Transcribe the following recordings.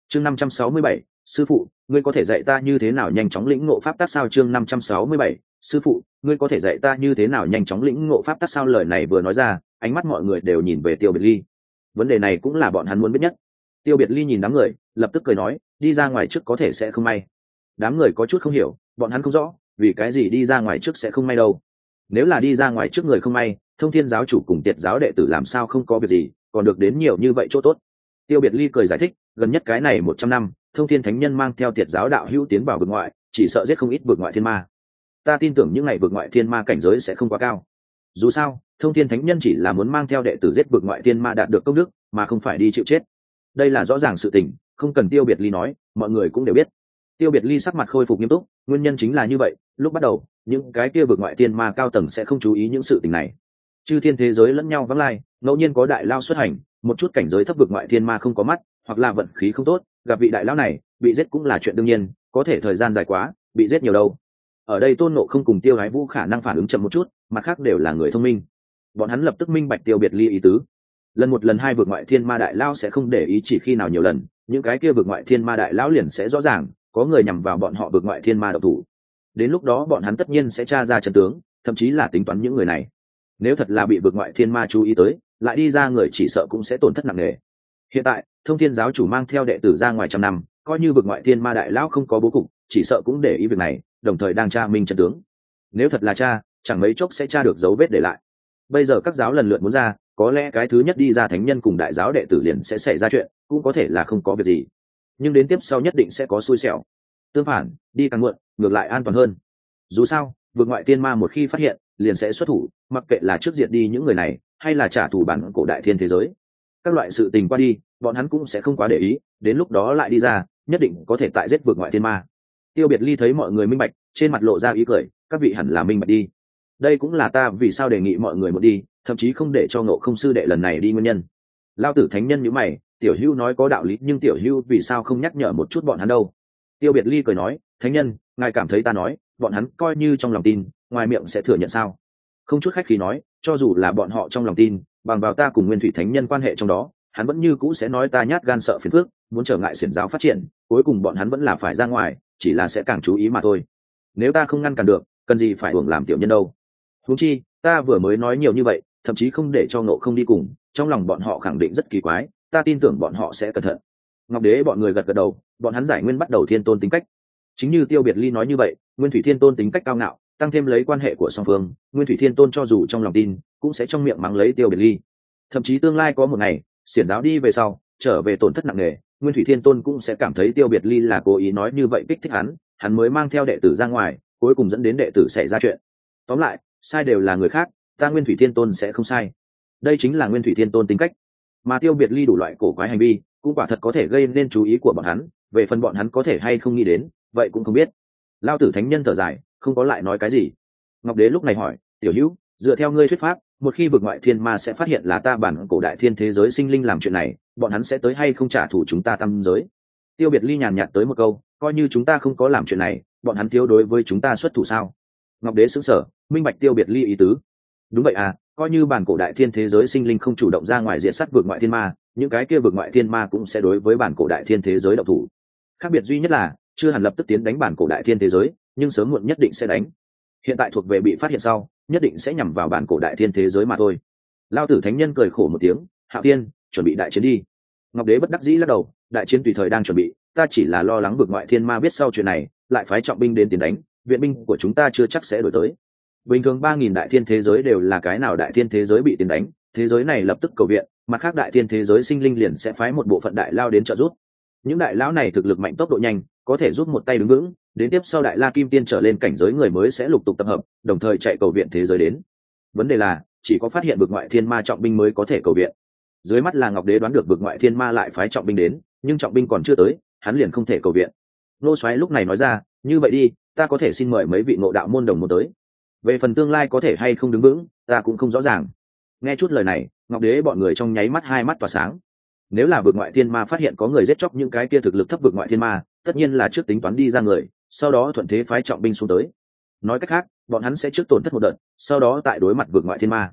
Chương 567, sư phụ, ngươi có thể dạy ta như thế nào nhanh chóng lĩnh ngộ pháp tắc sao? Chương 567, sư phụ, ngươi có thể dạy ta như thế nào nhanh chóng lĩnh ngộ pháp tắc sao? Lời này vừa nói ra, ánh mắt mọi người đều nhìn về Tiêu Biệt Ly. Vấn đề này cũng là bọn hắn muốn biết nhất. Tiêu Biệt Ly nhìn đám người, lập tức cười nói, đi ra ngoài trước có thể sẽ không may. Đám người có chút không hiểu, bọn hắn không rõ, vì cái gì đi ra ngoài trước sẽ không may đâu. Nếu là đi ra ngoài trước người không may, Thông Thiên giáo chủ cùng Tiệt giáo đệ tử làm sao không có việc gì, còn được đến nhiều như vậy chỗ tốt. Tiêu Biệt Ly cười giải thích, gần nhất cái này 100 năm, Thông Thiên thánh nhân mang theo Tiệt giáo đạo hữu tiến vào vực ngoại, chỉ sợ giết không ít vực ngoại thiên ma. Ta tin tưởng những ngày vực ngoại thiên ma cảnh giới sẽ không quá cao. Dù sao, Thông Thiên thánh nhân chỉ là muốn mang theo đệ tử giết vực ngoại thiên ma đạt được công đức, mà không phải đi chịu chết. Đây là rõ ràng sự tình, không cần Tiêu Biệt Ly nói, mọi người cũng đều biết. Tiêu Biệt Ly sắc mặt khôi phục nghiêm túc, nguyên nhân chính là như vậy, lúc bắt đầu, những cái kia vực ngoại thiên ma cao tầng sẽ không chú ý những sự tình này. Chư thiên thế giới lẫn nhau vắng lai, ngẫu nhiên có đại lao xuất hành, một chút cảnh giới thấp vực ngoại thiên ma không có mắt, hoặc là vận khí không tốt, gặp vị đại lao này, bị giết cũng là chuyện đương nhiên, có thể thời gian dài quá, bị giết nhiều đâu. Ở đây Tôn Ngộ Không cùng Tiêu Gái Vũ khả năng phản ứng chậm một chút, mặt khác đều là người thông minh. Bọn hắn lập tức minh bạch Tiêu Biệt Ly ý tứ. Lần một lần hai vực ngoại thiên ma đại lao sẽ không để ý chỉ khi nào nhiều lần, những cái kia vực ngoại thiên ma đại lão liền sẽ rõ ràng, có người nhằm vào bọn họ vực ngoại thiên ma độc thủ. Đến lúc đó bọn hắn tất nhiên sẽ tra ra chân tướng, thậm chí là tính toán những người này. Nếu thật là bị vực ngoại thiên ma chú ý tới, lại đi ra người chỉ sợ cũng sẽ tổn thất nặng nề. Hiện tại, Thông Thiên giáo chủ mang theo đệ tử ra ngoài trăm năm, coi như vực ngoại thiên ma đại lão không có bố cục, chỉ sợ cũng để ý việc này, đồng thời đang tra minh chân tướng. Nếu thật là tra, chẳng mấy chốc sẽ tra được dấu vết để lại. Bây giờ các giáo lần lượt muốn ra, có lẽ cái thứ nhất đi ra thánh nhân cùng đại giáo đệ tử liền sẽ xảy ra chuyện, cũng có thể là không có việc gì. Nhưng đến tiếp sau nhất định sẽ có xui xẻo. Tương phản, đi càng muộn, ngược lại an toàn hơn. Dù sao, vực ngoại thiên ma một khi phát hiện, liền sẽ xuất thủ, mặc kệ là trước diệt đi những người này, hay là trả thù bản cổ đại thiên thế giới. Các loại sự tình qua đi, bọn hắn cũng sẽ không quá để ý, đến lúc đó lại đi ra, nhất định có thể tại giết vực ngoại thiên ma. Tiêu Biệt Ly thấy mọi người minh bạch, trên mặt lộ ra ý cười, các vị hẳn là minh bạch đi. Đây cũng là ta vì sao đề nghị mọi người một đi, thậm chí không để cho Ngộ Không sư đệ lần này đi nguyên nhân. Lao tử thánh nhân nhíu mày, Tiểu Hưu nói có đạo lý, nhưng Tiểu Hưu vì sao không nhắc nhở một chút bọn hắn đâu? Tiêu Biệt Ly cười nói, thánh nhân, ngài cảm thấy ta nói, bọn hắn coi như trong lòng tin, ngoài miệng sẽ thừa nhận sao? Không chút khách khí nói, cho dù là bọn họ trong lòng tin, bằng vào ta cùng Nguyên Thủy thánh nhân quan hệ trong đó, hắn vẫn như cũ sẽ nói ta nhát gan sợ phiền phức, muốn trở ngại xiển giáo phát triển, cuối cùng bọn hắn vẫn là phải ra ngoài, chỉ là sẽ càng chú ý mà thôi. Nếu ta không ngăn cản được, cần gì phải uổng làm tiểu nhân đâu? Huống chi, ta vừa mới nói nhiều như vậy, thậm chí không để cho Ngộ Không đi cùng, trong lòng bọn họ khẳng định rất kỳ quái, ta tin tưởng bọn họ sẽ cẩn thận. Ngọc Đế bọn người gật gật đầu, bọn hắn giải nguyên bắt đầu thiên tôn tính cách. Chính như Tiêu Biệt Ly nói như vậy, Nguyên Thủy Thiên Tôn tính cách cao ngạo, tăng thêm lấy quan hệ của song phương, Nguyên Thủy Thiên Tôn cho dù trong lòng tin, cũng sẽ trong miệng mắng lấy Tiêu Biệt Ly. Thậm chí tương lai có một ngày, xiển giáo đi về sau, trở về tổn thất nặng nề, Nguyên Thủy Thiên Tôn cũng sẽ cảm thấy Tiêu Biệt Ly là cố ý nói như vậy kích thích hắn mới mang theo đệ tử ra ngoài, cuối cùng dẫn đến đệ tử xảy ra chuyện. Tóm lại, sai đều là người khác, ta Nguyên Thủy Thiên Tôn sẽ không sai. Đây chính là Nguyên Thủy Thiên Tôn tính cách. Mà Tiêu Biệt Ly đủ loại cổ quái hành vi, cũng quả thật có thể gây nên chú ý của bọn hắn, về phần bọn hắn có thể hay không nghĩ đến, vậy cũng không biết. Lao tử thánh nhân thở dài, không có lại nói cái gì. Ngọc Đế lúc này hỏi, Tiểu Hữu, dựa theo ngươi thuyết pháp, một khi vực ngoại thiên ma sẽ phát hiện là ta bản cổ đại thiên thế giới sinh linh làm chuyện này, bọn hắn sẽ tới hay không trả thù chúng ta tam giới? Tiêu Biệt Ly nhàn nhạt tới một câu, coi như chúng ta không có làm chuyện này, bọn hắn thiếu đối với chúng ta xuất thủ sao? Ngọc Đế sững sờ, minh bạch Tiêu Biệt Ly ý tứ. Đúng vậy à, coi như bản cổ đại thiên thế giới sinh linh không chủ động ra ngoài diệt sát vực ngoại thiên ma, những cái kia vực ngoại thiên ma cũng sẽ đối với bản cổ đại thiên thế giới động thủ. Khác biệt duy nhất là chưa hẳn lập tức tiến đánh bản cổ đại thiên thế giới, nhưng sớm muộn nhất định sẽ đánh. Hiện tại thuộc về bị phát hiện sau, nhất định sẽ nhằm vào bản cổ đại thiên thế giới mà thôi. Lao tử thánh nhân cười khổ một tiếng, Hạo Thiên, chuẩn bị đại chiến đi. Ngọc Đế bất đắc dĩ lắc đầu, đại chiến tùy thời đang chuẩn bị, ta chỉ là lo lắng vực ngoại thiên ma biết sau chuyện này, lại phái trọng binh đến tiến đánh, viện binh của chúng ta chưa chắc sẽ đổi tới. Bình thường 3000 đại thiên thế giới đều là cái nào đại thiên thế giới bị tiến đánh, thế giới này lập tức cầu viện, mặt khác đại thiên thế giới sinh linh liền sẽ phái một bộ phận đại lao đến trợ giúp. Những đại lão này thực lực mạnh, tốc độ nhanh, có thể giúp một tay đứng vững, đến tiếp sau đại la kim tiên trở lên cảnh giới người mới sẽ lục tục tập hợp, đồng thời chạy cầu viện thế giới đến. Vấn đề là, chỉ có phát hiện vực ngoại thiên ma trọng binh mới có thể cầu viện. Dưới mắt là Ngọc Đế đoán được vực ngoại thiên ma lại phái trọng binh đến, nhưng trọng binh còn chưa tới, hắn liền không thể cầu viện. Nô Soái lúc này nói ra, như vậy đi, ta có thể xin mời mấy vị ngộ đạo môn đồng môn tới. Về phần tương lai có thể hay không đứng vững, ta cũng không rõ ràng. Nghe chút lời này, Ngọc Đế bọn người trong nháy mắt hai mắt tỏa sáng. Nếu là vực ngoại thiên ma phát hiện có người giết chóc những cái kia thực lực thấp vực ngoại thiên ma, tất nhiên là trước tính toán đi ra người, sau đó thuận thế phái trọng binh xuống tới. Nói cách khác, bọn hắn sẽ trước tổn thất một đợt, sau đó tại đối mặt vực ngoại thiên ma.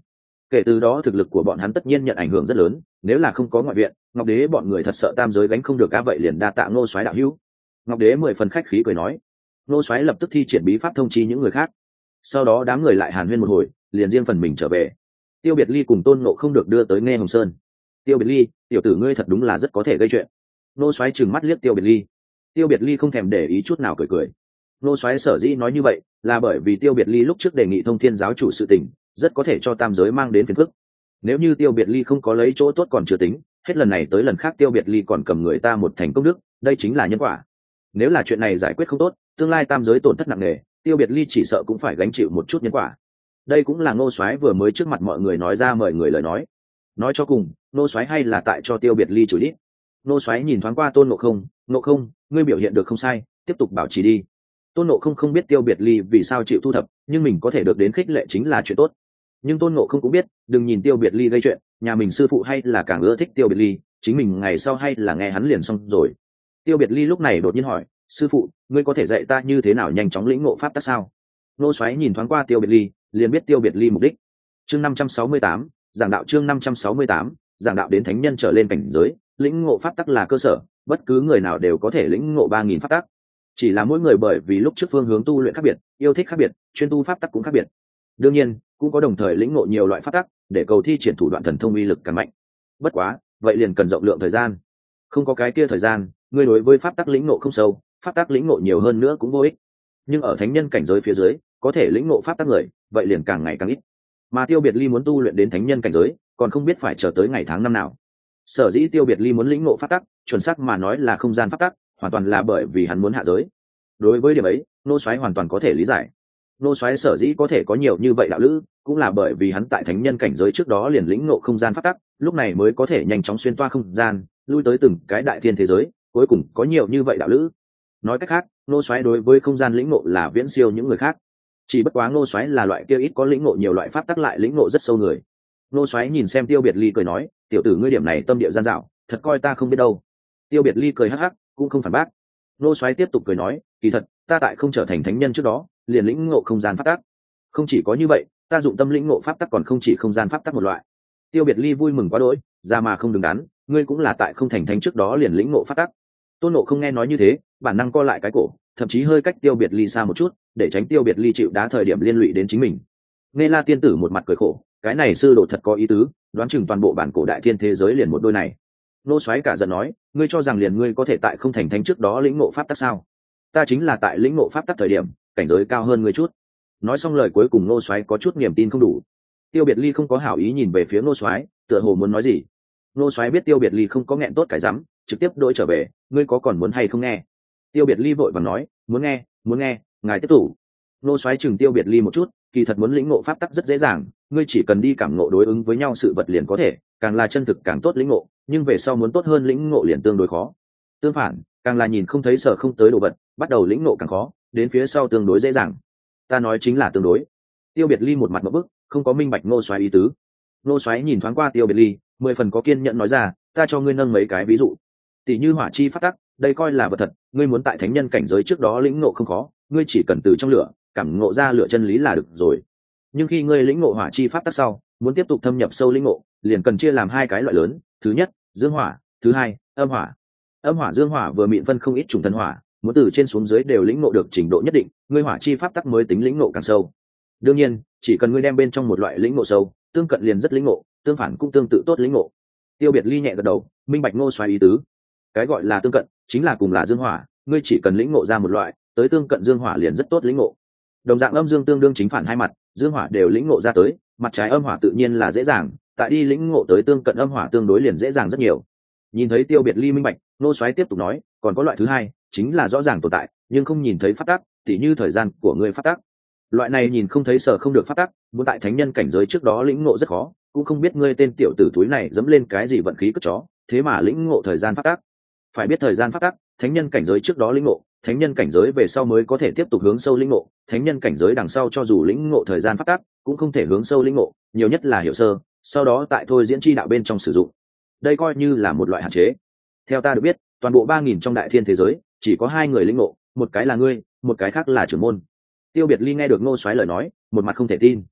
Kể từ đó thực lực của bọn hắn tất nhiên nhận ảnh hưởng rất lớn, nếu là không có ngoại viện, Ngọc Đế bọn người thật sợ tam giới gánh không được á, vậy liền đa tạ Ngô soái đạo hữu. Ngọc Đế 10 phần khách khí cười nói. Ngô soái lập tức thi triển bí pháp thông chi những người khác, sau đó đám người lại hàn huyên một hồi, liền riêng phần mình trở về. Tiêu Biệt Ly cùng Tôn Ngộ không được đưa tới Nghe Hồng Sơn. Tiêu Biệt Ly, tiểu tử ngươi thật đúng là rất có thể gây chuyện. Ngô soái trừng mắt liếc Tiêu Biệt Ly. Tiêu Biệt Ly không thèm để ý chút nào cười cười. Ngô soái sở dĩ nói như vậy là bởi vì Tiêu Biệt Ly lúc trước đề nghị thông thiên giáo chủ sự tình rất có thể cho tam giới mang đến phiền phức. Nếu như Tiêu Biệt Ly không có lấy chỗ tốt còn chưa tính, hết lần này tới lần khác Tiêu Biệt Ly còn cầm người ta một thành công đức, đây chính là nhân quả. Nếu là chuyện này giải quyết không tốt, tương lai tam giới tổn thất nặng nề, Tiêu Biệt Ly chỉ sợ cũng phải gánh chịu một chút nhân quả. Đây cũng là Ngô soái vừa mới trước mặt mọi người nói ra mời người lời nói. Nói cho cùng, Ngô soái hay là tại cho Tiêu Biệt Ly chửi đít. Ngô soái nhìn thoáng qua Tôn Ngộ không, Ngộ không, ngươi biểu hiện được không sai, tiếp tục bảo trì đi. Tôn Ngộ không biết Tiêu Biệt Ly vì sao chịu thu thập, nhưng mình có thể được đến khích lệ chính là chuyện tốt. Nhưng Tôn Ngộ không cũng biết, đừng nhìn Tiêu Biệt Ly gây chuyện, nhà mình sư phụ hay là càng ưa thích Tiêu Biệt Ly, chính mình ngày sau hay là nghe hắn liền xong rồi. Tiêu Biệt Ly lúc này đột nhiên hỏi, sư phụ, ngươi có thể dạy ta như thế nào nhanh chóng lĩnh ngộ pháp tắc sao? Ngô soái nhìn thoáng qua Tiêu Biệt Ly, liền biết Tiêu Biệt Ly mục đích. Chương 568, giảng đạo. Chương 568, giảng đạo. Đến thánh nhân trở lên cảnh giới, lĩnh ngộ pháp tắc là cơ sở, bất cứ người nào đều có thể lĩnh ngộ 3000 pháp tắc. Chỉ là mỗi người bởi vì lúc trước phương hướng tu luyện khác biệt, yêu thích khác biệt, chuyên tu pháp tắc cũng khác biệt. Đương nhiên, cũng có đồng thời lĩnh ngộ nhiều loại pháp tắc, để cầu thi triển thủ đoạn thần thông uy lực càng mạnh. Bất quá, vậy liền cần rộng lượng thời gian. Không có cái kia thời gian, ngươi đối với pháp tắc lĩnh ngộ không sâu, pháp tắc lĩnh ngộ nhiều hơn nữa cũng vô ích. Nhưng ở thánh nhân cảnh giới phía dưới, có thể lĩnh ngộ pháp tắc người, vậy liền càng ngày càng ít. Mà Tiêu Biệt Ly muốn tu luyện đến thánh nhân cảnh giới, còn không biết phải chờ tới ngày tháng năm nào. Sở dĩ Tiêu Biệt Ly muốn lĩnh ngộ pháp tắc, chuẩn xác mà nói là không gian pháp tắc, hoàn toàn là bởi vì hắn muốn hạ giới. Đối với điểm ấy, Nô soái hoàn toàn có thể lý giải. Nô soái sở dĩ có thể có nhiều như vậy đạo lữ, cũng là bởi vì hắn tại thánh nhân cảnh giới trước đó liền lĩnh ngộ không gian pháp tắc, lúc này mới có thể nhanh chóng xuyên toa không gian, lui tới từng cái đại thiên thế giới, cuối cùng có nhiều như vậy đạo lữ. Nói cách khác, Nô soái đối với không gian lĩnh ngộ là viễn siêu những người khác. Chỉ bất quá Nô soái là loại kia ít có lĩnh ngộ nhiều loại pháp tắc lại lĩnh ngộ rất sâu người. Nô soái nhìn xem Tiêu Biệt Ly cười nói, tiểu tử ngươi điểm này tâm địa gian dảo, thật coi ta không biết đâu. Tiêu Biệt Ly cười hắc hắc, cũng không phản bác. Nô soái tiếp tục cười nói, kỳ thật, ta tại không trở thành thánh nhân trước đó, liền lĩnh ngộ không gian pháp tắc. Không chỉ có như vậy, ta dụng tâm lĩnh ngộ pháp tắc còn không chỉ không gian pháp tắc một loại. Tiêu Biệt Ly vui mừng quá đỗi, ra mà không đứng đắn, ngươi cũng là tại không thành thánh trước đó liền lĩnh ngộ pháp tắc. Tôn Ngộ không nghe nói như thế, bản năng co lại cái cổ, thậm chí hơi cách Tiêu Biệt Ly xa một chút, để tránh Tiêu Biệt Ly chịu đá thời điểm liên lụy đến chính mình. Nghe La tiên tử một mặt cười khổ, cái này sư đồ thật có ý tứ, đoán chừng toàn bộ bản cổ đại thiên thế giới liền một đôi này. Nô soái cả giận nói, ngươi cho rằng liền ngươi có thể tại không thành thánh trước đó lĩnh ngộ pháp tắc sao? Ta chính là tại lĩnh ngộ pháp tắc thời điểm, cảnh giới cao hơn ngươi chút. Nói xong lời cuối cùng Nô soái có chút niềm tin không đủ. Tiêu Biệt Ly không có hảo ý nhìn về phía Nô soái, tựa hồ muốn nói gì. Nô soái biết Tiêu Biệt Ly không có nghẹn tốt cái rắm, trực tiếp đổi trở về, ngươi có còn muốn hay không nghe? Tiêu Biệt Ly vội vàng nói, muốn nghe, ngài tiếp tục. Nô soái chừng Tiêu Biệt Ly một chút, kỳ thật muốn lĩnh ngộ pháp tắc rất dễ dàng, ngươi chỉ cần đi cảm ngộ đối ứng với nhau sự vật liền có thể, càng là chân thực càng tốt lĩnh ngộ, nhưng về sau muốn tốt hơn lĩnh ngộ liền tương đối khó. Tương phản, càng là nhìn không thấy sở không tới đồ vật, bắt đầu lĩnh ngộ càng khó, đến phía sau tương đối dễ dàng. Ta nói chính là tương đối. Tiêu Biệt Ly một mặt ngộp bức, không có minh bạch Nô soái ý tứ. Nô soái nhìn thoáng qua Tiêu Biệt Ly, 10 phần có kiên nhẫn nói ra, ta cho ngươi nâng mấy cái ví dụ. Tỷ như hỏa chi pháp tắc, đây coi là vật thật, ngươi muốn tại thánh nhân cảnh giới trước đó lĩnh ngộ không khó, ngươi chỉ cần từ trong lửa cảm ngộ ra lửa chân lý là được rồi. Nhưng khi ngươi lĩnh ngộ hỏa chi pháp tắc sau, muốn tiếp tục thâm nhập sâu lĩnh ngộ, liền cần chia làm hai cái loại lớn, thứ nhất, dương hỏa, thứ hai, âm hỏa. Âm hỏa dương hỏa vừa mịn phân không ít chủng thần hỏa, muốn từ trên xuống dưới đều lĩnh ngộ được trình độ nhất định, ngươi hỏa chi pháp tắc mới tính lĩnh ngộ càng sâu. Đương nhiên, chỉ cần ngươi đem bên trong một loại lĩnh ngộ sâu, tương cận liền rất lĩnh ngộ, tương phản cũng tương tự tốt lĩnh ngộ. Tiêu Biệt Ly nhẹ gật đầu, minh bạch Ngô soái ý tứ. Cái gọi là tương cận, chính là cùng là dương hỏa, ngươi chỉ cần lĩnh ngộ ra một loại, tới tương cận dương hỏa liền rất tốt lĩnh ngộ. Đồng dạng âm dương tương đương chính phản hai mặt, dương hỏa đều lĩnh ngộ ra tới, mặt trái âm hỏa tự nhiên là dễ dàng, tại đi lĩnh ngộ tới tương cận âm hỏa tương đối liền dễ dàng rất nhiều. Nhìn thấy Tiêu Biệt Ly minh bạch, Ngô soái tiếp tục nói, còn có loại thứ hai, chính là rõ ràng tồn tại, nhưng không nhìn thấy pháp tắc, tỉ như thời gian của ngươi pháp tắc. Loại này nhìn không thấy sở không được pháp tắc, muốn tại thánh nhân cảnh giới trước đó lĩnh ngộ rất khó, cũng không biết ngươi tên tiểu tử túi này dẫm lên cái gì vận khí cất chó, thế mà lĩnh ngộ thời gian pháp tắc. Phải biết thời gian pháp tắc, thánh nhân cảnh giới trước đó lĩnh ngộ, thánh nhân cảnh giới về sau mới có thể tiếp tục hướng sâu lĩnh ngộ, thánh nhân cảnh giới đằng sau cho dù lĩnh ngộ thời gian pháp tắc, cũng không thể hướng sâu lĩnh ngộ, nhiều nhất là hiểu sơ, sau đó tại thôi diễn chi đạo bên trong sử dụng. Đây coi như là một loại hạn chế. Theo ta được biết, toàn bộ 3000 trong đại thiên thế giới, chỉ có 2 người lĩnh ngộ, một cái là ngươi, một cái khác là trưởng môn. Tiêu Biệt Ly nghe được Ngô soái lời nói, một mặt không thể tin.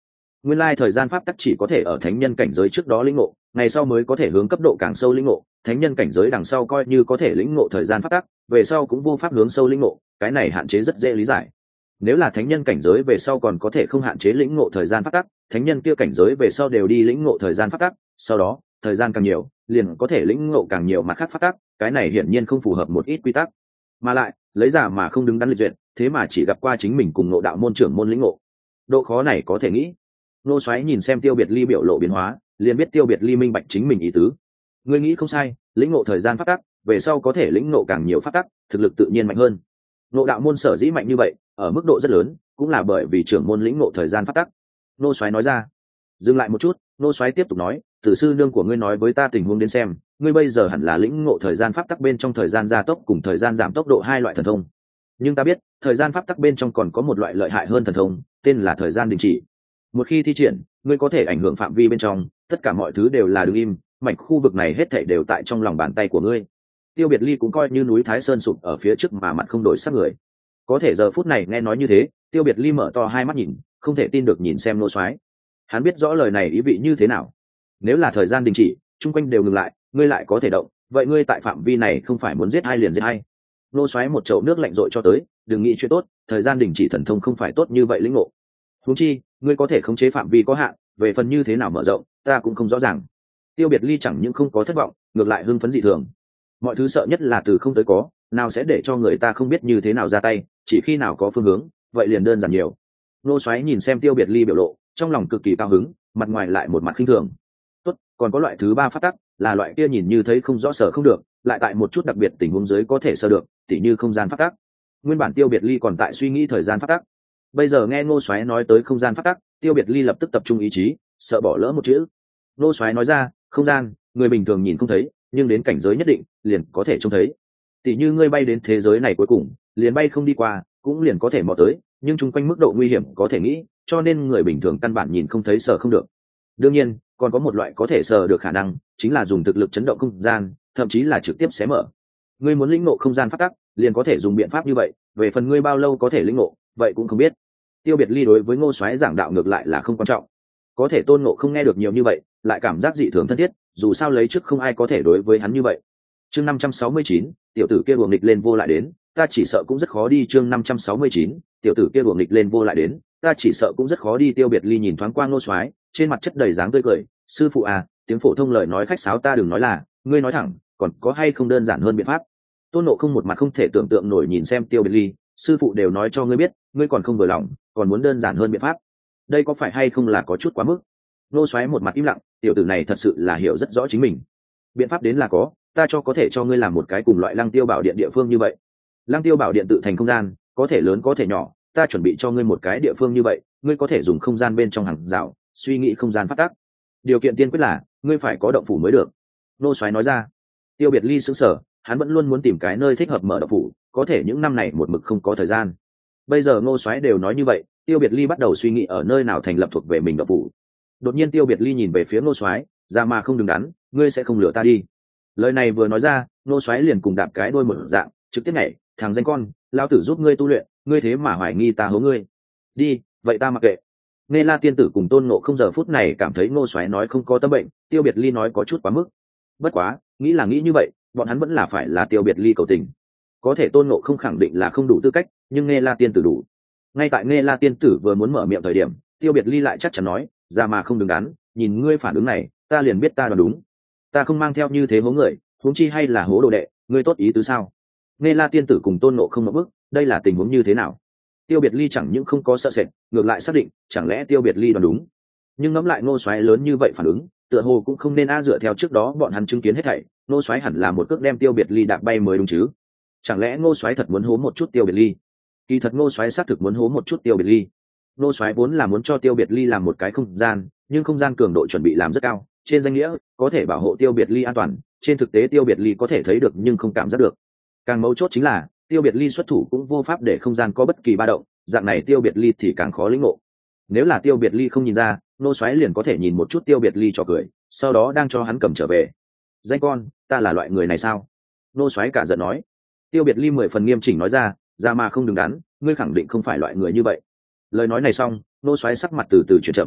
nguyên lai thời gian pháp tắc chỉ có thể ở thánh nhân cảnh giới trước đó lĩnh ngộ, ngày sau mới có thể hướng cấp độ càng sâu lĩnh ngộ. Thánh nhân cảnh giới đằng sau coi như có thể lĩnh ngộ thời gian pháp tắc, về sau cũng vô pháp hướng sâu lĩnh ngộ, cái này hạn chế rất dễ lý giải. Nếu là thánh nhân cảnh giới về sau còn có thể không hạn chế lĩnh ngộ thời gian pháp tắc, thánh nhân kia cảnh giới về sau đều đi lĩnh ngộ thời gian pháp tắc, sau đó thời gian càng nhiều liền có thể lĩnh ngộ càng nhiều mặt khác pháp tắc, cái này hiển nhiên không phù hợp một ít quy tắc. Mà lại lấy giả mà không đứng đắn lịch duyệt, thế mà chỉ gặp qua chính mình cùng ngộ đạo môn trưởng môn lĩnh ngộ, độ khó này có thể nghĩ. Nô Soái nhìn xem Tiêu Biệt Ly biểu lộ biến hóa, liền biết Tiêu Biệt Ly minh bạch chính mình ý tứ. Ngươi nghĩ không sai, lĩnh ngộ thời gian pháp tắc, về sau có thể lĩnh ngộ càng nhiều pháp tắc, thực lực tự nhiên mạnh hơn. Ngộ đạo môn sở dĩ mạnh như vậy, ở mức độ rất lớn, cũng là bởi vì trưởng môn lĩnh ngộ thời gian pháp tắc. Nô Soái nói ra. Dừng lại một chút, Nô Soái tiếp tục nói, từ sư nương của ngươi nói với ta tình huống đến xem, ngươi bây giờ hẳn là lĩnh ngộ thời gian pháp tắc bên trong thời gian gia tốc cùng thời gian giảm tốc độ hai loại thần thông. Nhưng ta biết, thời gian pháp tắc bên trong còn có một loại lợi hại hơn thần thông, tên là thời gian đình chỉ. Một khi thi triển, ngươi có thể ảnh hưởng phạm vi bên trong, tất cả mọi thứ đều là đứng im, mảnh khu vực này hết thảy đều tại trong lòng bàn tay của ngươi. Tiêu Biệt Ly cũng coi như núi Thái Sơn sụp ở phía trước mà mặt không đổi sắc người. Có thể giờ phút này nghe nói như thế, Tiêu Biệt Ly mở to hai mắt nhìn, không thể tin được nhìn xem Nô Soái. Hắn biết rõ lời này ý vị như thế nào. Nếu là thời gian đình chỉ, chung quanh đều ngừng lại, ngươi lại có thể động, vậy ngươi tại phạm vi này không phải muốn giết ai liền giết ai. Nô Soái một chậu nước lạnh rội cho tới, đừng nghĩ chuyện tốt, thời gian đình chỉ thần thông không phải tốt như vậy lĩnh ngộ. Huống chi, ngươi có thể khống chế phạm vi có hạn, về phần như thế nào mở rộng, ta cũng không rõ ràng. Tiêu Biệt Ly chẳng những không có thất vọng, ngược lại hưng phấn dị thường. Mọi thứ sợ nhất là từ không tới có, nào sẽ để cho người ta không biết như thế nào ra tay, chỉ khi nào có phương hướng, vậy liền đơn giản nhiều. Nô Soái nhìn xem Tiêu Biệt Ly biểu lộ, trong lòng cực kỳ cao hứng, mặt ngoài lại một mặt khinh thường. Tốt, còn có loại thứ ba pháp tắc, là loại kia nhìn như thấy không rõ sở không được, lại tại một chút đặc biệt tình huống dưới có thể sơ được, tỉ như không gian pháp tắc. Nguyên bản Tiêu Biệt Ly còn tại suy nghĩ thời gian pháp tắc, bây giờ nghe Ngô Soái nói tới không gian pháp tắc, Tiêu Biệt Ly lập tức tập trung ý chí, sợ bỏ lỡ một chữ. Ngô Soái nói ra, không gian, người bình thường nhìn không thấy, nhưng đến cảnh giới nhất định, liền có thể trông thấy. Tỷ như ngươi bay đến thế giới này cuối cùng, liền bay không đi qua, cũng liền có thể mò tới, nhưng chung quanh mức độ nguy hiểm có thể nghĩ, cho nên người bình thường căn bản nhìn không thấy sợ không được. Đương nhiên, còn có một loại có thể sờ được khả năng, chính là dùng thực lực chấn động không gian, thậm chí là trực tiếp xé mở. Ngươi muốn lĩnh ngộ không gian pháp tắc, liền có thể dùng biện pháp như vậy, về phần ngươi bao lâu có thể lĩnh ngộ, vậy cũng không biết. Tiêu Biệt Ly đối với Ngô Soái giảng đạo ngược lại là không quan trọng, có thể Tôn Ngộ không nghe được nhiều như vậy, lại cảm giác dị thường thân thiết, dù sao lấy trước không ai có thể đối với hắn như vậy. Chương 569, tiểu tử kia buồng nghịch lên vô lại đến, ta chỉ sợ cũng rất khó đi. Chương 569, tiểu tử kia buồng nghịch lên vô lại đến, ta chỉ sợ cũng rất khó đi. Tiêu Biệt Ly nhìn thoáng qua Ngô Soái, trên mặt chất đầy dáng tươi cười, sư phụ à, tiếng phổ thông lời nói khách sáo ta đừng nói là, ngươi nói thẳng, còn có hay không đơn giản hơn biện pháp. Tôn Ngộ không một mặt không thể tưởng tượng nổi nhìn xem Tiêu Biệt Ly, sư phụ đều nói cho ngươi biết, ngươi còn không vừa lòng, còn muốn đơn giản hơn biện pháp, đây có phải hay không là có chút quá mức. Ngô Soái một mặt im lặng, tiểu tử này thật sự là hiểu rất rõ chính mình. Biện pháp đến là có, ta có thể cho ngươi làm một cái cùng loại Lăng Tiêu Bảo Điện địa phương như vậy. Lăng Tiêu Bảo Điện tự thành không gian, có thể lớn có thể nhỏ, ta chuẩn bị cho ngươi một cái địa phương như vậy, ngươi có thể dùng không gian bên trong hàng rào, suy nghĩ không gian phát tác. Điều kiện tiên quyết là ngươi phải có động phủ mới được. Ngô Soái nói ra. Tiêu Biệt Ly sững sờ, hắn vẫn luôn muốn tìm cái nơi thích hợp mở động phủ, có thể những năm này một mực không có thời gian. Bây giờ Ngô Soái đều nói như vậy, Tiêu Biệt Ly bắt đầu suy nghĩ ở nơi nào thành lập thuộc về mình động phủ. Đột nhiên Tiêu Biệt Ly nhìn về phía Ngô Soái, ra mà không đứng đắn, ngươi sẽ không lừa ta đi. Lời này vừa nói ra, Ngô Soái liền cùng đạp cái đôi một dạng, trực tiếp nhảy, thằng danh con, lão tử giúp ngươi tu luyện, ngươi thế mà hoài nghi ta hố ngươi. Đi, vậy ta mặc kệ. Nghe La tiên tử cùng Tôn Ngộ không giờ phút này cảm thấy Ngô Soái nói không có tâm bệnh, Tiêu Biệt Ly nói có chút quá mức. Bất quá, nghĩ là nghĩ như vậy, bọn hắn vẫn là phải là Tiêu Biệt Ly cầu tình. Có thể Tôn Ngộ không khẳng định là không đủ tư cách, nhưng Nghe La tiên tử đủ. Ngay tại Nghe La tiên tử vừa muốn mở miệng thời điểm, Tiêu Biệt Ly lại chắc chắn nói, ra mà không đứng đắn, nhìn ngươi phản ứng này, ta liền biết ta đoán đúng. Ta không mang theo như thế hố người, huống chi hay là hố đồ đệ, ngươi tốt ý tứ sao? Nghe La tiên tử cùng Tôn Ngộ không một bước, đây là tình huống như thế nào? Tiêu Biệt Ly chẳng những không có sợ sệt, ngược lại xác định, chẳng lẽ Tiêu Biệt Ly đoán đúng? Nhưng ngẫm lại Ngô Soái lớn như vậy phản ứng, tựa hồ cũng không nên dựa theo trước đó bọn hắn chứng kiến hết thảy, Ngô Soái hẳn là một cước đem Tiêu Biệt Ly đạp bay mới đúng chứ? Chẳng lẽ Ngô Soái thật muốn hố một chút Tiêu Biệt Ly? Kỳ thật Ngô Soái xác thực muốn hố một chút Tiêu Biệt Ly. Ngô Soái vốn là muốn cho Tiêu Biệt Ly làm một cái không gian, nhưng không gian cường độ chuẩn bị làm rất cao, trên danh nghĩa có thể bảo hộ Tiêu Biệt Ly an toàn, trên thực tế Tiêu Biệt Ly có thể thấy được nhưng không cảm giác được. Càng mấu chốt chính là Tiêu Biệt Ly xuất thủ cũng vô pháp để không gian có bất kỳ ba động, dạng này Tiêu Biệt Ly thì càng khó lĩnh ngộ. Nếu là Tiêu Biệt Ly không nhìn ra, Ngô Soái liền có thể nhìn một chút Tiêu Biệt Ly cho cười, sau đó đang cho hắn cầm trở về. Danh con, ta là loại người này sao? Ngô Soái cả giận nói. Tiêu Biệt Ly 10 phần nghiêm chỉnh nói ra mà không đứng đắn, ngươi khẳng định không phải loại người như vậy. Lời nói này xong, Ngô Soái sắc mặt từ từ chuyển chậm.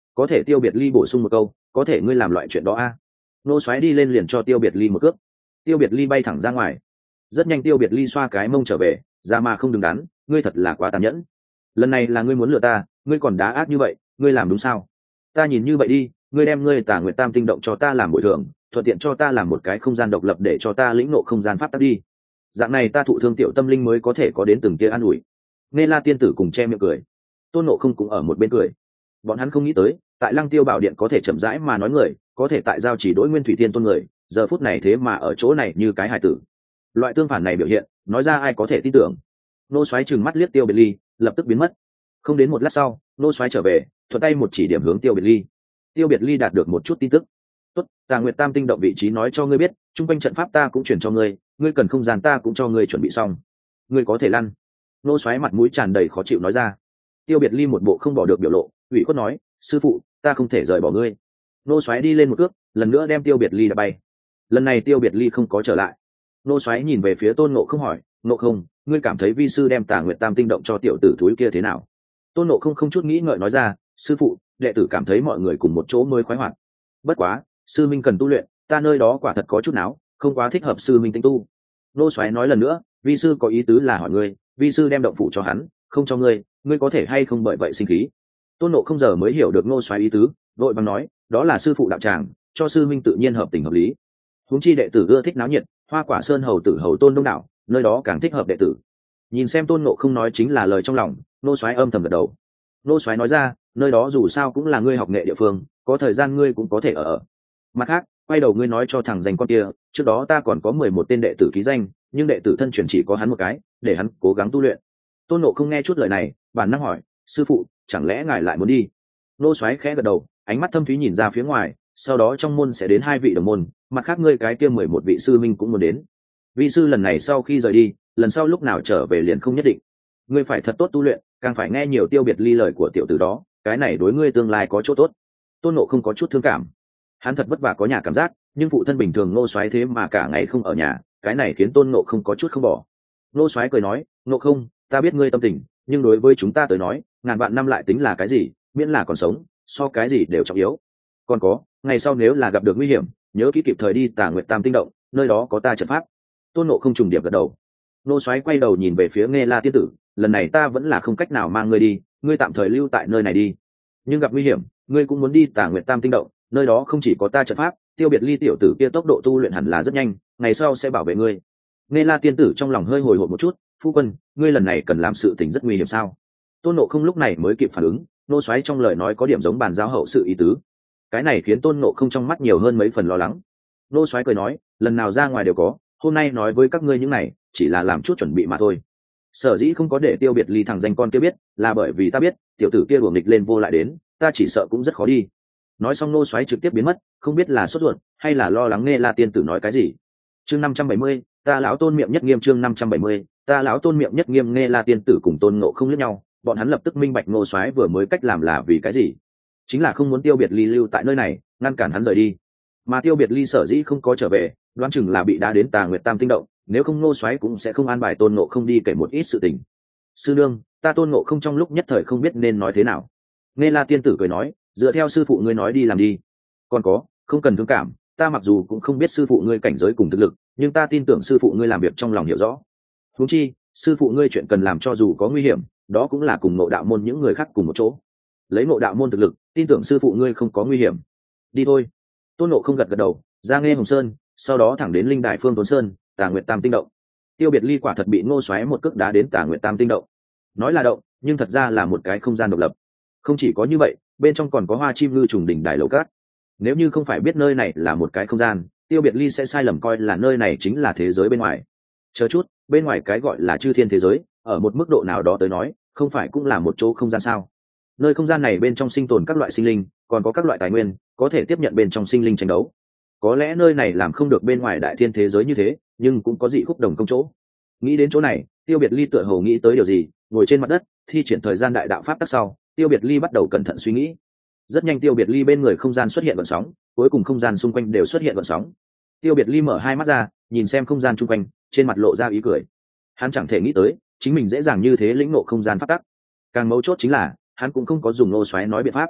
có thể Tiêu Biệt Ly bổ sung một câu, có thể ngươi làm loại chuyện đó a? Nô xoáy đi lên liền cho Tiêu Biệt Ly một cước. Tiêu Biệt Ly bay thẳng ra ngoài. Rất nhanh Tiêu Biệt Ly xoa cái mông trở về, ra mà không đứng đắn, ngươi thật là quá tàn nhẫn. Lần này là ngươi muốn lừa ta, ngươi còn đá ác như vậy, ngươi làm đúng sao? Ta nhìn như vậy đi, ngươi đem ngươi Tà Nguyệt Tam tinh động cho ta làm bồi thường, thuận tiện cho ta làm một cái không gian độc lập để cho ta lĩnh ngộ không gian pháp tắc đi. Dạng này ta thụ thương tiểu tâm linh mới có thể có đến từng tia an ủi. Nghe La tiên tử cùng che miệng cười. Tôn Ngộ Không cũng ở một bên cười. Bọn hắn không nghĩ tới, tại Lăng Tiêu Bảo Điện có thể chậm rãi mà nói người, có thể tại giao chỉ đối Nguyên Thủy Thiên tôn người, giờ phút này thế mà ở chỗ này như cái hài tử. Loại tương phản này biểu hiện, nói ra ai có thể tin tưởng. Nô xoáy trừng mắt liếc Tiêu Biệt Ly, lập tức biến mất. Không đến một lát sau, nô xoáy trở về, thuận tay một chỉ điểm hướng Tiêu Biệt Ly. Tiêu Biệt Ly đạt được một chút tin tức. Tốt, Tà Nguyệt Tam tinh động vị trí nói cho ngươi biết, trung quanh trận pháp ta cũng chuyển cho ngươi, ngươi cần không gian ta cũng cho ngươi chuẩn bị xong. Ngươi có thể lăn. Nô xoáy mặt mũi tràn đầy khó chịu nói ra. Tiêu Biệt Ly một bộ không bỏ được biểu lộ, ủy khuất nói, sư phụ, ta không thể rời bỏ ngươi. Nô xoáy đi lên một cước, lần nữa đem Tiêu Biệt Ly đá bay. Lần này Tiêu Biệt Ly không có trở lại. Nô xoáy nhìn về phía Tôn Ngộ Không hỏi, Ngộ Không, ngươi cảm thấy vi sư đem Tà Nguyệt Tam tinh động cho tiểu tử thúi kia thế nào? Tôn Ngộ Không không chút nghĩ ngợi nói ra, sư phụ, đệ tử cảm thấy mọi người cùng một chỗ mới khoái hoạt. Bất quá, sư minh cần tu luyện, ta nơi đó quả thật có chút não, không quá thích hợp sư minh tinh tu. Nô xoáy nói lần nữa, vi sư có ý tứ là hỏi ngươi, vi sư đem động phủ cho hắn, không cho ngươi, ngươi có thể hay không bởi vậy sinh khí? Tôn Ngộ Không giờ mới hiểu được nô xoáy ý tứ, vội vàng nói, đó là sư phụ đạo tràng, cho sư minh tự nhiên hợp tình hợp lý. Huống chi đệ tử ưa thích náo nhiệt, Hoa Quả Sơn hầu tử hầu tôn đông đảo, nơi đó càng thích hợp đệ tử. Nhìn xem Tôn Ngộ Không nói chính là lời trong lòng, nô xoáy âm thầm gật đầu. Nô xoáy nói ra, nơi đó dù sao cũng là ngươi học nghệ địa phương, có thời gian ngươi cũng có thể ở. Mặt khác, quay đầu ngươi nói cho thằng danh con kia, trước đó ta còn có 11 tên đệ tử ký danh, nhưng đệ tử thân truyền chỉ có hắn một cái, để hắn cố gắng tu luyện. Tôn Ngộ Không nghe chút lời này, bản năng hỏi, sư phụ, chẳng lẽ ngài lại muốn đi? Nô xoáy khẽ gật đầu, ánh mắt thâm thúy nhìn ra phía ngoài, sau đó trong môn sẽ đến 2 vị đồng môn, mặt khác ngươi cái kia 11 vị sư minh cũng muốn đến. Vi sư lần này sau khi rời đi, lần sau lúc nào trở về liền không nhất định. Ngươi phải thật tốt tu luyện, càng phải nghe nhiều Tiêu Biệt Ly lời của tiểu tử đó, cái này đối ngươi tương lai có chỗ tốt. Tôn Ngộ Không có chút thương cảm. Hắn thật vất vả có nhà cảm giác, nhưng phụ thân bình thường Nô xoáy thế mà cả ngày không ở nhà, cái này khiến Tôn Ngộ Không có chút không bỏ. Nô xoáy cười nói, Ngộ Không, ta biết ngươi tâm tình, nhưng đối với chúng ta tới nói, ngàn vạn năm lại tính là cái gì, miễn là còn sống, so cái gì đều trọng yếu. Còn có, ngày sau nếu là gặp được nguy hiểm, nhớ kỹ kịp thời đi Tà Nguyệt Tam tinh động, nơi đó có ta trận pháp. Tôn Ngộ Không trùng điệp gật đầu. Nô xoáy quay đầu nhìn về phía Nghe La tiên tử, lần này ta vẫn là không cách nào mang ngươi đi, ngươi tạm thời lưu tại nơi này đi. Nhưng gặp nguy hiểm, ngươi cũng muốn đi Tà Nguyệt Tam tinh động, nơi đó không chỉ có ta trận pháp, Tiêu Biệt Ly tiểu tử kia tốc độ tu luyện hẳn là rất nhanh, ngày sau sẽ bảo vệ ngươi. Nghe La tiên tử trong lòng hơi hồi hộp một chút, phu quân, ngươi lần này cần làm sự tình rất nguy hiểm sao? Tôn Ngộ Không lúc này mới kịp phản ứng, nô xoáy trong lời nói có điểm giống bàn giao hậu sự ý tứ. Cái này khiến Tôn Ngộ Không trong mắt nhiều hơn mấy phần lo lắng. Nô xoáy cười nói, lần nào ra ngoài đều có, hôm nay nói với các ngươi những này, chỉ là làm chút chuẩn bị mà thôi. Sở dĩ không có để Tiêu Biệt Ly thằng danh con kia biết, là bởi vì ta biết, tiểu tử kia đuổi nghịch lên vô lại đến, ta chỉ sợ cũng rất khó đi. Nói xong nô xoáy trực tiếp biến mất, không biết là sốt ruột hay là lo lắng Nghe La tiên tử nói cái gì. Chương 570, ta lão Tôn miệng nhất nghiêm. Chương 570, ta lão Tôn miệng nhất nghiêm. Nghe La tiên tử cùng Tôn Ngộ Không liếc nhau, bọn hắn lập tức minh bạch nô xoáy vừa mới cách làm là vì cái gì, chính là không muốn Tiêu Biệt Ly lưu tại nơi này, ngăn cản hắn rời đi. Mà Tiêu Biệt Ly sở dĩ không có trở về, đoán chừng là bị đá đến Tà Nguyệt Tam tinh động, nếu không nô xoáy cũng sẽ không an bài Tôn Ngộ Không đi kể một ít sự tình. Sư nương, ta Tôn Ngộ Không trong lúc nhất thời không biết nên nói thế nào. Nghe La tiên tử cười nói, dựa theo sư phụ ngươi nói đi làm đi. Còn có, không cần thương cảm, ta mặc dù cũng không biết sư phụ ngươi cảnh giới cùng thực lực, nhưng ta tin tưởng sư phụ ngươi làm việc trong lòng hiểu rõ. Huống chi, sư phụ ngươi chuyện cần làm cho dù có nguy hiểm, đó cũng là cùng Ngộ Đạo môn những người khác cùng một chỗ. Lấy Ngộ Đạo môn thực lực, tin tưởng sư phụ ngươi không có nguy hiểm. Đi thôi. Tôn Ngộ Không gật gật đầu, ra Nghe Hồng Sơn, sau đó thẳng đến Linh Đại Phương Tốn Sơn, Tà Nguyệt Tam tinh động. Tiêu Biệt Ly quả thật bị Ngô xoáy một cước đá đến Tà Nguyệt Tam tinh động. Nói là động, nhưng thật ra là một cái không gian độc lập. Không chỉ có như vậy, bên trong còn có hoa chim ngư trùng đỉnh đài lầu cát. Nếu như không phải biết nơi này là một cái không gian, Tiêu Biệt Ly sẽ sai lầm coi là nơi này chính là thế giới bên ngoài. Chờ chút, bên ngoài cái gọi là chư thiên thế giới, ở một mức độ nào đó tới nói, không phải cũng là một chỗ không gian sao? Nơi không gian này bên trong sinh tồn các loại sinh linh, còn có các loại tài nguyên, có thể tiếp nhận bên trong sinh linh tranh đấu. Có lẽ nơi này làm không được bên ngoài đại thiên thế giới như thế, nhưng cũng có dị khúc đồng công chỗ. Nghĩ đến chỗ này, Tiêu Biệt Ly tựa hồ nghĩ tới điều gì, ngồi trên mặt đất, thi triển thời gian đại đạo pháp tắc sau, Tiêu Biệt Ly bắt đầu cẩn thận suy nghĩ. Rất nhanh Tiêu Biệt Ly bên người không gian xuất hiện gợn sóng, cuối cùng không gian xung quanh đều xuất hiện gợn sóng. Tiêu Biệt Ly mở hai mắt ra, nhìn xem không gian xung quanh, trên mặt lộ ra ý cười. Hắn chẳng thể nghĩ tới, chính mình dễ dàng như thế lĩnh ngộ không gian pháp tắc. Càng mấu chốt chính là, hắn cũng không có dùng nô xoáy nói biện pháp.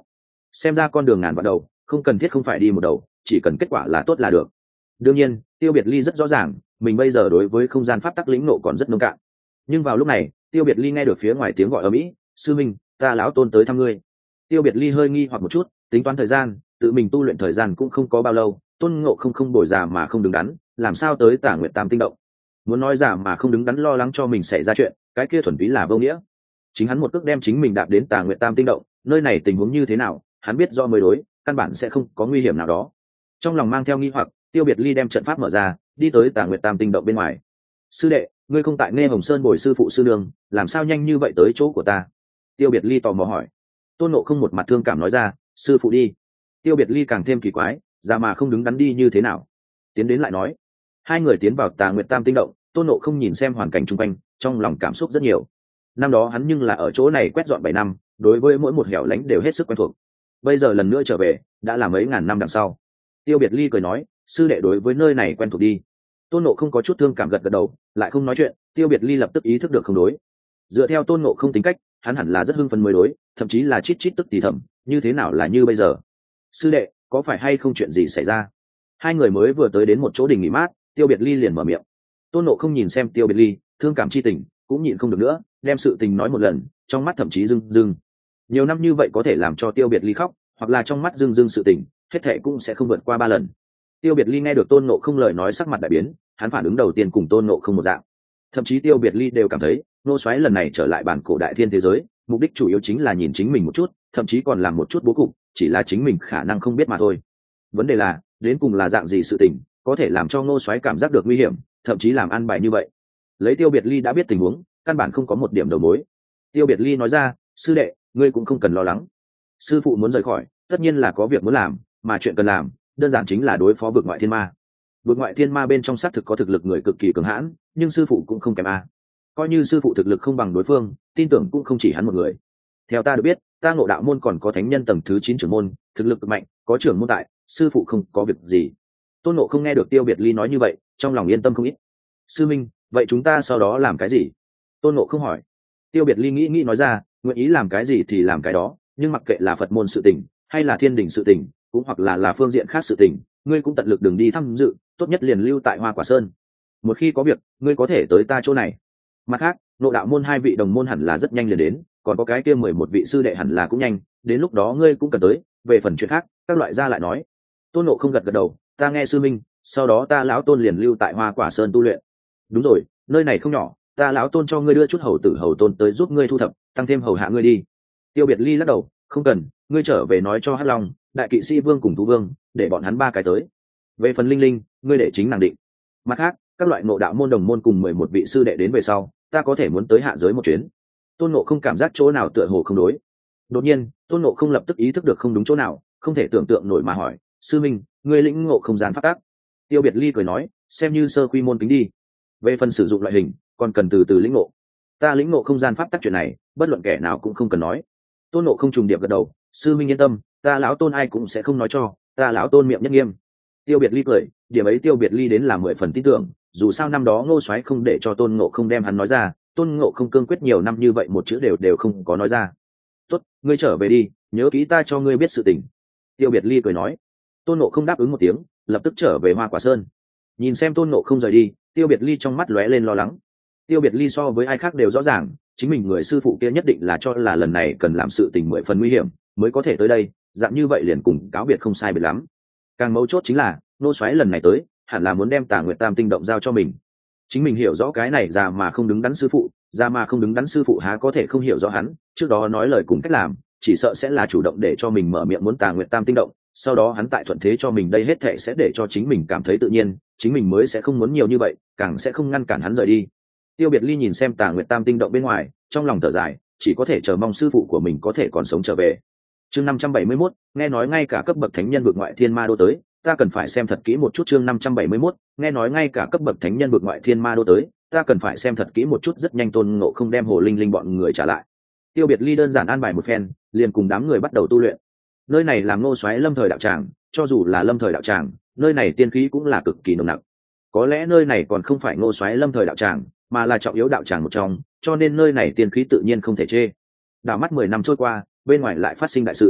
xem ra con đường ngàn vạn đầu không cần thiết không phải đi một đầu, chỉ cần kết quả là tốt là được. Đương nhiên Tiêu Biệt Ly rất rõ ràng mình bây giờ đối với không gian pháp tắc lĩnh nộ còn rất nông cạn. Nhưng vào lúc này Tiêu Biệt Ly nghe được phía ngoài tiếng gọi ở mỹ, sư minh, ta lão tôn tới thăm ngươi. Tiêu Biệt Ly hơi nghi hoặc một chút, tính toán thời gian, tự mình tu luyện thời gian cũng không có bao lâu, Tôn Ngộ không bồi già mà không đứng đắn, làm sao tới Tả Nguyệt Tam Tinh Động. Muốn nói già mà không đứng đắn lo lắng cho mình xảy ra chuyện, cái kia thuần túy là vô nghĩa. Chính hắn một cước đem chính mình đạp đến Tả Nguyệt Tam Tinh Động, nơi này tình huống như thế nào hắn biết do mới đối, căn bản sẽ không có nguy hiểm nào đó. Trong lòng mang theo nghi hoặc, Tiêu Biệt Ly đem trận pháp mở ra, đi tới Tả Nguyệt Tam Tinh Động bên ngoài. Sư đệ, ngươi không tại Nghe Hồng Sơn bồi sư phụ sư nương, làm sao nhanh như vậy tới chỗ của ta? Tiêu Biệt Ly tò mò hỏi. Tôn Ngộ không một mặt thương cảm nói ra, sư phụ đi. Tiêu Biệt Ly càng thêm kỳ quái, ra mà không đứng đắn đi như thế nào? Tiến đến lại nói. Hai người tiến vào Tà Nguyệt Tam Tinh Động, Tôn Ngộ không nhìn xem hoàn cảnh chung quanh, trong lòng cảm xúc rất nhiều. Năm đó hắn nhưng là ở chỗ này quét dọn 7 năm, đối với mỗi một hẻo lánh đều hết sức quen thuộc. Bây giờ lần nữa trở về, đã là mấy ngàn năm đằng sau. Tiêu Biệt Ly cười nói, sư đệ đối với nơi này quen thuộc đi. Tôn Ngộ không có chút thương cảm gật gật đầu, lại không nói chuyện. Tiêu Biệt Ly lập tức ý thức được không đối. Dựa theo Tôn Ngộ không tính cách, hắn hẳn là rất hưng phấn mới đối, thậm chí là chít chít tức thì thầm, như thế nào là như bây giờ? Sư đệ, có phải hay không chuyện gì xảy ra? Hai người mới vừa tới đến một chỗ đình nghỉ mát, Tiêu Biệt Ly liền mở miệng. Tôn Ngộ không nhìn xem Tiêu Biệt Ly, thương cảm chi tình, cũng nhịn không được nữa, đem sự tình nói một lần, trong mắt thậm chí rưng rưng. Nhiều năm như vậy có thể làm cho Tiêu Biệt Ly khóc, hoặc là trong mắt rưng rưng sự tình, hết thệ cũng sẽ không vượt qua 3 lần. Tiêu Biệt Ly nghe được Tôn Ngộ không lời nói sắc mặt đại biến, hắn phản ứng đầu tiên cùng Tôn Ngộ không một dạng. Thậm chí Tiêu Biệt Ly đều cảm thấy, nô soái lần này trở lại bản cổ đại thiên thế giới, mục đích chủ yếu chính là nhìn chính mình một chút, thậm chí còn làm một chút bố cục, chỉ là chính mình khả năng không biết mà thôi. Vấn đề là, đến cùng là dạng gì sự tình, có thể làm cho nô soái cảm giác được nguy hiểm, thậm chí làm ăn bài như vậy. Lấy Tiêu Biệt Ly đã biết tình huống, căn bản không có một điểm đầu mối. Tiêu Biệt Ly nói ra, sư đệ, ngươi cũng không cần lo lắng. Sư phụ muốn rời khỏi, tất nhiên là có việc muốn làm, mà chuyện cần làm, đơn giản chính là đối phó vực ngoại thiên ma. Vực ngoại thiên ma bên trong xác thực có thực lực người cực kỳ cường hãn, nhưng sư phụ cũng không kém a. Coi như sư phụ thực lực không bằng đối phương, tin tưởng cũng không chỉ hắn một người. Theo ta được biết, ta Ngộ Đạo môn còn có thánh nhân tầng thứ 9 trưởng môn, thực lực cực mạnh, có trưởng môn tại, sư phụ không có việc gì. Tôn Ngộ không nghe được Tiêu Biệt Ly nói như vậy, trong lòng yên tâm không ít. Sư minh, vậy chúng ta sau đó làm cái gì? Tôn Ngộ không hỏi. Tiêu Biệt Ly nghĩ nói ra, nguyện ý làm cái gì thì làm cái đó, nhưng mặc kệ là Phật môn sự tình, hay là thiên đình sự tình, cũng hoặc là phương diện khác sự tình, ngươi cũng tận lực đừng đi tham dự, tốt nhất liền lưu tại Hoa Quả Sơn. Một khi có việc, ngươi có thể tới ta chỗ này. Mặt khác, Ngộ Đạo môn 2 vị đồng môn hẳn là rất nhanh liền đến, còn có cái kia 11 vị sư đệ hẳn là cũng nhanh, đến lúc đó ngươi cũng cần tới. Về phần chuyện khác, các loại ra lại nói. Tôn Ngộ không gật gật đầu, ta nghe sư minh, sau đó ta lão tôn liền lưu tại Hoa Quả Sơn tu luyện. Đúng rồi, nơi này không nhỏ, ta lão tôn cho ngươi đưa chút hầu tử hầu tôn tới giúp ngươi thu thập, tăng thêm hầu hạ ngươi đi. Tiêu Biệt Ly lắc đầu, không cần, ngươi trở về nói cho Hắc Long, Đại Kỵ Sĩ Vương cùng Thú Vương, để bọn hắn 3 cái tới. Về phần Linh Linh, ngươi để chính nàng định. Mặt khác, các loại Ngộ Đạo môn đồng môn cùng 11 vị sư đệ đến về sau, ta có thể muốn tới hạ giới một chuyến. Tôn Ngộ không cảm giác chỗ nào tựa hồ không đối. Đột nhiên, Tôn Ngộ không lập tức ý thức được không đúng chỗ nào, không thể tưởng tượng nổi mà hỏi, sư minh, ngươi lĩnh ngộ không gian pháp tắc? Tiêu Biệt Ly cười nói, xem như sơ quy môn kính đi. Về phần sử dụng loại hình, còn cần từ từ lĩnh ngộ. Ta lĩnh ngộ không gian pháp tắc chuyện này, bất luận kẻ nào cũng không cần nói. Tôn Ngộ không trùng điệp gật đầu, sư minh yên tâm, ta lão tôn ai cũng sẽ không nói cho, ta lão tôn miệng nhất nghiêm. Tiêu Biệt Ly cười, điểm ấy Tiêu Biệt Ly đến là 10 phần tin tưởng, dù sao năm đó Ngô Soái không để cho Tôn Ngộ không đem hắn nói ra, Tôn Ngộ không cương quyết nhiều năm như vậy một chữ đều không có nói ra. Tốt, ngươi trở về đi, nhớ kỹ ta cho ngươi biết sự tình. Tiêu Biệt Ly cười nói. Tôn Ngộ không đáp ứng một tiếng, lập tức trở về Hoa Quả Sơn. Nhìn xem Tôn Ngộ không rời đi, Tiêu Biệt Ly trong mắt lóe lên lo lắng. Tiêu Biệt Ly so với ai khác đều rõ ràng, chính mình người sư phụ kia nhất định là cho là lần này cần làm sự tình 10 phần nguy hiểm mới có thể tới đây, dạng như vậy liền cùng cáo biệt không sai biệt lắm. Càng mấu chốt chính là, Nô Soái lần này tới, hẳn là muốn đem Tà Nguyệt Tam Tinh Động giao cho mình. Chính mình hiểu rõ cái này già mà không đứng đắn sư phụ, già mà không đứng đắn sư phụ há có thể không hiểu rõ hắn, trước đó nói lời cùng cách làm, chỉ sợ sẽ là chủ động để cho mình mở miệng muốn Tà Nguyệt Tam Tinh Động, sau đó hắn tại thuận thế cho mình đây hết thệ sẽ để cho chính mình cảm thấy tự nhiên, chính mình mới sẽ không muốn nhiều như vậy, càng sẽ không ngăn cản hắn rời đi. Tiêu Biệt Ly nhìn xem Tà Nguyệt Tam Tinh Động bên ngoài, trong lòng thở dài, chỉ có thể chờ mong sư phụ của mình có thể còn sống trở về. Chương 571, nghe nói ngay cả cấp bậc thánh nhân vực ngoại thiên ma đô tới, ta cần phải xem thật kỹ một chút. Chương 571, nghe nói ngay cả cấp bậc thánh nhân vực ngoại thiên ma đô tới, ta cần phải xem thật kỹ một chút. Rất nhanh Tôn Ngộ không đem Hồ Linh Linh bọn người trả lại. Tiêu Biệt Ly đơn giản an bài một phen, liền cùng đám người bắt đầu tu luyện. Nơi này là Ngô Soái lâm thời đạo tràng, cho dù là lâm thời đạo tràng, nơi này tiên khí cũng là cực kỳ nồng nặc. Có lẽ nơi này còn không phải Ngô Soái lâm thời đạo tràng, mà là trọng yếu đạo tràng một trong, cho nên nơi này tiên khí tự nhiên không thể chê. Đảo mắt 10 năm trôi qua, bên ngoài lại phát sinh đại sự.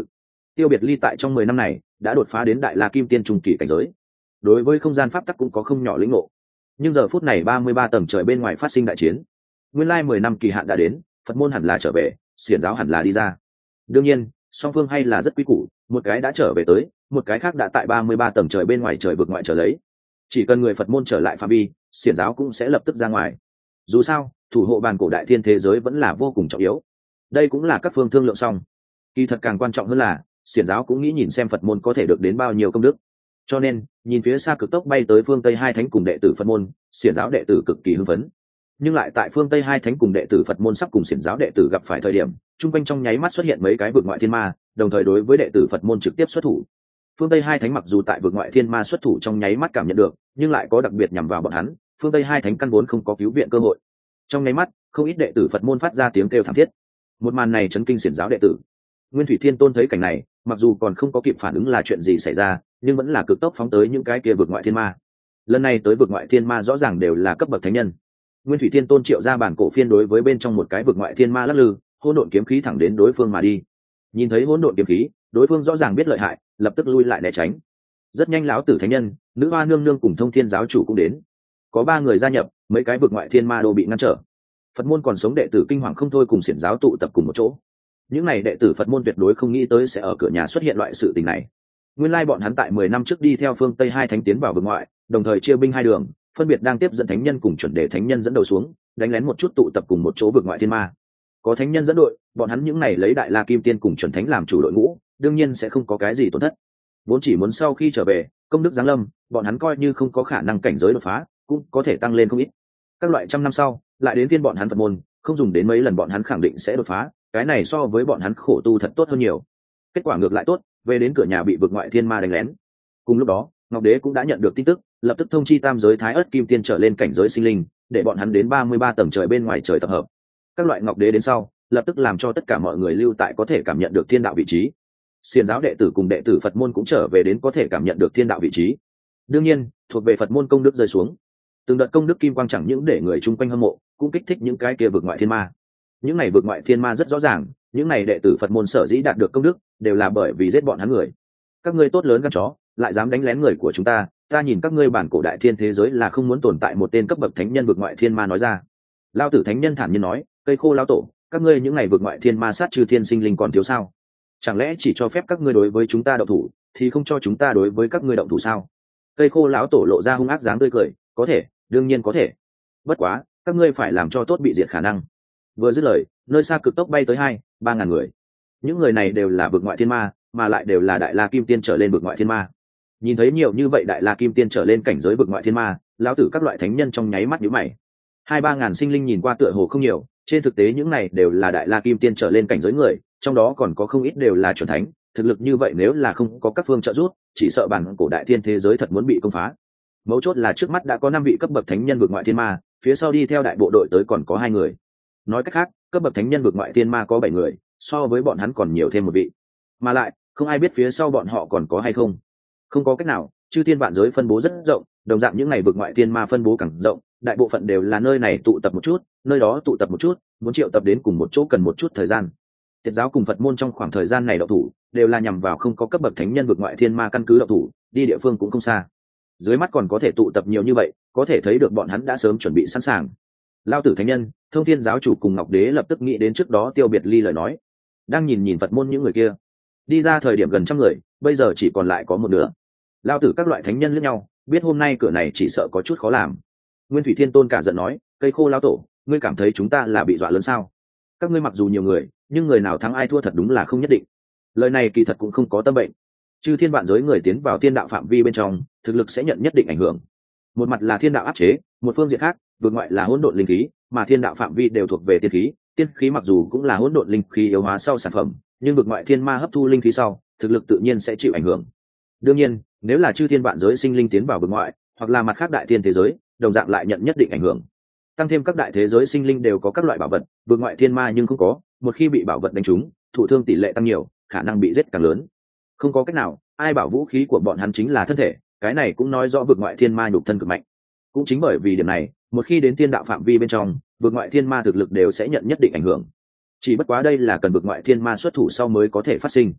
Tiêu Biệt Ly tại trong 10 năm này đã đột phá đến đại la kim tiên trung kỳ cảnh giới, đối với không gian pháp tắc cũng có không nhỏ lĩnh ngộ. Nhưng giờ phút này 33 tầng trời bên ngoài phát sinh đại chiến, nguyên lai 10 năm kỳ hạn đã đến, Phật môn hẳn là trở về, xiển giáo hẳn là đi ra. Đương nhiên, song phương hay là rất quý củ, một cái đã trở về tới, một cái khác đã tại 33 tầng trời bên ngoài trời vực ngoại trở lấy. Chỉ cần người Phật môn trở lại phạm vi, xiển giáo cũng sẽ lập tức ra ngoài. Dù sao, thủ hộ bàn cổ đại thiên thế giới vẫn là vô cùng trọng yếu. Đây cũng là các phương thương lượng xong. Kỳ thật càng quan trọng hơn là, xiển giáo cũng nghĩ nhìn xem Phật môn có thể được đến bao nhiêu công đức. Cho nên, nhìn phía xa cực tốc bay tới phương Tây hai thánh cùng đệ tử Phật môn, xiển giáo đệ tử cực kỳ hưng phấn. Nhưng lại tại phương Tây hai thánh cùng đệ tử Phật môn sắp cùng xiển giáo đệ tử gặp phải thời điểm, trung quanh trong nháy mắt xuất hiện mấy cái vực ngoại thiên ma, đồng thời đối với đệ tử Phật môn trực tiếp xuất thủ. Phương Tây hai thánh mặc dù tại vực ngoại thiên ma xuất thủ trong nháy mắt cảm nhận được, nhưng lại có đặc biệt nhằm vào bọn hắn, phương Tây hai thánh căn vốn không có cứu viện cơ hội. Trong nháy mắt, không ít đệ tử Phật môn phát ra tiếng kêu thảm thiết. Một màn này chấn kinh xiển giáo đệ tử. Nguyên Thủy Thiên Tôn thấy cảnh này, mặc dù còn không có kịp phản ứng là chuyện gì xảy ra, nhưng vẫn là cực tốc phóng tới những cái kia vực ngoại thiên ma. Lần này tới vực ngoại thiên ma rõ ràng đều là cấp bậc thánh nhân. Nguyên Thủy Thiên Tôn triệu ra bản cổ phiên đối với bên trong một cái vực ngoại thiên ma lắc lư, hỗn độn kiếm khí thẳng đến đối phương mà đi. Nhìn thấy hỗn độn kiếm khí, đối phương rõ ràng biết lợi hại, lập tức lui lại né tránh. Rất nhanh lão tử thánh nhân, nữ hoa nương nương cùng thông thiên giáo chủ cũng đến. Có 3 người gia nhập, mấy cái vực ngoại thiên ma đô bị ngăn trở. Phật môn còn sống đệ tử kinh hoàng không thôi cùng xiển giáo tụ tập cùng một chỗ. Những này đệ tử Phật môn tuyệt đối không nghĩ tới sẽ ở cửa nhà xuất hiện loại sự tình này. Nguyên lai bọn hắn tại 10 năm trước đi theo phương Tây hai thánh tiến vào vực ngoại, đồng thời chia binh hai đường, phân biệt đang tiếp dẫn thánh nhân cùng chuẩn đề thánh nhân dẫn đầu xuống, đánh lén một chút tụ tập cùng một chỗ vực ngoại thiên ma. Có thánh nhân dẫn đội, bọn hắn những này lấy đại la kim tiên cùng chuẩn thánh làm chủ đội ngũ, đương nhiên sẽ không có cái gì tổn thất. Vốn chỉ muốn sau khi trở về, công đức giáng lâm, bọn hắn coi như không có khả năng cảnh giới đột phá, cũng có thể tăng lên không ít. Các loại trăm năm sau, lại đến phiên bọn hắn Phật môn, không dùng đến mấy lần bọn hắn khẳng định sẽ đột phá, cái này so với bọn hắn khổ tu thật tốt hơn nhiều. Kết quả ngược lại tốt, về đến cửa nhà bị vực ngoại thiên ma đánh lén. Cùng lúc đó, Ngọc Đế cũng đã nhận được tin tức, lập tức thông chi tam giới thái ớt kim tiên trở lên cảnh giới sinh linh, để bọn hắn đến 33 tầng trời bên ngoài trời tập hợp. Các loại Ngọc Đế đến sau, lập tức làm cho tất cả mọi người lưu tại có thể cảm nhận được thiên đạo vị trí. Xiển giáo đệ tử cùng đệ tử Phật môn cũng trở về đến có thể cảm nhận được thiên đạo vị trí. Đương nhiên, thuộc về Phật môn công đức rơi xuống. Từng đợt công đức kim quang chẳng những để người chung quanh hâm mộ, cũng kích thích những cái kia vực ngoại thiên ma. Những này vực ngoại thiên ma rất rõ ràng, những này đệ tử Phật môn sở dĩ đạt được công đức, đều là bởi vì giết bọn hắn người. Các ngươi tốt lớn gan chó, lại dám đánh lén người của chúng ta, ta nhìn các ngươi bản cổ đại thiên thế giới là không muốn tồn tại một tên cấp bậc thánh nhân vực ngoại thiên ma nói ra. Lao tử thánh nhân thản nhiên nói, cây khô lão tổ, các ngươi những này vực ngoại thiên ma sát trừ thiên sinh linh còn thiếu sao? Chẳng lẽ chỉ cho phép các ngươi đối với chúng ta động thủ, thì không cho chúng ta đối với các ngươi động thủ sao? Cây khô lão tổ lộ ra hung ác dáng tươi cười, có thể, đương nhiên có thể. Bất quá, các ngươi phải làm cho tốt bị diệt khả năng. Vừa dứt lời, nơi xa cực tốc bay tới 2-3 ngàn người. Những người này đều là vực ngoại thiên ma, mà lại đều là đại la kim tiên trở lên vực ngoại thiên ma. Nhìn thấy nhiều như vậy đại la kim tiên trở lên cảnh giới vực ngoại thiên ma, lão tử các loại thánh nhân trong nháy mắt nhíu mày. 2-3 ngàn sinh linh nhìn qua tựa hồ không nhiều, trên thực tế những này đều là đại la kim tiên trở lên cảnh giới người, trong đó còn có không ít đều là chuẩn thánh. Thực lực như vậy nếu là không có các phương trợ giúp, chỉ sợ bản cổ đại thiên thế giới thật muốn bị công phá. Mấu chốt là trước mắt đã có 5 vị cấp bậc thánh nhân vực ngoại thiên ma, phía sau đi theo đại bộ đội tới còn có 2 người. Nói cách khác, cấp bậc thánh nhân vực ngoại thiên ma có 7 người, so với bọn hắn còn nhiều thêm một vị. Mà lại, không ai biết phía sau bọn họ còn có hay không. Không có cách nào, chư thiên vạn giới phân bố rất rộng, đồng dạng những ngày vực ngoại thiên ma phân bố càng rộng, đại bộ phận đều là nơi này tụ tập một chút, nơi đó tụ tập một chút, muốn triệu tập đến cùng một chỗ cần một chút thời gian. Tiệt giáo cùng Phật môn trong khoảng thời gian này động thủ, đều là nhằm vào không có cấp bậc thánh nhân vực ngoại thiên ma căn cứ động thủ, đi địa phương cũng không xa. Dưới mắt còn có thể tụ tập nhiều như vậy, có thể thấy được bọn hắn đã sớm chuẩn bị sẵn sàng. Lao tử thánh nhân, thông thiên giáo chủ cùng Ngọc Đế lập tức nghĩ đến trước đó Tiêu Biệt Ly lời nói, đang nhìn Phật môn những người kia đi ra thời điểm gần trăm người, bây giờ chỉ còn lại có một nửa. Lao tử các loại thánh nhân lẫn nhau, biết hôm nay cửa này chỉ sợ có chút khó làm. Nguyên Thủy Thiên Tôn cả giận nói, cây khô lão tổ, ngươi cảm thấy chúng ta là bị dọa lớn sao? Các ngươi mặc dù nhiều người, nhưng người nào thắng ai thua thật đúng là không nhất định. Lời này kỳ thật cũng không có tâm bệnh. Chư thiên vạn giới người tiến vào thiên đạo phạm vi bên trong, thực lực sẽ nhận nhất định ảnh hưởng. Một mặt là thiên đạo áp chế, một phương diện khác, vượt ngoại là hỗn độn linh khí, mà thiên đạo phạm vi đều thuộc về tiên khí. Tiên khí mặc dù cũng là hỗn độn linh khí yếu hóa sau sản phẩm, nhưng vượt ngoại thiên ma hấp thu linh khí sau, thực lực tự nhiên sẽ chịu ảnh hưởng. Đương nhiên, nếu là chư thiên vạn giới sinh linh tiến vào vượt ngoại, hoặc là mặt khác đại thiên thế giới, đồng dạng lại nhận nhất định ảnh hưởng. Tăng thêm các đại thế giới sinh linh đều có các loại bảo vật, vượt ngoại thiên ma nhưng không có, một khi bị bảo vật đánh trúng, thụ thương tỷ lệ tăng nhiều, khả năng bị giết càng lớn. Không có cách nào, ai bảo vũ khí của bọn hắn chính là thân thể, cái này cũng nói rõ vượt ngoại thiên ma nhục thân cực mạnh. Cũng chính bởi vì điểm này, một khi đến thiên đạo phạm vi bên trong, vượt ngoại thiên ma thực lực đều sẽ nhận nhất định ảnh hưởng. Chỉ bất quá đây là cần vượt ngoại thiên ma xuất thủ sau mới có thể phát sinh.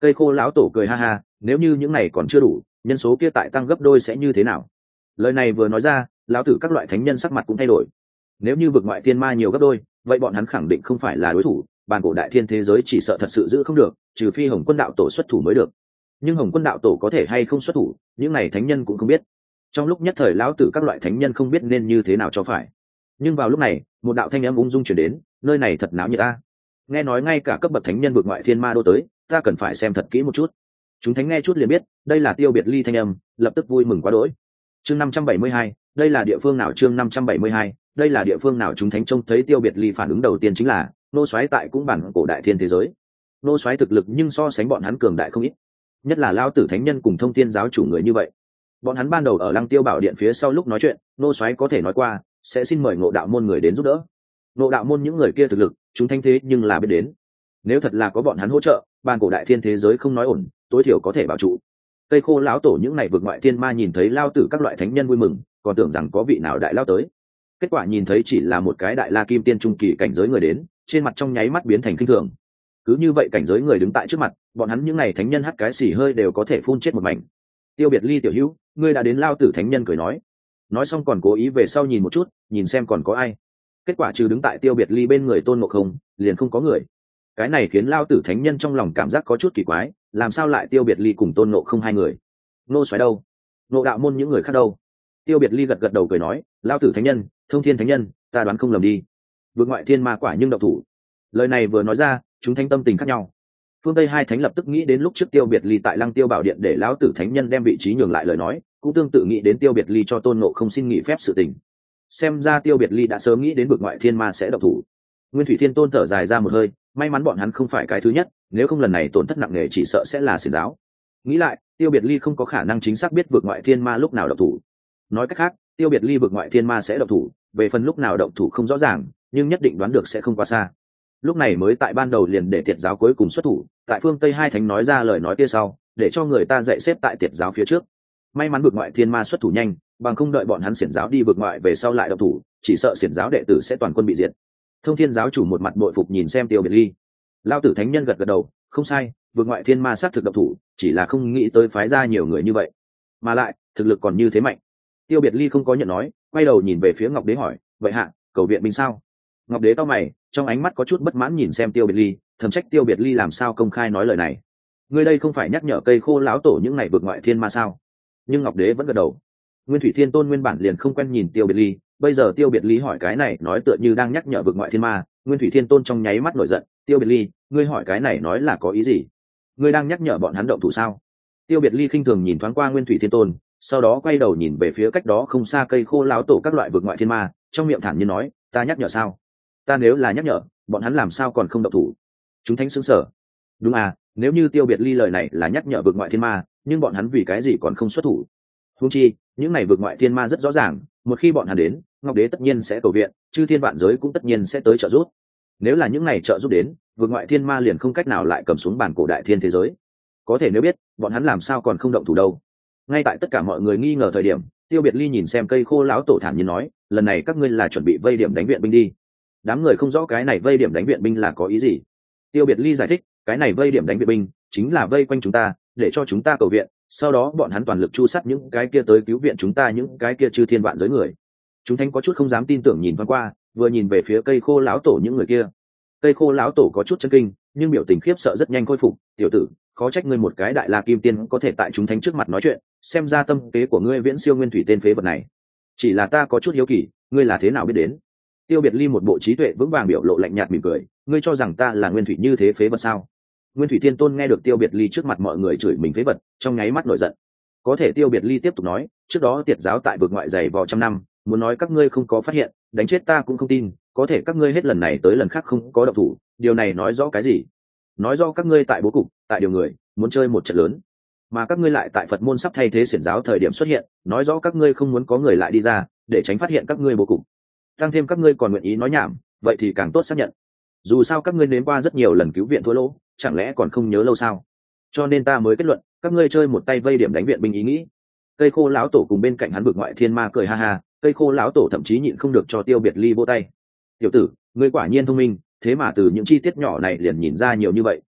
Cây khô lão tổ cười ha ha, nếu như những này còn chưa đủ, nhân số kia tại tăng gấp đôi sẽ như thế nào? Lời này vừa nói ra, lão tử các loại thánh nhân sắc mặt cũng thay đổi. Nếu như vực ngoại thiên ma nhiều gấp đôi, vậy bọn hắn khẳng định không phải là đối thủ, bàn cổ đại thiên thế giới chỉ sợ thật sự giữ không được, trừ phi Hồng Quân đạo tổ xuất thủ mới được. Nhưng Hồng Quân đạo tổ có thể hay không xuất thủ, những này thánh nhân cũng không biết. Trong lúc nhất thời lão tử các loại thánh nhân không biết nên như thế nào cho phải. Nhưng vào lúc này, một đạo thanh âm ung dung truyền đến, nơi này thật náo nhiệt ta. Nghe nói ngay cả cấp bậc thánh nhân vực ngoại thiên ma đô tới, ta cần phải xem thật kỹ một chút. Chúng thánh nghe chút liền biết, đây là Tiêu Biệt Ly thanh âm, lập tức vui mừng quá đỗi. Chương 572, đây là địa phương nào? Chương 572, đây là địa phương nào? Chúng thánh trông thấy Tiêu Biệt Ly phản ứng đầu tiên chính là, nô soái tại cũng bản cổ đại thiên thế giới. Nô soái thực lực nhưng so sánh bọn hắn cường đại không ít, nhất là lao tử thánh nhân cùng thông thiên giáo chủ người như vậy. Bọn hắn ban đầu ở Lăng Tiêu Bảo Điện phía sau lúc nói chuyện, nô soái có thể nói qua, sẽ xin mời Ngộ Đạo môn người đến giúp đỡ. Ngộ Đạo môn những người kia thực lực, chúng thánh thế nhưng là biết đến. Nếu thật là có bọn hắn hỗ trợ, bản cổ đại thiên thế giới không nói ổn, tối thiểu có thể bảo trụ. Cây khô lão tổ những này vượt ngoại thiên ma nhìn thấy lao tử các loại thánh nhân vui mừng, còn tưởng rằng có vị nào đại lao tới. Kết quả nhìn thấy chỉ là một cái đại la kim tiên trung kỳ cảnh giới người đến, trên mặt trong nháy mắt biến thành kinh thường. Cứ như vậy cảnh giới người đứng tại trước mặt, bọn hắn những này thánh nhân hắt cái xì hơi đều có thể phun chết một mảnh. Tiêu Biệt Ly tiểu hữu, ngươi đã đến. Lao tử thánh nhân cười nói xong còn cố ý về sau nhìn một chút, nhìn xem còn có ai. Kết quả trừ đứng tại Tiêu Biệt Ly bên người Tôn Ngộ Không, liền không có người. Cái này khiến lao tử thánh nhân trong lòng cảm giác có chút kỳ quái, làm sao lại Tiêu Biệt Ly cùng Tôn Ngộ Không hai người? Nô xoáy đâu? Ngộ đạo môn những người khác đâu? Tiêu Biệt Ly gật gật đầu cười nói, lao tử thánh nhân, thông thiên thánh nhân, ta đoán không lầm đi. Vượt ngoại thiên ma quả nhưng độc thủ. Lời này vừa nói ra, chúng thánh tâm tình khác nhau. Phương Tây hai thánh lập tức nghĩ đến lúc trước Tiêu Biệt Ly tại Lăng Tiêu Bảo Điện để lão tử thánh nhân đem vị trí nhường lại lời nói, cũng tương tự nghĩ đến Tiêu Biệt Ly cho Tôn Ngộ Không xin nghỉ phép sự tình. Xem ra Tiêu Biệt Ly đã sớm nghĩ đến vực ngoại thiên ma sẽ độc thủ. Nguyên Thủy Thiên Tôn thở dài ra một hơi, may mắn bọn hắn không phải cái thứ nhất, nếu không lần này tổn thất nặng nề chỉ sợ sẽ là xiển giáo. Nghĩ lại, Tiêu Biệt Ly không có khả năng chính xác biết vực ngoại thiên ma lúc nào độc thủ. Nói cách khác, Tiêu Biệt Ly vực ngoại thiên ma sẽ độc thủ, về phần lúc nào động thủ không rõ ràng, nhưng nhất định đoán được sẽ không quá xa. Lúc này mới tại ban đầu liền để tiệt giáo cuối cùng xuất thủ, tại phương Tây hai thánh nói ra lời nói kia sau, để cho người ta dạy xếp tại tiệt giáo phía trước. May mắn vực ngoại thiên ma xuất thủ nhanh, bằng không đợi bọn hắn xiển giáo đi vực ngoại về sau lại động thủ, chỉ sợ xiển giáo đệ tử sẽ toàn quân bị diệt. Thông thiên giáo chủ một mặt bội phục nhìn xem Tiêu Biệt Ly. Lao tử thánh nhân gật gật đầu, không sai, vực ngoại thiên ma sát thực động thủ, chỉ là không nghĩ tới phái ra nhiều người như vậy, mà lại thực lực còn như thế mạnh. Tiêu Biệt Ly không có nhận nói, quay đầu nhìn về phía Ngọc Đế hỏi, vậy hạ cầu viện binh sao? Ngọc Đế cau mày, trong ánh mắt có chút bất mãn nhìn xem Tiêu Biệt Ly, thầm trách Tiêu Biệt Ly làm sao công khai nói lời này. Ngươi đây không phải nhắc nhở cây khô lão tổ những ngày vực ngoại thiên ma sao? Nhưng Ngọc Đế vẫn gật đầu. Nguyên Thủy Thiên Tôn nguyên bản liền không quen nhìn Tiêu Biệt Ly, bây giờ Tiêu Biệt Ly hỏi cái này nói tựa như đang nhắc nhở vực ngoại thiên ma, Nguyên Thủy Thiên Tôn trong nháy mắt nổi giận, Tiêu Biệt Ly, ngươi hỏi cái này nói là có ý gì? Ngươi đang nhắc nhở bọn hắn động thủ sao? Tiêu Biệt Ly khinh thường nhìn thoáng qua Nguyên Thủy Thiên Tôn, sau đó quay đầu nhìn về phía cách đó không xa cây khô lão tổ các loại vực ngoại thiên ma, trong miệng thản nhiên nói, ta nhắc nhở sao? Ta nếu là nhắc nhở, bọn hắn làm sao còn không động thủ? Chúng thánh sững sờ. Đúng à, nếu như Tiêu Biệt Ly lời này là nhắc nhở vực ngoại thiên ma, nhưng bọn hắn vì cái gì còn không xuất thủ? Huống chi, những này vực ngoại thiên ma rất rõ ràng, một khi bọn hắn đến, Ngọc Đế tất nhiên sẽ cầu viện, chư thiên vạn giới cũng tất nhiên sẽ tới trợ giúp. Nếu là những này trợ giúp đến, vực ngoại thiên ma liền không cách nào lại cầm xuống bản cổ đại thiên thế giới. Có thể nếu biết, bọn hắn làm sao còn không động thủ đâu? Ngay tại tất cả mọi người nghi ngờ thời điểm, Tiêu Biệt Ly nhìn xem cây khô lão tổ thản nhiên nói, lần này các ngươi là chuẩn bị vây điểm đánh viện binh đi. Đám người không rõ cái này vây điểm đánh viện binh là có ý gì. Tiêu Biệt Ly giải thích, cái này vây điểm đánh viện binh chính là vây quanh chúng ta, để cho chúng ta cầu viện, sau đó bọn hắn toàn lực chu sát những cái kia tới cứu viện chúng ta, những cái kia chư thiên vạn giới người. Chúng thánh có chút không dám tin tưởng nhìn thoáng qua, vừa nhìn về phía cây khô lão tổ những người kia. Cây khô lão tổ có chút chấn kinh, nhưng biểu tình khiếp sợ rất nhanh khôi phục. Tiểu tử, khó trách ngươi một cái đại la kim tiên có thể tại chúng thánh trước mặt nói chuyện, xem ra tâm kế của ngươi viễn siêu Nguyên Thủy tên phế vật này. Chỉ là ta có chút hiếu kỳ, ngươi là thế nào biết đến? Tiêu Biệt Ly một bộ trí tuệ vững vàng biểu lộ lạnh nhạt mỉm cười, ngươi cho rằng ta là Nguyên Thủy như thế phế vật sao? Nguyên Thủy Thiên Tôn nghe được Tiêu Biệt Ly trước mặt mọi người chửi mình phế vật, trong nháy mắt nổi giận. Có thể Tiêu Biệt Ly tiếp tục nói, trước đó tiệt giáo tại vực ngoại dày vò trăm năm, muốn nói các ngươi không có phát hiện, đánh chết ta cũng không tin, có thể các ngươi hết lần này tới lần khác không có động thủ, điều này nói rõ cái gì? Nói rõ các ngươi tại bố cục, tại điều người, muốn chơi một trận lớn, mà các ngươi lại tại Phật môn sắp thay thế xiển giáo thời điểm xuất hiện, nói rõ các ngươi không muốn có người lại đi ra, để tránh phát hiện các ngươi bố cục. Tăng thêm các ngươi còn nguyện ý nói nhảm, vậy thì càng tốt xác nhận. Dù sao các ngươi nếm qua rất nhiều lần cứu viện thua lỗ, chẳng lẽ còn không nhớ lâu sao? Cho nên ta mới kết luận, các ngươi chơi một tay vây điểm đánh viện binh ý nghĩ. Cây khô lão tổ cùng bên cạnh hắn vực ngoại thiên ma cười ha ha, cây khô lão tổ thậm chí nhịn không được cho Tiêu Biệt Ly vỗ tay. Tiểu tử, ngươi quả nhiên thông minh, thế mà từ những chi tiết nhỏ này liền nhìn ra nhiều như vậy,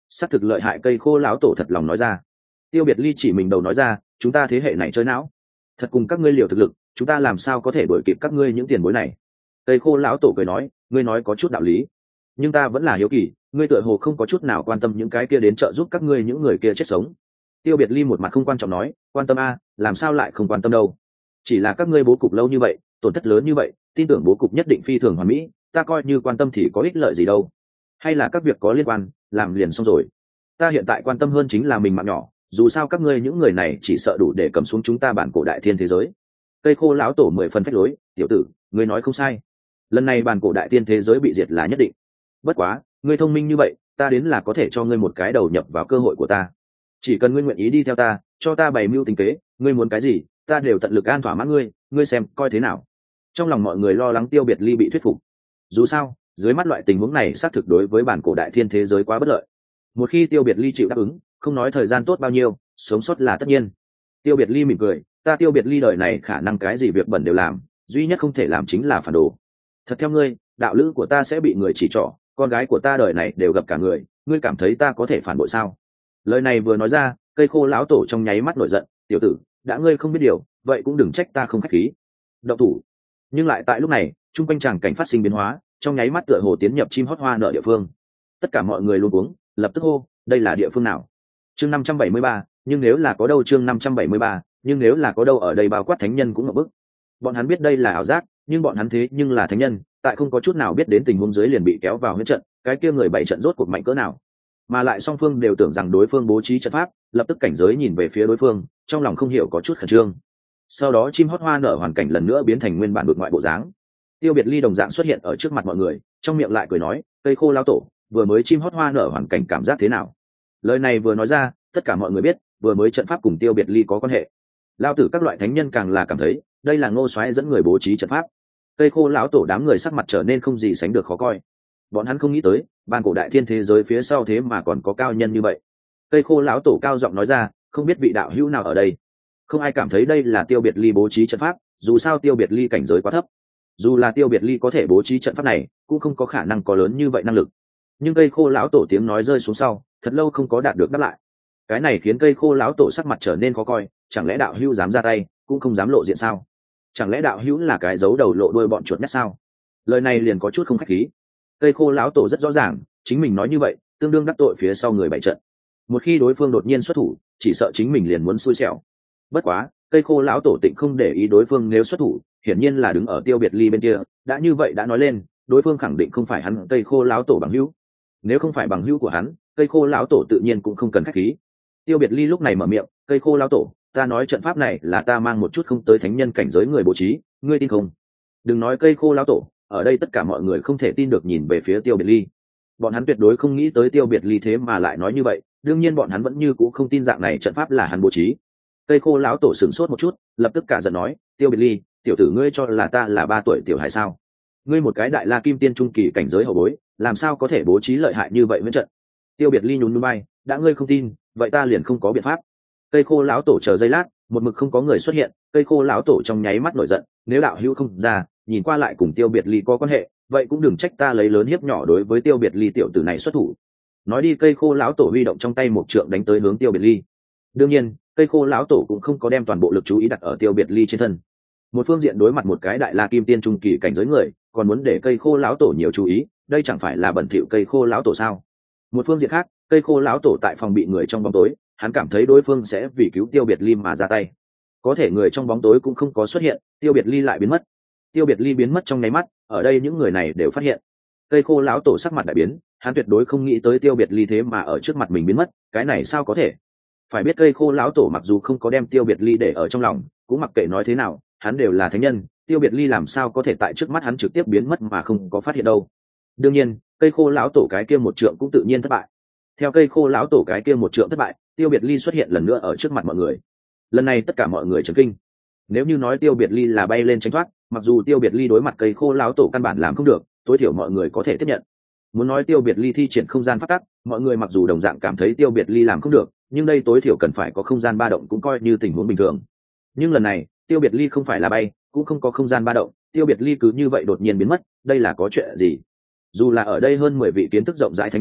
xác thực lợi hại, cây khô lão tổ thật lòng nói ra. Tiêu Biệt Ly chỉ mình đầu nói ra, chúng ta thế hệ này chơi não, thật cùng các ngươi liều thực lực, chúng ta làm sao có thể đuổi kịp các ngươi những tiền bối này. Cây khô lão tổ cười nói, ngươi nói có chút đạo lý, nhưng ta vẫn là hiếu kỳ, ngươi tựa hồ không có chút nào quan tâm những cái kia đến trợ giúp các ngươi những người kia chết sống. Tiêu Biệt Ly một mặt không quan trọng nói, quan tâm a, làm sao lại không quan tâm đâu, chỉ là các ngươi bố cục lâu như vậy, tổn thất lớn như vậy, tin tưởng bố cục nhất định phi thường hoàn mỹ, ta coi như quan tâm thì có ích lợi gì đâu, hay là các việc có liên quan làm liền xong rồi. Ta hiện tại quan tâm hơn chính là mình mạng nhỏ, dù sao các ngươi những người này chỉ sợ đủ để cầm xuống chúng ta bản cổ đại thiên thế giới. Cây khô lão tổ 10 phần phách lối, tiểu tử, ngươi nói không sai, lần này bản cổ đại thiên thế giới bị diệt là nhất định. Bất quá ngươi thông minh như vậy, ta đến là có thể cho ngươi một cái đầu nhập vào cơ hội của ta, chỉ cần ngươi nguyện ý đi theo ta, cho ta bày mưu tính kế, ngươi muốn cái gì ta đều tận lực an thỏa mãn ngươi, ngươi xem coi thế nào. Trong lòng mọi người lo lắng Tiêu Biệt Ly bị thuyết phục, dù sao dưới mắt loại tình huống này xác thực đối với bản cổ đại thiên thế giới quá bất lợi. Một khi Tiêu Biệt Ly chịu đáp ứng, không nói thời gian tốt bao nhiêu, sống sót là tất nhiên. Tiêu Biệt Ly mỉm cười, ta Tiêu Biệt Ly đời này khả năng cái gì việc bẩn đều làm, duy nhất không thể làm chính là phản đồ. Thật theo ngươi, đạo lữ của ta sẽ bị người chỉ trỏ, con gái của ta đời này đều gặp cả người, ngươi cảm thấy ta có thể phản bội sao? Lời này vừa nói ra, cây khô lão tổ trong nháy mắt nổi giận, tiểu tử, đã ngươi không biết điều, vậy cũng đừng trách ta không khách khí. Động thủ. Nhưng lại tại lúc này, trung quanh tràng cảnh phát sinh biến hóa, trong nháy mắt tựa hồ tiến nhập chim hót hoa nở địa phương. Tất cả mọi người luôn uống, lập tức hô, đây là địa phương nào? Chương 573, nhưng nếu là có đâu, chương 573, nhưng nếu là có đâu, ở đây bao quát thánh nhân cũng ngộp bức. Bọn hắn biết đây là ảo giác, nhưng bọn hắn thế nhưng là thánh nhân, tại không có chút nào biết đến tình huống dưới liền bị kéo vào huyễn trận, cái kia người bảy trận rốt cuộc mạnh cỡ nào? Mà lại song phương đều tưởng rằng đối phương bố trí trận pháp, lập tức cảnh giới nhìn về phía đối phương, trong lòng không hiểu có chút khẩn trương. Sau đó chim hót hoa nở hoàn cảnh lần nữa biến thành nguyên bản đột ngoại bộ dáng. Tiêu Biệt Ly đồng dạng xuất hiện ở trước mặt mọi người, trong miệng lại cười nói, cây khô lão tổ, vừa mới chim hót hoa nở hoàn cảnh cảm giác thế nào? Lời này vừa nói ra, tất cả mọi người biết, vừa mới trận pháp cùng Tiêu Biệt Ly có quan hệ. Lao tử các loại thánh nhân càng là cảm thấy, đây là Ngô Soái dẫn người bố trí trận pháp. Cây khô lão tổ đám người sắc mặt trở nên không gì sánh được khó coi. Bọn hắn không nghĩ tới, ban cổ đại thiên thế giới phía sau thế mà còn có cao nhân như vậy. Cây khô lão tổ cao giọng nói ra, không biết vị đạo hữu nào ở đây. Không ai cảm thấy đây là Tiêu Biệt Ly bố trí trận pháp, dù sao Tiêu Biệt Ly cảnh giới quá thấp. Dù là Tiêu Biệt Ly có thể bố trí trận pháp này, cũng không có khả năng có lớn như vậy năng lực. Nhưng cây khô lão tổ tiếng nói rơi xuống sau, thật lâu không có đạt được đáp lại. Cái này khiến cây khô lão tổ sắc mặt trở nên khó coi, chẳng lẽ đạo hữu dám ra tay, cũng không dám lộ diện sao? Chẳng lẽ đạo hữu là cái giấu đầu lộ đuôi bọn chuột nhắt sao? Lời này liền có chút không khách khí. Cây khô lão tổ rất rõ ràng, chính mình nói như vậy, tương đương đắc tội phía sau người bày trận. Một khi đối phương đột nhiên xuất thủ, chỉ sợ chính mình liền muốn xui xẻo. Bất quá, cây khô lão tổ tịnh không để ý đối phương nếu xuất thủ, hiển nhiên là đứng ở Tiêu Biệt Ly bên kia, đã như vậy đã nói lên, đối phương khẳng định không phải hắn cây khô lão tổ bằng hữu. Nếu không phải bằng hữu của hắn, cây khô lão tổ tự nhiên cũng không cần khách khí. Tiêu Biệt Ly lúc này mở miệng, cây khô lão tổ, ta nói trận pháp này là ta mang một chút không tới thánh nhân cảnh giới người bố trí, ngươi tin không? Đừng nói cây khô lão tổ, ở đây tất cả mọi người không thể tin được nhìn về phía Tiêu Biệt Ly. Bọn hắn tuyệt đối không nghĩ tới Tiêu Biệt Ly thế mà lại nói như vậy, đương nhiên bọn hắn vẫn như cũ không tin dạng này trận pháp là hắn bố trí. Cây khô lão tổ sửng sốt một chút, lập tức cả giận nói, Tiêu Biệt Ly, tiểu tử ngươi cho là ta là 3 tuổi tiểu hải sao? Ngươi một cái đại la kim tiên trung kỳ cảnh giới hậu bối, làm sao có thể bố trí lợi hại như vậy với trận? Tiêu Biệt Ly nhún nhún vai, đã ngươi không tin, vậy ta liền không có biện pháp. Cây khô lão tổ chờ giây lát, một mực không có người xuất hiện, cây khô lão tổ trong nháy mắt nổi giận, nếu đạo hữu không ra, nhìn qua lại cùng Tiêu Biệt Ly có quan hệ, vậy cũng đừng trách ta lấy lớn hiếp nhỏ đối với Tiêu Biệt Ly tiểu tử này xuất thủ. Nói đi, cây khô lão tổ huy động trong tay một trượng đánh tới hướng Tiêu Biệt Ly. Đương nhiên, cây khô lão tổ cũng không có đem toàn bộ lực chú ý đặt ở Tiêu Biệt Ly trên thân. Một phương diện đối mặt một cái đại la kim tiên trung kỳ cảnh giới người, còn muốn để cây khô lão tổ nhiều chú ý, đây chẳng phải là bẩn thỉu cây khô lão tổ sao? Một phương diện khác, cây khô lão tổ tại phòng bị người trong bóng tối, hắn cảm thấy đối phương sẽ vì cứu Tiêu Biệt Ly mà ra tay. Có thể người trong bóng tối cũng không có xuất hiện, Tiêu Biệt Ly lại biến mất. Tiêu Biệt Ly biến mất trong nháy mắt, ở đây những người này đều phát hiện. Cây khô lão tổ sắc mặt đại biến, hắn tuyệt đối không nghĩ tới Tiêu Biệt Ly thế mà ở trước mặt mình biến mất, cái này sao có thể? Phải biết cây khô lão tổ mặc dù không có đem Tiêu Biệt Ly để ở trong lòng, cũng mặc kệ nói thế nào, hắn đều là thánh nhân, Tiêu Biệt Ly làm sao có thể tại trước mắt hắn trực tiếp biến mất mà không có phát hiện đâu. Đương nhiên, cây khô lão tổ cái kia một trượng cũng tự nhiên thất bại. Theo cây khô lão tổ cái kia một trượng thất bại, Tiêu Biệt Ly xuất hiện lần nữa ở trước mặt mọi người. Lần này tất cả mọi người chấn kinh. Nếu như nói Tiêu Biệt Ly là bay lên tránh thoát, mặc dù Tiêu Biệt Ly đối mặt cây khô lão tổ căn bản làm không được, tối thiểu mọi người có thể tiếp nhận. Muốn nói Tiêu Biệt Ly thi triển không gian phát tắc, mọi người mặc dù đồng dạng cảm thấy Tiêu Biệt Ly làm không được, nhưng đây tối thiểu cần phải có không gian ba động cũng coi như tình huống bình thường. Nhưng lần này, Tiêu Biệt Ly không phải là bay, cũng không có không gian ba động, Tiêu Biệt Ly cứ như vậy đột nhiên biến mất, đây là có chuyện gì? Dù là ở đây hơn 10 vị kiến thức rộng rãi thánh nhân,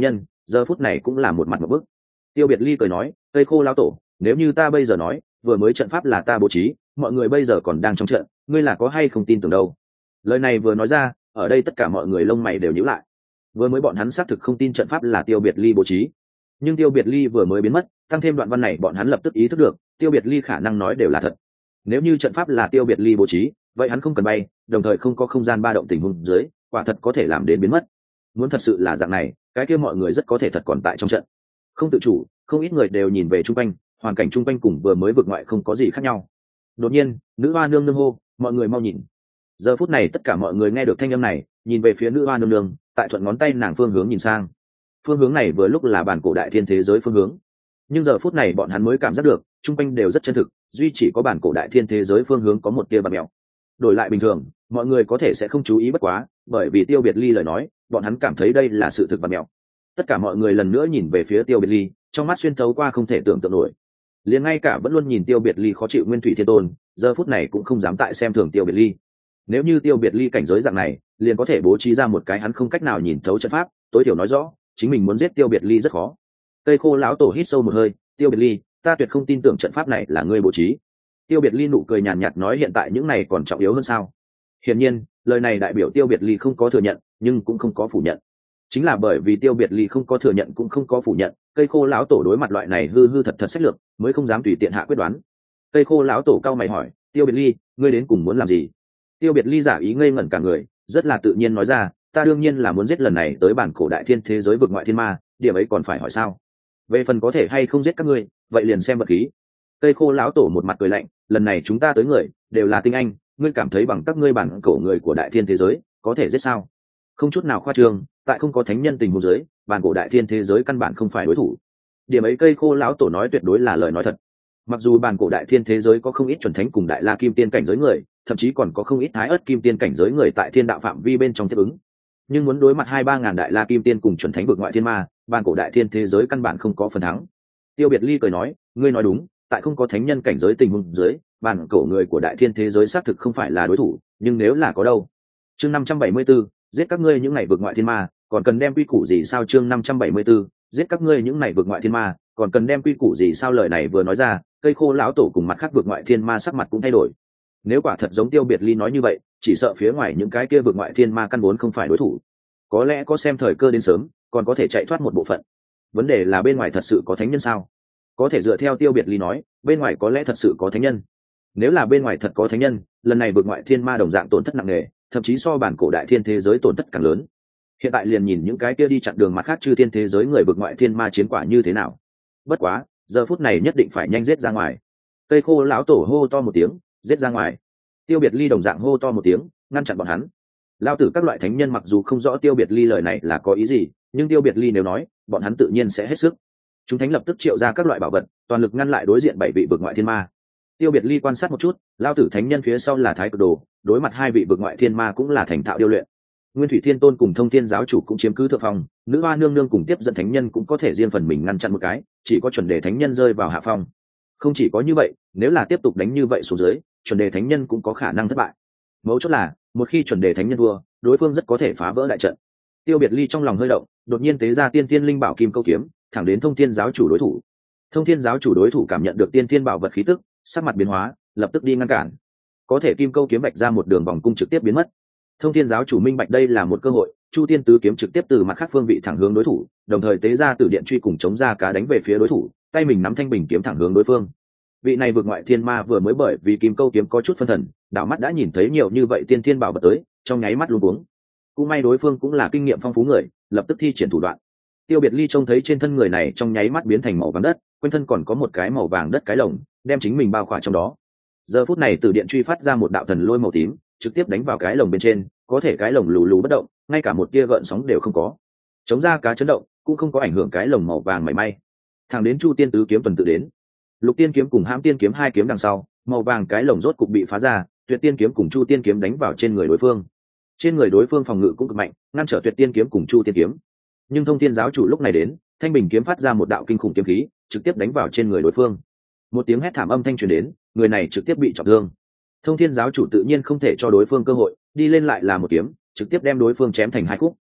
giờ phút này cũng là một mặt một bức. Tiêu Biệt Ly cười nói, cây khô lão tổ, nếu như ta bây giờ nói vừa mới trận pháp là ta bố trí, mọi người bây giờ còn đang trong trận, ngươi là có hay không tin tưởng đâu. Lời này vừa nói ra, ở đây tất cả mọi người lông mày đều nhíu lại. Vừa mới bọn hắn xác thực không tin trận pháp là Tiêu Biệt Ly bố trí, nhưng Tiêu Biệt Ly vừa mới biến mất, tăng thêm đoạn văn này bọn hắn lập tức ý thức được Tiêu Biệt Ly khả năng nói đều là thật. Nếu như trận pháp là Tiêu Biệt Ly bố trí, vậy hắn không cần bay, đồng thời không có không gian ba động tình huống dưới, quả thật có thể làm đến biến mất. Muốn thật sự là dạng này, cái kia mọi người rất có thể thật còn tại trong trận. Không tự chủ, không ít người đều nhìn về trung quanh, hoàn cảnh trung quanh cùng vừa mới vực ngoại không có gì khác nhau. Đột nhiên, nữ hoa nương nương hô, mọi người mau nhìn. Giờ phút này tất cả mọi người nghe được thanh âm này, nhìn về phía nữ hoa nương nương, tại thuận ngón tay nàng phương hướng nhìn sang. Phương hướng này vừa lúc là bản cổ đại thiên thế giới phương hướng, nhưng giờ phút này bọn hắn mới cảm giác được trung quanh đều rất chân thực, duy chỉ có bản cổ đại thiên thế giới phương hướng có một tia bạt mèo. Đổi lại bình thường, mọi người có thể sẽ không chú ý bất quá, bởi vì Tiêu Biệt Ly lời nói, bọn hắn cảm thấy đây là sự thực bạt mèo. Tất cả mọi người lần nữa nhìn về phía Tiêu Biệt Ly, trong mắt xuyên thấu qua không thể tưởng tượng nổi. Liền ngay cả vẫn luôn nhìn Tiêu Biệt Ly khó chịu Nguyên Thủy Thiên Tôn, giờ phút này cũng không dám tại xem thường Tiêu Biệt Ly. Nếu như Tiêu Biệt Ly cảnh giới dạng này, liền có thể bố trí ra một cái hắn không cách nào nhìn thấu trận pháp, tối thiểu nói rõ, chính mình muốn giết Tiêu Biệt Ly rất khó. Cây khô lão tổ hít sâu một hơi, Tiêu Biệt Ly, ta tuyệt không tin tưởng trận pháp này là ngươi bố trí. Tiêu Biệt Ly nụ cười nhàn nhạt nói, hiện tại những này còn trọng yếu hơn sao? Hiển nhiên, lời này đại biểu Tiêu Biệt Ly không có thừa nhận, nhưng cũng không có phủ nhận. Chính là bởi vì Tiêu Biệt Ly không có thừa nhận cũng không có phủ nhận, cây khô lão tổ đối mặt loại này hư hư thật thật sách lược, mới không dám tùy tiện hạ quyết đoán. Cây khô lão tổ cao mày hỏi, Tiêu Biệt Ly, ngươi đến cùng muốn làm gì? Tiêu Biệt Ly giả ý ngây ngẩn cả người, rất là tự nhiên nói ra, ta đương nhiên là muốn giết lần này tới bản cổ đại thiên thế giới vực ngoại thiên ma, điểm ấy còn phải hỏi sao? Về phần có thể hay không giết các ngươi, vậy liền xem vật khí. Cây khô lão tổ một mặt cười lạnh, lần này chúng ta tới người đều là tinh anh, ngươi cảm thấy bằng các ngươi bản cổ người của đại thiên thế giới có thể giết sao? Không chút nào khoa trương, tại không có thánh nhân tình huống giới, bản cổ đại thiên thế giới căn bản không phải đối thủ. Điểm ấy cây khô lão tổ nói tuyệt đối là lời nói thật. Mặc dù bản cổ đại thiên thế giới có không ít chuẩn thánh cùng đại la kim tiên cảnh giới người, thậm chí còn có không ít thái ớt kim tiên cảnh giới người tại thiên đạo phạm vi bên trong tiếp ứng, nhưng muốn đối mặt 2-3 ngàn đại la kim tiên cùng chuẩn thánh vực ngoại thiên ma, bản cổ đại thiên thế giới căn bản không có phần thắng. Tiêu Biệt Ly cười nói, ngươi nói đúng, tại không có thánh nhân cảnh giới tình huống dưới, bản cổ người của đại thiên thế giới xác thực không phải là đối thủ, nhưng nếu là có đâu? Chương 574, giết các ngươi những ngày vực ngoại thiên ma, còn cần đem quy củ gì sao? Chương 574, giết các ngươi những ngày vực ngoại thiên ma, còn cần đem quy củ gì sao? Lời này vừa nói ra, cây khô lão tổ cùng mặt khác vực ngoại thiên ma sắc mặt cũng thay đổi. Nếu quả thật giống Tiêu Biệt Ly nói như vậy, chỉ sợ phía ngoài những cái kia vực ngoại thiên ma căn vốn không phải đối thủ. Có lẽ có xem thời cơ đến sớm, còn có thể chạy thoát một bộ phận. Vấn đề là bên ngoài thật sự có thánh nhân sao? Có thể dựa theo Tiêu Biệt Ly nói, bên ngoài có lẽ thật sự có thánh nhân. Nếu là bên ngoài thật có thánh nhân, lần này vực ngoại thiên ma đồng dạng tổn thất nặng nề, thậm chí so bản cổ đại thiên thế giới tổn thất càng lớn. Hiện tại liền nhìn những cái kia đi chặn đường mặt khác chư thiên thế giới người vực ngoại thiên ma chiến quả như thế nào. Bất quá, giờ phút này nhất định phải nhanh giết ra ngoài. Cây khô lão tổ hô to một tiếng, giết ra ngoài. Tiêu Biệt Ly đồng dạng hô to một tiếng, ngăn chặn bọn hắn. Lao tử các loại thánh nhân mặc dù không rõ Tiêu Biệt Ly lời này là có ý gì, nhưng Tiêu Biệt Ly nếu nói, bọn hắn tự nhiên sẽ hết sức. Chúng thánh lập tức triệu ra các loại bảo vật, toàn lực ngăn lại đối diện 7 vị vực ngoại thiên ma. Tiêu Biệt Ly quan sát một chút, Lao tử thánh nhân phía sau là Thái Cực Đồ, đối mặt 2 vị vực ngoại thiên ma cũng là thành thạo điêu luyện. Nguyên Thủy Thiên Tôn cùng Thông Thiên giáo chủ cũng chiếm cứ thượng phong, nữ hoa nương nương cùng tiếp dẫn thánh nhân cũng có thể riêng phần mình ngăn chặn một cái, chỉ có chuẩn đề thánh nhân rơi vào hạ phong. Không chỉ có như vậy, nếu là tiếp tục đánh như vậy xuống dưới, chuẩn đề thánh nhân cũng có khả năng thất bại. Mấu chốt là, một khi chuẩn đề thánh nhân thua, đối phương rất có thể phá vỡ đại trận. Tiêu Biệt Ly trong lòng hơi động, đột nhiên tế ra tiên thiên linh bảo kim câu kiếm, thẳng đến Thông Thiên giáo chủ đối thủ. Thông Thiên giáo chủ đối thủ cảm nhận được tiên thiên bảo vật khí tức, sắc mặt biến hóa, lập tức đi ngăn cản. Có thể kim câu kiếm bạch ra một đường vòng cung trực tiếp biến mất. Thông Thiên giáo chủ minh bạch đây là một cơ hội, Chu Tiên tứ kiếm trực tiếp từ mặt khác phương vị thẳng hướng đối thủ, đồng thời tế ra Tử Điện truy cùng chống ra cá đánh về phía đối thủ, tay mình nắm thanh bình kiếm thẳng hướng đối phương. Vị này vượt ngoại thiên ma vừa mới bởi vì kim câu kiếm có chút phân thần, đảo mắt đã nhìn thấy nhiều như vậy tiên thiên bảo vật tới, trong nháy mắt luống cuống. Cũng may đối phương cũng là kinh nghiệm phong phú người, lập tức thi triển thủ đoạn. Tiêu Biệt Ly trông thấy trên thân người này trong nháy mắt biến thành màu vàng đất, quanh thân còn có một cái màu vàng đất cái lồng, đem chính mình bao khỏa trong đó. Giờ phút này Tử Điện truy phát ra một đạo thần lôi màu tím, trực tiếp đánh vào cái lồng bên trên, có thể cái lồng lù lù bất động, ngay cả một tia gợn sóng đều không có. Chống ra cá chấn động, cũng không có ảnh hưởng cái lồng màu vàng mảy may. Thẳng đến Chu Tiên tứ kiếm tuần tự đến, Lục Tiên kiếm cùng Hãm Tiên kiếm 2 kiếm đằng sau, màu vàng cái lồng rốt cục bị phá ra, Tuyệt Tiên kiếm cùng Chu Tiên kiếm đánh vào trên người đối phương. Trên người đối phương phòng ngự cũng cực mạnh, ngăn trở Tuyệt Tiên kiếm cùng Chu Tiên kiếm. Nhưng Thông Thiên giáo chủ lúc này đến, thanh bình kiếm phát ra một đạo kinh khủng kiếm khí, trực tiếp đánh vào trên người đối phương. Một tiếng hét thảm âm thanh truyền đến, người này trực tiếp bị trọng thương. Thông Thiên giáo chủ tự nhiên không thể cho đối phương cơ hội, đi lên lại là một kiếm, trực tiếp đem đối phương chém thành 2 khúc.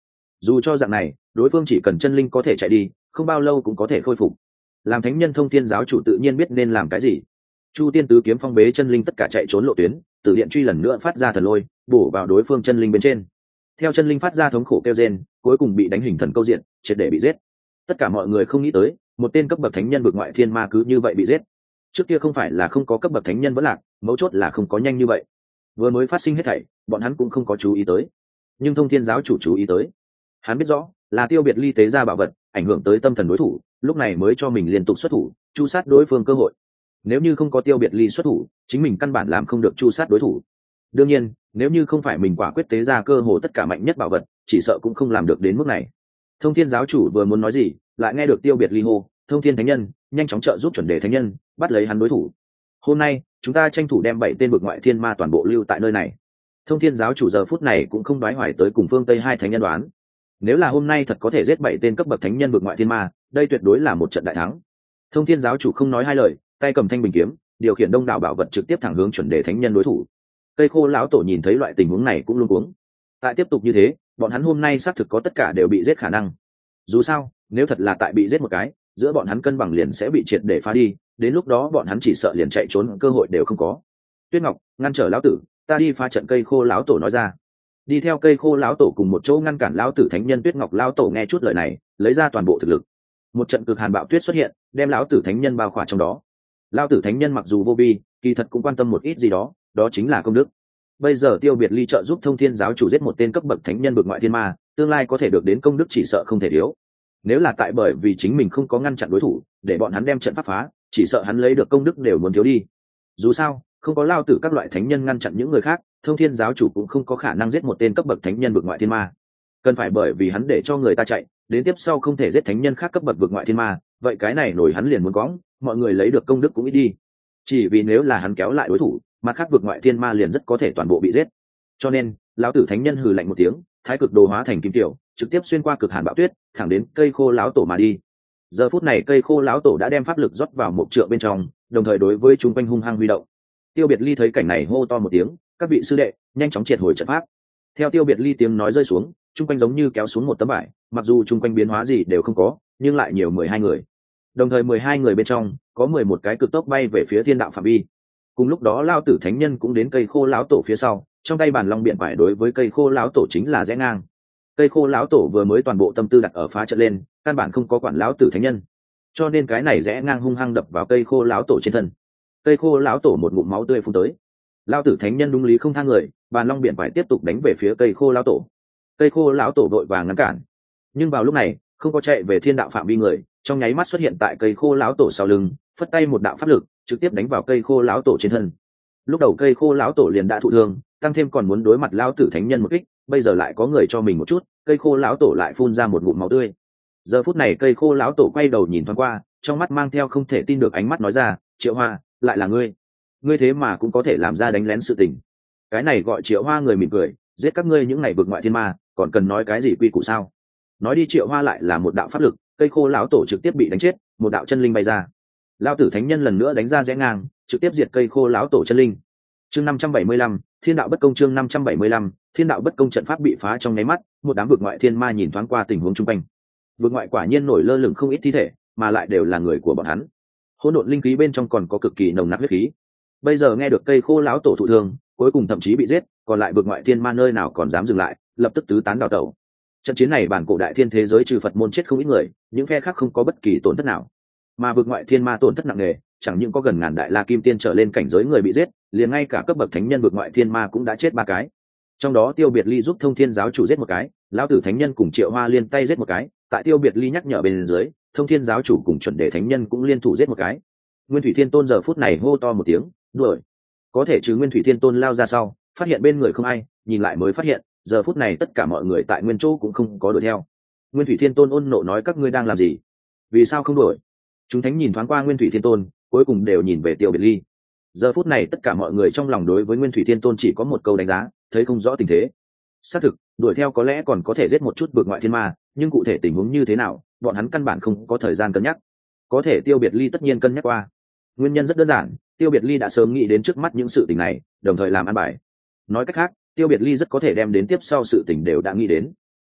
Dù cho dạng này đối phương chỉ cần chân linh có thể chạy đi, không bao lâu cũng có thể khôi phục. Làm thánh nhân thông thiên giáo chủ tự nhiên biết nên làm cái gì. Chu tiên tứ kiếm phong bế chân linh tất cả chạy trốn lộ tuyến, Tử điện truy lần nữa phát ra thần lôi bổ vào đối phương chân linh bên trên. Theo chân linh phát ra thống khổ kêu rên, cuối cùng bị đánh hình thần câu diện, triệt để bị giết. Tất cả mọi người không nghĩ tới một tên cấp bậc thánh nhân vực ngoại thiên ma cứ như vậy bị giết. Trước kia không phải là không có cấp bậc thánh nhân vẫn lạc, mấu chốt là không có nhanh như vậy. Vừa mới phát sinh hết thảy bọn hắn cũng không có chú ý tới, nhưng thông thiên giáo chủ chú ý tới. Hắn biết rõ là Tiêu Biệt Ly tế ra bảo vật ảnh hưởng tới tâm thần đối thủ, lúc này mới cho mình liên tục xuất thủ chu sát đối phương cơ hội. Nếu như không có Tiêu Biệt Ly xuất thủ, chính mình căn bản làm không được chu sát đối thủ. Đương nhiên nếu như không phải mình quả quyết tế ra cơ hồ tất cả mạnh nhất bảo vật, chỉ sợ cũng không làm được đến mức này. Thông thiên giáo chủ vừa muốn nói gì, lại nghe được Tiêu Biệt Ly hô: thông thiên thánh nhân, nhanh chóng trợ giúp chuẩn đề thánh nhân bắt lấy hắn đối thủ. Hôm nay chúng ta tranh thủ đem 7 tên vực ngoại thiên ma toàn bộ lưu tại nơi này. Thông thiên giáo chủ giờ phút này cũng không đoái hoài tới cùng phương Tây hai thánh nhân đoán. Nếu là hôm nay thật có thể giết 7 tên cấp bậc thánh nhân vực ngoại thiên ma, đây tuyệt đối là một trận đại thắng. Thông thiên giáo chủ không nói hai lời, tay cầm thanh bình kiếm, điều khiển đông đảo bảo vật trực tiếp thẳng hướng chuẩn đề thánh nhân đối thủ. Cây khô lão tổ nhìn thấy loại tình huống này cũng luống cuống. Tại tiếp tục như thế, bọn hắn hôm nay xác thực có tất cả đều bị giết khả năng. Dù sao, nếu thật là tại bị giết một cái, giữa bọn hắn cân bằng liền sẽ bị triệt để phá đi, đến lúc đó bọn hắn chỉ sợ liền chạy trốn cơ hội đều không có. Tuyết Ngọc, ngăn trở lão tử, ta đi phá trận. Cây khô lão tổ nói ra. Đi theo cây khô lão tổ cùng một chỗ ngăn cản lão tử thánh nhân Tuyết Ngọc lão tổ nghe chút lời này, lấy ra toàn bộ thực lực. Một trận cực hàn bạo tuyết xuất hiện, đem lão tử thánh nhân bao khỏa trong đó. Lão tử thánh nhân mặc dù vô vi, kỳ thật cũng quan tâm một ít gì đó, đó chính là công đức. Bây giờ Tiêu Biệt Ly trợ giúp thông thiên giáo chủ giết một tên cấp bậc thánh nhân vực ngoại thiên ma, tương lai có thể được đến công đức chỉ sợ không thể thiếu. Nếu là tại bởi vì chính mình không có ngăn chặn đối thủ, để bọn hắn đem trận pháp phá, chỉ sợ hắn lấy được công đức đều muốn thiếu đi. Dù sao không có lao tử các loại thánh nhân ngăn chặn những người khác, thông thiên giáo chủ cũng không có khả năng giết một tên cấp bậc thánh nhân vực ngoại thiên ma. Cần phải bởi vì hắn để cho người ta chạy, đến tiếp sau không thể giết thánh nhân khác cấp bậc vực ngoại thiên ma, vậy cái này nổi hắn liền muốn cõng, mọi người lấy được công đức cũng ít đi. Chỉ vì nếu là hắn kéo lại đối thủ, mà khác vực ngoại thiên ma liền rất có thể toàn bộ bị giết. Cho nên lão tử thánh nhân hừ lạnh một tiếng, thái cực đồ hóa thành kim tiểu, trực tiếp xuyên qua cực hàn bạo tuyết, thẳng đến cây khô lão tổ mà đi. Giờ phút này cây khô lão tổ đã đem pháp lực rót vào một trượng bên trong, đồng thời đối với chúng quanh hung hăng huy động. Tiêu Biệt Ly thấy cảnh này hô to một tiếng: các vị sư đệ, nhanh chóng triệt hồi trận pháp. Theo Tiêu Biệt Ly tiếng nói rơi xuống, chung quanh giống như kéo xuống một tấm vải, mặc dù chung quanh biến hóa gì đều không có, nhưng lại nhiều 12 người. Đồng thời 12 người bên trong có 11 cái cực tốc bay về phía thiên đạo phạm vi. Cùng lúc đó lao tử thánh nhân cũng đến cây khô lão tổ phía sau, trong tay bàn long biện vải đối với cây khô lão tổ chính là rẽ ngang. Cây khô lão tổ vừa mới toàn bộ tâm tư đặt ở phá trận lên, căn bản không có quản lão tử thánh nhân, cho nên cái này rẽ ngang hung hăng đập vào cây khô lão tổ trên thân. Cây khô lão tổ một ngụm máu tươi phun tới. Lão tử thánh nhân đúng lý không tha người, bàn long biện vải tiếp tục đánh về phía cây khô lão tổ. Cây khô lão tổ đội vàng ngăn cản, nhưng vào lúc này không có chạy về thiên đạo phạm vi người, trong nháy mắt xuất hiện tại cây khô lão tổ sau lưng, phất tay một đạo pháp lực trực tiếp đánh vào cây khô lão tổ trên thân. Lúc đầu cây khô lão tổ liền đã thụ thương, tăng thêm còn muốn đối mặt lão tử thánh nhân một kích, bây giờ lại có người cho mình một chút, cây khô lão tổ lại phun ra một ngụm máu tươi. Giờ phút này cây khô lão tổ quay đầu nhìn thoáng qua, trong mắt mang theo không thể tin được ánh mắt nói ra: Triệu Hoa, lại là ngươi? Ngươi thế mà cũng có thể làm ra đánh lén sự tình. Cái này gọi Triệu Hoa người mỉm cười: giết các ngươi những ngày vực ngoại thiên ma, còn cần nói cái gì quy củ sao? Nói đi Triệu Hoa lại là một đạo pháp lực, cây khô lão tổ trực tiếp bị đánh chết, một đạo chân linh bay ra. Lão tử thánh nhân lần nữa đánh ra rẽ ngang, trực tiếp diệt cây khô lão tổ chân linh. Chương 575, Thiên đạo bất công. Chương 575, Thiên đạo bất công. Trận pháp bị phá trong nháy mắt, một đám vực ngoại thiên ma nhìn thoáng qua tình huống chung quanh. Vực ngoại quả nhiên nổi lơ lửng không ít thi thể, mà lại đều là người của bọn hắn. Hỗn độn linh khí bên trong còn có cực kỳ nồng nặc huyết khí. Bây giờ nghe được cây khô lão tổ thụ thương, cuối cùng thậm chí bị giết, còn lại vực ngoại thiên ma nơi nào còn dám dừng lại, lập tức tứ tán đào tẩu. Trận chiến này bản cổ đại thiên thế giới trừ Phật môn chết không ít người, những phe khác không có bất kỳ tổn thất nào. Mà vực ngoại thiên ma tổn thất nặng nề, chẳng những có gần ngàn đại la kim tiên trở lên cảnh giới người bị giết, liền ngay cả cấp bậc thánh nhân vực ngoại thiên ma cũng đã chết 3 cái. Trong đó Tiêu Biệt Ly giúp thông thiên giáo chủ giết một cái, lão tử thánh nhân cùng Triệu Hoa liên tay giết một cái, tại Tiêu Biệt Ly nhắc nhở bên dưới, thông thiên giáo chủ cùng chuẩn đề thánh nhân cũng liên thủ giết một cái. Nguyên Thủy Thiên Tôn giờ phút này hô to một tiếng: đuổi! Có thể chứ Nguyên Thủy Thiên Tôn lao ra sau, phát hiện bên người không ai, nhìn lại mới phát hiện, giờ phút này tất cả mọi người tại nguyên chỗ cũng không có đuổi theo. Nguyên Thủy Thiên Tôn ôn nộ nói: các ngươi đang làm gì? Vì sao không đuổi? Chúng thánh nhìn thoáng qua Nguyên Thủy Thiên Tôn, cuối cùng đều nhìn về Tiêu Biệt Ly. Giờ phút này tất cả mọi người trong lòng đối với Nguyên Thủy Thiên Tôn chỉ có một câu đánh giá: thấy không rõ tình thế. Xác thực, đuổi theo có lẽ còn có thể giết một chút vực ngoại thiên ma, nhưng cụ thể tình huống như thế nào, bọn hắn căn bản không có thời gian cân nhắc. Có thể Tiêu Biệt Ly tất nhiên cân nhắc qua. Nguyên nhân rất đơn giản, Tiêu Biệt Ly đã sớm nghĩ đến trước mắt những sự tình này, đồng thời làm ăn bài. Nói cách khác, Tiêu Biệt Ly rất có thể đem đến tiếp sau sự tình đều đã nghĩ đến.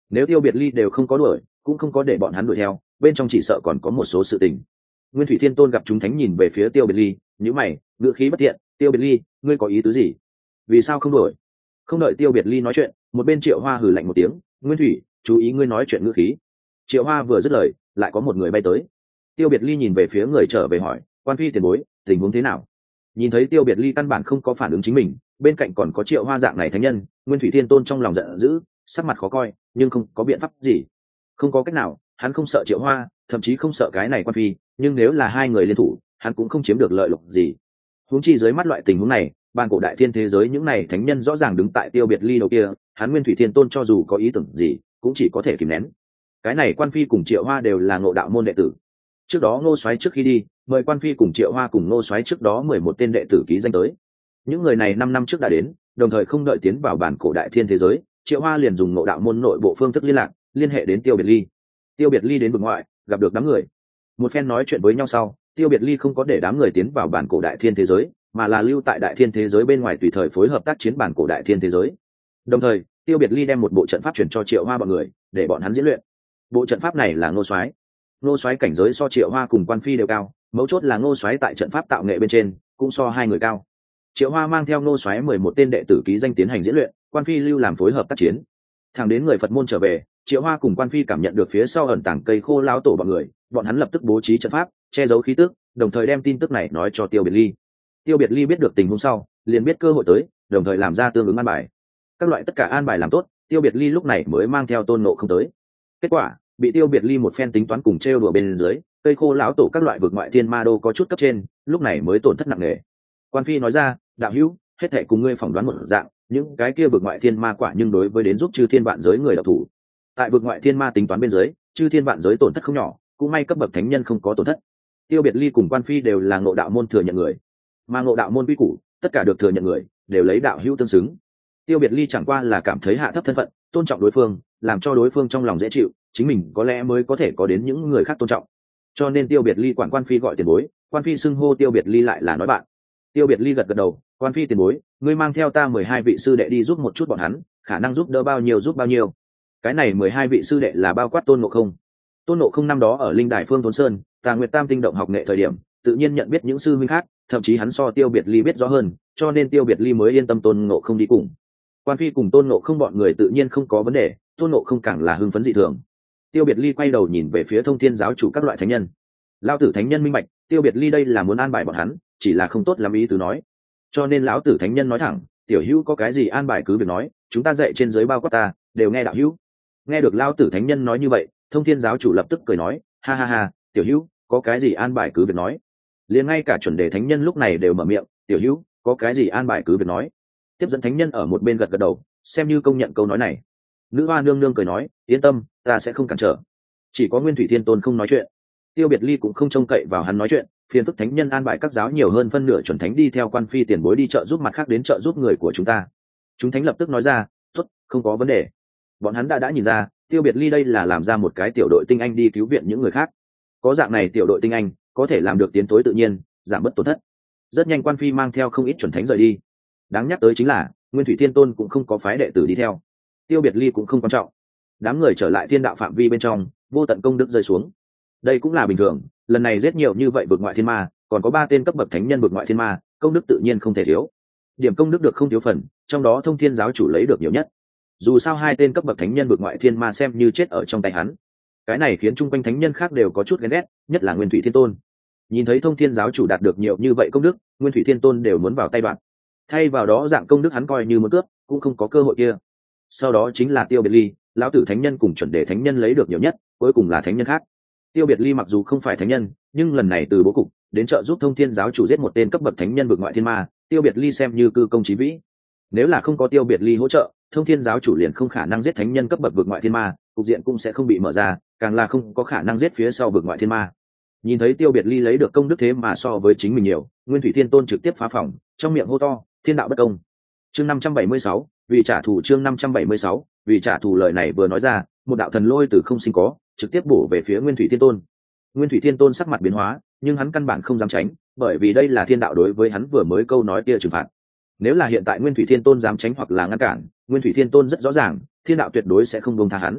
Nếu Tiêu Biệt Ly đều không có đuổi, cũng không có để bọn hắn đuổi theo, bên trong chỉ sợ còn có một số sự tình. Nguyên Thủy Thiên Tôn gặp chúng thánh nhìn về phía Tiêu Biệt Ly, nhíu mày, ngữ khí bất thiện, "Tiêu Biệt Ly, ngươi có ý tứ gì? Vì sao không đuổi?" Không đợi Tiêu Biệt Ly nói chuyện, một bên Triệu Hoa hừ lạnh một tiếng, "Nguyên Thủy, chú ý ngươi nói chuyện ngữ khí." Triệu Hoa vừa dứt lời, lại có một người bay tới. Tiêu Biệt Ly nhìn về phía người trở về hỏi, "Quan phi tiền bối, tình huống thế nào?" Nhìn thấy Tiêu Biệt Ly căn bản không có phản ứng chính mình, bên cạnh còn có Triệu Hoa dạng này thánh nhân, Nguyên Thủy Thiên Tôn trong lòng giận dữ, sắc mặt khó coi, nhưng không có biện pháp gì. Không có cách nào, hắn không sợ Triệu Hoa, thậm chí không sợ cái này quan phi, nhưng nếu là hai người liên thủ, hắn cũng không chiếm được lợi lộc gì. Huống chi dưới mắt loại tình huống này, bàn cổ đại thiên thế giới những này thánh nhân rõ ràng đứng tại Tiêu Biệt Ly đầu kia, hắn Nguyên Thủy Thiên Tôn cho dù có ý tưởng gì, cũng chỉ có thể kìm nén. Cái này quan phi cùng Triệu Hoa đều là Ngộ Đạo môn đệ tử. Trước đó Ngô Soái trước khi đi, mời quan phi cùng Triệu Hoa cùng Ngô Soái trước đó 11 tên đệ tử ký danh tới. Những người này 5 năm trước đã đến, đồng thời không đợi tiến vào bản cổ đại thiên thế giới, Triệu Hoa liền dùng Ngộ Đạo môn nội bộ phương thức liên lạc, liên hệ đến Tiêu Biệt Ly. Tiêu Biệt Ly đến vực ngoại, gặp được đám người. Một phen nói chuyện với nhau sau, Tiêu Biệt Ly không có để đám người tiến vào bản cổ đại thiên thế giới, mà là lưu tại đại thiên thế giới bên ngoài tùy thời phối hợp tác chiến bản cổ đại thiên thế giới. Đồng thời, Tiêu Biệt Ly đem một bộ trận pháp truyền cho Triệu Hoa bọn người, để bọn hắn diễn luyện. Bộ trận pháp này là Ngô Soái. Ngô Soái cảnh giới so Triệu Hoa cùng quan phi đều cao, mấu chốt là Ngô Soái tại trận pháp tạo nghệ bên trên cũng so hai người cao. Triệu Hoa mang theo Ngô Soái 11 tên đệ tử ký danh tiến hành diễn luyện, quan phi lưu làm phối hợp tác chiến. Thẳng đến người Phật môn trở về, Triệu Hoa cùng quan phi cảm nhận được phía sau ẩn tàng cây khô lão tổ bọn người, bọn hắn lập tức bố trí trận pháp, che giấu khí tức, đồng thời đem tin tức này nói cho Tiêu Biệt Ly. Tiêu Biệt Ly biết được tình huống sau, liền biết cơ hội tới, đồng thời làm ra tương ứng an bài. Các loại tất cả an bài làm tốt, Tiêu Biệt Ly lúc này mới mang theo Tôn Ngộ Không tới. Kết quả, bị Tiêu Biệt Ly một phen tính toán cùng trêu đùa bên dưới, cây khô lão tổ các loại vực ngoại thiên ma đô có chút cấp trên, lúc này mới tổn thất nặng nề. Quan phi nói ra, đạo hữu, hết thảy cùng ngươi phỏng đoán một dạng, những cái kia vực ngoại thiên ma quả nhưng đối với đến giúp chư thiên vạn giới người đạo thủ. Tại vực ngoại thiên ma tính toán bên dưới, chư thiên vạn giới tổn thất không nhỏ, cũng may cấp bậc thánh nhân không có tổn thất. Tiêu Biệt Ly cùng quan phi đều là Ngộ Đạo môn thừa nhận người, mà Ngộ Đạo môn quy củ, tất cả được thừa nhận người đều lấy đạo hữu tương xứng. Tiêu Biệt Ly chẳng qua là cảm thấy hạ thấp thân phận, tôn trọng đối phương, làm cho đối phương trong lòng dễ chịu, chính mình có lẽ mới có thể có đến những người khác tôn trọng. Cho nên Tiêu Biệt Ly quản quan phi gọi tiền bối, quan phi xưng hô Tiêu Biệt Ly lại là nói bạn. Tiêu Biệt Ly gật gật đầu, quan phi tiền bối, ngươi mang theo ta 12 vị sư đệ đi giúp một chút bọn hắn, khả năng giúp đỡ bao nhiêu giúp bao nhiêu. Cái này 12 vị sư đệ là bao quát Tôn Ngộ Không. Tôn Ngộ Không năm đó ở Linh Đài Phương Thốn Sơn, Tà Nguyệt Tam tinh động học nghệ thời điểm, tự nhiên nhận biết những sư huynh khác, thậm chí hắn so Tiêu Biệt Ly biết rõ hơn, cho nên Tiêu Biệt Ly mới yên tâm Tôn Ngộ Không đi cùng. Quan phi cùng Tôn Ngộ Không bọn người tự nhiên không có vấn đề, Tôn Ngộ Không càng là hưng phấn dị thường. Tiêu Biệt Ly quay đầu nhìn về phía Thông Thiên giáo chủ các loại thánh nhân. Lão tử thánh nhân minh bạch, Tiêu Biệt Ly đây là muốn an bài bọn hắn, chỉ là không tốt lắm ý tứ nói. Cho nên lão tử thánh nhân nói thẳng, tiểu hữu có cái gì an bài cứ việc nói, chúng ta dạy trên dưới bao quát ta, đều nghe đạo hữu. Nghe được lão tử thánh nhân nói như vậy, Thông Thiên giáo chủ lập tức cười nói, ha ha ha, tiểu hữu, có cái gì an bài cứ việc nói. Liền ngay cả chuẩn đề thánh nhân lúc này đều mở miệng, tiểu hữu, có cái gì an bài cứ việc nói. Tiếp dẫn thánh nhân ở một bên gật gật đầu, xem như công nhận câu nói này. Nữ hoa nương nương cười nói, yên tâm, ta sẽ không cản trở. Chỉ có Nguyên Thủy Thiên Tôn không nói chuyện. Tiêu Biệt Ly cũng không trông cậy vào hắn nói chuyện, phiền phức thánh nhân an bài các giáo nhiều hơn phân nửa chuẩn thánh đi theo quan phi tiền bối đi trợ giúp mặt khác đến trợ giúp người của chúng ta. Chúng thánh lập tức nói ra, tốt, không có vấn đề. Bọn hắn đã nhìn ra, Tiêu Biệt Ly đây là làm ra một cái tiểu đội tinh anh đi cứu viện những người khác. Có dạng này tiểu đội tinh anh, có thể làm được tiến tối tự nhiên, giảm bớt tổn thất. Rất nhanh quan phi mang theo không ít chuẩn thánh rời đi. Đáng nhắc tới chính là, Nguyên Thủy Thiên Tôn cũng không có phái đệ tử đi theo. Tiêu Biệt Ly cũng không quan trọng. Đám người trở lại thiên đạo phạm vi bên trong, vô tận công đức rơi xuống. Đây cũng là bình thường, lần này giết nhiều như vậy vực ngoại thiên ma, còn có 3 tên cấp bậc thánh nhân vực ngoại thiên ma, công đức tự nhiên không thể thiếu. Điểm công đức được không thiếu phần, trong đó Thông Thiên giáo chủ lấy được nhiều nhất. Dù sao 2 tên cấp bậc thánh nhân vực ngoại thiên ma xem như chết ở trong tay hắn. Cái này khiến chung quanh thánh nhân khác đều có chút ghen ghét, nhất là Nguyên Thủy Thiên Tôn. Nhìn thấy Thông Thiên giáo chủ đạt được nhiều như vậy công đức, Nguyên Thủy Thiên Tôn đều muốn vào tay bạn. Thay vào đó dạng công đức hắn coi như một cướp, cũng không có cơ hội kia. Sau đó chính là Tiêu Biệt Ly, lão tử thánh nhân cùng chuẩn đề thánh nhân lấy được nhiều nhất, cuối cùng là thánh nhân khác. Tiêu Biệt Ly mặc dù không phải thánh nhân, nhưng lần này từ bố cục đến trợ giúp Thông Thiên giáo chủ giết một tên cấp bậc thánh nhân vực ngoại thiên ma, Tiêu Biệt Ly xem như cư công chí vĩ. Nếu là không có Tiêu Biệt Ly hỗ trợ, Thông Thiên giáo chủ liền không khả năng giết thánh nhân cấp bậc vực ngoại thiên ma, cục diện cũng sẽ không bị mở ra, càng là không có khả năng giết phía sau vực ngoại thiên ma. Nhìn thấy Tiêu Biệt Ly lấy được công đức thế mà so với chính mình nhiều, Nguyên Thủy Thiên Tôn trực tiếp phá phòng, trong miệng hô to, thiên đạo bất công. Chương 576, vì trả thù. Chương 576, vì trả thù. Lời này vừa nói ra, một đạo thần lôi từ không sinh có, trực tiếp bổ về phía Nguyên Thủy Thiên Tôn. Nguyên Thủy Thiên Tôn sắc mặt biến hóa, nhưng hắn căn bản không dám tránh, bởi vì đây là thiên đạo đối với hắn vừa mới câu nói kia trừng phạt. Nếu là hiện tại Nguyên Thủy Thiên Tôn dám tránh hoặc là ngăn cản, Nguyên Thủy Thiên Tôn rất rõ ràng, thiên đạo tuyệt đối sẽ không buông tha hắn.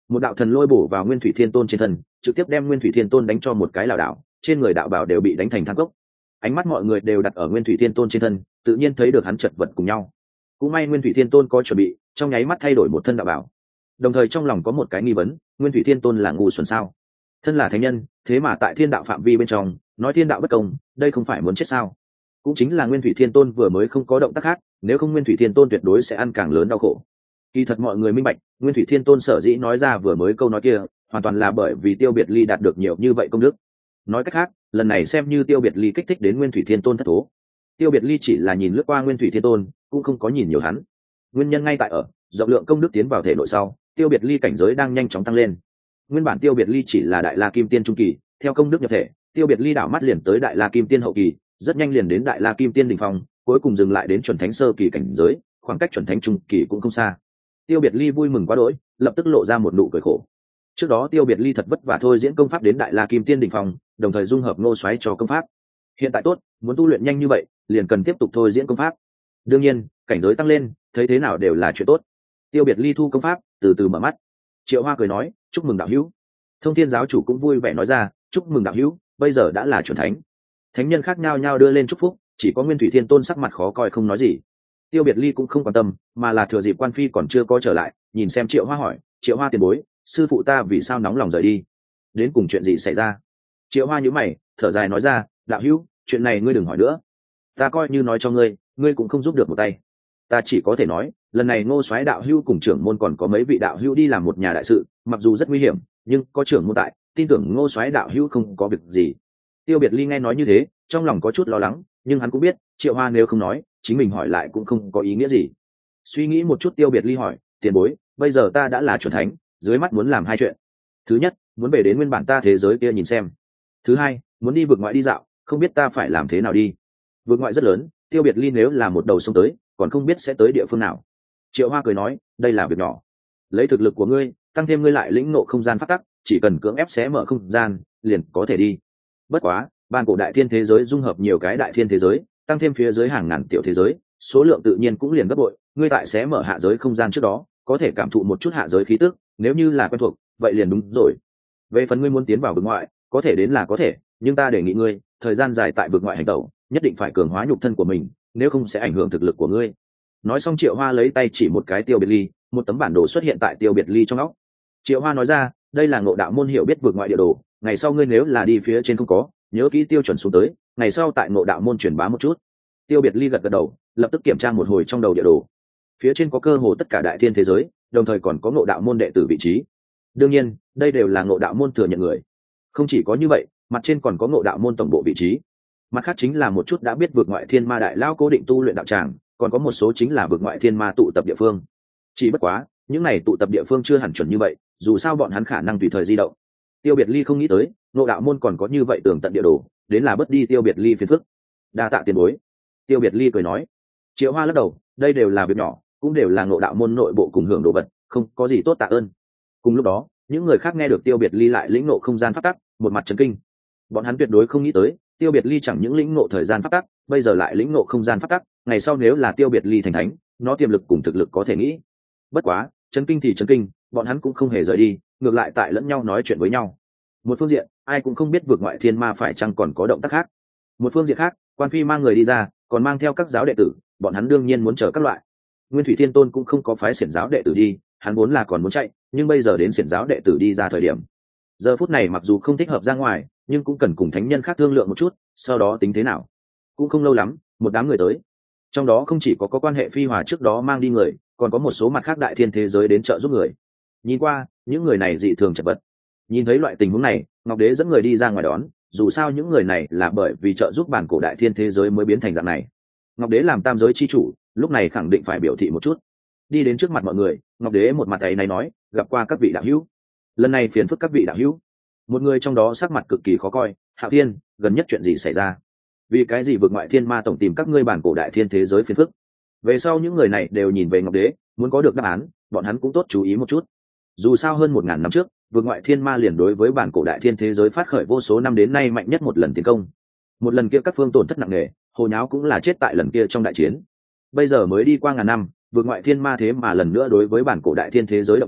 một đạo thần lôi bổ vào Nguyên Thủy Thiên Tôn trên thân, trực tiếp đem Nguyên Thủy Thiên Tôn đánh cho một cái lảo đảo, trên người đạo bảo đều bị đánh thành than cốc. Ánh mắt mọi người đều đặt ở Nguyên Thủy Thiên Tôn trên thân, tự nhiên thấy được hắn chật vật cùng nhau. Cũng may Nguyên Thủy Thiên Tôn có chuẩn bị, trong nháy mắt thay đổi một thân đạo bảo. Đồng thời trong lòng có một cái nghi vấn, Nguyên Thủy Thiên Tôn là ngu xuẩn sao? Thân là thánh nhân, thế mà tại thiên đạo phạm vi bên trong, nói thiên đạo bất công, đây không phải muốn chết sao? Cũng chính là Nguyên Thủy Thiên Tôn vừa mới không có động tác khác, nếu không Nguyên Thủy Thiên Tôn tuyệt đối sẽ ăn càng lớn đau khổ. Kỳ thật mọi người minh bạch, Nguyên Thủy Thiên Tôn sở dĩ nói ra vừa mới câu nói kia, hoàn toàn là bởi vì Tiêu Biệt Ly đạt được nhiều như vậy công đức. Nói cách khác, lần này xem như Tiêu Biệt Ly kích thích đến Nguyên Thủy Thiên Tôn thất thố. Tiêu Biệt Ly chỉ là nhìn lướt qua Nguyên Thủy Thiên Tôn, cũng không có nhìn nhiều hắn. Nguyên nhân ngay tại ở, rộng lượng công đức tiến vào thể nội sau, Tiêu Biệt Ly cảnh giới đang nhanh chóng tăng lên. Nguyên bản Tiêu Biệt Ly chỉ là Đại La Kim Tiên trung kỳ, theo công đức nhập thể, Tiêu Biệt Ly đảo mắt liền tới Đại La Kim Tiên hậu kỳ, rất nhanh liền đến Đại La Kim Tiên đỉnh phong, cuối cùng dừng lại đến chuẩn thánh sơ kỳ cảnh giới, khoảng cách chuẩn thánh trung kỳ cũng không xa. Tiêu Biệt Ly vui mừng quá đỗi, lập tức lộ ra một nụ cười khổ. Trước đó Tiêu Biệt Ly thật vất vả thôi diễn công pháp đến Đại La Kim Tiên đỉnh phong, đồng thời dung hợp Ngô Soái cho công pháp. Hiện tại tốt, muốn tu luyện nhanh như vậy, liền cần tiếp tục thôi diễn công pháp. Đương nhiên, cảnh giới tăng lên, thấy thế nào đều là chuyện tốt. Tiêu Biệt Ly thu công pháp, từ từ mở mắt. Triệu Hoa cười nói, chúc mừng đạo hữu. Thông Thiên giáo chủ cũng vui vẻ nói ra, chúc mừng đạo hữu, bây giờ đã là chuẩn thánh. Thánh nhân khác nhau nhau đưa lên chúc phúc, chỉ có Nguyên Thủy Thiên Tôn sắc mặt khó coi không nói gì. Tiêu Biệt Ly cũng không quan tâm, mà là thừa dịp quan phi còn chưa có trở lại, nhìn xem Triệu Hoa hỏi, Triệu Hoa tiền bối, sư phụ ta vì sao nóng lòng rời đi? Đến cùng chuyện gì xảy ra? Triệu Hoa nhíu mày, thở dài nói ra, đạo hữu, chuyện này ngươi đừng hỏi nữa. Ta coi như nói cho ngươi, ngươi cũng không giúp được một tay. Ta chỉ có thể nói, lần này Ngô Soái đạo hữu cùng trưởng môn còn có mấy vị đạo hữu đi làm một nhà đại sự, mặc dù rất nguy hiểm, nhưng có trưởng môn tại, tin tưởng Ngô Soái đạo hữu không có việc gì. Tiêu Biệt Ly nghe nói như thế, trong lòng có chút lo lắng, nhưng hắn cũng biết, Triệu Hoa nếu không nói, chính mình hỏi lại cũng không có ý nghĩa gì. Suy nghĩ một chút, Tiêu Biệt Ly hỏi, tiền bối, bây giờ ta đã là chuẩn thánh, dưới mắt muốn làm hai chuyện. Thứ nhất, muốn về đến nguyên bản ta thế giới kia nhìn xem. Thứ hai, muốn đi vực ngoại đi dạo, không biết ta phải làm thế nào đi. Vực ngoại rất lớn, Tiêu Biệt Ly nếu là một đầu sông tới, còn không biết sẽ tới địa phương nào. Triệu Hoa cười nói, đây là việc nhỏ. Lấy thực lực của ngươi, tăng thêm ngươi lại lĩnh ngộ không gian pháp tắc, chỉ cần cưỡng ép xé mở không gian, liền có thể đi. Bất quá, ban cổ đại thiên thế giới dung hợp nhiều cái đại thiên thế giới, tăng thêm phía dưới hàng ngàn tiểu thế giới, số lượng tự nhiên cũng liền gấp bội. Ngươi tại xé mở hạ giới không gian trước đó, có thể cảm thụ một chút hạ giới khí tức, nếu như là quen thuộc, vậy liền đúng rồi. Về phần ngươi muốn tiến vào vực ngoại, có thể đến là có thể, nhưng ta đề nghị ngươi, thời gian dài tại vực ngoại hành tẩu, nhất định phải cường hóa nhục thân của mình, nếu không sẽ ảnh hưởng thực lực của ngươi. Nói xong Triệu Hoa lấy tay chỉ một cái Tiêu Biệt Ly, một tấm bản đồ xuất hiện tại Tiêu Biệt Ly trong óc. Triệu Hoa nói ra, đây là Ngộ Đạo môn hiểu biết vực ngoại địa đồ, ngày sau ngươi nếu là đi phía trên không có, nhớ kỹ tiêu chuẩn xuống tới, ngày sau tại Ngộ Đạo môn truyền bá một chút. Tiêu Biệt Ly gật gật đầu, lập tức kiểm tra một hồi trong đầu địa đồ. Phía trên có cơ hồ tất cả đại thiên thế giới, đồng thời còn có Ngộ Đạo môn đệ tử vị trí. Đương nhiên, đây đều là Ngộ Đạo môn thừa nhận người. Không chỉ có như vậy, mặt trên còn có Ngộ Đạo môn tổng bộ vị trí. Mặt khác chính là một chút đã biết vượt ngoại thiên ma đại lao cố định tu luyện đạo tràng, còn có một số chính là vượt ngoại thiên ma tụ tập địa phương. Chỉ bất quá, những này tụ tập địa phương chưa hẳn chuẩn như vậy, dù sao bọn hắn khả năng tùy thời di động. Tiêu Biệt Ly không nghĩ tới, Ngộ Đạo môn còn có như vậy tường tận địa đồ, đến là bất đi Tiêu Biệt Ly phiền phức. Đa tạ tiền bối. Tiêu Biệt Ly cười nói. Triệu Hoa lắc đầu, đây đều là việc nhỏ, cũng đều là Ngộ Đạo môn nội bộ cùng hưởng đồ vật, không có gì tốt tạ ơn. Cùng lúc đó, những người khác nghe được Tiêu Biệt Ly lại lĩnh ngộ không gian pháp tắc, một mặt chấn kinh. Bọn hắn tuyệt đối không nghĩ tới, Tiêu Biệt Ly chẳng những lĩnh ngộ thời gian pháp tắc, bây giờ lại lĩnh ngộ không gian pháp tắc, ngày sau nếu là Tiêu Biệt Ly thành thánh, nó tiềm lực cùng thực lực có thể nghĩ. Bất quá, chấn kinh thì chấn kinh, bọn hắn cũng không hề rời đi, ngược lại tại lẫn nhau nói chuyện với nhau. Một phương diện, ai cũng không biết vượt ngoại thiên ma phải chăng còn có động tác khác. Một phương diện khác, quan phi mang người đi ra, còn mang theo các giáo đệ tử, bọn hắn đương nhiên muốn chờ các loại. Nguyên Thủy Thiên Tôn cũng không có phái xiển giáo đệ tử đi, hắn vốn là còn muốn chạy, nhưng bây giờ đến xiển giáo đệ tử đi ra thời điểm. Giờ phút này mặc dù không thích hợp ra ngoài, nhưng cũng cần cùng thánh nhân khác thương lượng một chút, sau đó tính thế nào. Cũng không lâu lắm, một đám người tới. Trong đó không chỉ có quan hệ phi hòa trước đó mang đi người, còn có một số mặt khác đại thiên thế giới đến trợ giúp người. Nhìn qua, những người này dị thường chật vật. Nhìn thấy loại tình huống này, Ngọc Đế dẫn người đi ra ngoài đón, dù sao những người này là bởi vì trợ giúp bản cổ đại thiên thế giới mới biến thành dạng này. Ngọc Đế làm tam giới chi chủ, lúc này khẳng định phải biểu thị một chút. Đi đến trước mặt mọi người, Ngọc Đế một mặt ấy này nói, gặp qua các vị đạo hữu. Lần này phiền phức các vị đạo hữu. Một người trong đó sắc mặt cực kỳ khó coi, Hạo Thiên, gần nhất chuyện gì xảy ra? Vì cái gì vượt ngoại thiên ma tổng tìm các ngươi bản cổ đại thiên thế giới phiền phức? Về sau những người này đều nhìn về Ngọc Đế, muốn có được đáp án, bọn hắn cũng tốt chú ý một chút. Dù sao hơn 1000 năm trước, vượt ngoại thiên ma liền đối với bản cổ đại thiên thế giới phát khởi vô số năm đến nay mạnh nhất một lần tiến công. Một lần kia các phương tổn thất nặng nề, hồ nháo cũng là chết tại lần kia trong đại chiến. Bây giờ mới đi qua ngàn năm, vượt ngoại thiên ma thế mà lần nữa đối với bản cổ đại thiên thế giới động thủ,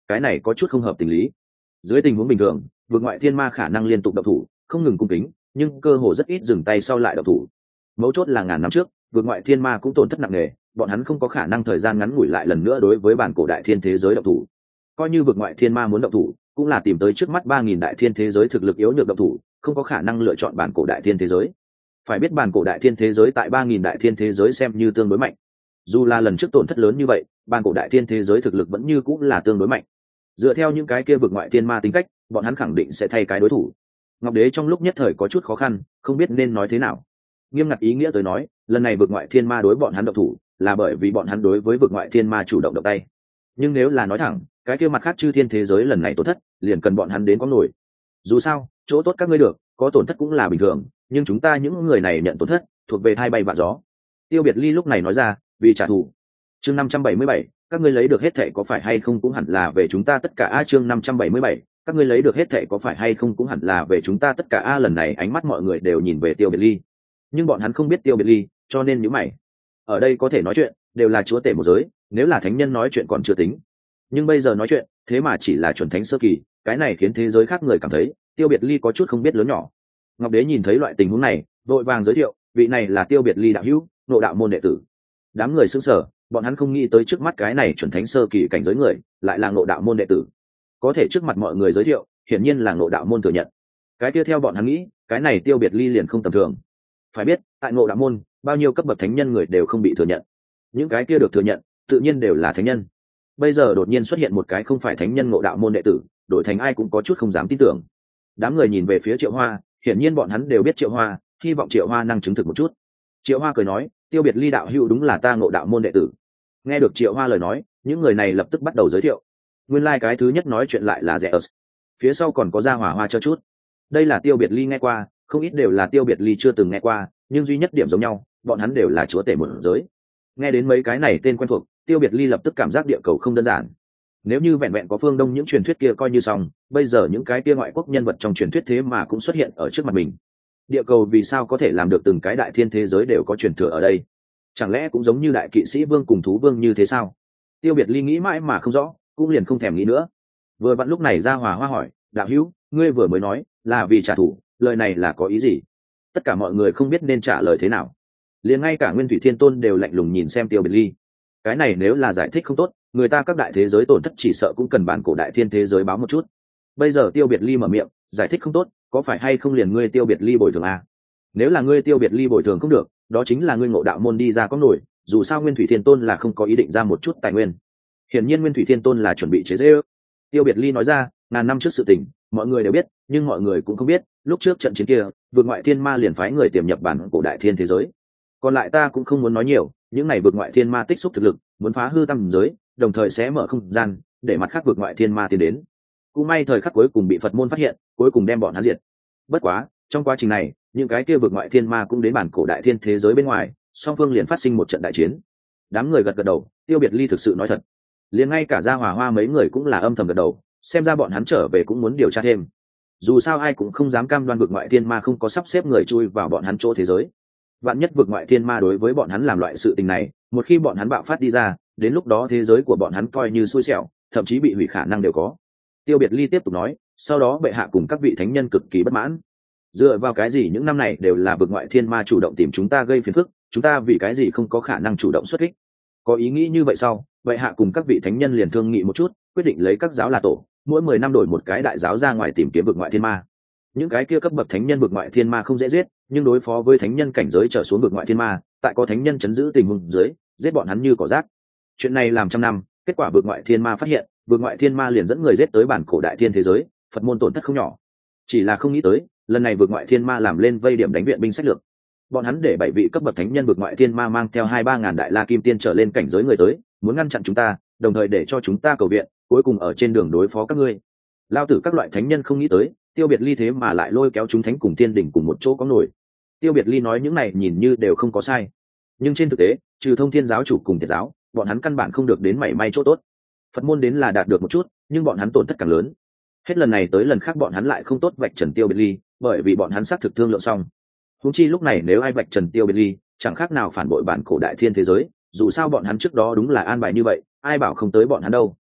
cái này có chút không hợp tình lý. Dưới tình huống bình thường vượt ngoại thiên ma khả năng liên tục động thủ không ngừng cung kính, nhưng cơ hồ rất ít dừng tay sau lại động thủ. Mấu chốt là ngàn năm trước vượt ngoại thiên ma cũng tổn thất nặng nề, bọn hắn không có khả năng thời gian ngắn ngủi lại lần nữa đối với bản cổ đại thiên thế giới động thủ. Coi như vượt ngoại thiên ma muốn động thủ cũng là tìm tới trước mắt 3.000 đại thiên thế giới thực lực yếu nhược động thủ, không có khả năng lựa chọn bản cổ đại thiên thế giới. Phải biết bản cổ đại thiên thế giới tại 3.000 đại thiên thế giới xem như tương đối mạnh, dù là lần trước tổn thất lớn như vậy bản cổ đại thiên thế giới thực lực vẫn như cũng là tương đối mạnh. Dựa theo những cái kia vượt ngoại thiên ma tính cách, bọn hắn khẳng định sẽ thay cái đối thủ. Ngọc Đế trong lúc nhất thời có chút khó khăn, không biết nên nói thế nào. Nghiêm ngặt ý nghĩa tới nói, lần này vượt ngoại thiên ma đối bọn hắn động thủ là bởi vì bọn hắn đối với vượt ngoại thiên ma chủ động động tay. Nhưng nếu là nói thẳng, cái kia mặt khác chư thiên thế giới lần này tổn thất liền cần bọn hắn đến có nổi. Dù sao chỗ tốt các ngươi được, có tổn thất cũng là bình thường, nhưng chúng ta những người này nhận tổn thất thuộc về hai bay vạ gió. Tiêu Biệt Ly lúc này nói ra, vì trả thù. Chương 577, các ngươi lấy được hết thảy có phải hay không cũng hẳn là về chúng ta tất cả a. Chương 577, các ngươi lấy được hết thảy có phải hay không cũng hẳn là về chúng ta tất cả a. Lần này ánh mắt mọi người đều nhìn về Tiêu Biệt Ly, nhưng bọn hắn không biết Tiêu Biệt Ly, cho nên nhíu mày. Ở đây có thể nói chuyện đều là chúa tể một giới, nếu là thánh nhân nói chuyện còn chưa tính, nhưng bây giờ nói chuyện thế mà chỉ là chuẩn thánh sơ kỳ, cái này khiến thế giới khác người cảm thấy Tiêu Biệt Ly có chút không biết lớn nhỏ. Ngọc Đế nhìn thấy loại tình huống này vội vàng giới thiệu, vị này là Tiêu Biệt Ly đạo hữu, Ngộ Đạo môn đệ tử. Đám người sững sờ, bọn hắn không nghĩ tới trước mắt cái này chuẩn thánh sơ kỳ cảnh giới người lại là Ngộ Đạo môn đệ tử. Có thể trước mặt mọi người giới thiệu hiển nhiên là Ngộ Đạo môn thừa nhận. Cái kia theo bọn hắn nghĩ, cái này Tiêu Biệt Ly liền không tầm thường. Phải biết tại Ngộ Đạo môn bao nhiêu cấp bậc thánh nhân người đều không bị thừa nhận, những cái kia được thừa nhận tự nhiên đều là thánh nhân. Bây giờ đột nhiên xuất hiện một cái không phải thánh nhân Ngộ Đạo môn đệ tử, đổi thành ai cũng có chút không dám tin tưởng. Đám người nhìn về phía Triệu Hoa, hiển nhiên bọn hắn đều biết Triệu Hoa, hy vọng Triệu Hoa năng chứng thực một chút. Triệu Hoa cười nói, Tiêu Biệt Ly đạo hữu đúng là ta Ngộ Đạo môn đệ tử. Nghe được Triệu Hoa lời nói, những người này lập tức bắt đầu giới thiệu. Nguyên lai cái thứ nhất nói chuyện lại là Rẻ ớt, phía sau còn có Gia Hỏa Hoa cho chút. Đây là Tiêu Biệt Ly nghe qua, không ít đều là Tiêu Biệt Ly chưa từng nghe qua, nhưng duy nhất điểm giống nhau, bọn hắn đều là chúa tể một giới. Nghe đến mấy cái này tên quen thuộc, Tiêu Biệt Ly lập tức cảm giác địa cầu không đơn giản. Nếu như vẹn vẹn có phương Đông những truyền thuyết kia coi như xong, bây giờ những cái kia ngoại quốc nhân vật trong truyền thuyết thế mà cũng xuất hiện ở trước mặt mình. Địa cầu vì sao có thể làm được từng cái đại thiên thế giới đều có truyền thừa ở đây? Chẳng lẽ cũng giống như đại kỵ sĩ vương cùng thú vương như thế sao? Tiêu Biệt Ly nghĩ mãi mà không rõ, cũng liền không thèm nghĩ nữa. Vừa vặn lúc này Gia Hòa Hoa hỏi, đạo hữu, ngươi vừa mới nói là vì trả thù, lời này là có ý gì? Tất cả mọi người không biết nên trả lời thế nào, liền ngay cả Nguyên Thủy Thiên Tôn đều lạnh lùng nhìn xem Tiêu Biệt Ly. Cái này nếu là giải thích không tốt, người ta các đại thế giới tổn thất chỉ sợ cũng cần bản cổ đại thiên thế giới báo một chút. Bây giờ Tiêu Biệt Ly mở miệng giải thích không tốt, có phải hay không liền ngươi Tiêu Biệt Ly bồi thường à? Nếu là ngươi Tiêu Biệt Ly bồi thường không được, đó chính là ngươi Ngộ Đạo môn đi ra có nổi, dù sao Nguyên Thủy Thiên Tôn là không có ý định ra một chút tài nguyên. Hiển nhiên Nguyên Thủy Thiên Tôn là chuẩn bị chế giễu. Tiêu Biệt Ly nói ra, ngàn năm trước sự tình mọi người đều biết, nhưng mọi người cũng không biết lúc trước trận chiến kia vượt ngoại thiên ma liền phái người tiềm nhập bản cổ đại thiên thế giới. Còn lại ta cũng không muốn nói nhiều, những này vượt ngoại thiên ma tích xúc thực lực, muốn phá hư tam giới, đồng thời sẽ mở không gian để mặt khác vượt ngoại thiên ma tiến đến. Cũng may thời khắc cuối cùng bị Phật môn phát hiện, cuối cùng đem bọn hắn diệt. Bất quá trong quá trình này những cái kia vượt ngoại thiên ma cũng đến bản cổ đại thiên thế giới bên ngoài, song phương liền phát sinh một trận đại chiến. Đám người gật gật đầu, Tiêu Biệt Ly thực sự nói thật. Liền ngay cả Gia Hòa Hoa mấy người cũng là âm thầm gật đầu, xem ra bọn hắn trở về cũng muốn điều tra thêm. Dù sao ai cũng không dám cam đoan vượt ngoại thiên ma không có sắp xếp người chui vào bọn hắn chỗ thế giới. Vạn nhất vượt ngoại thiên ma đối với bọn hắn làm loại sự tình này, một khi bọn hắn bạo phát đi ra, đến lúc đó thế giới của bọn hắn coi như xui xẻo, thậm chí bị hủy khả năng đều có. Tiêu Biệt Ly tiếp tục nói, sau đó bệ hạ cùng các vị thánh nhân cực kỳ bất mãn. Dựa vào cái gì những năm này đều là vượt ngoại thiên ma chủ động tìm chúng ta gây phiền phức, chúng ta vì cái gì không có khả năng chủ động xuất kích? Có ý nghĩ như vậy sau, bệ hạ cùng các vị thánh nhân liền thương nghị một chút, quyết định lấy các giáo là tổ, mỗi 10 năm đổi một cái đại giáo ra ngoài tìm kiếm vượt ngoại thiên ma. Những cái kia cấp bậc thánh nhân vượt ngoại thiên ma không dễ giết, nhưng đối phó với thánh nhân cảnh giới trở xuống vượt ngoại thiên ma, tại có thánh nhân chấn giữ tình huống dưới, giết bọn hắn như cỏ rác. Chuyện này làm trăm năm, kết quả vượt ngoại thiên ma phát hiện, vượt ngoại thiên ma liền dẫn người giết tới bản cổ đại thiên thế giới, Phật môn tổn thất không nhỏ. Chỉ là không nghĩ tới, lần này vượt ngoại thiên ma làm lên vây điểm đánh viện binh sách lược. Bọn hắn để 7 vị cấp bậc thánh nhân vượt ngoại thiên ma mang theo 2-3 ngàn đại la kim tiên trở lên cảnh giới người tới, muốn ngăn chặn chúng ta, đồng thời để cho chúng ta cầu viện, cuối cùng ở trên đường đối phó các ngươi. Lao tử các loại thánh nhân không nghĩ tới, Tiêu Biệt Ly thế mà lại lôi kéo chúng thánh cùng thiên đỉnh cùng một chỗ có nổi. Tiêu Biệt Ly nói những này nhìn như đều không có sai, nhưng trên thực tế, trừ Thông Thiên giáo chủ cùng Tiệt giáo, bọn hắn căn bản không được đến mảy may chỗ tốt. Phật môn đến là đạt được một chút, nhưng bọn hắn tổn thất càng lớn. Hết lần này tới lần khác bọn hắn lại không tốt vạch trần Tiêu Biệt Ly, bởi vì bọn hắn xác thực thương lượng xong. Huống chi lúc này nếu ai vạch trần Tiêu Biệt Ly, chẳng khác nào phản bội bản cổ đại thiên thế giới, dù sao bọn hắn trước đó đúng là an bài như vậy, ai bảo không tới bọn hắn đâu.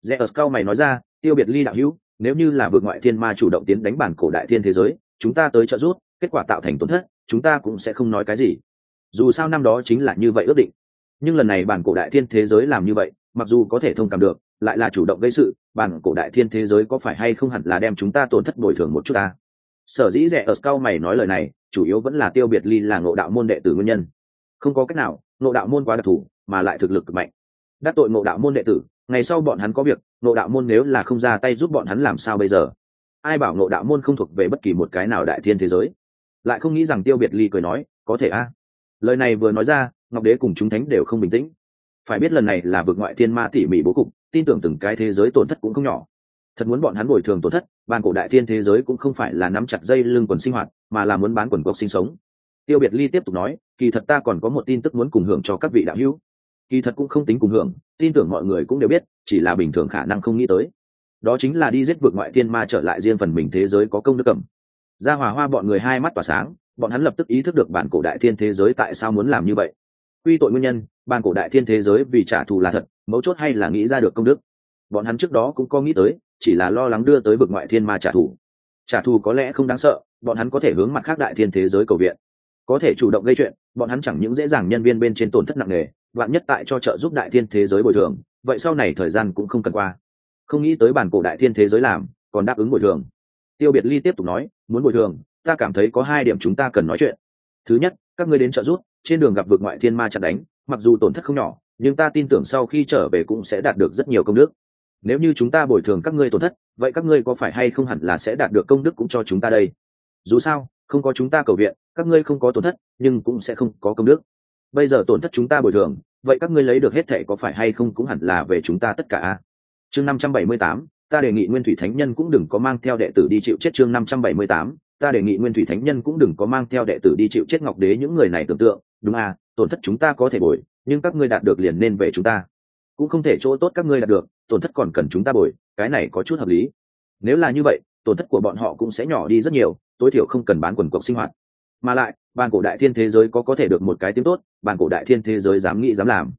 Zeus cao mày nói ra, Tiêu Biệt Ly đạo hữu, nếu như là vượt ngoại thiên ma chủ động tiến đánh bản cổ đại thiên thế giới, chúng ta tới trợ giúp, kết quả tạo thành tổn thất, chúng ta cũng sẽ không nói cái gì. Dù sao năm đó chính là như vậy ước định. Nhưng lần này bản cổ đại thiên thế giới làm như vậy, mặc dù có thể thông cảm được, lại là chủ động gây sự, bản cổ đại thiên thế giới có phải hay không hẳn là đem chúng ta tổn thất bồi thường một chút ta. Sở dĩ Zeus cao mày nói lời này, chủ yếu vẫn là Tiêu Biệt Ly là Ngộ Đạo môn đệ tử nguyên nhân. Không có cách nào, Ngộ Đạo môn quá đặc thù, mà lại thực lực cực mạnh. Đắc tội Ngộ Đạo môn đệ tử, ngày sau bọn hắn có việc, Ngộ Đạo môn nếu là không ra tay giúp bọn hắn làm sao bây giờ? Ai bảo Ngộ Đạo môn không thuộc về bất kỳ một cái nào đại thiên thế giới? Lại không nghĩ rằng Tiêu Biệt Ly cười nói, có thể a. Lời này vừa nói ra, Ngọc Đế cùng chúng thánh đều không bình tĩnh. Phải biết lần này là vượt ngoại thiên ma tỉ mỉ bố cục, tin tưởng từng cái thế giới tổn thất cũng không nhỏ. Thật muốn bọn hắn bồi thường tổn thất, ban cổ đại thiên thế giới cũng không phải là nắm chặt dây lưng quần sinh hoạt, mà là muốn bán quần cộc sinh sống. Tiêu Biệt Ly tiếp tục nói, kỳ thật ta còn có một tin tức muốn cùng hưởng cho các vị đạo hữu. Kỳ thật cũng không tính cùng hưởng, tin tưởng mọi người cũng đều biết, chỉ là bình thường khả năng không nghĩ tới. Đó chính là đi giết vượt ngoại thiên ma trở lại riêng phần mình thế giới có công đức cầm. Gia Hòa Hoa bọn người hai mắt tỏa sáng, bọn hắn lập tức ý thức được bản cổ đại thiên thế giới tại sao muốn làm như vậy. Quy tội nguyên nhân, bản cổ đại thiên thế giới vì trả thù là thật, mấu chốt hay là nghĩ ra được công đức. Bọn hắn trước đó cũng có nghĩ tới, chỉ là lo lắng đưa tới vực ngoại thiên ma trả thù. Trả thù có lẽ không đáng sợ, bọn hắn có thể hướng mặt khác đại thiên thế giới cầu viện, có thể chủ động gây chuyện, bọn hắn chẳng những dễ dàng nhân viên bên trên tổn thất nặng nề, vạn nhất tại cho trợ giúp đại thiên thế giới bồi thường, vậy sau này thời gian cũng không cần qua. Không nghĩ tới bản cổ đại thiên thế giới làm, còn đáp ứng bồi thường. Tiêu Biệt Ly tiếp tục nói, muốn bồi thường, ta cảm thấy có hai điểm chúng ta cần nói chuyện. Thứ nhất, các ngươi đến trợ giúp, trên đường gặp vực ngoại thiên ma chặn đánh, mặc dù tổn thất không nhỏ, nhưng ta tin tưởng sau khi trở về cũng sẽ đạt được rất nhiều công đức. Nếu như chúng ta bồi thường các ngươi tổn thất, vậy các ngươi có phải hay không hẳn là sẽ đạt được công đức cũng cho chúng ta đây. Dù sao, không có chúng ta cầu viện, các ngươi không có tổn thất, nhưng cũng sẽ không có công đức. Bây giờ tổn thất chúng ta bồi thường, vậy các ngươi lấy được hết thảy có phải hay không cũng hẳn là về chúng ta tất cả. Chương 578, ta đề nghị Nguyên Thủy Thánh Nhân cũng đừng có mang theo đệ tử đi chịu chết. Chương 578, ta đề nghị Nguyên Thủy Thánh Nhân cũng đừng có mang theo đệ tử đi chịu chết. Ngọc Đế những người này tưởng tượng, đúng à, tổn thất chúng ta có thể bồi, nhưng các ngươi đạt được liền nên về chúng ta. Cũng không thể chỗ tốt các ngươi đạt được, tổn thất còn cần chúng ta bồi, cái này có chút hợp lý. Nếu là như vậy, tổn thất của bọn họ cũng sẽ nhỏ đi rất nhiều, tối thiểu không cần bán quần cộc sinh hoạt. Mà lại, bàn cổ đại thiên thế giới có thể được một cái tiếng tốt, bàn cổ đại thiên thế giới dám nghĩ dám làm.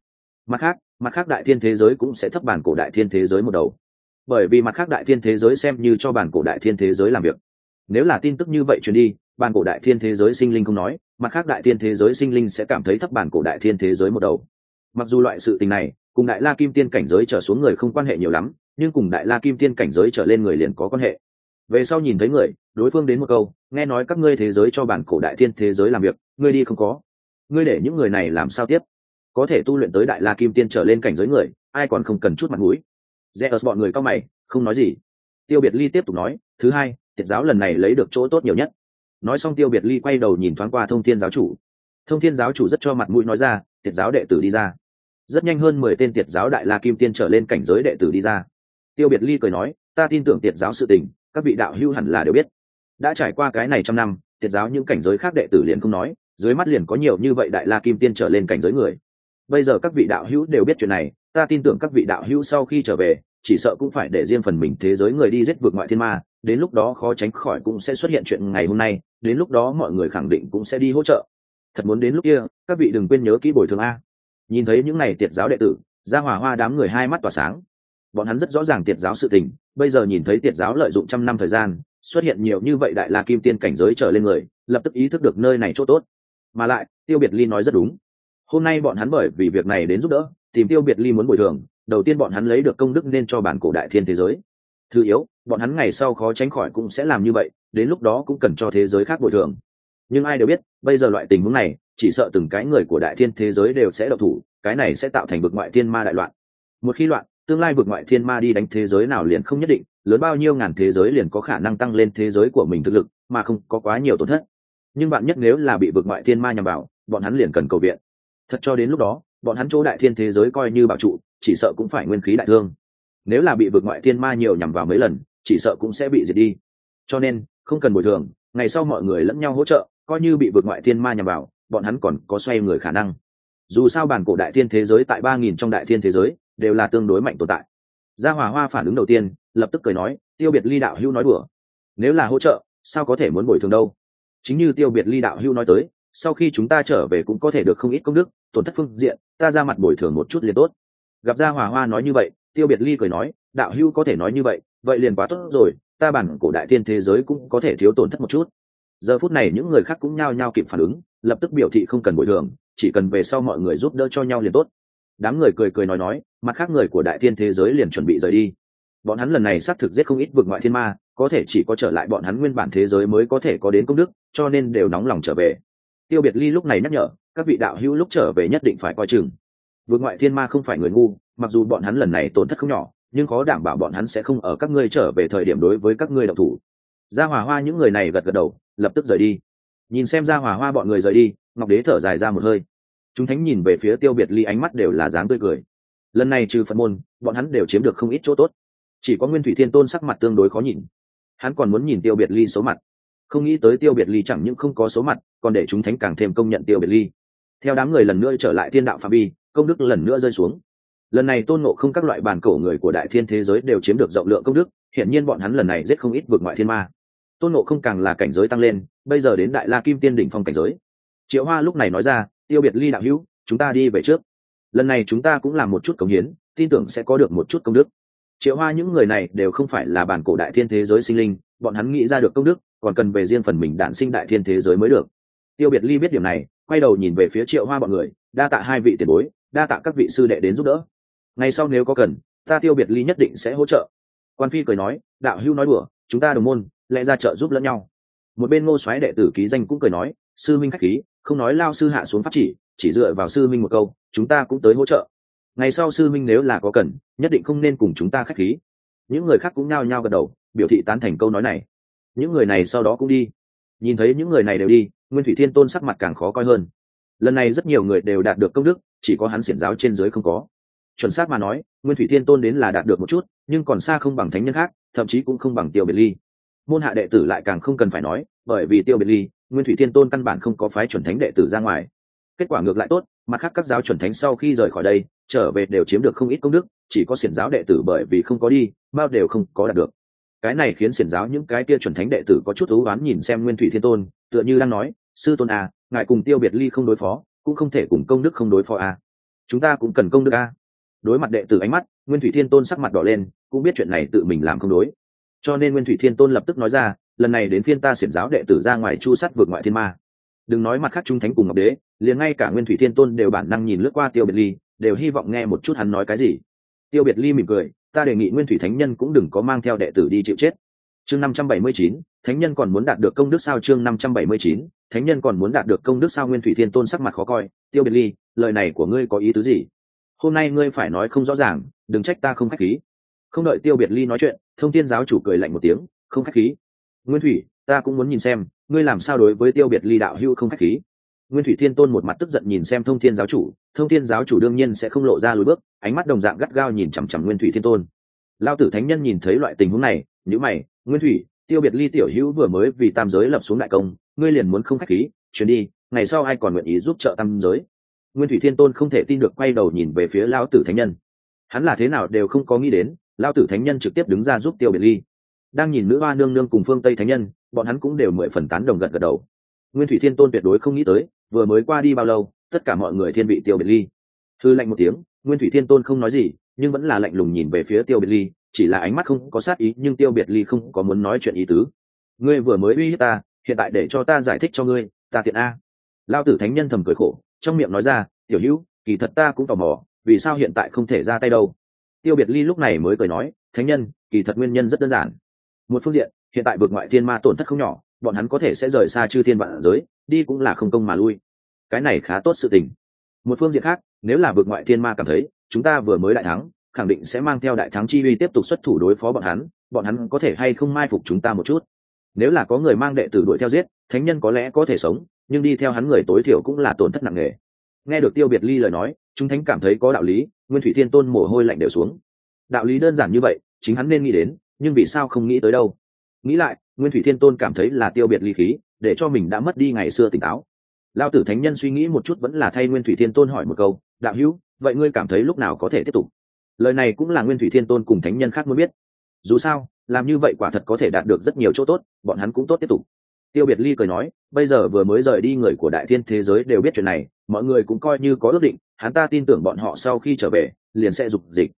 Mặt khác đại thiên thế giới cũng sẽ thấp bàn cổ đại thiên thế giới một đầu. Bởi vì mặt khác đại thiên thế giới xem như cho bàn cổ đại thiên thế giới làm việc. Nếu là tin tức như vậy truyền đi, bàn cổ đại thiên thế giới sinh linh không nói, mặt khác đại thiên thế giới sinh linh sẽ cảm thấy thấp bàn cổ đại thiên thế giới một đầu. Mặc dù loại sự tình này cùng đại la kim tiên cảnh giới trở xuống người không quan hệ nhiều lắm, nhưng cùng đại la kim tiên cảnh giới trở lên người liền có quan hệ. Về sau nhìn thấy người, đối phương đến một câu, nghe nói các ngươi thế giới cho bản cổ đại thiên thế giới làm việc, ngươi đi không có, ngươi để những người này làm sao tiếp? Có thể tu luyện tới đại la kim tiên trở lên cảnh giới người, ai còn không cần chút mặt mũi? Zeus bọn người cao mày, không nói gì. Tiêu Biệt Ly tiếp tục nói, thứ hai, Tiệt giáo lần này lấy được chỗ tốt nhiều nhất. Nói xong Tiêu Biệt Ly quay đầu nhìn thoáng qua Thông Thiên giáo chủ. Thông Thiên giáo chủ rất cho mặt mũi nói ra, Tiệt giáo đệ tử đi ra. Rất nhanh hơn 10 tên Tiệt giáo đại la kim tiên trở lên cảnh giới đệ tử đi ra. Tiêu Biệt Ly cười nói, ta tin tưởng Tiệt giáo sự tình, các vị đạo hữu hẳn là đều biết. Đã trải qua cái này trăm năm, Tiệt giáo những cảnh giới khác đệ tử liền không nói, dưới mắt liền có nhiều như vậy đại la kim tiên trở lên cảnh giới người. Bây giờ các vị đạo hữu đều biết chuyện này, ta tin tưởng các vị đạo hữu sau khi trở về, chỉ sợ cũng phải để riêng phần mình thế giới người đi giết vượt ngoại thiên ma, đến lúc đó khó tránh khỏi cũng sẽ xuất hiện chuyện ngày hôm nay, đến lúc đó mọi người khẳng định cũng sẽ đi hỗ trợ. Thật muốn đến lúc kia, các vị đừng quên nhớ kỹ bồi thường a. Nhìn thấy những này Tiệt giáo đệ tử, Gia Hòa Hoa đám người hai mắt tỏa sáng. Bọn hắn rất rõ ràng Tiệt giáo sự tình, bây giờ nhìn thấy Tiệt giáo lợi dụng trăm năm thời gian, xuất hiện nhiều như vậy đại la kim tiên cảnh giới trở lên người, lập tức ý thức được nơi này chỗ tốt. Mà lại, Tiêu Biệt Ly nói rất đúng. Hôm nay bọn hắn bởi vì việc này đến giúp đỡ, tìm Tiêu Biệt Ly muốn bồi thường, đầu tiên bọn hắn lấy được công đức nên cho bản cổ đại thiên thế giới. Thứ yếu, bọn hắn ngày sau khó tránh khỏi cũng sẽ làm như vậy, đến lúc đó cũng cần cho thế giới khác bồi thường. Nhưng ai đều biết, bây giờ loại tình huống này, chỉ sợ từng cái người của đại thiên thế giới đều sẽ động thủ, cái này sẽ tạo thành vực ngoại thiên ma đại loạn. Một khi loạn, tương lai vực ngoại thiên ma đi đánh thế giới nào liền không nhất định, lớn bao nhiêu ngàn thế giới liền có khả năng tăng lên thế giới của mình thực lực, mà không có quá nhiều tổn thất. Nhưng bạn nhất nếu là bị vực ngoại thiên ma nhằm vào, bọn hắn liền cần cầu viện. Thật cho đến lúc đó, bọn hắn chỗ đại thiên thế giới coi như bảo trụ, chỉ sợ cũng phải nguyên khí đại thương. Nếu là bị vực ngoại thiên ma nhiều nhằm vào mấy lần, chỉ sợ cũng sẽ bị diệt đi. Cho nên, không cần bồi thường, ngày sau mọi người lẫn nhau hỗ trợ, coi như bị vực ngoại thiên ma nhằm vào, bọn hắn còn có xoay người khả năng. Dù sao bản cổ đại thiên thế giới tại 3000 trong đại thiên thế giới đều là tương đối mạnh tồn tại. Gia Hòa Hoa phản ứng đầu tiên, lập tức cười nói, Tiêu Biệt Ly đạo hữu nói đùa. Nếu là hỗ trợ, sao có thể muốn bồi thường đâu? Chính như Tiêu Biệt Ly đạo hữu nói tới, sau khi chúng ta trở về cũng có thể được không ít công đức, tổn thất phương diện, ta ra mặt bồi thường một chút liền tốt. Gặp Gia Hòa Hoa nói như vậy, Tiêu Biệt Ly cười nói, đạo hữu có thể nói như vậy, vậy liền quá tốt rồi, ta bản cổ đại tiên thế giới cũng có thể thiếu tổn thất một chút. Giờ phút này những người khác cũng nhao nhao kịp phản ứng, lập tức biểu thị không cần bồi thường, chỉ cần về sau mọi người giúp đỡ cho nhau liền tốt. Đám người cười cười nói, mặt khác người của đại tiên thế giới liền chuẩn bị rời đi. Bọn hắn lần này xác thực giết không ít vực ngoại thiên ma, có thể chỉ có trở lại bọn hắn nguyên bản thế giới mới có thể có đến công đức, cho nên đều nóng lòng trở về. Tiêu Biệt Ly lúc này nhắc nhở các vị đạo hữu lúc trở về nhất định phải coi chừng. Vực ngoại thiên ma không phải người ngu, mặc dù bọn hắn lần này tổn thất không nhỏ, nhưng khó đảm bảo bọn hắn sẽ không ở các ngươi trở về thời điểm đối với các ngươi động thủ. Gia Hòa Hoa những người này gật gật đầu, lập tức rời đi. Nhìn xem Gia Hòa Hoa bọn người rời đi, Ngọc Đế thở dài ra một hơi. Chúng thánh nhìn về phía Tiêu Biệt Ly ánh mắt đều là dáng tươi cười. Lần này trừ Phật môn, bọn hắn đều chiếm được không ít chỗ tốt. Chỉ có Nguyên Thủy Thiên Tôn sắc mặt tương đối khó nhìn. Hắn còn muốn nhìn Tiêu Biệt Ly xấu mặt, không nghĩ tới Tiêu Biệt Ly chẳng những không có xấu mặt, còn để chúng thánh càng thêm công nhận Tiêu Biệt Ly. Theo đám người lần nữa trở lại thiên đạo phạm vi, công đức lần nữa rơi xuống. Lần này Tôn Ngộ Không các loại bản cổ người của đại thiên thế giới đều chiếm được rộng lượng công đức, hiển nhiên bọn hắn lần này giết không ít vượt ngoại thiên ma. Tôn Ngộ Không càng là cảnh giới tăng lên, bây giờ đến Đại La Kim Tiên đỉnh phong cảnh giới. Triệu Hoa lúc này nói ra, Tiêu Biệt Ly đạo hữu, chúng ta đi về trước. Lần này chúng ta cũng làm một chút cống hiến, tin tưởng sẽ có được một chút công đức. Triệu Hoa những người này đều không phải là bản cổ đại thiên thế giới sinh linh, bọn hắn nghĩ ra được công đức, còn cần về riêng phần mình đản sinh đại thiên thế giới mới được. Tiêu Biệt Ly biết điểm này, quay đầu nhìn về phía Triệu Hoa bọn người, đa tạ hai vị tiền bối, đa tạ các vị sư đệ đến giúp đỡ. Ngày sau nếu có cần, ta Tiêu Biệt Ly nhất định sẽ hỗ trợ. Quan Phi cười nói, đạo hữu nói đùa, chúng ta đồng môn, lẽ ra trợ giúp lẫn nhau. Một bên Ngô Soái đệ tử ký danh cũng cười nói, sư minh khách khí, không nói lao sư hạ xuống pháp chỉ dựa vào sư minh một câu, chúng ta cũng tới hỗ trợ. Ngày sau sư minh nếu là có cần, nhất định không nên cùng chúng ta khách khí. Những người khác cũng nhao nhao gật đầu, biểu thị tán thành câu nói này. Những người này sau đó cũng đi. Nhìn thấy những người này đều đi, Nguyên Thủy Thiên Tôn sắc mặt càng khó coi hơn. Lần này rất nhiều người đều đạt được công đức, chỉ có hắn xiển giáo trên dưới không có. Chuẩn xác mà nói, Nguyên Thủy Thiên Tôn đến là đạt được một chút, nhưng còn xa không bằng thánh nhân khác, thậm chí cũng không bằng Tiêu Biệt Ly. Môn hạ đệ tử lại càng không cần phải nói, bởi vì Tiêu Biệt Ly, Nguyên Thủy Thiên Tôn căn bản không có phái chuẩn thánh đệ tử ra ngoài. Kết quả ngược lại tốt, mặt khác các giáo chuẩn thánh sau khi rời khỏi đây, trở về đều chiếm được không ít công đức, chỉ có xiển giáo đệ tử bởi vì không có đi, bao đều không có đạt được. Cái này khiến xiển giáo những cái kia chuẩn thánh đệ tử có chút ưu oán nhìn xem Nguyên Thủy Thiên Tôn, tựa như đang nói, sư tôn à, ngài cùng Tiêu Biệt Ly không đối phó, cũng không thể cùng công đức không đối phó à. Chúng ta cũng cần công đức à. Đối mặt đệ tử ánh mắt, Nguyên Thủy Thiên Tôn sắc mặt đỏ lên, cũng biết chuyện này tự mình làm không đối. Cho nên Nguyên Thủy Thiên Tôn lập tức nói ra, lần này đến phiên ta xiển giáo đệ tử ra ngoài chu sát vượt ngoại thiên ma. Đừng nói mặt khác trung thánh cùng Ngọc Đế, liền ngay cả Nguyên Thủy Thiên Tôn đều bản năng nhìn lướt qua Tiêu Biệt Ly, đều hy vọng nghe một chút hắn nói cái gì. Tiêu Biệt Ly mỉm cười, ta đề nghị Nguyên Thủy Thánh Nhân cũng đừng có mang theo đệ tử đi chịu chết. Chương 579, Thánh Nhân còn muốn đạt được công đức sao? Chương 579, Thánh Nhân còn muốn đạt được công đức sao? Nguyên Thủy Thiên Tôn sắc mặt khó coi, Tiêu Biệt Ly, lời này của ngươi có ý tứ gì? Hôm nay ngươi phải nói không rõ ràng, đừng trách ta không khách khí. Không đợi Tiêu Biệt Ly nói chuyện, Thông Thiên giáo chủ cười lạnh một tiếng, không khách khí. Nguyên Thủy, ta cũng muốn nhìn xem, ngươi làm sao đối với Tiêu Biệt Ly đạo hữu không khách khí. Nguyên Thủy Thiên Tôn một mặt tức giận nhìn xem Thông Thiên giáo chủ đương nhiên sẽ không lộ ra lùi bước, ánh mắt đồng dạng gắt gao nhìn chằm chằm Nguyên Thủy Thiên Tôn. Lão tử thánh nhân nhìn thấy loại tình huống này, nhíu mày, Nguyên Thủy, Tiêu Biệt Ly tiểu hữu vừa mới vì tam giới lập xuống đại công, ngươi liền muốn không khách khí, chuyển đi, ngày sau ai còn nguyện ý giúp trợ tam giới. Nguyên Thủy Thiên Tôn không thể tin được quay đầu nhìn về phía lão tử thánh nhân. Hắn là thế nào đều không có nghĩ đến, lão tử thánh nhân trực tiếp đứng ra giúp Tiêu Biệt Ly. Đang nhìn nữ hoa nương nương cùng phương Tây thánh nhân, bọn hắn cũng đều 10 phần tán đồng gật gật đầu. Nguyên Thủy Thiên Tôn tuyệt đối không nghĩ tới, vừa mới qua đi bao lâu, tất cả mọi người thiên vị Tiêu Biệt Ly. Hư lạnh một tiếng, Nguyên Thủy Thiên Tôn không nói gì, nhưng vẫn là lạnh lùng nhìn về phía Tiêu Biệt Ly, chỉ là ánh mắt không có sát ý, nhưng Tiêu Biệt Ly không có muốn nói chuyện ý tứ. Ngươi vừa mới uy hiếp ta, hiện tại để cho ta giải thích cho ngươi, ta tiện a. Lão tử thánh nhân thầm cười khổ, trong miệng nói ra, tiểu hữu, kỳ thật ta cũng tò mò, vì sao hiện tại không thể ra tay đâu. Tiêu Biệt Ly lúc này mới cười nói, thánh nhân, kỳ thật nguyên nhân rất đơn giản. Một phương diện, hiện tại vực ngoại thiên ma tổn thất không nhỏ, bọn hắn có thể sẽ rời xa chư thiên vạn giới, đi cũng là không công mà lui, cái này khá tốt sự tình. Một phương diện khác, nếu là vực ngoại thiên ma cảm thấy chúng ta vừa mới đại thắng, khẳng định sẽ mang theo đại thắng chi uy tiếp tục xuất thủ đối phó bọn hắn có thể hay không mai phục chúng ta một chút. Nếu là có người mang đệ tử đuổi theo giết, thánh nhân có lẽ có thể sống, nhưng đi theo hắn người tối thiểu cũng là tổn thất nặng nề. Nghe được Tiêu Biệt Ly lời nói, chúng thánh cảm thấy có đạo lý, Nguyên Thủy Thiên Tôn mồ hôi lạnh đều xuống. Đạo lý đơn giản như vậy, chính hắn nên nghĩ đến, nhưng vì sao không nghĩ tới đâu. Nghĩ lại, Nguyên Thủy Thiên Tôn cảm thấy là Tiêu Biệt Ly khí, để cho mình đã mất đi ngày xưa tỉnh táo. Lão tử thánh nhân suy nghĩ một chút vẫn là thay Nguyên Thủy Thiên Tôn hỏi một câu, đạo hữu, vậy ngươi cảm thấy lúc nào có thể tiếp tục? Lời này cũng là Nguyên Thủy Thiên Tôn cùng thánh nhân khác muốn biết. Dù sao, làm như vậy quả thật có thể đạt được rất nhiều chỗ tốt, bọn hắn cũng tốt tiếp tục. Tiêu Biệt Ly cười nói, bây giờ vừa mới rời đi người của đại thiên thế giới đều biết chuyện này, mọi người cũng coi như có ước định, hắn ta tin tưởng bọn họ sau khi trở về liền sẽ dục dịch.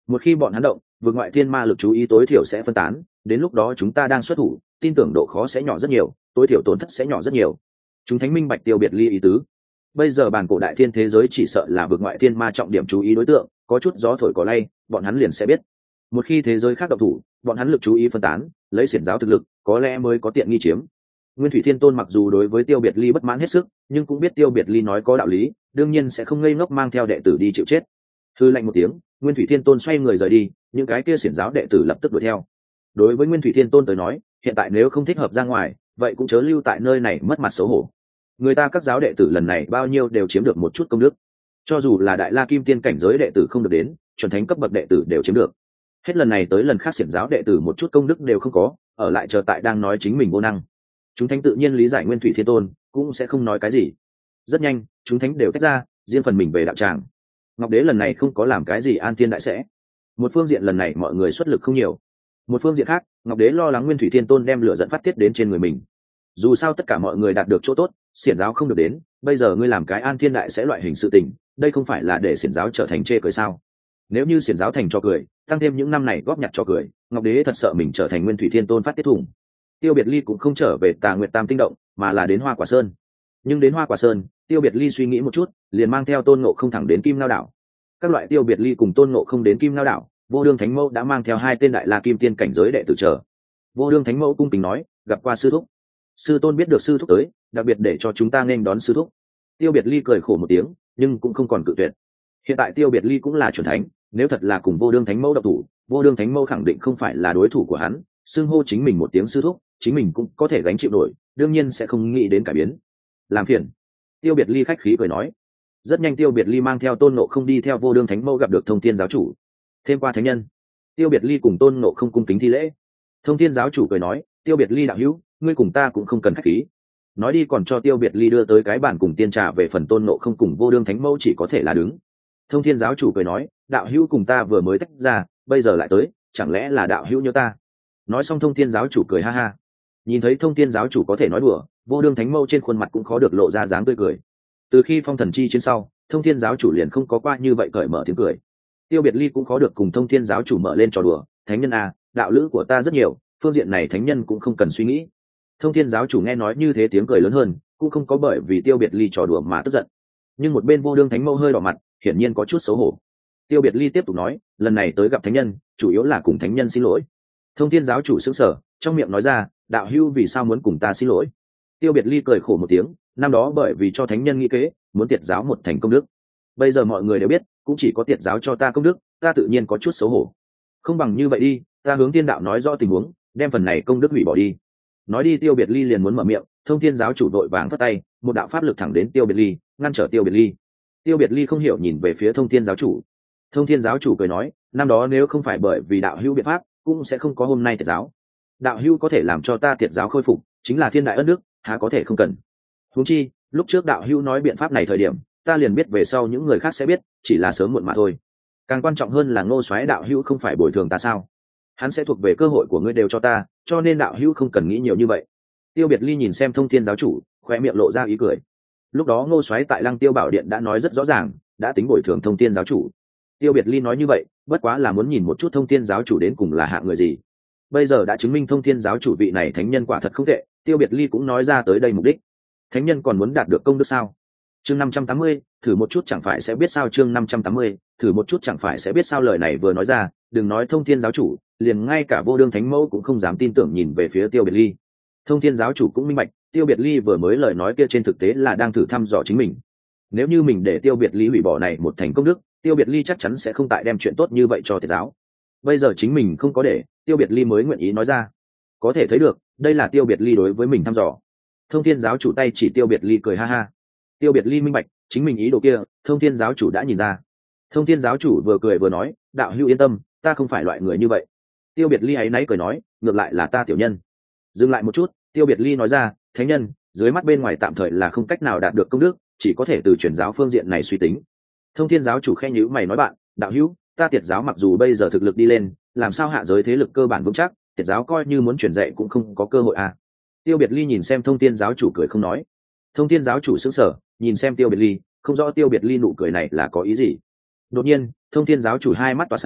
Một khi bọn hắn động, vượt ngoại thiên ma lực chú ý tối thiểu sẽ phân tán, đến lúc đó chúng ta đang xuất thủ, tin tưởng độ khó sẽ nhỏ rất nhiều, tối thiểu tổn thất sẽ nhỏ rất nhiều. Chúng thánh minh bạch Tiêu Biệt Ly ý tứ. Bây giờ bản cổ đại thiên thế giới chỉ sợ là vượt ngoại thiên ma trọng điểm chú ý đối tượng, có chút gió thổi cỏ lay, bọn hắn liền sẽ biết. Một khi thế giới khác động thủ, bọn hắn lực chú ý phân tán, lấy xiển giáo thực lực, có lẽ mới có tiện nghi chiếm. Nguyên Thủy Thiên Tôn mặc dù đối với Tiêu Biệt Ly bất mãn hết sức, nhưng cũng biết Tiêu Biệt Ly nói có đạo lý, đương nhiên sẽ không ngây ngốc mang theo đệ tử đi chịu chết. Hư lạnh một tiếng, Nguyên Thủy Thiên Tôn xoay người rời đi, những cái kia xiển giáo đệ tử lập tức đuổi theo. Đối với Nguyên Thủy Thiên Tôn tới nói, hiện tại nếu không thích hợp ra ngoài, vậy cũng chớ lưu tại nơi này mất mặt xấu hổ. Người ta các giáo đệ tử lần này bao nhiêu đều chiếm được một chút công đức, cho dù là Đại La Kim Tiên cảnh giới đệ tử không được đến, chuẩn thánh cấp bậc đệ tử đều chiếm được. Hết lần này tới lần khác xiển giáo đệ tử một chút công đức đều không có, ở lại chờ tại đang nói chính mình vô năng. Chúng thánh tự nhiên lý giải Nguyên Thủy Thiên Tôn, cũng sẽ không nói cái gì. Rất nhanh, chúng thánh đều tách ra, riêng phần mình về đạo tràng. Ngọc Đế lần này không có làm cái gì an thiên đại sẽ. Một phương diện lần này mọi người xuất lực không nhiều. Một phương diện khác, Ngọc Đế lo lắng Nguyên Thủy Thiên Tôn đem lửa dẫn phát tiết đến trên người mình. Dù sao tất cả mọi người đạt được chỗ tốt, xiển giáo không được đến, bây giờ ngươi làm cái an thiên đại sẽ loại hình sự tình, đây không phải là để xiển giáo trở thành chê cười sao? Nếu như xiển giáo thành cho cười, tăng thêm những năm này góp nhặt cho cười, Ngọc Đế thật sợ mình trở thành Nguyên Thủy Thiên Tôn phát tiết thủng. Tiêu Biệt Ly cũng không trở về Tà Nguyệt Tam Tinh Động, mà là đến Hoa Quả Sơn. Nhưng đến Hoa Quả Sơn, Tiêu Biệt Ly suy nghĩ một chút, liền mang theo Tôn Ngộ Không thẳng đến Kim Ngao Đảo. Các loại Tiêu Biệt Ly cùng Tôn Ngộ Không đến Kim Ngao Đảo, Vô Đương Thánh Mẫu đã mang theo 2 tên Đại La Kim Tiên cảnh giới đệ tử chờ. Vô Đương Thánh Mẫu cung kính nói, gặp qua sư thúc. Sư tôn biết được sư thúc tới, đặc biệt để cho chúng ta nên đón sư thúc. Tiêu Biệt Ly cười khổ một tiếng, nhưng cũng không còn cự tuyệt. Hiện tại Tiêu Biệt Ly cũng là chuẩn thánh, nếu thật là cùng Vô Đương Thánh Mẫu độc thủ, Vô Đương Thánh Mẫu khẳng định không phải là đối thủ của hắn, xưng hô chính mình một tiếng sư thúc, chính mình cũng có thể gánh chịu nổi, đương nhiên sẽ không nghĩ đến cải biến. Làm phiền. Tiêu Biệt Ly khách khí cười nói. Rất nhanh Tiêu Biệt Ly mang theo Tôn Ngộ Không đi theo Vô Đương Thánh Mẫu gặp được Thông Thiên giáo chủ. Thêm qua thánh nhân, Tiêu Biệt Ly cùng Tôn Ngộ Không cung kính thi lễ. Thông Thiên giáo chủ cười nói, Tiêu Biệt Ly đạo hữu, ngươi cùng ta cũng không cần khách khí. Nói đi còn cho Tiêu Biệt Ly đưa tới cái bản cùng tiên trà, về phần Tôn Ngộ Không cùng Vô Đương Thánh Mẫu chỉ có thể là đứng. Thông Thiên giáo chủ cười nói, đạo hữu cùng ta vừa mới tách ra, bây giờ lại tới, chẳng lẽ là đạo hữu nhớ ta? Nói xong Thông Thiên giáo chủ cười ha ha. Nhìn thấy Thông Thiên giáo chủ có thể nói đùa, Vô Đương Thánh Mẫu trên khuôn mặt cũng khó được lộ ra dáng tươi cười. Từ khi Phong Thần Chi chiến sau, Thông Thiên giáo chủ liền không có qua như vậy cởi mở tiếng cười. Tiêu Biệt Ly cũng khó được cùng Thông Thiên giáo chủ mở lên trò đùa, thánh nhân à, đạo lữ của ta rất nhiều, phương diện này thánh nhân cũng không cần suy nghĩ. Thông Thiên giáo chủ nghe nói như thế tiếng cười lớn hơn, cũng không có bởi vì Tiêu Biệt Ly trò đùa mà tức giận. Nhưng một bên Vô Đương Thánh Mẫu hơi đỏ mặt, hiển nhiên có chút xấu hổ. Tiêu Biệt Ly tiếp tục nói, lần này tới gặp thánh nhân, chủ yếu là cùng thánh nhân xin lỗi. Thông Thiên giáo chủ sững sờ, trong miệng nói ra, đạo hữu vì sao muốn cùng ta xin lỗi? Tiêu Biệt Ly cười khổ một tiếng, năm đó bởi vì cho thánh nhân nghĩ kế, muốn tiệt giáo một thành công đức. Bây giờ mọi người đều biết, cũng chỉ có tiệt giáo cho ta công đức, ta tự nhiên có chút xấu hổ. Không bằng như vậy đi, ta hướng Thiên đạo nói rõ tình huống, đem phần này công đức hủy bỏ đi. Nói đi Tiêu Biệt Ly liền muốn mở miệng, Thông Thiên giáo chủ đội vàng phất tay, một đạo pháp lực thẳng đến Tiêu Biệt Ly, ngăn trở Tiêu Biệt Ly. Tiêu Biệt Ly không hiểu nhìn về phía Thông Thiên giáo chủ. Thông Thiên giáo chủ cười nói, năm đó nếu không phải bởi vì đạo hữu biện pháp, cũng sẽ không có hôm nay tiệt giáo. Đạo hữu có thể làm cho ta tiệt giáo khôi phục, chính là thiên đại ân đức, há có thể không cần. Huống chi, lúc trước đạo hữu nói biện pháp này thời điểm, ta liền biết về sau những người khác sẽ biết, chỉ là sớm muộn mà thôi. Càng quan trọng hơn là Ngô Soái đạo hữu không phải bồi thường ta sao? Hắn sẽ thuộc về cơ hội của ngươi đều cho ta, cho nên đạo hữu không cần nghĩ nhiều như vậy. Tiêu Biệt Ly nhìn xem Thông Thiên giáo chủ, khoe miệng lộ ra ý cười. Lúc đó Ngô Soái tại Lăng Tiêu Bảo Điện đã nói rất rõ ràng, đã tính bồi thường Thông Thiên giáo chủ. Tiêu Biệt Ly nói như vậy, bất quá là muốn nhìn một chút Thông Thiên giáo chủ đến cùng là hạng người gì. Bây giờ đã chứng minh Thông Thiên giáo chủ vị này thánh nhân quả thật không tệ, Tiêu Biệt Ly cũng nói ra tới đây mục đích. Thánh nhân còn muốn đạt được công đức sao? Chương 580, thử một chút chẳng phải sẽ biết sao? Chương 580, thử một chút chẳng phải sẽ biết sao? Lời này vừa nói ra, đừng nói Thông Thiên giáo chủ, liền ngay cả Vô Đương Thánh Mẫu cũng không dám tin tưởng nhìn về phía Tiêu Biệt Ly. Thông Thiên giáo chủ cũng minh bạch, Tiêu Biệt Ly vừa mới lời nói kia trên thực tế là đang thử thăm dò chính mình. Nếu như mình để Tiêu Biệt Ly hủy bỏ này một thành công đức, Tiêu Biệt Ly chắc chắn sẽ không tại đem chuyện tốt như vậy cho tiệt giáo. Bây giờ chính mình không có để, Tiêu Biệt Ly mới nguyện ý nói ra. Có thể thấy được, đây là Tiêu Biệt Ly đối với mình thăm dò. Thông Thiên giáo chủ tay chỉ Tiêu Biệt Ly cười ha ha. Tiêu Biệt Ly minh bạch, chính mình ý đồ kia, Thông Thiên giáo chủ đã nhìn ra. Thông Thiên giáo chủ vừa cười vừa nói, đạo hữu yên tâm, ta không phải loại người như vậy. Tiêu Biệt Ly ấy nấy cười nói, ngược lại là ta tiểu nhân. Dừng lại một chút, Tiêu Biệt Ly nói ra, thánh nhân, dưới mắt bên ngoài tạm thời là không cách nào đạt được công đức, chỉ có thể từ truyền giáo phương diện này suy tính. Thông Thiên giáo chủ khen nhíu mày nói, bạn, đạo hữu, ta tiệt giáo mặc dù bây giờ thực lực đi lên, làm sao hạ giới thế lực cơ bản vững chắc, tiệt giáo coi như muốn truyền dạy cũng không có cơ hội à? Tiêu Biệt Ly nhìn xem Thông Thiên giáo chủ cười không nói. Thông Thiên giáo chủ sững sờ, nhìn xem Tiêu Biệt Ly, không rõ Tiêu Biệt Ly nụ cười này là có ý gì. Đột nhiên, Thông Thiên giáo chủ hai mắt tỏa sáng,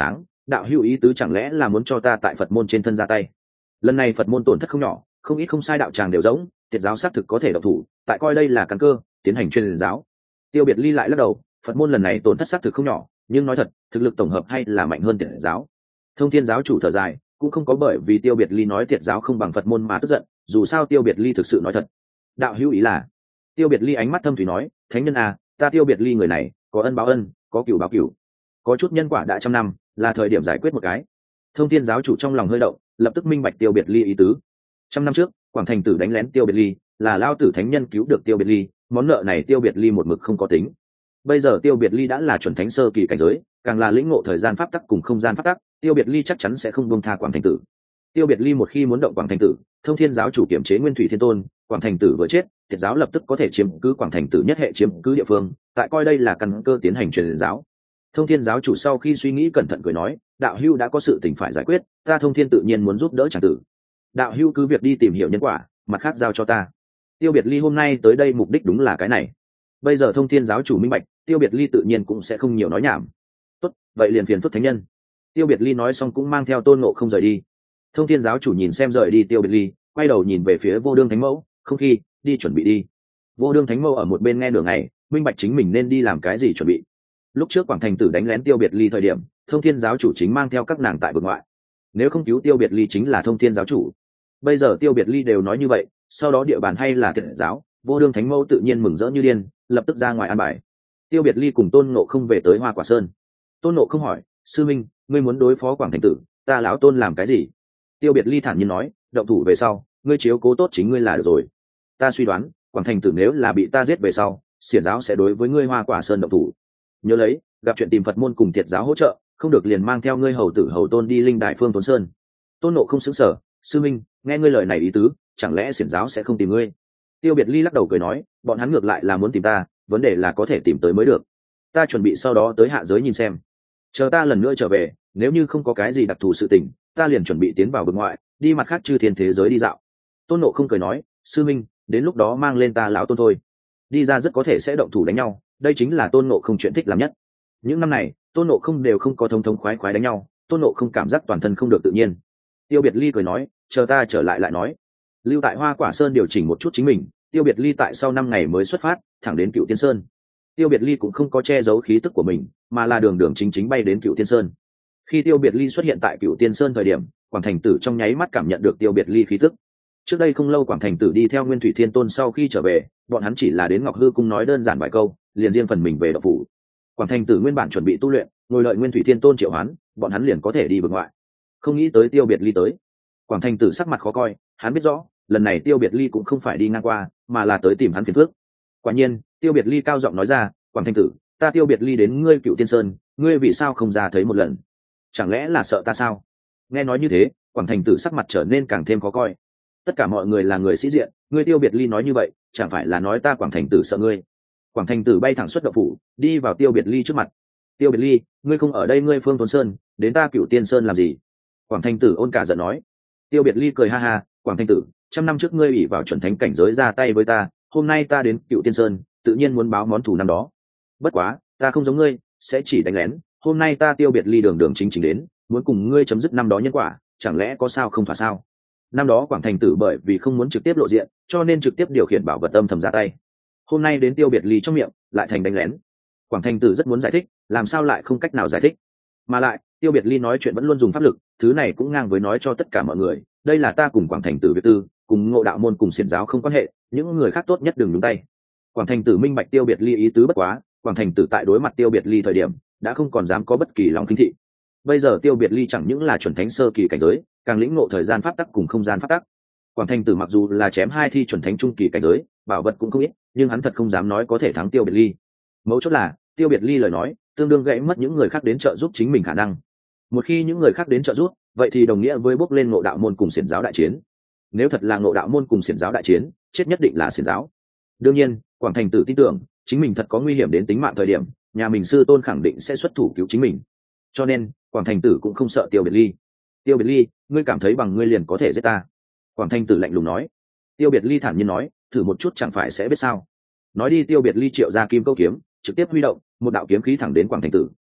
đạo hữu ý tứ chẳng lẽ là muốn cho ta tại Phật môn trên thân ra tay? Lần này Phật môn tổn thất không nhỏ, không ít không sai đạo tràng đều giống, Tiệt giáo xác thực có thể động thủ, tại coi đây là căn cơ, tiến hành truyền giáo. Tiêu Biệt Ly lại lắc đầu, Phật môn lần này tổn thất xác thực không nhỏ, nhưng nói thật, thực lực tổng hợp hay là mạnh hơn Tiệt giáo. Thông Thiên giáo chủ thở dài, cũng không có bởi vì Tiêu Biệt Ly nói Tiệt giáo không bằng Phật môn mà tức giận, dù sao Tiêu Biệt Ly thực sự nói thật. Đạo hữu ý là? Tiêu Biệt Ly ánh mắt thâm thủy nói, thánh nhân à, ta Tiêu Biệt Ly người này, có ân báo ân, có cửu báo cửu, có chút nhân quả đã trăm năm, là thời điểm giải quyết một cái. Thông Thiên giáo chủ trong lòng hơi động, lập tức minh bạch Tiêu Biệt Ly ý tứ. Trăm năm trước, Quảng Thành Tử đánh lén Tiêu Biệt Ly, là lao tử thánh nhân cứu được Tiêu Biệt Ly, món nợ này Tiêu Biệt Ly một mực không có tính. Bây giờ Tiêu Biệt Ly đã là chuẩn thánh sơ kỳ cảnh giới, càng là lĩnh ngộ thời gian pháp tắc cùng không gian pháp tắc, Tiêu Biệt Ly chắc chắn sẽ không buông tha Quảng Thành Tử. Tiêu Biệt Ly một khi muốn động Quảng Thành Tử, Thông Thiên giáo chủ kiểm chế Nguyên Thủy Thiên Tôn, Quảng Thành Tử vừa chết, Tiệt giáo lập tức có thể chiếm cứ Quảng Thành Tử nhất hệ chiếm cứ địa phương, tại coi đây là căn cơ tiến hành truyền giáo. Thông Thiên giáo chủ sau khi suy nghĩ cẩn thận cười nói, đạo hữu đã có sự tình phải giải quyết, ta Thông Thiên tự nhiên muốn giúp đỡ chàng tử. Đạo hữu cứ việc đi tìm hiểu nhân quả, mặt khác giao cho ta. Tiêu Biệt Ly hôm nay tới đây mục đích đúng là cái này. Bây giờ Thông Thiên giáo chủ minh bạch, Tiêu Biệt Ly tự nhiên cũng sẽ không nhiều nói nhảm. Tốt, vậy liền phiền phức thánh nhân. Tiêu Biệt Ly nói xong cũng mang theo Tôn Ngộ không rời đi. Thông Thiên giáo chủ nhìn xem rời đi Tiêu Biệt Ly, quay đầu nhìn về phía Vô Đương Thánh Mẫu, không khi, đi chuẩn bị đi. Vô Đương Thánh Mẫu ở một bên nghe nửa ngày, minh bạch chính mình nên đi làm cái gì chuẩn bị. Lúc trước Quảng Thành Tử đánh lén Tiêu Biệt Ly thời điểm, Thông Thiên giáo chủ chính mang theo các nàng tại vực ngoại. Nếu không cứu Tiêu Biệt Ly chính là Thông Thiên giáo chủ. Bây giờ Tiêu Biệt Ly đều nói như vậy, sau đó địa bàn hay là Tiệt giáo, Vô Đương Thánh Mẫu tự nhiên mừng rỡ như điên, lập tức ra ngoài an bài. Tiêu Biệt Ly cùng Tôn Ngộ không về tới Hoa Quả Sơn. Tôn Ngộ không hỏi, sư minh, ngươi muốn đối phó Quảng Thành Tử, ta lão Tôn làm cái gì? Tiêu Biệt Ly thản nhiên nói, động thủ về sau, ngươi chiếu cố tốt chính ngươi là được rồi. Ta suy đoán, Quảng Thành Tử nếu là bị ta giết về sau, xiển giáo sẽ đối với ngươi Hoa Quả Sơn động thủ. Nhớ lấy, gặp chuyện tìm Phật môn cùng Tiệt giáo hỗ trợ, không được liền mang theo ngươi hầu tử hầu tôn đi linh đại phương Tốn Sơn. Tôn Ngộ không sững sờ, sư minh, nghe ngươi lời này ý tứ, chẳng lẽ xiển giáo sẽ không tìm ngươi? Tiêu Biệt Ly lắc đầu cười nói, bọn hắn ngược lại là muốn tìm ta, vấn đề là có thể tìm tới mới được. Ta chuẩn bị sau đó tới hạ giới nhìn xem, chờ ta lần nữa trở về, nếu như không có cái gì đặc thù sự tình, ta liền chuẩn bị tiến vào vực ngoại, đi mặt khác chư thiên thế giới đi dạo. Tôn Ngộ không cười nói, sư minh, đến lúc đó mang lên ta lão Tôn thôi, đi ra rất có thể sẽ động thủ đánh nhau, đây chính là Tôn Ngộ không chuyện thích làm nhất. Những năm này, Tôn Ngộ không đều không có thông thống khoái khoái đánh nhau, Tôn Ngộ không cảm giác toàn thân không được tự nhiên. Tiêu Biệt Ly cười nói, chờ ta trở lại lại nói. Lưu tại Hoa Quả Sơn điều chỉnh một chút chính mình, Tiêu Biệt Ly tại sau 5 ngày mới xuất phát, thẳng đến Cựu Tiên Sơn. Tiêu Biệt Ly cũng không có che giấu khí tức của mình, mà là đường đường chính chính bay đến Cựu Tiên Sơn. Khi Tiêu Biệt Ly xuất hiện tại Cựu Tiên Sơn thời điểm, Quảng Thành Tử trong nháy mắt cảm nhận được Tiêu Biệt Ly khí tức. Trước đây không lâu Quảng Thành Tử đi theo Nguyên Thủy Thiên Tôn sau khi trở về, bọn hắn chỉ là đến Ngọc Hư Cung nói đơn giản vài câu, liền riêng phần mình về đạo phủ. Quảng Thành Tử nguyên bản chuẩn bị tu luyện, ngồi đợi Nguyên Thủy Thiên Tôn triệu hoán, bọn hắn liền có thể đi vực ngoại. Không nghĩ tới Tiêu Biệt Ly tới. Quảng Thành Tử sắc mặt khó coi, hắn biết rõ, lần này Tiêu Biệt Ly cũng không phải đi ngang qua, mà là tới tìm hắn phiền phức. Quả nhiên, Tiêu Biệt Ly cao giọng nói ra, Quảng Thành Tử, ta Tiêu Biệt Ly đến ngươi Cựu Tiên Sơn, ngươi vì sao không ra thấy một lần? Chẳng lẽ là sợ ta sao? Nghe nói như thế, Quảng Thành Tử sắc mặt trở nên càng thêm khó coi. Tất cả mọi người là người sĩ diện, ngươi Tiêu Biệt Ly nói như vậy, chẳng phải là nói ta Quảng Thành Tử sợ ngươi? Quảng Thành Tử bay thẳng xuất động phủ, đi vào Tiêu Biệt Ly trước mặt. Tiêu Biệt Ly, ngươi không ở đây ngươi Phương Tốn Sơn, đến ta Cựu Tiên Sơn làm gì? Quảng Thành Tử ôn cả giận nói. Tiêu Biệt Ly cười ha ha, Quảng Thành Tử, 100 năm trước ngươi ủy vào chuẩn thánh cảnh giới ra tay với ta, hôm nay ta đến Cựu Tiên Sơn, tự nhiên muốn báo món thù năm đó. Bất quá, ta không giống ngươi, sẽ chỉ đánh lén, hôm nay ta Tiêu Biệt Ly đường đường chính chính đến, muốn cùng ngươi chấm dứt năm đó nhân quả, chẳng lẽ có sao không thỏa sao? Năm đó Quảng Thành Tử bởi vì không muốn trực tiếp lộ diện, cho nên trực tiếp điều khiển bảo vật âm thầm ra tay. Hôm nay đến Tiêu Biệt Ly trong miệng, lại thành đánh lén. Quảng Thành Tử rất muốn giải thích, làm sao lại không cách nào giải thích? Mà lại, Tiêu Biệt Ly nói chuyện vẫn luôn dùng pháp lực, thứ này cũng ngang với nói cho tất cả mọi người, đây là ta cùng Quảng Thành Tử việc tư, cùng Ngộ Đạo môn cùng xiển giáo không quan hệ, những người khác tốt nhất đừng nhúng tay. Quảng Thành Tử minh bạch Tiêu Biệt Ly ý tứ bất quá, Quảng Thành Tử tại đối mặt Tiêu Biệt Ly thời điểm, đã không còn dám có bất kỳ lòng khinh thị. Bây giờ Tiêu Biệt Ly chẳng những là chuẩn thánh sơ kỳ cảnh giới, càng lĩnh ngộ thời gian pháp tắc cùng không gian pháp tắc. Quảng Thành Tử mặc dù là chém 2 thi chuẩn thánh trung kỳ cảnh giới, bảo vật cũng không ít, nhưng hắn thật không dám nói có thể thắng Tiêu Biệt Ly. Mấu chốt là, Tiêu Biệt Ly lời nói, tương đương gãy mất những người khác đến trợ giúp chính mình khả năng. Một khi những người khác đến trợ giúp, vậy thì đồng nghĩa với bước lên Ngộ Đạo môn cùng xiển giáo đại chiến. Nếu thật là Ngộ Đạo môn cùng xiển giáo đại chiến, chết nhất định là xiển giáo. Đương nhiên, Quảng Thành Tử tin tưởng, chính mình thật có nguy hiểm đến tính mạng thời điểm, nhà mình sư tôn khẳng định sẽ xuất thủ cứu chính mình. Cho nên, Quảng Thành Tử cũng không sợ Tiêu Biệt Ly. Tiêu Biệt Ly, ngươi cảm thấy bằng ngươi liền có thể giết ta? Quảng Thành Tử lạnh lùng nói. Tiêu Biệt Ly thản nhiên nói, thử một chút chẳng phải sẽ biết sao? Nói đi, Tiêu Biệt Ly triệu ra kim câu kiếm, trực tiếp huy động, một đạo kiếm khí thẳng đến Quảng Thành Tử.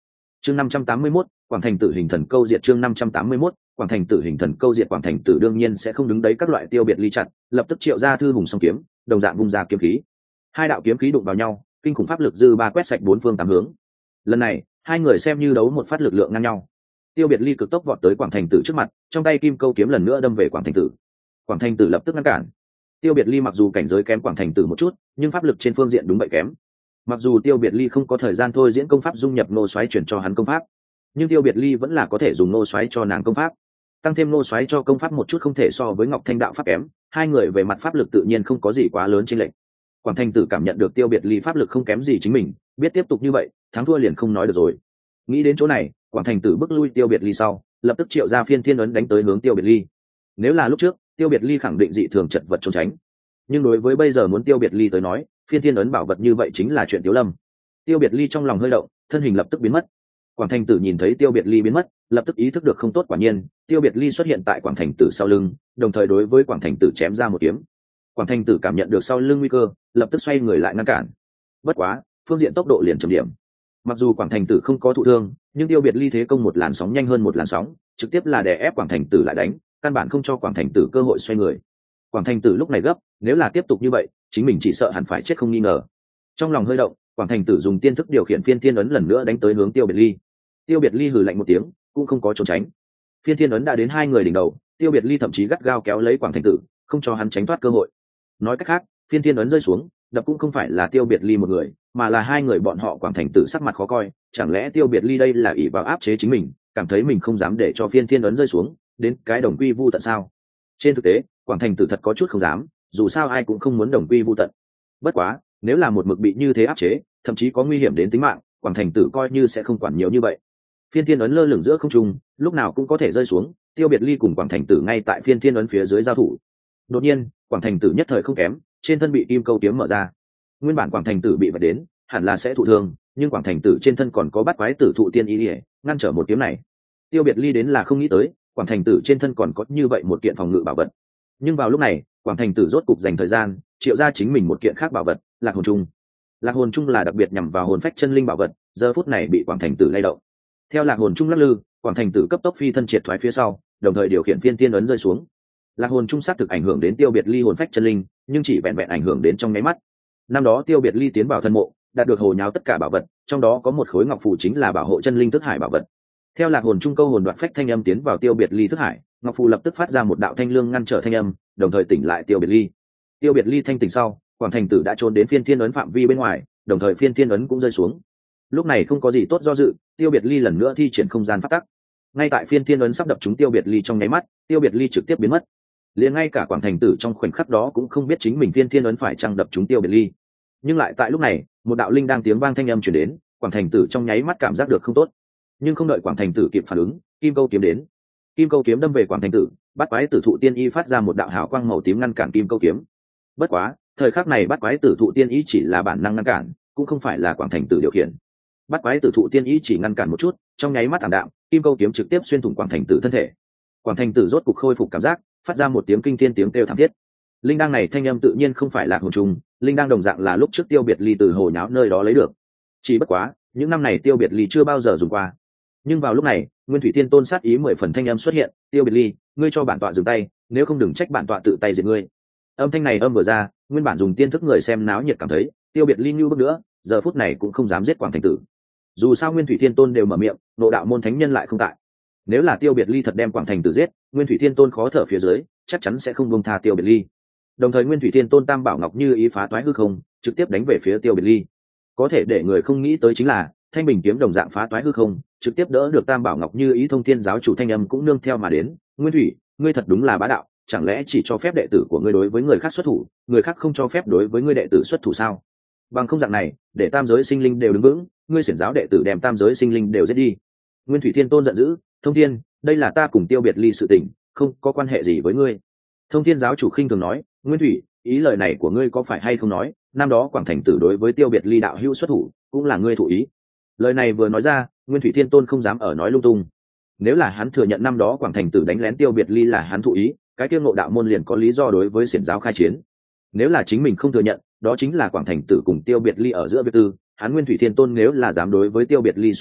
chương 581, quảng thành tử hình thần câu diệt. chương 581, quảng thành tử hình thần câu diệt. Quảng thành tử đương nhiên sẽ không đứng đấy các loại tiêu biệt ly chặn, lập tức triệu ra thư hùng song kiếm, đồng dạng vung ra kiếm khí. Hai đạo kiếm khí đụng vào nhau, kinh khủng pháp lực dư ba quét sạch bốn phương tám hướng. Lần này hai người xem như đấu một phát lực lượng ngang nhau. Tiêu biệt ly cực tốc vọt tới quảng thành tử trước mặt, trong tay kim câu kiếm lần nữa đâm về quảng thành tử. Quảng thành tử lập tức ngăn cản. Tiêu biệt ly mặc dù cảnh giới kém quảng thành tử một chút, nhưng pháp lực trên phương diện đúng vậy kém. Mặc dù tiêu biệt ly không có thời gian thôi diễn công pháp dung nhập nô xoáy chuyển cho hắn công pháp, nhưng tiêu biệt ly vẫn là có thể dùng nô xoáy cho nàng công pháp, tăng thêm nô xoáy cho công pháp một chút không thể so với ngọc thanh đạo pháp kém. Hai người về mặt pháp lực tự nhiên không có gì quá lớn chênh lệch. Quảng thành tử cảm nhận được tiêu biệt ly pháp lực không kém gì chính mình, biết tiếp tục như vậy thắng thua liền không nói được rồi. Nghĩ đến chỗ này, quảng thành tử bước lui tiêu biệt ly sau, lập tức triệu ra phiên thiên ấn đánh tới hướng tiêu biệt ly. Nếu là lúc trước, tiêu biệt ly khẳng định dị thường chật vật trốn tránh, nhưng đối với bây giờ muốn tiêu biệt ly tới nói, phiên thiên ấn bảo vật như vậy chính là chuyện tiếu lâm. Tiêu biệt ly trong lòng hơi động, thân hình lập tức biến mất. Quảng thành tử nhìn thấy tiêu biệt ly biến mất, lập tức ý thức được không tốt. Quả nhiên tiêu biệt ly xuất hiện tại quảng thành tử sau lưng, đồng thời đối với quảng thành tử chém ra một kiếm. Quảng thành tử cảm nhận được sau lưng nguy cơ, lập tức xoay người lại ngăn cản. Bất quá phương diện tốc độ liền chậm điểm. Mặc dù quảng thành tử không có thụ thương, nhưng tiêu biệt ly thế công một làn sóng nhanh hơn một làn sóng, trực tiếp là đè ép quảng thành tử lại đánh, căn bản không cho quảng thành tử cơ hội xoay người. Quảng thành tử lúc này gấp, nếu là tiếp tục như vậy chính mình chỉ sợ hẳn phải chết không nghi ngờ. Trong lòng hơi động, quảng thành tử dùng tiên thức điều khiển phiên thiên ấn lần nữa đánh tới hướng tiêu biệt ly. Tiêu biệt ly hừ lạnh một tiếng, cũng không có trốn tránh. Phiên thiên ấn đã đến hai người đỉnh đầu, tiêu biệt ly thậm chí gắt gao kéo lấy quảng thành tử, không cho hắn tránh thoát cơ hội. Nói cách khác, phiên thiên ấn rơi xuống, đập cũng không phải là tiêu biệt ly một người, mà là hai người bọn họ. Quảng thành tử sắc mặt khó coi, chẳng lẽ tiêu biệt ly đây là ỷ vào áp chế chính mình, cảm thấy mình không dám để cho phiên thiên ấn rơi xuống, đến cái đồng quy vu tận sao? Trên thực tế quảng thành tử thật có chút không dám, dù sao ai cũng không muốn đồng quy vu tận. Bất quá nếu là một mực bị như thế áp chế, thậm chí có nguy hiểm đến tính mạng, quảng thành tử coi như sẽ không quản nhiều như vậy. Phiên thiên ấn lơ lửng giữa không trung, lúc nào cũng có thể rơi xuống. Tiêu biệt ly cùng quảng thành tử ngay tại phiên thiên ấn phía dưới giao thủ. Đột nhiên quảng thành tử nhất thời không kém, trên thân bị kim câu kiếm mở ra. Nguyên bản quảng thành tử bị vạch đến hẳn là sẽ thụ thương, nhưng quảng thành tử trên thân còn có bắt quái tử thụ tiên ý ỉa ngăn trở một kiếm này. Tiêu biệt ly đến là không nghĩ tới quảng thành tử trên thân còn có như vậy một kiện phòng ngự bảo vật. Nhưng vào lúc này quảng thành tử rốt cục dành thời gian triệu ra chính mình một kiện khác bảo vật, lạc hồn trung. Lạc hồn trung là đặc biệt nhằm vào hồn phách chân linh bảo vật, giờ phút này bị quảng thành tử lay động. Theo lạc hồn trung lắc lư, quảng thành tử cấp tốc phi thân triệt thoái phía sau, đồng thời điều khiển phiên thiên ấn rơi xuống. Lạc hồn trung xác thực ảnh hưởng đến tiêu biệt ly hồn phách chân linh, nhưng chỉ vẹn vẹn ảnh hưởng đến trong nháy mắt. Năm đó tiêu biệt ly tiến vào thân mộ, đạt được hồ nháo tất cả bảo vật, trong đó có một khối ngọc phù chính là bảo hộ chân linh thức hải bảo vật. Theo lạc hồn trung câu hồn đoạt phách thanh âm tiến vào tiêu biệt ly thức hải, ngọc phù lập tức phát ra một đạo thanh lương ngăn trở thanh âm, đồng thời tỉnh lại tiêu biệt ly. Tiêu biệt ly thanh tỉnh sau, quảng thành tử đã trốn đến phiên thiên ấn phạm vi bên ngoài, đồng thời phiên thiên ấn cũng rơi xuống. Lúc này không có gì tốt do dự, tiêu biệt ly lần nữa thi triển không gian pháp tắc. Ngay tại phiên thiên ấn sắp đập trúng tiêu biệt ly trong nháy mắt, tiêu biệt ly trực tiếp biến mất. Liền ngay cả quảng thành tử trong khoảnh khắc đó cũng không biết chính mình phiên thiên ấn phải chăng đập trúng tiêu biệt ly. Nhưng lại tại lúc này một đạo linh đang tiếng vang thanh âm truyền đến, quảng thành tử trong nháy mắt cảm giác được không tốt. Nhưng không đợi quảng thành tử kịp phản ứng, kim câu kiếm đến. Kim câu kiếm đâm về quảng thành tử, bắt quái tử thụ tiên y phát ra một đạo hào quang màu tím ngăn cản kim câu kiếm. Bất quá thời khắc này bắt quái tử thụ tiên y chỉ là bản năng ngăn cản, cũng không phải là quảng thành tử điều khiển. Bắt quái tử thụ tiên y chỉ ngăn cản một chút, trong nháy mắt ảm đạm, kim câu kiếm trực tiếp xuyên thủng quảng thành tử thân thể. Quảng thành tử rốt cục khôi phục cảm giác, phát ra một tiếng kinh thiên tiếng kêu thảm thiết. Linh đăng này thanh âm tự nhiên không phải là hồn trùng, linh đăng đồng dạng là lúc trước tiêu biệt ly từ hồ nháo nơi đó lấy được. Chỉ bất quá những năm này tiêu biệt ly chưa bao giờ dùng qua. Nhưng vào lúc này nguyên thủy thiên tôn sát ý 10 phần thanh âm xuất hiện, tiêu biệt ly, ngươi cho bản tọa dừng tay, nếu không đừng trách bản tọa tự tay giết ngươi. Âm thanh này âm vừa ra, nguyên bản dùng tiên thức người xem náo nhiệt cảm thấy tiêu biệt ly như bước nữa giờ phút này cũng không dám giết quảng thành tử. Dù sao nguyên thủy thiên tôn đều mở miệng, nội đạo môn thánh nhân lại không tại. Nếu là tiêu biệt ly thật đem quảng thành tử giết, nguyên thủy thiên tôn khó thở phía dưới chắc chắn sẽ không buông tha tiêu biệt ly. Đồng thời nguyên thủy thiên tôn tam bảo ngọc như ý phá toái hư không, trực tiếp đánh về phía tiêu biệt ly. Có thể để người không nghĩ tới chính là thanh bình kiếm đồng dạng phá toái hư không, trực tiếp đỡ được tam bảo ngọc như ý. Thông thiên giáo chủ thanh âm cũng nương theo mà đến, nguyên thủy, ngươi thật đúng là bá đạo, chẳng lẽ chỉ cho phép đệ tử của ngươi đối với người khác xuất thủ, người khác không cho phép đối với ngươi đệ tử xuất thủ sao? Bằng không dạng này để tam giới sinh linh đều đứng vững, ngươi xiển giáo đệ tử đem tam giới sinh linh đều giết đi. Nguyên thủy thiên tôn giận dữ, thông thiên, đây là ta cùng tiêu biệt ly sự tình, không có quan hệ gì với ngươi. Thông thiên giáo chủ khinh thường nói, nguyên thủy, ý lời này của ngươi có phải hay không nói năm đó quảng thành tử đối với tiêu biệt ly đạo hữu xuất thủ cũng là ngươi thụ ý? Lời này vừa nói ra, nguyên thủy thiên tôn không dám ở nói lung tung. Nếu là hắn thừa nhận năm đó quảng thành tử đánh lén tiêu biệt ly là hắn thụ ý, cái kia ngộ đạo môn liền có lý do đối với xiển giáo khai chiến. Nếu là chính mình không thừa nhận, đó chính là quảng thành tử cùng tiêu biệt ly ở giữa việc tư. Hắn nguyên thủy thiên tôn nếu là dám đối với tiêu biệt ly xuất thủ,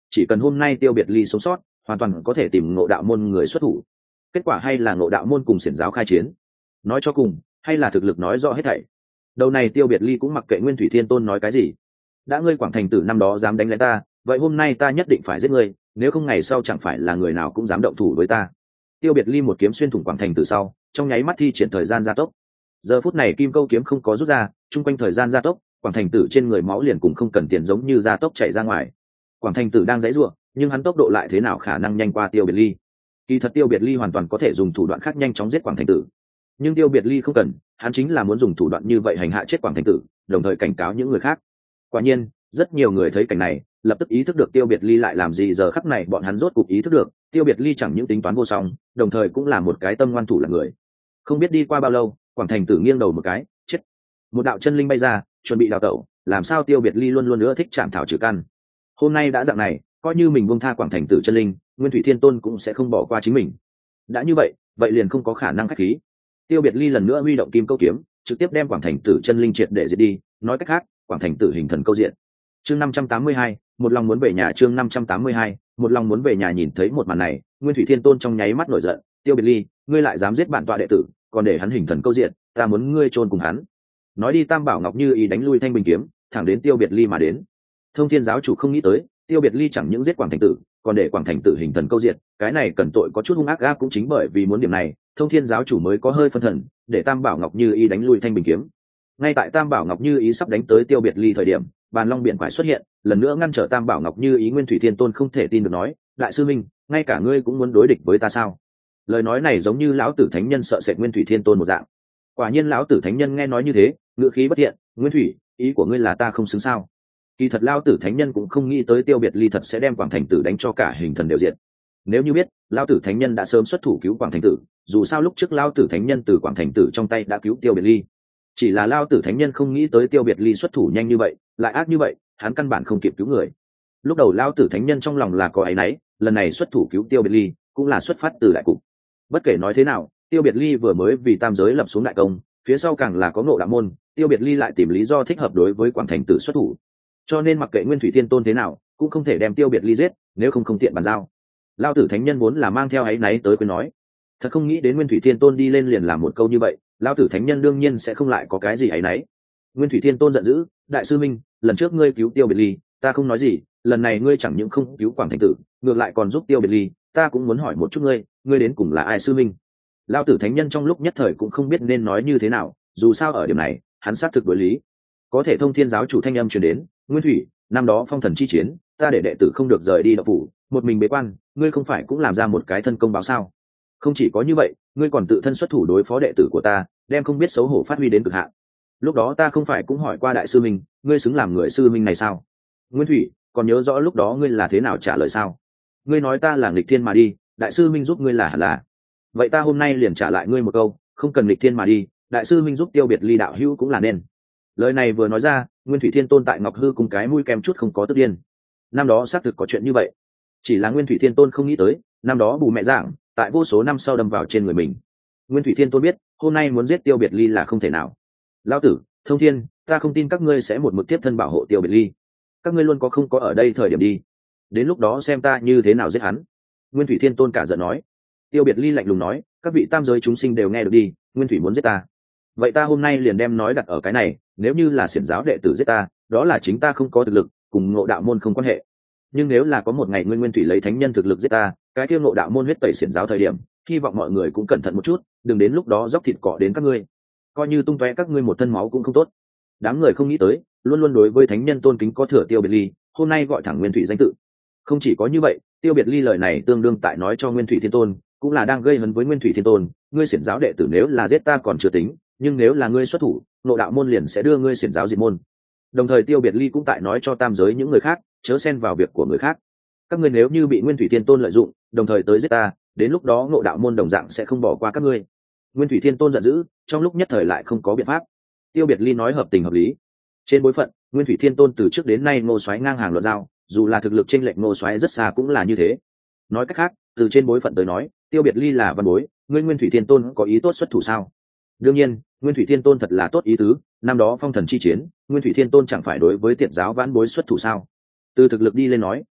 chỉ cần hôm nay Tiêu Biệt Ly sống sót, hoàn toàn có thể tìm Ngộ Đạo môn người xuất thủ. Kết quả hay là Ngộ Đạo môn cùng xiển giáo khai chiến. Nói cho cùng, hay là thực lực nói rõ hết thảy. Đầu này Tiêu Biệt Ly cũng mặc kệ Nguyên Thủy Thiên Tôn nói cái gì. Đã ngươi Quảng Thành Tử năm đó dám đánh lén ta, vậy hôm nay ta nhất định phải giết ngươi, nếu không ngày sau chẳng phải là người nào cũng dám động thủ với ta. Tiêu Biệt Ly một kiếm xuyên thủng Quảng Thành Tử sau, trong nháy mắt thi triển thời gian gia tốc. Giờ phút này kim câu kiếm không có rút ra, chung quanh thời gian gia tốc, Quảng Thành Tử trên người máu liền cũng không cần tiền giống như gia tốc chảy ra ngoài. Quảng Thành Tử đang giãy giụa, nhưng hắn tốc độ lại thế nào khả năng nhanh qua Tiêu Biệt Ly. Kỳ thật Tiêu Biệt Ly hoàn toàn có thể dùng thủ đoạn khác nhanh chóng giết Quảng Thành Tử, nhưng Tiêu Biệt Ly không cần, hắn chính là muốn dùng thủ đoạn như vậy hành hạ chết Quảng Thành Tử, đồng thời cảnh cáo những người khác. Quả nhiên, rất nhiều người thấy cảnh này, lập tức ý thức được Tiêu Biệt Ly lại làm gì. Giờ khắc này bọn hắn rốt cục ý thức được, Tiêu Biệt Ly chẳng những tính toán vô song, đồng thời cũng là một cái tâm ngoan thủ là người. Không biết đi qua bao lâu, Quảng Thành Tử nghiêng đầu một cái, chết. Một đạo chân linh bay ra, chuẩn bị đào tẩu, làm sao Tiêu Biệt Ly luôn luôn nữa thích chạm thảo trừ căn. Hôm nay đã dạng này, coi như mình buông tha Quảng Thành Tử chân linh, Nguyên Thủy Thiên Tôn cũng sẽ không bỏ qua chính mình. Đã như vậy, vậy liền không có khả năng khách khí. Tiêu Biệt Ly lần nữa huy động kim câu kiếm, trực tiếp đem Quảng Thành Tử chân linh triệt để diệt đi. Nói cách khác, Quảng Thành Tử hình thần câu diện. Chương 582, một lòng muốn về nhà. Chương 582, một lòng muốn về nhà. Nhìn thấy một màn này, Nguyên Thủy Thiên Tôn trong nháy mắt nổi giận. Tiêu Biệt Ly, ngươi lại dám giết bản tọa đệ tử, còn để hắn hình thần câu diện, ta muốn ngươi chôn cùng hắn. Nói đi, Tam Bảo Ngọc Như Ý đánh lui Thanh Bình kiếm, thẳng đến Tiêu Biệt Ly mà đến. Thông Thiên giáo chủ không nghĩ tới, Tiêu Biệt Ly chẳng những giết Quảng Thành Tử, còn để Quảng Thành Tử hình thần câu diện, cái này cần tội có chút hung ác ga. Cũng chính bởi vì muốn điểm này, Thông Thiên giáo chủ mới có hơi phân thần, để Tam Bảo Ngọc Như Ý đánh lui Thanh Bình kiếm. Ngay tại Tam Bảo Ngọc Như Ý sắp đánh tới Tiêu Biệt Ly thời điểm, Bàn Long Biển phải xuất hiện, lần nữa ngăn trở Tam Bảo Ngọc Như Ý. Nguyên Thủy Thiên Tôn không thể tin được nói, đại sư minh, ngay cả ngươi cũng muốn đối địch với ta sao? Lời nói này giống như lão tử thánh nhân sợ sệt Nguyên Thủy Thiên Tôn một dạng. Quả nhiên lão tử thánh nhân nghe nói như thế, ngữ khí bất thiện. Nguyên Thủy, ý của ngươi là ta không xứng sao? Kỳ thật lão tử thánh nhân cũng không nghĩ tới Tiêu Biệt Ly thật sẽ đem Quảng Thành Tử đánh cho cả hình thần đều diệt. Nếu như biết, lão tử thánh nhân đã sớm xuất thủ cứu Quảng Thành Tử, dù sao lúc trước lão tử thánh nhân từ Quảng Thành Tử trong tay đã cứu Tiêu Biệt Ly. Chỉ là lão tử thánh nhân không nghĩ tới Tiêu Biệt Ly xuất thủ nhanh như vậy, lại ác như vậy, hắn căn bản không kịp cứu người. Lúc đầu lão tử thánh nhân trong lòng là có áy náy, lần này xuất thủ cứu Tiêu Biệt Ly cũng là xuất phát từ đại cục. Bất kể nói thế nào, Tiêu Biệt Ly vừa mới vì tam giới lập xuống đại công, phía sau càng là có Ngộ Đạo môn, Tiêu Biệt Ly lại tìm lý do thích hợp đối với Quảng Thành Tử xuất thủ. Cho nên mặc kệ Nguyên Thủy Thiên Tôn thế nào, cũng không thể đem Tiêu Biệt Ly giết, nếu không tiện bàn giao. Lão tử thánh nhân vốn là mang theo áy náy tới quên nói, thật không nghĩ đến Nguyên Thủy Thiên Tôn đi lên liền làm một câu như vậy, lão tử thánh nhân đương nhiên sẽ không lại có cái gì áy náy. Nguyên Thủy Thiên Tôn giận dữ, đại sư minh, lần trước ngươi cứu Tiêu Biệt Ly, ta không nói gì, lần này ngươi chẳng những không cứu Quảng Thành Tử, ngược lại còn giúp Tiêu Biệt Ly, ta cũng muốn hỏi một chút ngươi đến cùng là ai sư minh? Lão tử thánh nhân trong lúc nhất thời cũng không biết nên nói như thế nào, dù sao ở điểm này, hắn xác thực đối lý. Có thể Thông Thiên giáo chủ thanh âm truyền đến, Nguyên Thủy, năm đó phong thần chi chiến, ta để đệ tử không được rời đi đạo phủ, một mình bế quan, ngươi không phải cũng làm ra một cái thân công báo sao? Không chỉ có như vậy, ngươi còn tự thân xuất thủ đối phó đệ tử của ta, đem không biết xấu hổ phát huy đến cực hạn. Lúc đó ta không phải cũng hỏi qua đại sư minh, ngươi xứng làm người sư minh này sao? Nguyên Thủy, còn nhớ rõ lúc đó ngươi là thế nào trả lời sao? Ngươi nói ta là nghịch thiên mà đi, đại sư minh giúp ngươi là. Vậy ta hôm nay liền trả lại ngươi một câu, không cần nghịch thiên mà đi, đại sư minh giúp Tiêu Biệt Ly đạo hữu cũng là nên. Lời này vừa nói ra, Nguyên Thủy Thiên Tôn tại Ngọc Hư cùng cái mũi kem chút không có tức điên. Năm đó xác thực có chuyện như vậy, chỉ là Nguyên Thủy Thiên Tôn không nghĩ tới, năm đó bù mẹ giảng, tại vô số năm sau đâm vào trên người mình. Nguyên Thủy Thiên Tôn biết, hôm nay muốn giết Tiêu Biệt Ly là không thể nào. Lão tử, Thông Thiên, ta không tin các ngươi sẽ một mực tiếp thân bảo hộ Tiêu Biệt Ly. Các ngươi luôn có không có ở đây thời điểm đi. Đến lúc đó xem ta như thế nào giết hắn. Nguyên Thủy Thiên Tôn cả giận nói. Tiêu Biệt Ly lạnh lùng nói, các vị tam giới chúng sinh đều nghe được đi, Nguyên Thủy muốn giết ta. Vậy ta hôm nay liền đem nói đặt ở cái này, nếu như là xiển giáo đệ tử giết ta, đó là chính ta không có thực lực, cùng Ngộ Đạo môn không quan hệ. Nhưng nếu là có một ngày Nguyên Thủy lấy thánh nhân thực lực giết ta, cái kia Ngộ Đạo môn huyết tẩy xiển giáo thời điểm, hy vọng mọi người cũng cẩn thận một chút, đừng đến lúc đó dốc thịt cỏ đến các ngươi, coi như tung tóe các ngươi một thân máu cũng không tốt. Đám người không nghĩ tới, luôn luôn đối với thánh nhân tôn kính có thừa Tiêu Biệt Ly, hôm nay gọi thẳng Nguyên Thủy danh tự. Không chỉ có như vậy, Tiêu Biệt Ly lời này tương đương tại nói cho Nguyên Thủy Thiên Tôn, cũng là đang gây hấn với Nguyên Thủy Thiên Tôn, ngươi xiển giáo đệ tử nếu là giết ta còn chưa tính, nhưng nếu là ngươi xuất thủ, Ngộ Đạo môn liền sẽ đưa ngươi xiển giáo diệt môn. Đồng thời Tiêu Biệt Ly cũng tại nói cho tam giới những người khác, chớ xen vào việc của người khác. Các ngươi nếu như bị Nguyên Thủy Thiên Tôn lợi dụng, đồng thời tới giết ta, đến lúc đó Ngộ Đạo môn đồng dạng sẽ không bỏ qua các ngươi. Nguyên Thủy Thiên Tôn giận dữ, trong lúc nhất thời lại không có biện pháp. Tiêu Biệt Ly nói hợp tình hợp lý. Trên bối phận, Nguyên Thủy Thiên Tôn từ trước đến nay Ngô Soái ngang hàng luận giao, dù là thực lực chênh lệch Ngô Soái rất xa cũng là như thế. Nói cách khác, từ trên bối phận tới nói, Tiêu Biệt Ly là văn bối, ngươi Nguyên Thủy Thiên Tôn có ý tốt xuất thủ sao? Đương nhiên, Nguyên Thủy Thiên Tôn thật là tốt ý tứ, năm đó phong thần chi chiến, Nguyên Thủy Thiên Tôn chẳng phải đối với tiệt giáo vãn bối xuất thủ sao? Từ thực lực đi lên nói,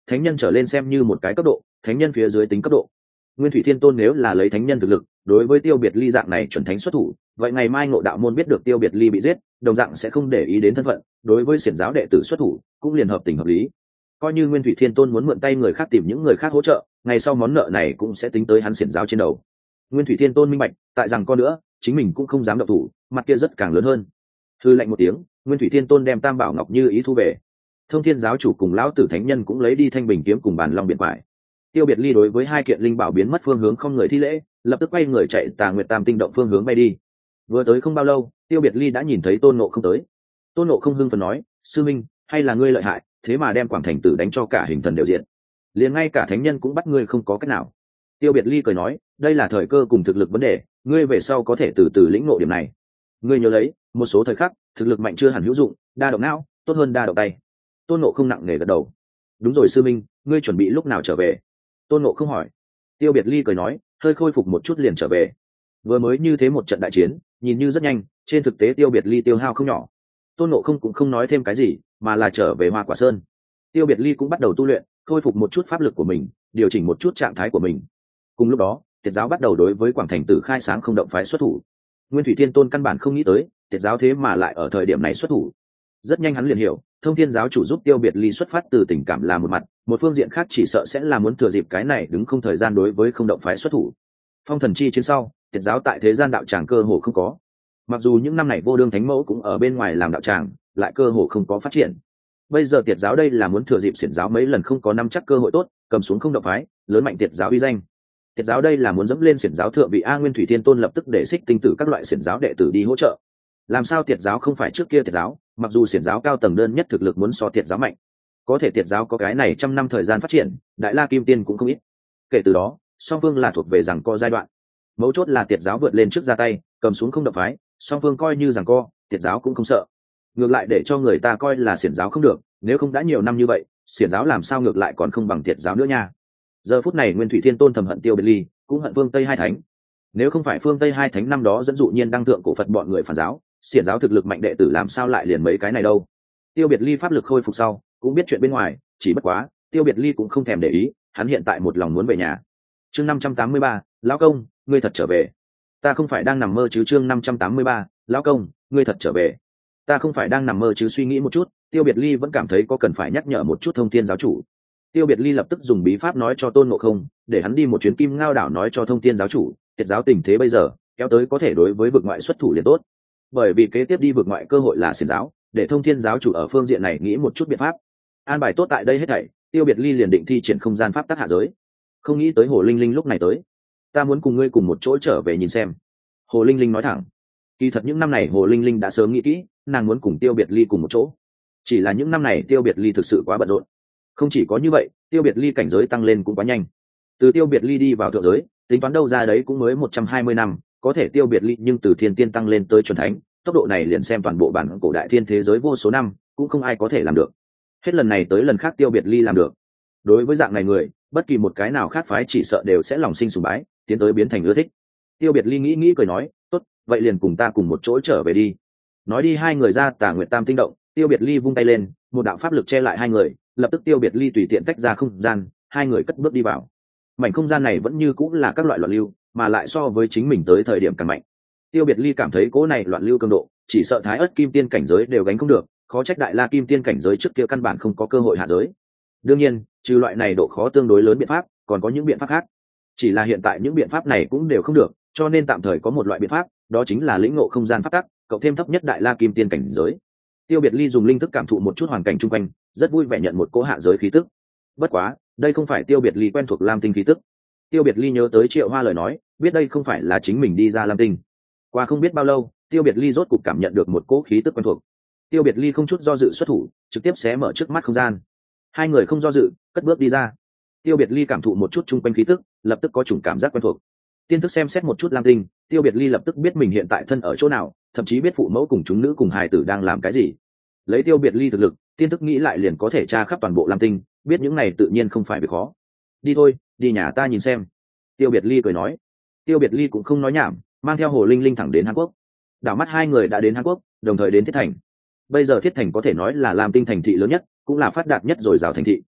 thánh nhân trở lên xem như một cái cấp độ, thánh nhân phía dưới tính cấp độ. Nguyên Thủy Thiên Tôn nếu là lấy thánh nhân thực lực đối với Tiêu Biệt Ly dạng này chuẩn thánh xuất thủ, vậy ngày mai Ngộ Đạo môn biết được Tiêu Biệt Ly bị giết, đồng dạng sẽ không để ý đến thân phận, đối với xiển giáo đệ tử xuất thủ cũng liền hợp tình hợp lý. Coi như Nguyên Thủy Thiên Tôn muốn mượn tay người khác tìm những người khác hỗ trợ, ngày sau món nợ này cũng sẽ tính tới hắn xiển giáo trên đầu. Nguyên Thủy Thiên Tôn minh bạch, tại rằng con nữa, chính mình cũng không dám động thủ, mặt kia rất càng lớn hơn. Hư lạnh một tiếng, Nguyên Thủy Thiên Tôn đem Tam Bảo Ngọc Như ý thu về. Thông Thiên giáo chủ cùng lão tử thánh nhân cũng lấy đi Thanh Bình kiếm cùng Bàn Long Biện Quải. Tiêu Biệt Ly đối với hai kiện linh bảo biến mất phương hướng không người thi lễ, lập tức quay người chạy Tà Nguyệt Tam tinh động phương hướng bay đi. Vừa tới không bao lâu, Tiêu Biệt Ly đã nhìn thấy Tôn Ngộ Không tới. Tôn Ngộ Không hưng phấn nói: "Sư minh, hay là ngươi lợi hại, thế mà đem Quảng Thành Tử đánh cho cả hình thần đều diện. Liền ngay cả thánh nhân cũng bắt ngươi không có cách nào." Tiêu Biệt Ly cười nói: "Đây là thời cơ cùng thực lực vấn đề, ngươi về sau có thể từ từ lĩnh ngộ điểm này. Ngươi nhớ lấy, một số thời khắc, thực lực mạnh chưa hẳn hữu dụng, đa động não, tốt hơn đa động tay." Tôn Ngộ Không nặng nề gật đầu. "Đúng rồi sư minh, ngươi chuẩn bị lúc nào trở về?" Tôn Ngộ Không hỏi. Tiêu Biệt Ly cười nói: "Hơi khôi phục một chút liền trở về." Vừa mới như thế một trận đại chiến, nhìn như rất nhanh, trên thực tế Tiêu Biệt Ly tiêu hao không nhỏ. Tôn Ngộ Không cũng không nói thêm cái gì, mà là trở về Hoa Quả Sơn. Tiêu Biệt Ly cũng bắt đầu tu luyện, khôi phục một chút pháp lực của mình, điều chỉnh một chút trạng thái của mình. Cùng lúc đó, Tiệt giáo bắt đầu đối với Quảng Thành Tử khai sáng không động phái xuất thủ. Nguyên Thủy Thiên Tôn căn bản không nghĩ tới, Tiệt giáo thế mà lại ở thời điểm này xuất thủ. Rất nhanh hắn liền hiểu, Thông Thiên giáo chủ giúp Tiêu Biệt Ly xuất phát từ tình cảm là một mặt, một phương diện khác chỉ sợ sẽ là muốn thừa dịp cái này đứng không thời gian đối với không động phái xuất thủ. Phong thần chi chiến sau, Tiệt giáo tại thế gian đạo tràng cơ hồ không có. Mặc dù những năm này Vô Đương Thánh Mẫu cũng ở bên ngoài làm đạo tràng, lại cơ hồ không có phát triển. Bây giờ Tiệt giáo đây là muốn thừa dịp xiển giáo mấy lần không có năm chắc cơ hội tốt, cầm xuống không động phái, lớn mạnh Tiệt giáo uy danh. Tiệt giáo đây là muốn dẫm lên xiển giáo thượng vị A Nguyên Thủy Thiên Tôn lập tức để xích tinh tử các loại xiển giáo đệ tử đi hỗ trợ. Làm sao Tiệt giáo không phải trước kia Tiệt giáo, mặc dù xiển giáo cao tầng đơn nhất thực lực muốn so Tiệt giáo mạnh, có thể Tiệt giáo có cái này trăm năm thời gian phát triển, Đại La Kim Tiên cũng không ít. Kể từ đó, song phương là thuộc về rằng co giai đoạn. Mấu chốt là Tiệt giáo vượt lên trước ra tay, cầm xuống không động phái, song phương coi như rằng co, Tiệt giáo cũng không sợ. Ngược lại để cho người ta coi là xiển giáo không được, nếu không đã nhiều năm như vậy, xiển giáo làm sao ngược lại còn không bằng Tiệt giáo nữa nha. Giờ phút này Nguyên Thủy Thiên Tôn thầm hận Tiêu Biệt Ly, cũng hận Phương Tây hai thánh. Nếu không phải Phương Tây hai thánh năm đó dẫn dụ nhiên đăng thượng cổ Phật bọn người phản giáo, xiển giáo thực lực mạnh đệ tử làm sao lại liền mấy cái này đâu. Tiêu Biệt Ly pháp lực khôi phục sau, cũng biết chuyện bên ngoài, chỉ bất quá, Tiêu Biệt Ly cũng không thèm để ý, hắn hiện tại một lòng muốn về nhà. Chương 583, lão công, ngươi thật trở về. Ta không phải đang nằm mơ chứ. Chương 583, lão công, ngươi thật trở về. Ta không phải đang nằm mơ chứ. Suy nghĩ một chút, Tiêu Biệt Ly vẫn cảm thấy có cần phải nhắc nhở một chút Thông Thiên giáo chủ. Tiêu Biệt Ly lập tức dùng bí pháp nói cho Tôn Ngộ Không, để hắn đi một chuyến Kim Ngao đảo nói cho Thông Thiên giáo chủ, Tiệt giáo tình thế bây giờ, kéo tới có thể đối với vực ngoại xuất thủ liền tốt. Bởi vì kế tiếp đi vực ngoại cơ hội là xiển giáo, để Thông Thiên giáo chủ ở phương diện này nghĩ một chút biện pháp. An bài tốt tại đây hết thảy, Tiêu Biệt Ly liền định thi triển không gian pháp tắc hạ giới. Không nghĩ tới Hồ Linh Linh lúc này tới. Ta muốn cùng ngươi cùng một chỗ trở về nhìn xem. Hồ Linh Linh nói thẳng. Kỳ thật những năm này Hồ Linh Linh đã sớm nghĩ kỹ, nàng muốn cùng Tiêu Biệt Ly cùng một chỗ. Chỉ là những năm này Tiêu Biệt Ly thực sự quá bận rộn. Không chỉ có như vậy, Tiêu Biệt Ly cảnh giới tăng lên cũng quá nhanh. Từ Tiêu Biệt Ly đi vào thượng giới, tính toán đâu ra đấy cũng mới 120 năm, có thể Tiêu Biệt Ly nhưng từ thiên tiên tăng lên tới chuẩn thánh, tốc độ này liền xem toàn bộ bản cổ đại thiên thế giới vô số năm, cũng không ai có thể làm được. Hết lần này tới lần khác Tiêu Biệt Ly làm được. Đối với dạng này người, bất kỳ một cái nào khác phái chỉ sợ đều sẽ lòng sinh sùng bái, tiến tới biến thành ưa thích. Tiêu Biệt Ly nghĩ nghĩ cười nói, tốt, vậy liền cùng ta cùng một chỗ trở về đi. Nói đi hai người ra Tà Nguyệt Tam tinh động, Tiêu Biệt Ly vung tay lên, một đạo pháp lực che lại hai người, lập tức Tiêu Biệt Ly tùy tiện tách ra không gian, hai người cất bước đi vào. Mảnh không gian này vẫn như cũng là các loại loạn lưu, mà lại so với chính mình tới thời điểm càng mạnh. Tiêu Biệt Ly cảm thấy cỗ này loạn lưu cường độ, chỉ sợ Thái Ức Kim Tiên cảnh giới đều gánh không được, khó trách Đại La Kim Tiên cảnh giới trước kia căn bản không có cơ hội hạ giới. Đương nhiên, trừ loại này độ khó tương đối lớn biện pháp, còn có những biện pháp khác. Chỉ là hiện tại những biện pháp này cũng đều không được, cho nên tạm thời có một loại biện pháp, đó chính là lĩnh ngộ không gian pháp tắc, cộng thêm thấp nhất Đại La Kim Tiên cảnh giới. Tiêu Biệt Ly dùng linh thức cảm thụ một chút hoàn cảnh xung quanh, rất vui vẻ nhận một cỗ hạ giới khí tức. Bất quá, đây không phải Tiêu Biệt Ly quen thuộc Lam Tinh khí tức. Tiêu Biệt Ly nhớ tới Triệu Hoa lời nói, biết đây không phải là chính mình đi ra Lam Tinh. Qua không biết bao lâu, Tiêu Biệt Ly rốt cục cảm nhận được một cỗ khí tức quen thuộc. Tiêu Biệt Ly không chút do dự xuất thủ, trực tiếp xé mở trước mắt không gian. Hai người không do dự, cất bước đi ra. Tiêu Biệt Ly cảm thụ một chút chung quanh khí tức, lập tức có chủng cảm giác quen thuộc. Tiên thức xem xét một chút Lam Tinh, Tiêu Biệt Ly lập tức biết mình hiện tại thân ở chỗ nào, thậm chí biết phụ mẫu cùng chúng nữ cùng hài tử đang làm cái gì. Lấy Tiêu Biệt Ly thực lực, tiên thức nghĩ lại liền có thể tra khắp toàn bộ Lam Tinh, biết những này tự nhiên không phải việc khó. Đi thôi, đi nhà ta nhìn xem. Tiêu Biệt Ly cười nói. Tiêu Biệt Ly cũng không nói nhảm, mang theo Hồ Linh Linh thẳng đến Hàn Quốc. Đảo mắt hai người đã đến Hàn Quốc, đồng thời đến Thiết Thành. Bây giờ Thiết Thành có thể nói là Lam Tinh thành thị lớn nhất, cũng là phát đạt nhất rồi giàu thành thị.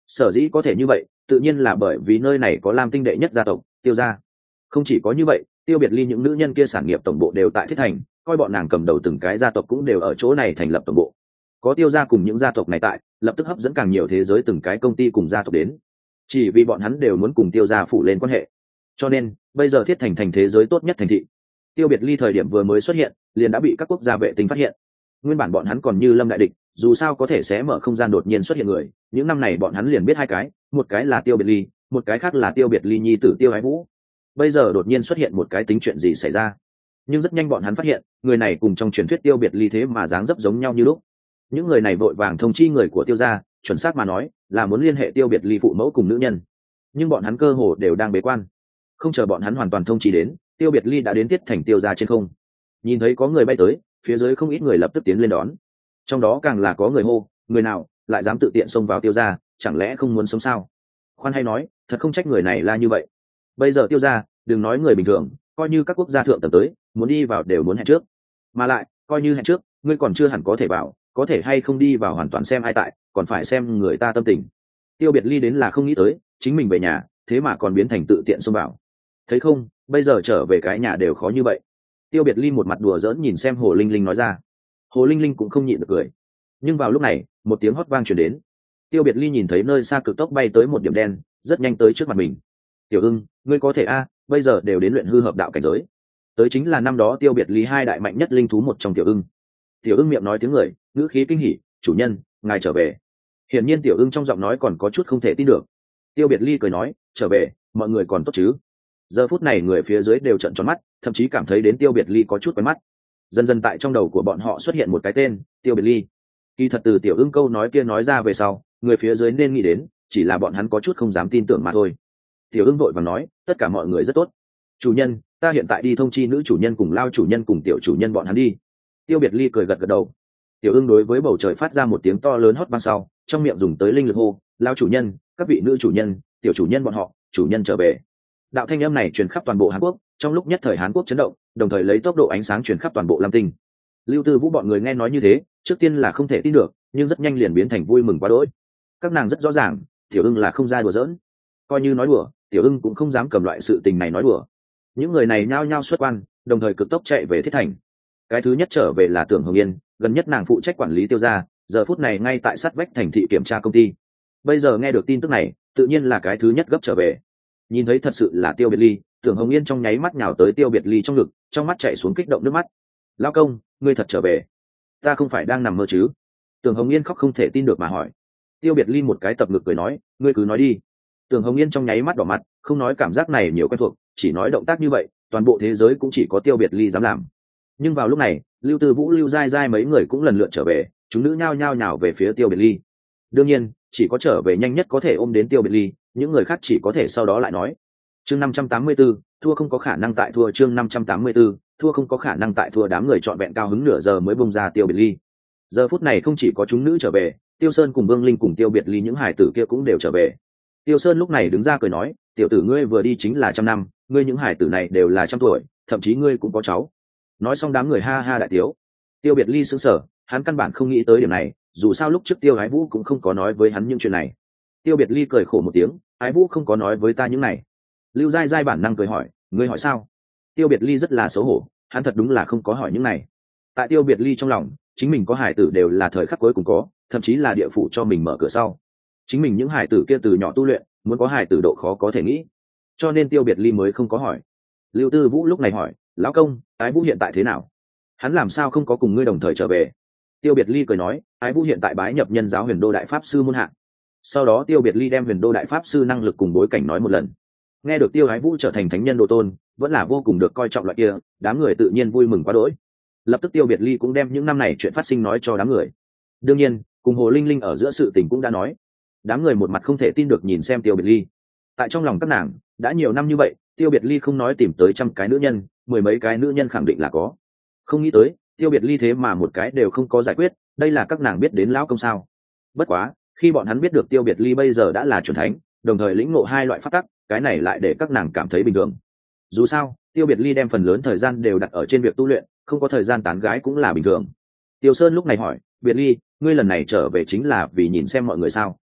Sở dĩ có thể như vậy tự nhiên là bởi vì nơi này có lam tinh đệ nhất gia tộc Tiêu gia. Không chỉ có như vậy, Tiêu Biệt Ly những nữ nhân kia sản nghiệp tổng bộ đều tại Thiết Thành, coi bọn nàng cầm đầu từng cái gia tộc cũng đều ở chỗ này thành lập tổng bộ. Có Tiêu gia cùng những gia tộc này tại, lập tức hấp dẫn càng nhiều thế giới từng cái công ty cùng gia tộc đến. Chỉ vì bọn hắn đều muốn cùng Tiêu gia phụ lên quan hệ. Cho nên, bây giờ Thiết Thành thành thế giới tốt nhất thành thị. Tiêu Biệt Ly thời điểm vừa mới xuất hiện, liền đã bị các quốc gia vệ tinh phát hiện. Nguyên bản bọn hắn còn như lâm đại địch, dù sao có thể sẽ mở không gian đột nhiên xuất hiện người, những năm này bọn hắn liền biết hai cái, một cái là Tiêu Biệt Ly, một cái khác là Tiêu Biệt Ly nhi tử Tiêu Ái Vũ. Bây giờ đột nhiên xuất hiện một cái tính chuyện gì xảy ra, nhưng rất nhanh bọn hắn phát hiện người này cùng trong truyền thuyết Tiêu Biệt Ly thế mà dáng dấp giống nhau như lúc. Những người này vội vàng thông chi người của Tiêu gia, chuẩn xác mà nói là muốn liên hệ Tiêu Biệt Ly phụ mẫu cùng nữ nhân, nhưng bọn hắn cơ hồ đều đang bế quan. Không chờ bọn hắn hoàn toàn thông chi đến, Tiêu Biệt Ly đã đến Tiết Thành Tiêu gia trên không. Nhìn thấy có người bay tới, phía dưới không ít người lập tức tiến lên đón, trong đó càng là có người hô, người nào lại dám tự tiện xông vào Tiêu gia, chẳng lẽ không muốn sống sao? Khoan hay nói, thật không trách người này là như vậy. Bây giờ Tiêu gia, đừng nói người bình thường, coi như các quốc gia thượng tầng tới, muốn đi vào đều muốn hẹn trước. Mà lại, coi như hẹn trước, ngươi còn chưa hẳn có thể vào, có thể hay không đi vào hoàn toàn xem ai tại, còn phải xem người ta tâm tình. Tiêu Biệt Ly đến là không nghĩ tới, chính mình về nhà, thế mà còn biến thành tự tiện xông vào. Thấy không, bây giờ trở về cái nhà đều khó như vậy. Tiêu Biệt Ly một mặt đùa giỡn nhìn xem Hồ Linh Linh nói ra. Hồ Linh Linh cũng không nhịn được cười. Nhưng vào lúc này, một tiếng hót vang truyền đến. Tiêu Biệt Ly nhìn thấy nơi xa cực tốc bay tới một điểm đen, rất nhanh tới trước mặt mình. Tiểu Ưng, ngươi có thể a, bây giờ đều đến luyện hư hợp đạo cảnh giới. Tới chính là năm đó Tiêu Biệt Ly hai đại mạnh nhất linh thú một trong Tiểu Ưng. Tiểu Ưng miệng nói tiếng người, ngữ khí kinh hỉ, chủ nhân, ngài trở về. Hiển nhiên Tiểu Ưng trong giọng nói còn có chút không thể tin được. Tiêu Biệt Ly cười nói, trở về, mọi người còn tốt chứ? Giờ phút này người phía dưới đều trợn tròn mắt, thậm chí cảm thấy đến Tiêu Biệt Ly có chút quen mắt. Dần dần tại trong đầu của bọn họ xuất hiện một cái tên, Tiêu Biệt Ly. Kỳ thật từ Tiểu Ưng câu nói kia nói ra về sau, người phía dưới nên nghĩ đến, chỉ là bọn hắn có chút không dám tin tưởng mà thôi. Tiểu Ưng vội vàng nói, tất cả mọi người rất tốt. Chủ nhân, ta hiện tại đi thông chi nữ chủ nhân cùng lao chủ nhân cùng tiểu chủ nhân bọn hắn đi. Tiêu Biệt Ly cười gật gật đầu. Tiểu Ưng đối với bầu trời phát ra một tiếng to lớn hót vang sau, trong miệng dùng tới linh lực hô, lao chủ nhân, các vị nữ chủ nhân, tiểu chủ nhân bọn họ, chủ nhân trở về. Đạo thanh âm này truyền khắp toàn bộ Hàn Quốc, trong lúc nhất thời Hàn Quốc chấn động, đồng thời lấy tốc độ ánh sáng truyền khắp toàn bộ Lam Tinh. Lưu Tư Vũ bọn người nghe nói như thế, trước tiên là không thể tin được, nhưng rất nhanh liền biến thành vui mừng quá đỗi. Các nàng rất rõ ràng, Tiểu Ưng là không ra đùa giỡn. Coi như nói đùa, Tiểu Ưng cũng không dám cầm loại sự tình này nói đùa. Những người này nhao nhao xuất quan, đồng thời cực tốc chạy về Thiết Thành. Cái thứ nhất trở về là Tưởng Hồng Yên, gần nhất nàng phụ trách quản lý Tiêu gia, giờ phút này ngay tại sát vách thành thị kiểm tra công ty. Bây giờ nghe được tin tức này, tự nhiên là cái thứ nhất gấp trở về. Nhìn thấy thật sự là Tiêu Biệt Ly, Tưởng Hồng Yên trong nháy mắt nhào tới Tiêu Biệt Ly trong ngực, trong mắt chảy xuống kích động nước mắt. Lão công, ngươi thật trở về? Ta không phải đang nằm mơ chứ? Tưởng Hồng Yên khóc không thể tin được mà hỏi. Tiêu Biệt Ly một cái tập ngực cười nói, ngươi cứ nói đi. Tưởng Hồng Yên trong nháy mắt đỏ mặt, không nói cảm giác này nhiều quen thuộc, chỉ nói động tác như vậy, toàn bộ thế giới cũng chỉ có Tiêu Biệt Ly dám làm. Nhưng vào lúc này, Lưu Tư Vũ, Lưu Giai Giai mấy người cũng lần lượt trở về, chúng nữ nhao nhao nhào về phía Tiêu Biệt Ly. Đương nhiên, chỉ có trở về nhanh nhất có thể ôm đến Tiêu Biệt Ly, những người khác chỉ có thể sau đó lại nói. Chương 584, thua không có khả năng tại thua. Chương 584, thua không có khả năng tại thua. Đám người trọn vẹn cao hứng nửa giờ mới bung ra Tiêu Biệt Ly. Giờ phút này không chỉ có chúng nữ trở về, Tiêu Sơn cùng Vương Linh cùng Tiêu Biệt Ly những hải tử kia cũng đều trở về. Tiêu Sơn lúc này đứng ra cười nói, tiểu tử ngươi vừa đi chính là 100 năm, ngươi những hải tử này đều là 100 tuổi, thậm chí ngươi cũng có cháu. Nói xong đám người ha ha đại tiếu. Tiêu Biệt Ly sững sờ, hắn căn bản không nghĩ tới điểm này, dù sao lúc trước Tiêu Ái Vũ cũng không có nói với hắn những chuyện này. Tiêu Biệt Ly cười khổ một tiếng, Ái Vũ không có nói với ta những này. Lưu Giai Giai bản năng cười hỏi, ngươi hỏi sao? Tiêu Biệt Ly rất là xấu hổ, hắn thật đúng là không có hỏi những này. Tại Tiêu Biệt Ly trong lòng, chính mình có hải tử đều là thời khắc cuối cùng có, thậm chí là địa phủ cho mình mở cửa sau. Chính mình những hải tử kia từ nhỏ tu luyện, muốn có hải tử độ khó có thể nghĩ, cho nên Tiêu Biệt Ly mới không có hỏi. Lưu Tư Vũ lúc này hỏi, lão công, Ái Vũ hiện tại thế nào? Hắn làm sao không có cùng ngươi đồng thời trở về? Tiêu Biệt Ly cười nói, Ái Vũ hiện tại bái nhập Nhân giáo Huyền Đô Đại Pháp Sư môn hạ. Sau đó Tiêu Biệt Ly đem Huyền Đô Đại Pháp Sư năng lực cùng bối cảnh nói một lần. Nghe được Tiêu Ái Vũ trở thành thánh nhân độ tôn, vẫn là vô cùng được coi trọng loại kia, đám người tự nhiên vui mừng quá đỗi. Lập tức Tiêu Biệt Ly cũng đem những năm này chuyện phát sinh nói cho đám người. Đương nhiên, cùng Hồ Linh Linh ở giữa sự tình cũng đã nói. Đám người một mặt không thể tin được nhìn xem Tiêu Biệt Ly. Tại trong lòng các nàng, đã nhiều năm như vậy, Tiêu Biệt Ly không nói tìm tới 100 cái nữ nhân, 10 mấy cái nữ nhân khẳng định là có. Không nghĩ tới, Tiêu Biệt Ly thế mà một cái đều không có giải quyết, đây là các nàng biết đến lão công sao? Bất quá, khi bọn hắn biết được Tiêu Biệt Ly bây giờ đã là chuẩn thánh, đồng thời lĩnh ngộ hai loại pháp tắc, cái này lại để các nàng cảm thấy bình thường. Dù sao, Tiêu Biệt Ly đem phần lớn thời gian đều đặt ở trên việc tu luyện, không có thời gian tán gái cũng là bình thường. Tiêu Sơn lúc này hỏi, Biệt Ly, ngươi lần này trở về chính là vì nhìn xem mọi người sao?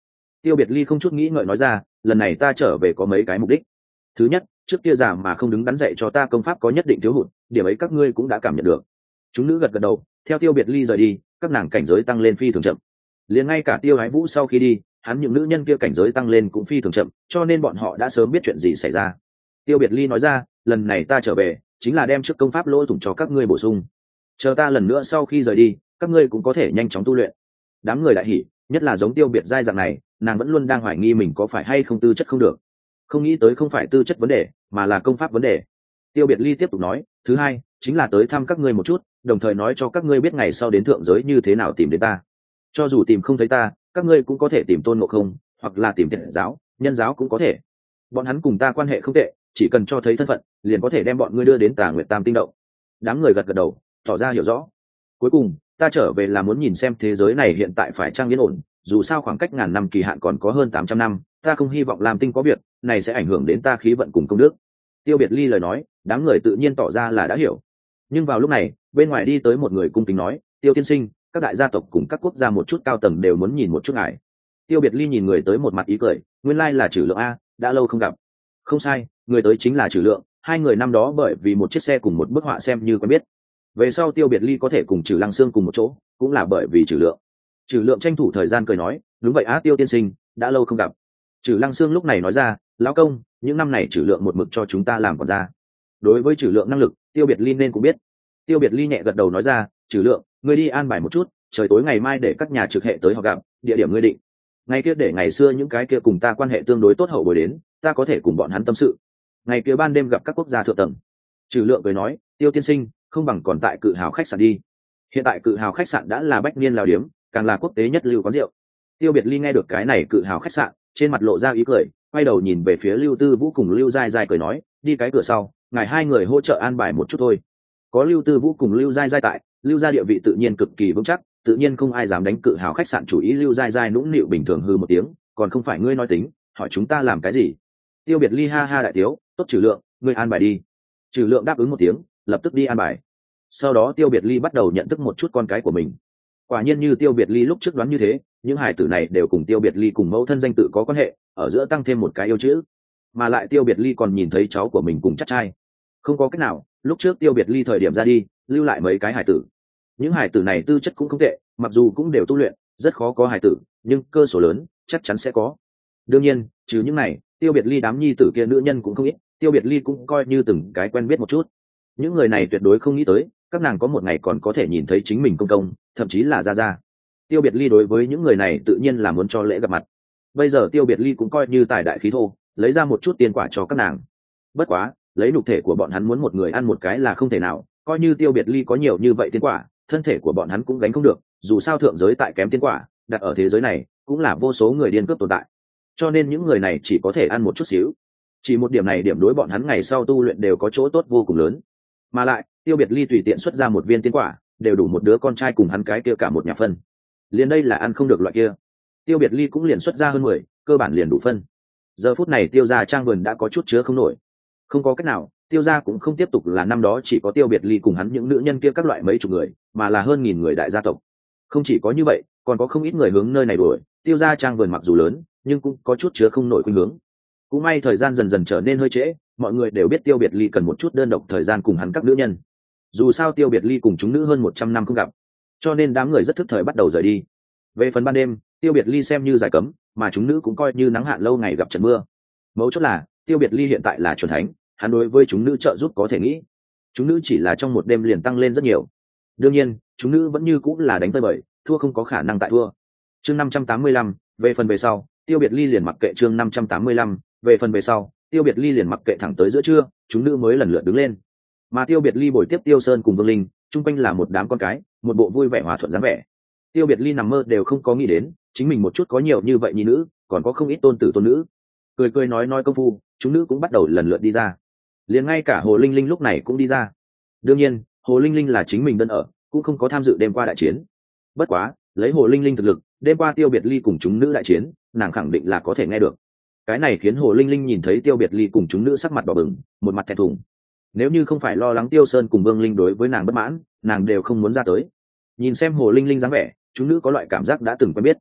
Tiêu Biệt Ly không chút nghĩ ngợi nói ra, lần này ta trở về có mấy cái mục đích. Thứ nhất, trước kia già mà không đứng đắn dạy cho ta công pháp có nhất định thiếu hụt, điểm ấy các ngươi cũng đã cảm nhận được. Chúng nữ gật gật đầu, theo Tiêu Biệt Ly rời đi, các nàng cảnh giới tăng lên phi thường chậm. Liền ngay cả Tiêu Ái Vũ sau khi đi, hắn những nữ nhân kia cảnh giới tăng lên cũng phi thường chậm, cho nên bọn họ đã sớm biết chuyện gì xảy ra. Tiêu Biệt Ly nói ra, lần này ta trở về chính là đem trước công pháp lỗ thủng cho các ngươi bổ sung, chờ ta lần nữa sau khi rời đi, các ngươi cũng có thể nhanh chóng tu luyện. Đám người đại hỉ, nhất là giống Tiêu Biệt giai dạng này, nàng vẫn luôn đang hoài nghi mình có phải hay không tư chất không được, không nghĩ tới không phải tư chất vấn đề mà là công pháp vấn đề. Tiêu Biệt Ly tiếp tục nói, thứ hai chính là tới thăm các ngươi một chút, đồng thời nói cho các ngươi biết ngày sau đến thượng giới như thế nào tìm đến ta. Cho dù tìm không thấy ta, các ngươi cũng có thể tìm Tôn Ngộ Không, hoặc là tìm Thiện giáo, Nhân giáo cũng có thể. Bọn hắn cùng ta quan hệ không tệ, chỉ cần cho thấy thân phận liền có thể đem bọn ngươi đưa đến Tà Nguyệt Tam Tinh Động. Đám người gật gật đầu, tỏ ra hiểu rõ. Cuối cùng ta trở về là muốn nhìn xem thế giới này hiện tại phải trang yên ổn, dù sao khoảng cách ngàn năm kỳ hạn còn có hơn 800 năm, ta không hy vọng làm tinh có việc này sẽ ảnh hưởng đến ta khí vận cùng công đức. Tiêu Biệt Ly lời nói, đám người tự nhiên tỏ ra là đã hiểu. Nhưng vào lúc này, bên ngoài đi tới một người cung kính nói, Tiêu tiên sinh, các đại gia tộc cùng các quốc gia một chút cao tầng đều muốn nhìn một chút ngài. Tiêu Biệt Ly nhìn người tới một mặt ý cười, nguyên lai là Trử Lượng a, đã lâu không gặp. Không sai, người tới chính là Trử Lượng, hai người năm đó bởi vì một chiếc xe cùng một bức họa xem như quen biết. Về sau Tiêu Biệt Ly có thể cùng Trử Lăng Xương cùng một chỗ, cũng là bởi vì Trử Lượng. Trử Lượng tranh thủ thời gian cười nói, đúng vậy á Tiêu tiên sinh, đã lâu không gặp. Trử Lăng Xương lúc này nói ra, lão công, những năm này Trử Lượng một mực cho chúng ta làm còn ra. Đối với Trử Lượng năng lực, Tiêu Biệt Ly nên cũng biết. Tiêu Biệt Ly nhẹ gật đầu nói ra, Trử Lượng, ngươi đi an bài một chút, trời tối ngày mai để các nhà trực hệ tới họ gặp, địa điểm ngươi định. Ngày kia để ngày xưa những cái kia cùng ta quan hệ tương đối tốt hậu bồi đến, ta có thể cùng bọn hắn tâm sự. Ngày kia ban đêm gặp các quốc gia thượng tầng. Trừ Lượng cười nói, Tiêu tiên sinh, không bằng còn tại Cự Hào khách sạn đi. Hiện tại Cự Hào khách sạn đã là bách niên lao điếm, càng là quốc tế nhất lưu quán rượu. Tiêu Biệt Ly nghe được cái này Cự Hào khách sạn, trên mặt lộ ra ý cười, quay đầu nhìn về phía Lưu Tư Vũ cùng Lưu Giai Giai cười nói, đi cái cửa sau, ngài hai người hỗ trợ an bài một chút thôi. Có Lưu Tư Vũ cùng Lưu Giai Giai tại, Lưu gia địa vị tự nhiên cực kỳ vững chắc, tự nhiên không ai dám đánh Cự Hào khách sạn chủ ý. Lưu Giai Giai nũng nịu bình thường hư một tiếng, còn không phải ngươi nói tính, hỏi chúng ta làm cái gì? Tiêu Biệt Ly ha ha đại tiếu, tốt Trừ Lượng, ngươi an bài đi. Trừ Lượng đáp ứng một tiếng, lập tức đi an bài. Sau đó Tiêu Biệt Ly bắt đầu nhận thức một chút con cái của mình. Quả nhiên như Tiêu Biệt Ly lúc trước đoán như thế, những hài tử này đều cùng Tiêu Biệt Ly cùng mẫu thân danh tự có quan hệ, ở giữa tăng thêm một cái yêu chữ. Mà lại Tiêu Biệt Ly còn nhìn thấy cháu của mình cùng chắc trai. Không có cách nào, lúc trước Tiêu Biệt Ly thời điểm ra đi, lưu lại mấy cái hài tử. Những hài tử này tư chất cũng không tệ, mặc dù cũng đều tu luyện, rất khó có hài tử, nhưng cơ số lớn chắc chắn sẽ có. Đương nhiên, trừ những này, Tiêu Biệt Ly đám nhi tử kia nữ nhân cũng không ít, Tiêu Biệt Ly cũng coi như từng cái quen biết một chút. Những người này tuyệt đối không nghĩ tới, các nàng có một ngày còn có thể nhìn thấy chính mình công công, thậm chí là gia gia. Tiêu Biệt Ly đối với những người này tự nhiên là muốn cho lễ gặp mặt. Bây giờ Tiêu Biệt Ly cũng coi như tài đại khí thô, lấy ra một chút tiền quả cho các nàng. Bất quá, lấy nhục thể của bọn hắn muốn một người ăn một cái là không thể nào, coi như Tiêu Biệt Ly có nhiều như vậy tiền quả, thân thể của bọn hắn cũng gánh không được, dù sao thượng giới tại kém tiền quả, đặt ở thế giới này cũng là vô số người điên cướp tồn tại. Cho nên những người này chỉ có thể ăn một chút xíu. Chỉ một điểm này điểm đối bọn hắn ngày sau tu luyện đều có chỗ tốt vô cùng lớn. Mà lại, Tiêu Biệt Ly tùy tiện xuất ra một viên tiên quả, đều đủ một đứa con trai cùng hắn cái kia cả một nhà phân. Liền đây là ăn không được loại kia. Tiêu Biệt Ly cũng liền xuất ra hơn 10, cơ bản liền đủ phân. Giờ phút này Tiêu gia trang vườn đã có chút chứa không nổi. Không có cách nào, Tiêu gia cũng không tiếp tục là năm đó chỉ có Tiêu Biệt Ly cùng hắn những nữ nhân kia các loại mấy chục người, mà là hơn 1000 người đại gia tộc. Không chỉ có như vậy, còn có không ít người hướng nơi này đuổi. Tiêu gia trang vườn mặc dù lớn, nhưng cũng có chút chứa không nổi khuynh hướng. Cũng may thời gian dần dần trở nên hơi trễ, mọi người đều biết Tiêu Biệt Ly cần một chút đơn độc thời gian cùng hắn các nữ nhân. Dù sao Tiêu Biệt Ly cùng chúng nữ hơn 100 năm không gặp, cho nên đám người rất thức thời bắt đầu rời đi. Về phần ban đêm, Tiêu Biệt Ly xem như giải cấm, mà chúng nữ cũng coi như nắng hạn lâu ngày gặp trận mưa. Mấu chốt là Tiêu Biệt Ly hiện tại là chuẩn thánh, hắn đối với chúng nữ trợ giúp có thể nghĩ. Chúng nữ chỉ là trong một đêm liền tăng lên rất nhiều. Đương nhiên, chúng nữ vẫn như cũng là đánh tơi bời, thua không có khả năng tại thua. Chương 585, về phần về sau, Tiêu Biệt Ly liền mặc kệ. Chương 585, về phần về sau, Tiêu Biệt Ly liền mặc kệ thẳng tới giữa trưa, chúng nữ mới lần lượt đứng lên. Mà Tiêu Biệt Ly bồi tiếp Tiêu Sơn cùng Vương Linh, chung quanh là một đám con cái, một bộ vui vẻ hòa thuận dáng vẻ. Tiêu Biệt Ly nằm mơ đều không có nghĩ đến, chính mình một chút có nhiều như vậy nhi nữ, còn có không ít tôn tử tôn nữ. Cười cười nói công phu, chúng nữ cũng bắt đầu lần lượt đi ra. Liền ngay cả Hồ Linh Linh lúc này cũng đi ra. Đương nhiên, Hồ Linh Linh là chính mình đơn ở, cũng không có tham dự đêm qua đại chiến. Bất quá, lấy Hồ Linh Linh thực lực, đêm qua Tiêu Biệt Ly cùng chúng nữ đại chiến, nàng khẳng định là có thể nghe được. Cái này khiến Hồ Linh Linh nhìn thấy Tiêu Biệt Ly cùng chúng nữ sắc mặt đỏ bừng, một mặt thẹn thùng. Nếu như không phải lo lắng Tiêu Sơn cùng Vương Linh đối với nàng bất mãn, nàng đều không muốn ra tới. Nhìn xem Hồ Linh Linh dáng vẻ, chúng nữ có loại cảm giác đã từng quen biết.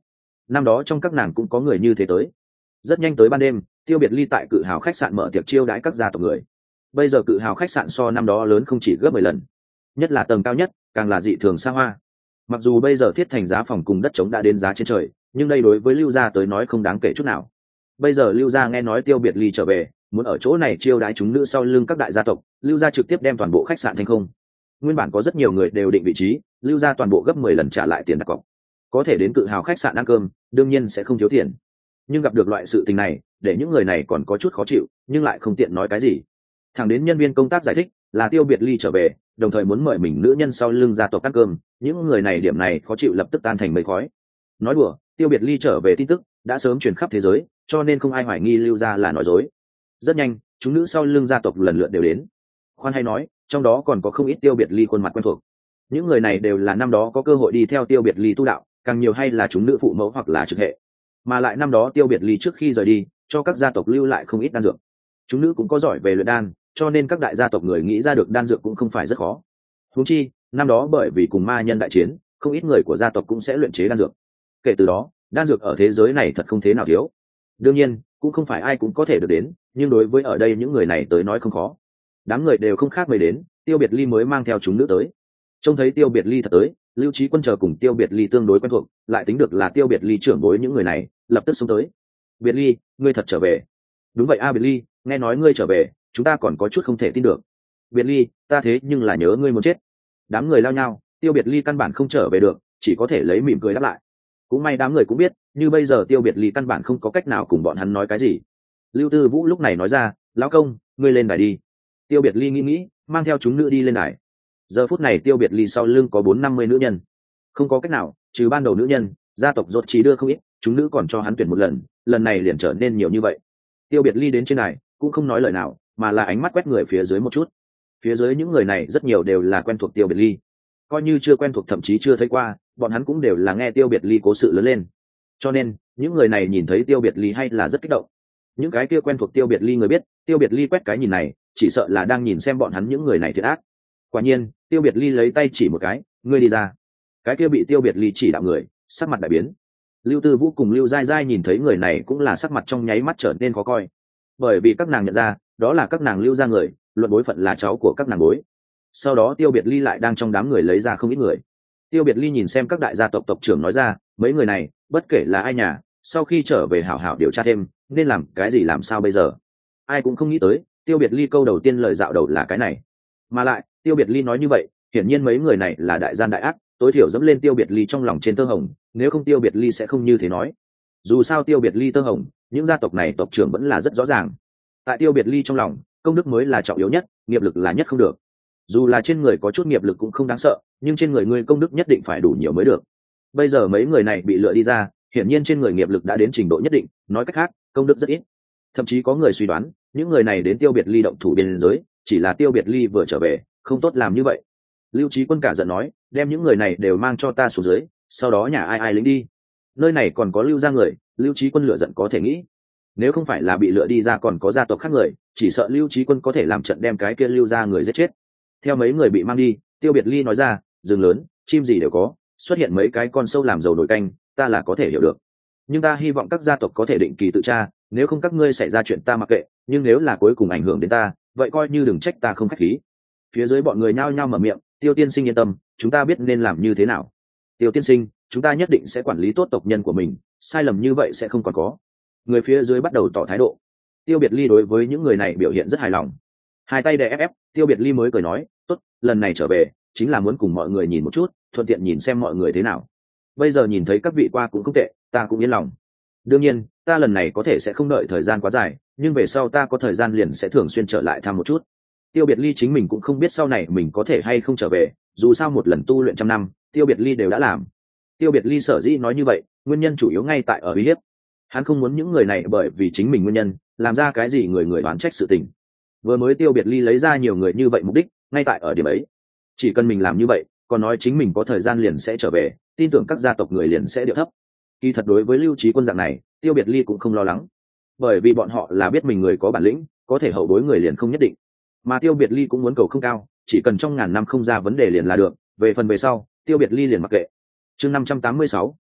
năm đó trong các nàng cũng có người như thế tới. Rất nhanh tới ban đêm, Tiêu Biệt Ly tại Cự Hào khách sạn mở tiệc chiêu đãi các gia tộc người. Bây giờ Cự Hào khách sạn so năm đó lớn không chỉ gấp 10 lần, nhất là tầng cao nhất càng là dị thường xa hoa. Mặc dù bây giờ thiết thành giá phòng cùng đất trống đã đến giá trên trời, nhưng đây đối với Lưu gia tới nói không đáng kể chút nào. Bây giờ Lưu gia nghe nói Tiêu Biệt Ly trở về, muốn ở chỗ này chiêu đãi chúng nữ sau lưng các đại gia tộc, Lưu gia trực tiếp đem toàn bộ khách sạn thành không. Nguyên bản có rất nhiều người đều định vị trí, Lưu gia toàn bộ gấp 10 lần trả lại tiền đặt cọc. Có thể đến Cự Hào khách sạn ăn cơm, đương nhiên sẽ không thiếu tiền. Nhưng gặp được loại sự tình này, để những người này còn có chút khó chịu, nhưng lại không tiện nói cái gì. Thẳng đến nhân viên công tác giải thích là Tiêu Biệt Ly trở về, đồng thời muốn mời mình nữ nhân sau lưng gia tộc ăn cơm, những người này điểm này khó chịu lập tức tan thành mây khói. Nói đùa, Tiêu Biệt Ly trở về tin tức đã sớm truyền khắp thế giới, cho nên không ai hoài nghi Lưu gia là nói dối. Rất nhanh, chúng nữ sau lưng gia tộc lần lượt đều đến. Khoan hay nói, trong đó còn có không ít Tiêu Biệt Ly khuôn mặt quen thuộc. Những người này đều là năm đó có cơ hội đi theo Tiêu Biệt Ly tu đạo, càng nhiều hay là chúng nữ phụ mẫu hoặc là trực hệ. Mà lại năm đó Tiêu Biệt Ly trước khi rời đi, cho các gia tộc lưu lại không ít đan dược. Chúng nữ cũng có giỏi về luyện đan, cho nên các đại gia tộc người nghĩ ra được đan dược cũng không phải rất khó. Huống chi, năm đó bởi vì cùng ma nhân đại chiến, không ít người của gia tộc cũng sẽ luyện chế đan dược. Kể từ đó, đan dược ở thế giới này thật không thế nào thiếu. Đương nhiên, cũng không phải ai cũng có thể được đến, nhưng đối với ở đây những người này tới nói không khó. Đám người đều không khác mấy đến, Tiêu Biệt Ly mới mang theo chúng nữ tới. Trông thấy Tiêu Biệt Ly thật tới, Lưu Trí Quân chờ cùng Tiêu Biệt Ly tương đối quen thuộc, lại tính được là Tiêu Biệt Ly trưởng bối những người này, lập tức xông tới. Biệt Ly, ngươi thật trở về? Đúng vậy a Biệt Ly, nghe nói ngươi trở về, chúng ta còn có chút không thể tin được. Biệt Ly, ta thế nhưng là nhớ ngươi muốn chết. Đám người lao nhau, Tiêu Biệt Ly căn bản không trở về được, chỉ có thể lấy mỉm cười đáp lại. Cũng may đám người cũng biết, như bây giờ Tiêu Biệt Ly căn bản không có cách nào cùng bọn hắn nói cái gì. Lưu Tư Vũ lúc này nói ra, lão công, ngươi lên đài đi. Tiêu Biệt Ly nghĩ, mang theo chúng nữ đi lên đài. Giờ phút này Tiêu Biệt Ly sau lưng có 450 nữ nhân, không có cách nào, trừ ban đầu nữ nhân, gia tộc rốt chỉ đưa không ít, chúng nữ còn cho hắn tuyển một lần, lần này liền trở nên nhiều như vậy. Tiêu Biệt Ly đến trên đài, cũng không nói lời nào, mà là ánh mắt quét người phía dưới một chút. Phía dưới những người này rất nhiều đều là quen thuộc Tiêu Biệt Ly, coi như chưa quen thuộc thậm chí chưa thấy qua, bọn hắn cũng đều là nghe Tiêu Biệt Ly cố sự lớn lên, cho nên những người này nhìn thấy Tiêu Biệt Ly hay là rất kích động. Những cái kia quen thuộc Tiêu Biệt Ly người biết, Tiêu Biệt Ly quét cái nhìn này, chỉ sợ là đang nhìn xem bọn hắn những người này thiệt ác. Quả nhiên, Tiêu Biệt Ly lấy tay chỉ một cái, ngươi đi ra. Cái kia bị Tiêu Biệt Ly chỉ đạo người, sắc mặt đại biến. Lưu Tư Vũ cùng Lưu Giai Giai nhìn thấy người này cũng là sắc mặt trong nháy mắt trở nên khó coi, bởi vì các nàng nhận ra, đó là các nàng Lưu gia người, luận bối phận là cháu của các nàng bối. Sau đó Tiêu Biệt Ly lại đang trong đám người lấy ra không ít người. Tiêu Biệt Ly nhìn xem các đại gia tộc tộc trưởng nói ra, mấy người này, bất kể là ai nhà, sau khi trở về hảo hảo điều tra thêm, nên làm cái gì làm sao bây giờ. Ai cũng không nghĩ tới, Tiêu Biệt Ly câu đầu tiên lời dạo đầu là cái này. Mà lại, Tiêu Biệt Ly nói như vậy, hiển nhiên mấy người này là đại gian đại ác, tối thiểu dẫm lên Tiêu Biệt Ly trong lòng trên tơ hồng, nếu không Tiêu Biệt Ly sẽ không như thế nói. Dù sao Tiêu Biệt Ly tơ hồng, những gia tộc này tộc trưởng vẫn là rất rõ ràng. Tại Tiêu Biệt Ly trong lòng, công đức mới là trọng yếu nhất, nghiệp lực là nhất không được. Dù là trên người có chút nghiệp lực cũng không đáng sợ, nhưng trên người ngươi công đức nhất định phải đủ nhiều mới được. Bây giờ mấy người này bị lựa đi ra, hiển nhiên trên người nghiệp lực đã đến trình độ nhất định, nói cách khác, công đức rất ít. Thậm chí có người suy đoán, những người này đến Tiêu Biệt Ly động thủ biên giới, chỉ là Tiêu Biệt Ly vừa trở về, không tốt làm như vậy. Lưu Trí Quân cả giận nói, đem những người này đều mang cho ta xuống dưới, sau đó nhà ai ai lính đi. Nơi này còn có Lưu gia người, Lưu Trí Quân lựa giận có thể nghĩ. Nếu không phải là bị lựa đi ra còn có gia tộc khác người, chỉ sợ Lưu Trí Quân có thể làm trận đem cái kia Lưu gia người giết chết. Theo mấy người bị mang đi, Tiêu Biệt Ly nói ra, rừng lớn, chim gì đều có, xuất hiện mấy cái con sâu làm dầu nổi canh, ta là có thể hiểu được. Nhưng ta hy vọng các gia tộc có thể định kỳ tự tra, nếu không các ngươi xảy ra chuyện ta mặc kệ, nhưng nếu là cuối cùng ảnh hưởng đến ta, vậy coi như đừng trách ta không khách khí. Phía dưới bọn người nhao nhao mở miệng, Tiêu tiên sinh yên tâm, chúng ta biết nên làm như thế nào. Tiêu tiên sinh, chúng ta nhất định sẽ quản lý tốt tộc nhân của mình, sai lầm như vậy sẽ không còn có. Người phía dưới bắt đầu tỏ thái độ. Tiêu Biệt Ly đối với những người này biểu hiện rất hài lòng, hai tay đè ép, Tiêu Biệt Ly mới cười nói, tốt, lần này trở về chính là muốn cùng mọi người nhìn một chút, thuận tiện nhìn xem mọi người thế nào. Bây giờ nhìn thấy các vị qua cũng không tệ, ta cũng yên lòng. Đương nhiên, ta lần này có thể sẽ không đợi thời gian quá dài, nhưng về sau ta có thời gian liền sẽ thường xuyên trở lại thăm một chút. Tiêu Biệt Ly chính mình cũng không biết sau này mình có thể hay không trở về, dù sao một lần tu luyện 100 năm, Tiêu Biệt Ly đều đã làm. Tiêu Biệt Ly sở dĩ nói như vậy, nguyên nhân chủ yếu ngay tại ở uy hiếp. Hắn không muốn những người này bởi vì chính mình nguyên nhân, làm ra cái gì người đoán trách sự tình. Vừa mới Tiêu Biệt Ly lấy ra nhiều người như vậy mục đích, ngay tại ở điểm ấy. Chỉ cần mình làm như vậy, còn nói chính mình có thời gian liền sẽ trở về, tin tưởng các gia tộc người liền sẽ điệu thấp. Kỳ thật đối với Lưu Trí Quân dạng này, Tiêu Biệt Ly cũng không lo lắng, bởi vì bọn họ là biết mình người có bản lĩnh, có thể hậu bối người liền không nhất định. Mà Tiêu Biệt Ly cũng muốn cầu không cao, chỉ cần trong ngàn năm không ra vấn đề liền là được, về phần về sau, Tiêu Biệt Ly liền mặc kệ. Chương 586,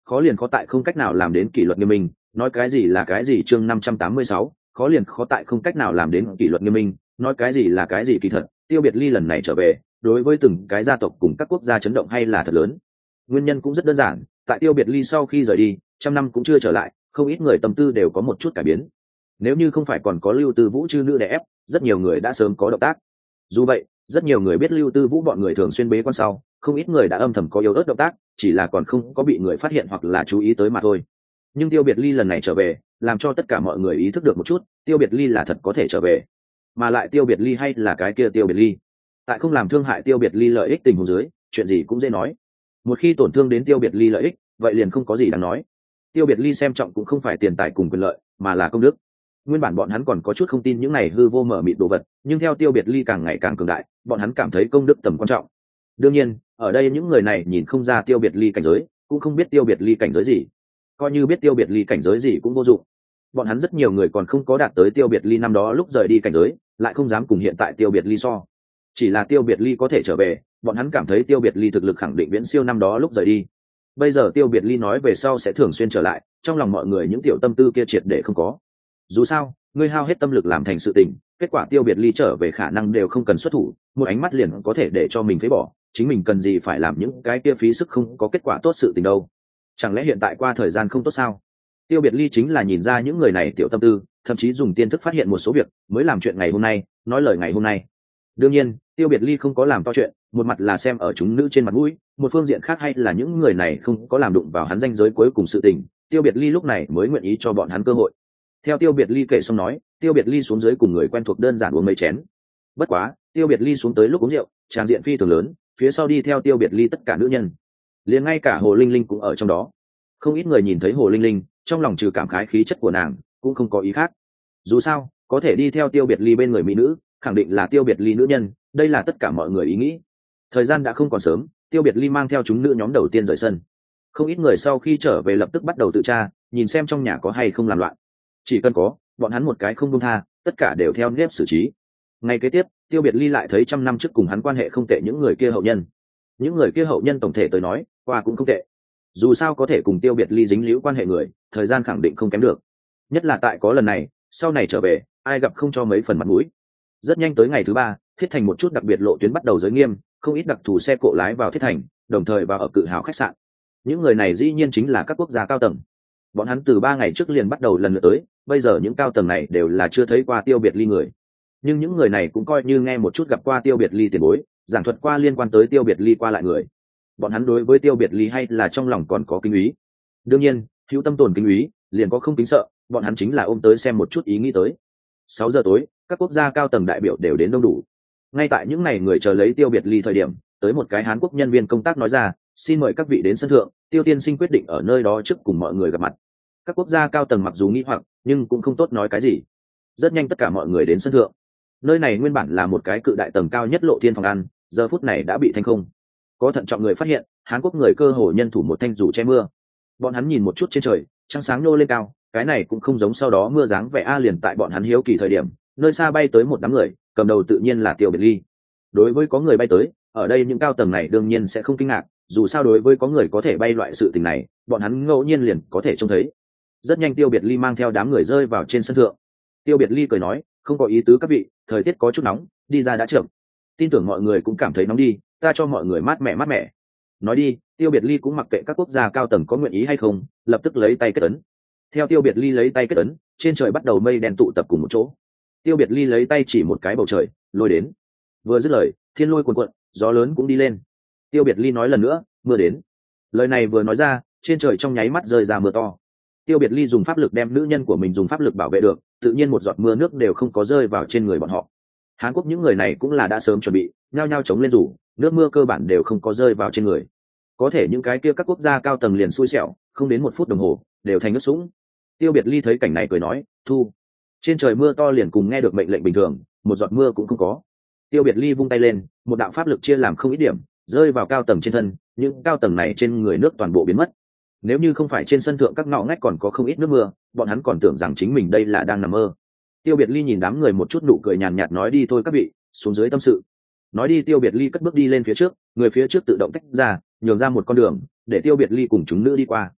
khó liền khó tại không cách nào làm đến kỷ luật nghiêm minh. Nói cái gì là cái gì chương 586, khó liền khó tại không cách nào làm đến kỷ luật nghiêm minh, nói cái gì là cái gì kỳ thật. Tiêu Biệt Ly lần này trở về, đối với từng cái gia tộc cùng các quốc gia chấn động hay là thật lớn. Nguyên nhân cũng rất đơn giản, tại Tiêu Biệt Ly sau khi rời đi, trăm năm cũng chưa trở lại, không ít người tâm tư đều có một chút cải biến. Nếu như không phải còn có Lưu Tư Vũ chư nữ đè ép, rất nhiều người đã sớm có động tác. Dù vậy, rất nhiều người biết Lưu Tư Vũ bọn người thường xuyên bế quan sau, không ít người đã âm thầm có yếu ớt động tác, chỉ là còn không có bị người phát hiện hoặc là chú ý tới mà thôi. Nhưng Tiêu Biệt Ly lần này trở về, làm cho tất cả mọi người ý thức được một chút, Tiêu Biệt Ly là thật có thể trở về. Mà lại Tiêu Biệt Ly hay là cái kia Tiêu Biệt Ly. Tại không làm thương hại Tiêu Biệt Ly lợi ích tình huống dưới, chuyện gì cũng dễ nói. Một khi tổn thương đến Tiêu Biệt Ly lợi ích, vậy liền không có gì đáng nói. Tiêu Biệt Ly xem trọng cũng không phải tiền tài cùng quyền lợi, mà là công đức. Nguyên bản bọn hắn còn có chút không tin những này hư vô mở mịt đồ vật, nhưng theo Tiêu Biệt Ly càng ngày càng cường đại, bọn hắn cảm thấy công đức tầm quan trọng. Đương nhiên, ở đây những người này nhìn không ra Tiêu Biệt Ly cảnh giới, cũng không biết Tiêu Biệt Ly cảnh giới gì. Coi như biết Tiêu Biệt Ly cảnh giới gì cũng vô dụng. Bọn hắn rất nhiều người còn không có đạt tới Tiêu Biệt Ly năm đó lúc rời đi cảnh giới, lại không dám cùng hiện tại Tiêu Biệt Ly so. Chỉ là Tiêu Biệt Ly có thể trở về, bọn hắn cảm thấy Tiêu Biệt Ly thực lực khẳng định viễn siêu năm đó lúc rời đi. Bây giờ Tiêu Biệt Ly nói về sau sẽ thường xuyên trở lại, trong lòng mọi người những tiểu tâm tư kia triệt để không có. Dù sao, ngươi hao hết tâm lực làm thành sự tình, kết quả Tiêu Biệt Ly trở về khả năng đều không cần xuất thủ, một ánh mắt liền có thể để cho mình phế bỏ, chính mình cần gì phải làm những cái kia phí sức không có kết quả tốt sự tình đâu. Chẳng lẽ hiện tại qua thời gian không tốt sao? Tiêu Biệt Ly chính là nhìn ra những người này tiểu tâm tư, thậm chí dùng tiên thức phát hiện một số việc, mới làm chuyện ngày hôm nay, nói lời ngày hôm nay. Đương nhiên, Tiêu Biệt Ly không có làm to chuyện, một mặt là xem ở chúng nữ trên mặt mũi, một phương diện khác hay là những người này không có làm đụng vào hắn ranh giới cuối cùng sự tình, Tiêu Biệt Ly lúc này mới nguyện ý cho bọn hắn cơ hội. Theo Tiêu Biệt Ly kể xong nói, Tiêu Biệt Ly xuống dưới cùng người quen thuộc đơn giản uống mấy chén. Bất quá, Tiêu Biệt Ly xuống tới lúc uống rượu, tràng diện phi thường lớn, phía sau đi theo Tiêu Biệt Ly tất cả nữ nhân, liền ngay cả Hồ Linh Linh cũng ở trong đó. Không ít người nhìn thấy Hồ Linh Linh, trong lòng trừ cảm khái khí chất của nàng, cũng không có ý khác. Dù sao, có thể đi theo Tiêu Biệt Ly bên người mỹ nữ, khẳng định là Tiêu Biệt Ly nữ nhân, đây là tất cả mọi người ý nghĩ. Thời gian đã không còn sớm, Tiêu Biệt Ly mang theo chúng nữ nhóm đầu tiên rời sân. Không ít người sau khi trở về lập tức bắt đầu tự tra, nhìn xem trong nhà có hay không làm loạn. Chỉ cần có, bọn hắn một cái không buông tha, tất cả đều theo nếp xử trí. Ngày kế tiếp, Tiêu Biệt Ly lại thấy trăm năm trước cùng hắn quan hệ không tệ những người kia hậu nhân. Những người kia hậu nhân tổng thể tới nói, qua cũng không tệ. Dù sao có thể cùng Tiêu Biệt Ly dính líu quan hệ người, thời gian khẳng định không kém được. Nhất là tại có lần này, sau này trở về, ai gặp không cho mấy phần mặt mũi. Rất nhanh tới ngày thứ ba, Thiết Thành một chút đặc biệt lộ tuyến bắt đầu giới nghiêm, không ít đặc thù xe cộ lái vào Thiết Thành, đồng thời vào ở Cự Hào khách sạn. Những người này dĩ nhiên chính là các quốc gia cao tầng. Bọn hắn từ 3 ngày trước liền bắt đầu lần lượt tới, bây giờ những cao tầng này đều là chưa thấy qua Tiêu Biệt Ly người. Nhưng những người này cũng coi như nghe một chút gặp qua Tiêu Biệt Ly tiền bối, giảng thuật qua liên quan tới Tiêu Biệt Ly qua lại người. Bọn hắn đối với Tiêu Biệt Ly hay là trong lòng còn có kính ý. Đương nhiên, hữu tâm tồn kính ý, liền có không kính sợ, bọn hắn chính là ôm tới xem một chút ý nghĩ tới. 6 giờ tối, các quốc gia cao tầng đại biểu đều đến đông đủ. Ngay tại những ngày người chờ lấy Tiêu Biệt Ly thời điểm, tới một cái Hán Quốc nhân viên công tác nói ra, xin mời các vị đến sân thượng, Tiêu tiên sinh quyết định ở nơi đó trước cùng mọi người gặp mặt. Các quốc gia cao tầng mặc dù nghi hoặc, nhưng cũng không tốt nói cái gì. Rất nhanh tất cả mọi người đến sân thượng. Nơi này nguyên bản là một cái cự đại tầng cao nhất lộ thiên phòng ăn, giờ phút này đã bị thanh không. Có thận trọng người phát hiện, Hán Quốc người cơ hồ nhân thủ một thanh dù che mưa. Bọn hắn nhìn một chút trên trời, trăng sáng nô lên cao, cái này cũng không giống sau đó mưa dáng vẻ a liền tại bọn hắn hiếu kỳ thời điểm, nơi xa bay tới một đám người, cầm đầu tự nhiên là Tiêu Biệt Ly. Đối với có người bay tới, ở đây những cao tầng này đương nhiên sẽ không kinh ngạc, dù sao đối với có người có thể bay loại sự tình này, bọn hắn ngẫu nhiên liền có thể trông thấy. Rất nhanh Tiêu Biệt Ly mang theo đám người rơi vào trên sân thượng. Tiêu Biệt Ly cười nói, không có ý tứ các vị, thời tiết có chút nóng, đi ra đã chậm. Tin tưởng mọi người cũng cảm thấy nóng đi, ta cho mọi người mát mẻ. Nói đi, Tiêu Biệt Ly cũng mặc kệ các quốc gia cao tầng có nguyện ý hay không, lập tức lấy tay kết ấn. Theo Tiêu Biệt Ly lấy tay kết ấn, trên trời bắt đầu mây đen tụ tập cùng một chỗ. Tiêu Biệt Ly lấy tay chỉ một cái bầu trời, lôi đến. Vừa dứt lời, thiên lôi cuồn cuộn, gió lớn cũng đi lên. Tiêu Biệt Ly nói lần nữa, mưa đến. Lời này vừa nói ra, trên trời trong nháy mắt rơi ra mưa to. Tiêu Biệt Ly dùng pháp lực đem nữ nhân của mình dùng pháp lực bảo vệ được, tự nhiên một giọt mưa nước đều không có rơi vào trên người bọn họ. Hán Quốc những người này cũng là đã sớm chuẩn bị, nhao nhao chống lên rủ, nước mưa cơ bản đều không có rơi vào trên người. Có thể những cái kia các quốc gia cao tầng liền xui xẻo, không đến 1 phút đồng hồ, đều thành nước sũng. Tiêu Biệt Ly thấy cảnh này cười nói, thu. Trên trời mưa to liền cùng nghe được mệnh lệnh bình thường, một giọt mưa cũng không có. Tiêu Biệt Ly vung tay lên, một đạo pháp lực chia làm không ít điểm, rơi vào cao tầng trên thân, những cao tầng này trên người nước toàn bộ biến mất. Nếu như không phải trên sân thượng các ngõ ngách còn có không ít nước mưa, bọn hắn còn tưởng rằng chính mình đây là đang nằm mơ. Tiêu Biệt Ly nhìn đám người một chút nụ cười nhàn nhạt nói đi thôi các vị, xuống dưới tâm sự. Nói đi Tiêu Biệt Ly cất bước đi lên phía trước, người phía trước tự động tách ra, nhường ra một con đường, để Tiêu Biệt Ly cùng chúng nữ đi qua.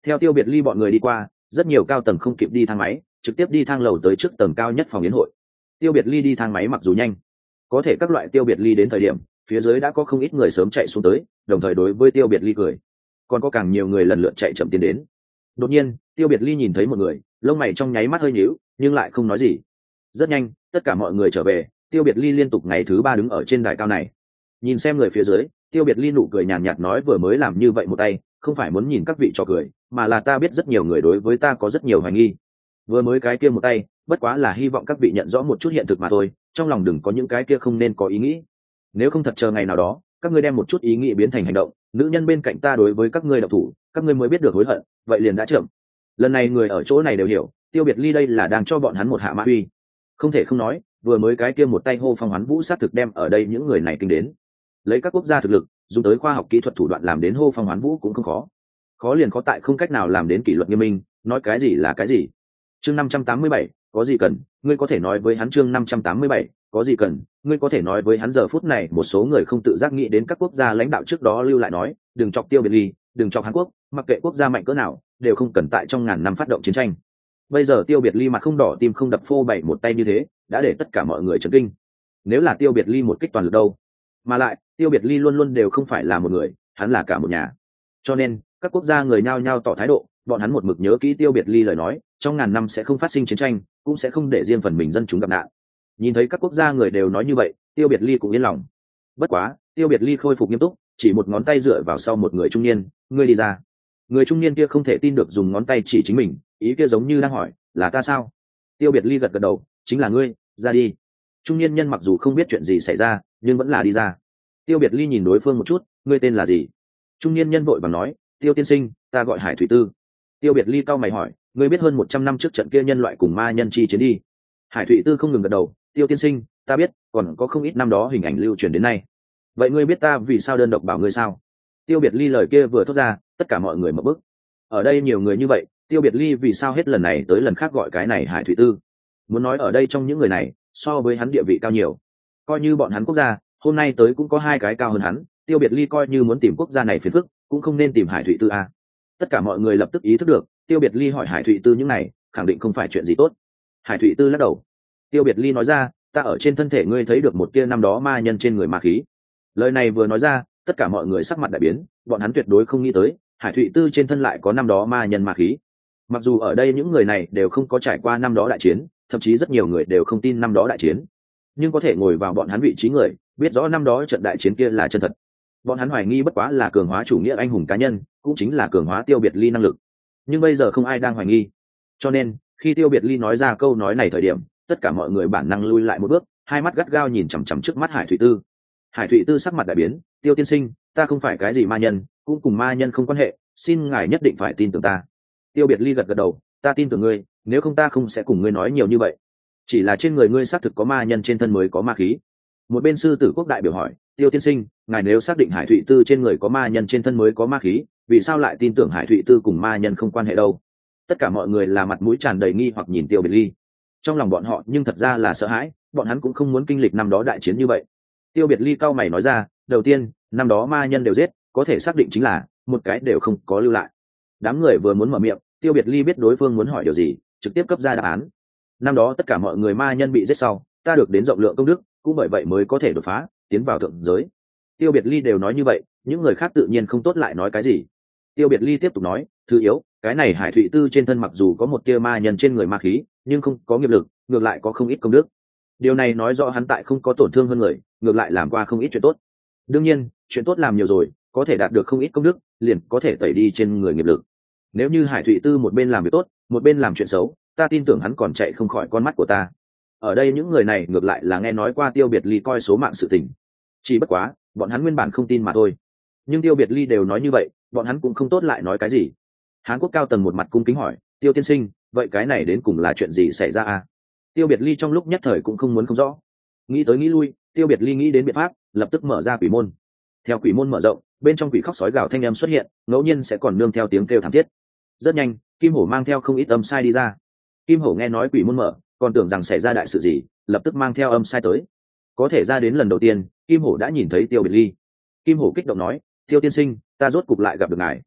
Theo Tiêu Biệt Ly bọn người đi qua, rất nhiều cao tầng không kịp đi thang máy, trực tiếp đi thang lầu tới trước tầng cao nhất phòng yến hội. Tiêu Biệt Ly đi thang máy mặc dù nhanh, có thể các loại Tiêu Biệt Ly đến thời điểm, phía dưới đã có không ít người sớm chạy xuống tới, đồng thời đối với Tiêu Biệt Ly cười. Còn có càng nhiều người lần lượt chạy chậm tiến đến. Đột nhiên, Tiêu Biệt Ly nhìn thấy một người, lông mày trong nháy mắt hơi nhíu, nhưng lại không nói gì. Rất nhanh, tất cả mọi người trở về, Tiêu Biệt Ly liên tục ngày thứ 3 đứng ở trên đài cao này. Nhìn xem người phía dưới, Tiêu Biệt Ly nụ cười nhàn nhạt nói vừa mới làm như vậy một tay, không phải muốn nhìn các vị cho cười, mà là ta biết rất nhiều người đối với ta có rất nhiều hoài nghi. Vừa mới cái kia một tay, bất quá là hy vọng các vị nhận rõ một chút hiện thực mà thôi, trong lòng đừng có những cái kia không nên có ý nghĩ. Nếu không thật chờ ngày nào đó, các ngươi đem một chút ý nghĩ biến thành hành động, nữ nhân bên cạnh ta đối với các ngươi động thủ, các ngươi mới biết được hối hận, vậy liền đã chậm. Lần này người ở chỗ này đều hiểu, Tiêu Biệt Ly đây là đang cho bọn hắn một hạ mã uy. Không thể không nói, vừa mới cái kia một tay hô phong hoán vũ sát thực đem ở đây những người này kinh đến. Lấy các quốc gia thực lực, dùng tới khoa học kỹ thuật thủ đoạn làm đến hô phong hoán vũ cũng không khó. Khó liền khó tại không cách nào làm đến kỷ luật nghiêm minh, nói cái gì là cái gì. Chương 587, có gì cần, ngươi có thể nói với hắn. Chương 587, có gì cần, ngươi có thể nói với hắn. Giờ phút này một số người không tự giác nghĩ đến các quốc gia lãnh đạo trước đó lưu lại nói, đừng chọc Tiêu Biệt Ly, đừng chọc Hàn Quốc, mặc kệ quốc gia mạnh cỡ nào, đều không cần tại trong ngàn năm phát động chiến tranh. Bây giờ Tiêu Biệt Ly mặt không đỏ tim không đập phô bày một tay như thế, đã để tất cả mọi người chấn kinh. Nếu là Tiêu Biệt Ly một kích toàn lực đâu? Mà lại, Tiêu Biệt Ly luôn luôn đều không phải là một người, hắn là cả một nhà. Cho nên, các quốc gia người nhao nhao tỏ thái độ, bọn hắn một mực nhớ kỹ Tiêu Biệt Ly lời nói, trong ngàn năm sẽ không phát sinh chiến tranh, cũng sẽ không để riêng phần mình dân chúng gặp nạn. Nhìn thấy các quốc gia người đều nói như vậy, Tiêu Biệt Ly cũng yên lòng. Bất quá, Tiêu Biệt Ly khôi phục nghiêm túc, chỉ một ngón tay dựa vào sau một người trung niên, ngươi đi ra. Người trung niên kia không thể tin được dùng ngón tay chỉ chính mình, ý kia giống như đang hỏi, là ta sao? Tiêu Biệt Ly gật gật đầu, chính là ngươi, ra đi. Trung niên nhân mặc dù không biết chuyện gì xảy ra, nhưng vẫn là đi ra. Tiêu Biệt Ly nhìn đối phương một chút, ngươi tên là gì? Trung niên nhân vội vàng nói, Tiêu tiên sinh, ta gọi Hải Thủy Tư. Tiêu Biệt Ly cau mày hỏi, ngươi biết hơn 100 năm trước trận kia nhân loại cùng ma nhân chi chiến đi? Hải Thủy Tư không ngừng gật đầu, Tiêu tiên sinh, ta biết, còn có không ít năm đó hình ảnh lưu truyền đến nay. Vậy ngươi biết ta vì sao đơn độc bảo ngươi sao? Tiêu Biệt Ly lời kia vừa thốt ra, tất cả mọi người mở bức. Ở đây nhiều người như vậy, Tiêu Biệt Ly vì sao hết lần này tới lần khác gọi cái này Hải Thủy Tư? Muốn nói ở đây trong những người này, so với hắn địa vị cao nhiều. Coi như bọn hắn quốc gia, hôm nay tới cũng có 2 cái cao hơn hắn, Tiêu Biệt Ly coi như muốn tìm quốc gia này phiền phức, cũng không nên tìm Hải Thủy Tư a. Tất cả mọi người lập tức ý thức được, Tiêu Biệt Ly hỏi Hải Thủy Tư những này, khẳng định không phải chuyện gì tốt. Hải Thủy Tư lắc đầu. Tiêu Biệt Ly nói ra, ta ở trên thân thể ngươi thấy được một tia năm đó ma nhân trên người ma khí. Lời này vừa nói ra, tất cả mọi người sắc mặt đại biến, bọn hắn tuyệt đối không nghĩ tới, Hải Thụy Tư trên thân lại có năm đó ma nhân ma khí. Mặc dù ở đây những người này đều không có trải qua năm đó đại chiến, thậm chí rất nhiều người đều không tin năm đó đại chiến, nhưng có thể ngồi vào bọn hắn vị trí người, biết rõ năm đó trận đại chiến kia là chân thật. Bọn hắn hoài nghi bất quá là cường hóa chủ nghĩa anh hùng cá nhân, cũng chính là cường hóa Tiêu Biệt Ly năng lực. Nhưng bây giờ không ai đang hoài nghi, cho nên khi Tiêu Biệt Ly nói ra câu nói này thời điểm, tất cả mọi người bản năng lui lại một bước, hai mắt gắt gao nhìn chằm chằm trước mắt Hải Thụy Tư. Hải Thụy Tư sắc mặt đại biến, Tiêu tiên sinh, ta không phải cái gì ma nhân, cũng cùng ma nhân không quan hệ, xin ngài nhất định phải tin tưởng ta. Tiêu Biệt Ly gật gật đầu, ta tin tưởng ngươi, nếu không ta không sẽ cùng ngươi nói nhiều như vậy. Chỉ là trên người ngươi xác thực có ma nhân trên thân mới có ma khí. Một bên sư tử quốc đại biểu hỏi, Tiêu tiên sinh, ngài nếu xác định Hải Thụy Tư trên người có ma nhân trên thân mới có ma khí, vì sao lại tin tưởng Hải Thụy Tư cùng ma nhân không quan hệ đâu? Tất cả mọi người là mặt mũi tràn đầy nghi hoặc nhìn Tiêu Biệt Ly. Trong lòng bọn họ nhưng thật ra là sợ hãi, bọn hắn cũng không muốn kinh lịch năm đó đại chiến như vậy. Tiêu Biệt Ly cau mày nói ra, đầu tiên, năm đó ma nhân đều giết, có thể xác định chính là một cái đều không có lưu lại. Đám người vừa muốn mở miệng, Tiêu Biệt Ly biết đối phương muốn hỏi điều gì, trực tiếp cấp ra đáp án. Năm đó tất cả mọi người ma nhân bị giết sau, ta được đến rộng lượng công đức, cũng bởi vậy mới có thể đột phá, tiến vào thượng giới. Tiêu Biệt Ly đều nói như vậy, những người khác tự nhiên không tốt lại nói cái gì. Tiêu Biệt Ly tiếp tục nói, thứ yếu, cái này Hải Thụy Tư trên thân mặc dù có một tia ma nhân trên người ma khí, nhưng không có nghiệp lực, ngược lại có không ít công đức. Điều này nói rõ hắn tại không có tổn thương hơn người, ngược lại làm qua không ít chuyện tốt. Đương nhiên, chuyện tốt làm nhiều rồi, có thể đạt được không ít công đức, liền có thể tẩy đi trên người nghiệp lực. Nếu như Hải Thụy Tư một bên làm việc tốt, một bên làm chuyện xấu, ta tin tưởng hắn còn chạy không khỏi con mắt của ta. Ở đây những người này ngược lại là nghe nói qua Tiêu Biệt Ly coi số mạng sự tình. Chỉ bất quá, bọn hắn nguyên bản không tin mà thôi. Nhưng Tiêu Biệt Ly đều nói như vậy, bọn hắn cũng không tốt lại nói cái gì. Hán Quốc cao tầng một mặt cung kính hỏi, Tiêu tiên sinh, vậy cái này đến cùng là chuyện gì xảy ra à? Tiêu Biệt Ly trong lúc nhất thời cũng không muốn không rõ. Nghĩ tới nghĩ lui, Tiêu Biệt Ly nghĩ đến biện pháp, lập tức mở ra quỷ môn. Theo quỷ môn mở rộng, bên trong quỷ khóc sói gào thanh âm xuất hiện, ngẫu nhiên sẽ còn nương theo tiếng kêu thảm thiết. Rất nhanh, Kim Hổ mang theo không ít âm sai đi ra. Kim Hổ nghe nói quỷ môn mở, còn tưởng rằng xảy ra đại sự gì, lập tức mang theo âm sai tới. Có thể ra đến lần đầu tiên, Kim Hổ đã nhìn thấy Tiêu Biệt Ly. Kim Hổ kích động nói, Tiêu tiên sinh, ta rốt cục lại gặp được ngài.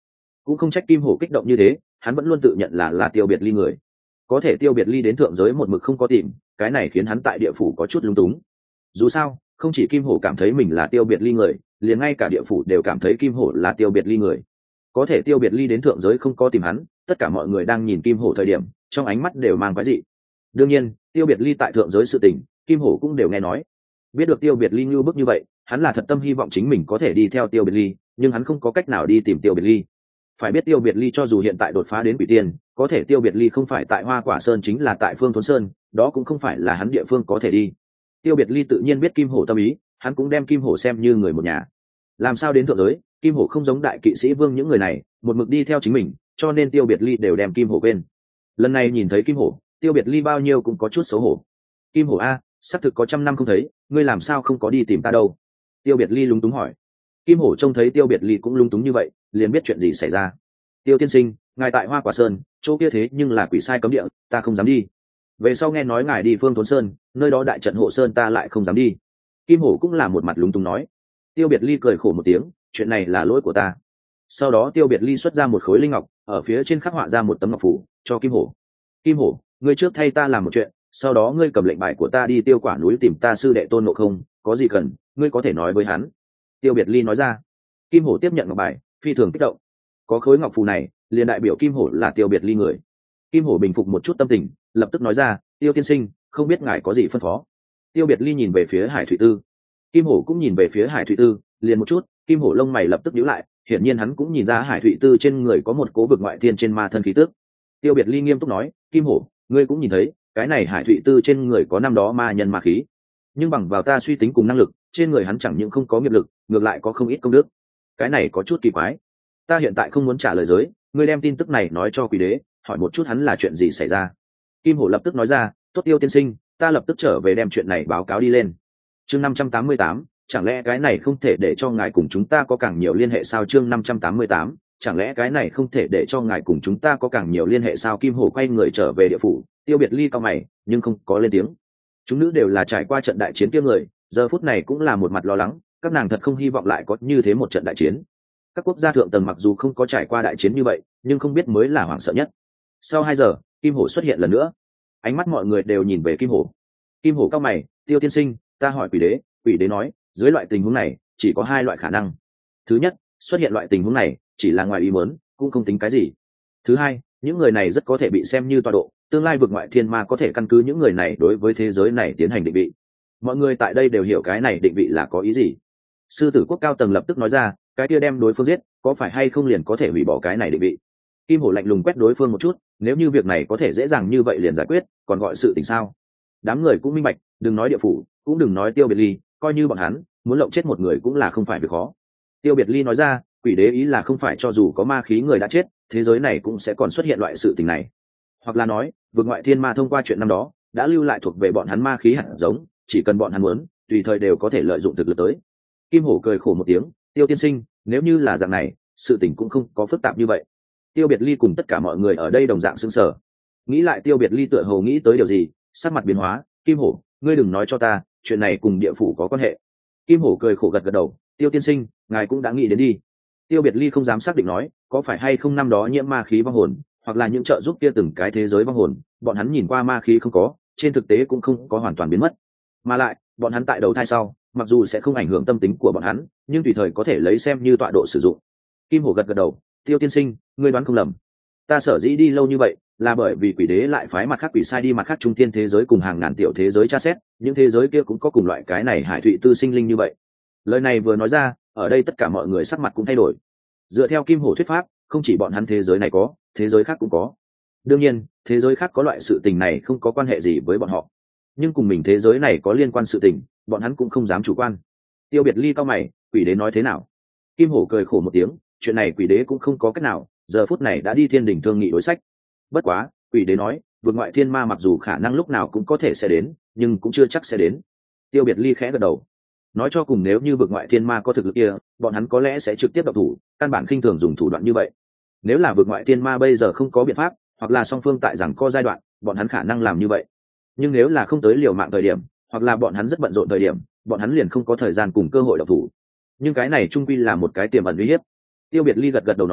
Cũng không trách Kim Hổ kích động như thế, hắn vẫn luôn tự nhận là Tiêu Biệt Ly người. Có thể Tiêu Biệt Ly đến thượng giới một mực không có tìm, cái này khiến hắn tại địa phủ có chút lung túng. Dù sao, không chỉ Kim Hổ cảm thấy mình là Tiêu Biệt Ly người, liền ngay cả địa phủ đều cảm thấy Kim Hổ là Tiêu Biệt Ly người. Có thể Tiêu Biệt Ly đến thượng giới không có tìm hắn, tất cả mọi người đang nhìn Kim Hổ thời điểm, trong ánh mắt đều mang quái dị. Đương nhiên, Tiêu Biệt Ly tại thượng giới sự tình, Kim Hổ cũng đều nghe nói. Biết được Tiêu Biệt Ly như bức như vậy, hắn là thật tâm hy vọng chính mình có thể đi theo Tiêu Biệt Ly, nhưng hắn không có cách nào đi tìm Tiêu Biệt Ly. Phải biết Tiêu Biệt Ly cho dù hiện tại đột phá đến quỷ tiên, có thể Tiêu Biệt Ly không phải tại Hoa Quả Sơn chính là tại Phương Thốn Sơn, đó cũng không phải là hắn địa phương có thể đi. Tiêu Biệt Ly tự nhiên biết Kim Hổ tâm ý, hắn cũng đem Kim Hổ xem như người một nhà. Làm sao đến thượng giới, Kim Hổ không giống đại kỵ sĩ Vương những người này, một mực đi theo chính mình, cho nên Tiêu Biệt Ly đều đem Kim Hổ quên. Lần này nhìn thấy Kim Hổ, Tiêu Biệt Ly bao nhiêu cũng có chút xấu hổ. Kim Hổ a, xác thực có trăm năm không thấy, ngươi làm sao không có đi tìm ta đâu? Tiêu Biệt Ly lúng túng hỏi. Kim Hổ trông thấy Tiêu Biệt Ly cũng lúng túng như vậy, liền biết chuyện gì xảy ra. Tiêu tiên sinh, ngài tại Hoa Quả Sơn, chỗ kia thế nhưng là quỷ sai cấm địa, ta không dám đi. Về sau nghe nói ngài đi Phương Thốn Sơn, nơi đó đại trận hộ sơn ta lại không dám đi. Kim Hổ cũng là một mặt lúng túng nói. Tiêu Biệt Ly cười khổ một tiếng, chuyện này là lỗi của ta. Sau đó Tiêu Biệt Ly xuất ra một khối linh ngọc, ở phía trên khắc họa ra một tấm ngọc phủ cho Kim Hổ. Kim Hổ, ngươi trước thay ta làm một chuyện, sau đó ngươi cầm lệnh bài của ta đi Tiêu Quả núi tìm ta sư đệ Tôn Ngộ Không, có gì cần, ngươi có thể nói với hắn. Tiêu Biệt Ly nói ra. Kim Hổ tiếp nhận ngọc bài, phi thường kích động. Có khối ngọc phù này, liền đại biểu Kim Hổ là Tiêu Biệt Ly người. Kim Hổ bình phục một chút tâm tình, lập tức nói ra, Tiêu tiên sinh, không biết ngài có gì phân phó. Tiêu Biệt Ly nhìn về phía Hải Thụy Tư. Kim Hổ cũng nhìn về phía Hải Thụy Tư, liền một chút, Kim Hổ lông mày lập tức nhíu lại, hiển nhiên hắn cũng nhìn ra Hải Thụy Tư trên người có một cố vực ngoại thiên trên ma thân khí tức. Tiêu Biệt Ly nghiêm túc nói, Kim Hổ, ngươi cũng nhìn thấy, cái này Hải Thụy Tư trên người có năm đó ma nhân ma khí, nhưng bằng vào ta suy tính cùng năng lực, trên người hắn chẳng những không có nghiệp lực, ngược lại có không ít công đức. Cái này có chút kỳ quái. Ta hiện tại không muốn trả lời giới, ngươi đem tin tức này nói cho Quỷ Đế, hỏi một chút hắn là chuyện gì xảy ra. Kim Hổ lập tức nói ra, tốt Tiêu tiên sinh, ta lập tức trở về đem chuyện này báo cáo đi lên. Chương 588, chẳng lẽ cái này không thể để cho ngài cùng chúng ta có càng nhiều liên hệ sao? Chương 588, chẳng lẽ cái này không thể để cho ngài cùng chúng ta có càng nhiều liên hệ sao? Kim Hổ quay người trở về địa phủ, Tiêu Biệt Ly cau mày, nhưng không có lên tiếng. Chúng nữ đều là trải qua trận đại chiến kia người, giờ phút này cũng là một mặt lo lắng, các nàng thật không hy vọng lại có như thế một trận đại chiến. Các quốc gia thượng tầng mặc dù không có trải qua đại chiến như vậy, nhưng không biết mới là hoảng sợ nhất. Sau 2 giờ, Kim Hổ xuất hiện lần nữa, ánh mắt mọi người đều nhìn về Kim Hổ. Kim Hổ cau mày, Tiêu tiên sinh, ta hỏi Quỷ Đế nói, dưới loại tình huống này chỉ có 2 loại khả năng. Thứ nhất, xuất hiện loại tình huống này chỉ là ngoài ý muốn, cũng không tính cái gì. Thứ hai, những người này rất có thể bị xem như tọa độ, tương lai vực ngoại thiên ma có thể căn cứ những người này đối với thế giới này tiến hành định vị. Mọi người tại đây đều hiểu cái này định vị là có ý gì. Sư tử quốc cao tầng lập tức nói ra, cái kia đem đối phương giết, có phải hay không liền có thể hủy bỏ cái này định vị. Kim Hổ lạnh lùng quét đối phương một chút, nếu như việc này có thể dễ dàng như vậy liền giải quyết, còn gọi sự tình sao? Đám người cũng minh bạch, đừng nói địa phủ, cũng đừng nói Tiêu Biệt Ly, coi như bọn hắn muốn lộng chết một người cũng là không phải việc khó. Tiêu Biệt Ly nói ra, Quỷ Đế ý là không phải cho dù có ma khí người đã chết, thế giới này cũng sẽ còn xuất hiện loại sự tình này. Hoặc là nói, vực ngoại thiên ma thông qua chuyện năm đó, đã lưu lại thuộc về bọn hắn ma khí hạt giống, chỉ cần bọn hắn muốn, tùy thời đều có thể lợi dụng thực lực tới. Kim Hổ cười khổ một tiếng, Tiêu tiên sinh, nếu như là dạng này, sự tình cũng không có phức tạp như vậy. Tiêu Biệt Ly cùng tất cả mọi người ở đây đồng dạng sững sờ. Nghĩ lại Tiêu Biệt Ly tựa hồ nghĩ tới điều gì, sắc mặt biến hóa, Kim Hổ, ngươi đừng nói cho ta, chuyện này cùng địa phủ có quan hệ. Kim Hổ cười khổ gật gật đầu, Tiêu tiên sinh, ngài cũng đã nghĩ đến đi. Tiêu Biệt Ly không dám xác định nói, có phải hay không năm đó nhiễm ma khí vong hồn, hoặc là những trợ giúp kia từng cái thế giới vong hồn, bọn hắn nhìn qua ma khí không có, trên thực tế cũng không có hoàn toàn biến mất. Mà lại, bọn hắn tại đầu thai sau, mặc dù sẽ không ảnh hưởng tâm tính của bọn hắn, nhưng tùy thời có thể lấy xem như tọa độ sử dụng. Kim Hổ gật gật đầu, Tiêu tiên sinh, ngươi đoán không lầm. Ta sở dĩ đi lâu như vậy, là bởi vì Quỷ Đế lại phái mặt khác quỷ sai đi mặt khác trung thiên thế giới cùng hàng ngàn tiểu thế giới tra xét, những thế giới kia cũng có cùng loại cái này Hải Thụy Tư sinh linh như vậy. Lời này vừa nói ra, ở đây tất cả mọi người sắc mặt cũng thay đổi. Dựa theo Kim Hổ thuyết pháp, không chỉ bọn hắn thế giới này có, thế giới khác cũng có. Đương nhiên, thế giới khác có loại sự tình này không có quan hệ gì với bọn họ, nhưng cùng mình thế giới này có liên quan sự tình, bọn hắn cũng không dám chủ quan. Tiêu Biệt Ly cao mày, Quỷ Đế nói thế nào? Kim Hổ cười khổ một tiếng, chuyện này Quỷ Đế cũng không có cách nào, giờ phút này đã đi thiên đình thương nghị đối sách. Bất quá, Quỷ Đế nói, vượt ngoại thiên ma mặc dù khả năng lúc nào cũng có thể sẽ đến, nhưng cũng chưa chắc sẽ đến. Tiêu Biệt Ly khẽ gật đầu, nói cho cùng nếu như vượt ngoại thiên ma có thực lực kia, bọn hắn có lẽ sẽ trực tiếp động thủ, căn bản khinh thường dùng thủ đoạn như vậy. Nếu là vượt ngoại thiên ma bây giờ không có biện pháp, hoặc là song phương tại rằng có giai đoạn, bọn hắn khả năng làm như vậy. Nhưng nếu là không tới liều mạng thời điểm, hoặc là bọn hắn rất bận rộn thời điểm, bọn hắn liền không có thời gian cùng cơ hội động thủ. Nhưng cái này trung quy là một cái tiềm ẩn uy hiếp. Tiêu Biệt Ly gật gật đầu nói,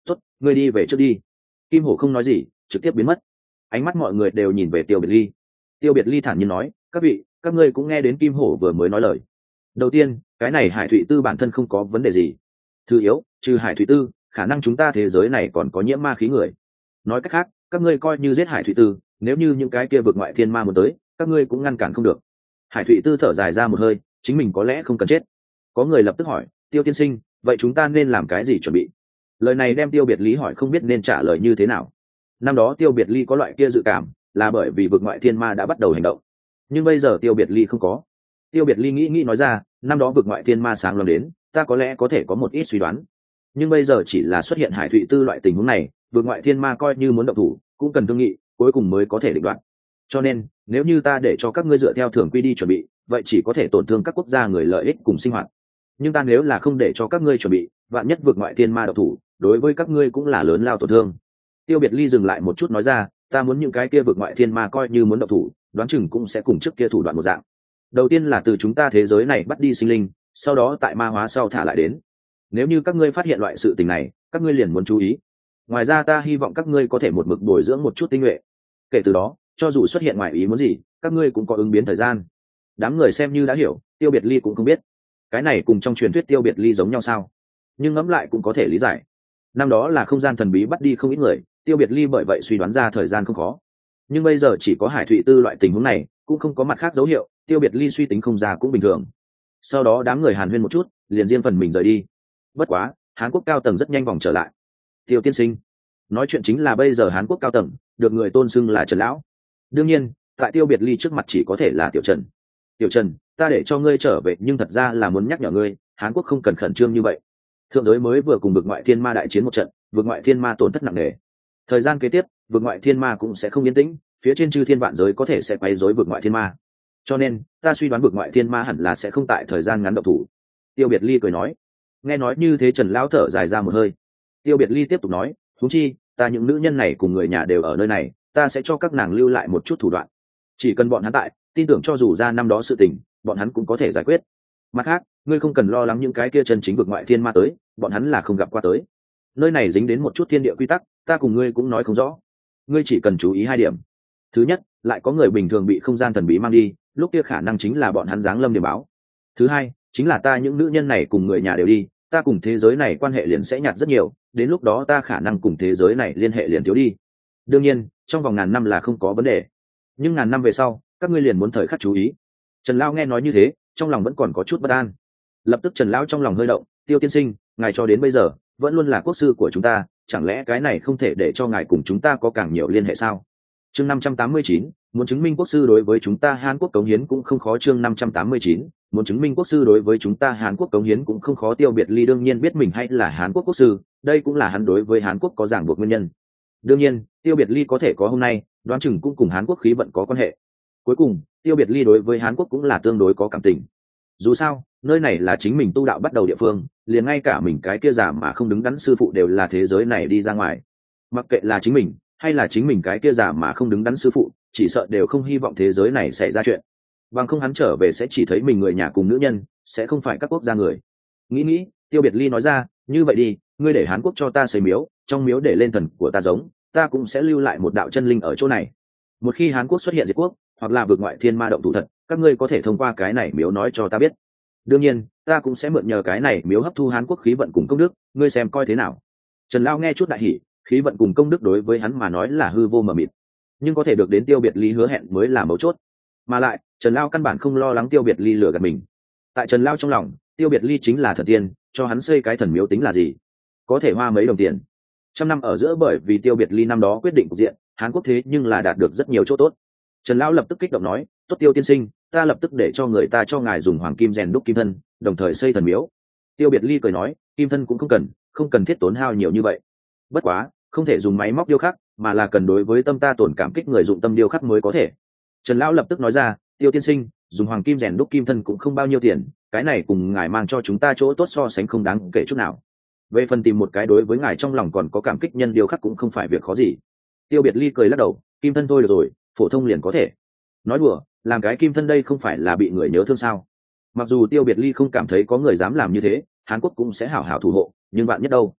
tốt, ngươi đi về trước đi. Kim hổ không nói gì, trực tiếp biến mất. Ánh mắt mọi người đều nhìn về Tiêu Biệt Ly. Tiêu Biệt Ly thản nhiên nói, các vị, các ngươi cũng nghe đến Kim hổ vừa mới nói lời. Đầu tiên, cái này Hải Thụy Tư bản thân không có vấn đề gì. Thứ yếu, trừ Hải Thụy Tư, khả năng chúng ta thế giới này còn có nhiễm ma khí người. Nói cách khác, các ngươi coi như giết Hải Thụy Tư, nếu như những cái kia vượt ngoại thiên ma muốn tới, các ngươi cũng ngăn cản không được. Hải Thụy Tư thở dài ra một hơi, chính mình có lẽ không cần chết. Có người lập tức hỏi, Tiêu tiên sinh, vậy chúng ta nên làm cái gì chuẩn bị? Lời này đem Tiêu Biệt Ly hỏi không biết nên trả lời như thế nào. Năm đó Tiêu Biệt Ly có loại kia dự cảm, là bởi vì vực ngoại thiên ma đã bắt đầu hành động, nhưng bây giờ Tiêu Biệt Ly không có. Tiêu Biệt Ly nghĩ nói ra, năm đó vực ngoại thiên ma sáng lần đến, ta có lẽ có thể có một ít suy đoán, nhưng bây giờ chỉ là xuất hiện Hải Thụy Tư loại tình huống này, vực ngoại thiên ma coi như muốn động thủ cũng cần thương nghị, cuối cùng mới có thể định đoạt. Cho nên nếu như ta để cho các ngươi dựa theo thường quy đi chuẩn bị, vậy chỉ có thể tổn thương các quốc gia người lợi ích cùng sinh hoạt. Nhưng ta nếu là không để cho các ngươi chuẩn bị, vạn nhất vực ngoại thiên ma động thủ, đối với các ngươi cũng là lớn lao tổn thương. Tiêu Biệt Ly dừng lại một chút nói ra, ta muốn những cái kia vực ngoại thiên ma coi như muốn động thủ, đoán chừng cũng sẽ cùng trước kia thủ đoạn một dạng. Đầu tiên là từ chúng ta thế giới này bắt đi sinh linh, sau đó tại ma hóa sau thả lại đến. Nếu như các ngươi phát hiện loại sự tình này, các ngươi liền muốn chú ý. Ngoài ra ta hy vọng các ngươi có thể một mực bồi dưỡng một chút tinh nhuệ. Kể từ đó, cho dù xuất hiện ngoại ý muốn gì, các ngươi cũng có ứng biến thời gian. Đám người xem như đã hiểu, Tiêu Biệt Ly cũng không biết. Cái này cùng trong truyền thuyết Tiêu Biệt Ly giống nhau sao? Nhưng ngẫm lại cũng có thể lý giải. Năm đó là không gian thần bí bắt đi không ít người, Tiêu Biệt Ly bởi vậy suy đoán ra thời gian không khó. Nhưng bây giờ chỉ có Hải Thụy Tư loại tình huống này, cũng không có mặt khác dấu hiệu, Tiêu Biệt Ly suy tính không ra cũng bình thường. Sau đó đám người hàn huyên một chút, liền riêng phần mình rời đi. Bất quá, Hán Quốc cao tầng rất nhanh vòng trở lại. Tiêu tiên sinh, nói chuyện chính là bây giờ Hán Quốc cao tầng, được người tôn xưng là Trần lão. Đương nhiên, tại Tiêu Biệt Ly trước mặt chỉ có thể là Tiểu Trần. Tiểu Trần, ta để cho ngươi trở về, nhưng thật ra là muốn nhắc nhở ngươi, Hán Quốc không cần khẩn trương như vậy. Thượng giới mới vừa cùng vực ngoại thiên ma đại chiến một trận, vực ngoại thiên ma tổn thất nặng nề. Thời gian kế tiếp, vực ngoại thiên ma cũng sẽ không yên tĩnh, phía trên chư thiên vạn giới có thể sẽ quấy rối vực ngoại thiên ma. Cho nên, ta suy đoán vực ngoại thiên ma hẳn là sẽ không tại thời gian ngắn động thủ. Tiêu Biệt Ly cười nói. Nghe nói như thế, Trần lão thở dài ra một hơi. Tiêu Biệt Ly tiếp tục nói, huống chi, ta những nữ nhân này cùng người nhà đều ở nơi này, ta sẽ cho các nàng lưu lại một chút thủ đoạn. Chỉ cần bọn hắn tại, tin tưởng cho dù ra năm đó sự tình, bọn hắn cũng có thể giải quyết. Mặt khác, ngươi không cần lo lắng những cái kia chân chính vực ngoại thiên ma tới, bọn hắn là không gặp qua tới. Nơi này dính đến một chút thiên địa quy tắc, ta cùng ngươi cũng nói không rõ. Ngươi chỉ cần chú ý hai điểm. Thứ nhất, lại có người bình thường bị không gian thần bí mang đi, lúc kia khả năng chính là bọn hắn giáng lâm điểm báo. Thứ hai, chính là ta những nữ nhân này cùng người nhà đều đi, ta cùng thế giới này quan hệ liền sẽ nhạt rất nhiều, đến lúc đó ta khả năng cùng thế giới này liên hệ liền thiếu đi. Đương nhiên, trong vòng ngàn năm là không có vấn đề, nhưng ngàn năm về sau, các ngươi liền muốn thời khắc chú ý. Trần Lão nghe nói như thế, trong lòng vẫn còn có chút bất an. Lập tức Trần Lão trong lòng hơi động, Tiêu tiên sinh, ngài cho đến bây giờ vẫn luôn là quốc sư của chúng ta, chẳng lẽ cái này không thể để cho ngài cùng chúng ta có càng nhiều liên hệ sao? Chương 589, muốn chứng minh quốc sư đối với chúng ta Hàn Quốc cống hiến cũng không khó. Chương 589, muốn chứng minh quốc sư đối với chúng ta Hàn Quốc cống hiến cũng không khó. Tiêu Biệt Ly đương nhiên biết mình hay là Hàn Quốc quốc sư, đây cũng là hắn đối với Hàn Quốc có ràng buộc nguyên nhân. Đương nhiên, Tiêu Biệt Ly có thể có hôm nay, đoán chừng cũng cùng Hàn Quốc khí vận có quan hệ. Cuối cùng, Tiêu Biệt Ly đối với Hàn Quốc cũng là tương đối có cảm tình. Dù sao, nơi này là chính mình tu đạo bắt đầu địa phương, liền ngay cả mình cái kia giả mà không đứng đắn sư phụ đều là thế giới này đi ra ngoài. Mặc kệ là chính mình hay là chính mình cái kia giả mà không đứng đắn sư phụ, chỉ sợ đều không hy vọng thế giới này xảy ra chuyện. Bằng không hắn trở về sẽ chỉ thấy mình người nhà cùng nữ nhân, sẽ không phải các quốc gia người. Nghĩ, Tiêu Biệt Ly nói ra, như vậy đi, ngươi để Hán Quốc cho ta xây miếu, trong miếu để lên thần của ta giống, ta cũng sẽ lưu lại một đạo chân linh ở chỗ này. Một khi Hán Quốc xuất hiện diệt quốc, hoặc là vượt ngoại thiên ma động thủ thật, các ngươi có thể thông qua cái này miếu nói cho ta biết. Đương nhiên, ta cũng sẽ mượn nhờ cái này miếu hấp thu Hán Quốc khí vận cùng công đức, ngươi xem coi thế nào. Trần Lão nghe chút đại hỉ, khí vận cùng công đức đối với hắn mà nói là hư vô mờ mịt, nhưng có thể được đến Tiêu Biệt Ly hứa hẹn mới là mấu chốt. Mà lại, Trần Lão căn bản không lo lắng Tiêu Biệt Ly lừa gạt mình. Tại Trần Lão trong lòng, Tiêu Biệt Ly chính là thần tiên, cho hắn xây cái thần miếu tính là gì? Có thể hoa mấy đồng tiền. Trăm năm ở giữa, bởi vì Tiêu Biệt Ly năm đó quyết định cục diện, Hán Quốc thế nhưng là đạt được rất nhiều chỗ tốt. Trần Lão lập tức kích động nói, tốt Tiêu tiên sinh, ta lập tức để cho người ta cho ngài dùng hoàng kim rèn đúc kim thân, đồng thời xây thần miếu. Tiêu Biệt Ly cười nói, kim thân cũng không cần thiết tốn hao nhiều như vậy. Bất quá, không thể dùng máy móc điêu khắc, mà là cần đối với tâm ta tổn cảm kích người dụng tâm điêu khắc mới có thể. Trần Lão lập tức nói ra, Tiêu tiên sinh, dùng hoàng kim rèn đúc kim thân cũng không bao nhiêu tiền, cái này cùng ngài mang cho chúng ta chỗ tốt so sánh không đáng kể chút nào. Về phần tìm một cái đối với ngài trong lòng còn có cảm kích nhân điêu khắc cũng không phải việc khó gì. Tiêu Biệt Ly cười lắc đầu, kim thân thôi được rồi, phổ thông liền có thể. Nói đùa, làm cái kim thân đây không phải là bị người nhớ thương sao? Mặc dù Tiêu Biệt Ly không cảm thấy có người dám làm như thế, Hán Quốc cũng sẽ hảo hảo thủ hộ, nhưng bạn nhất đâu?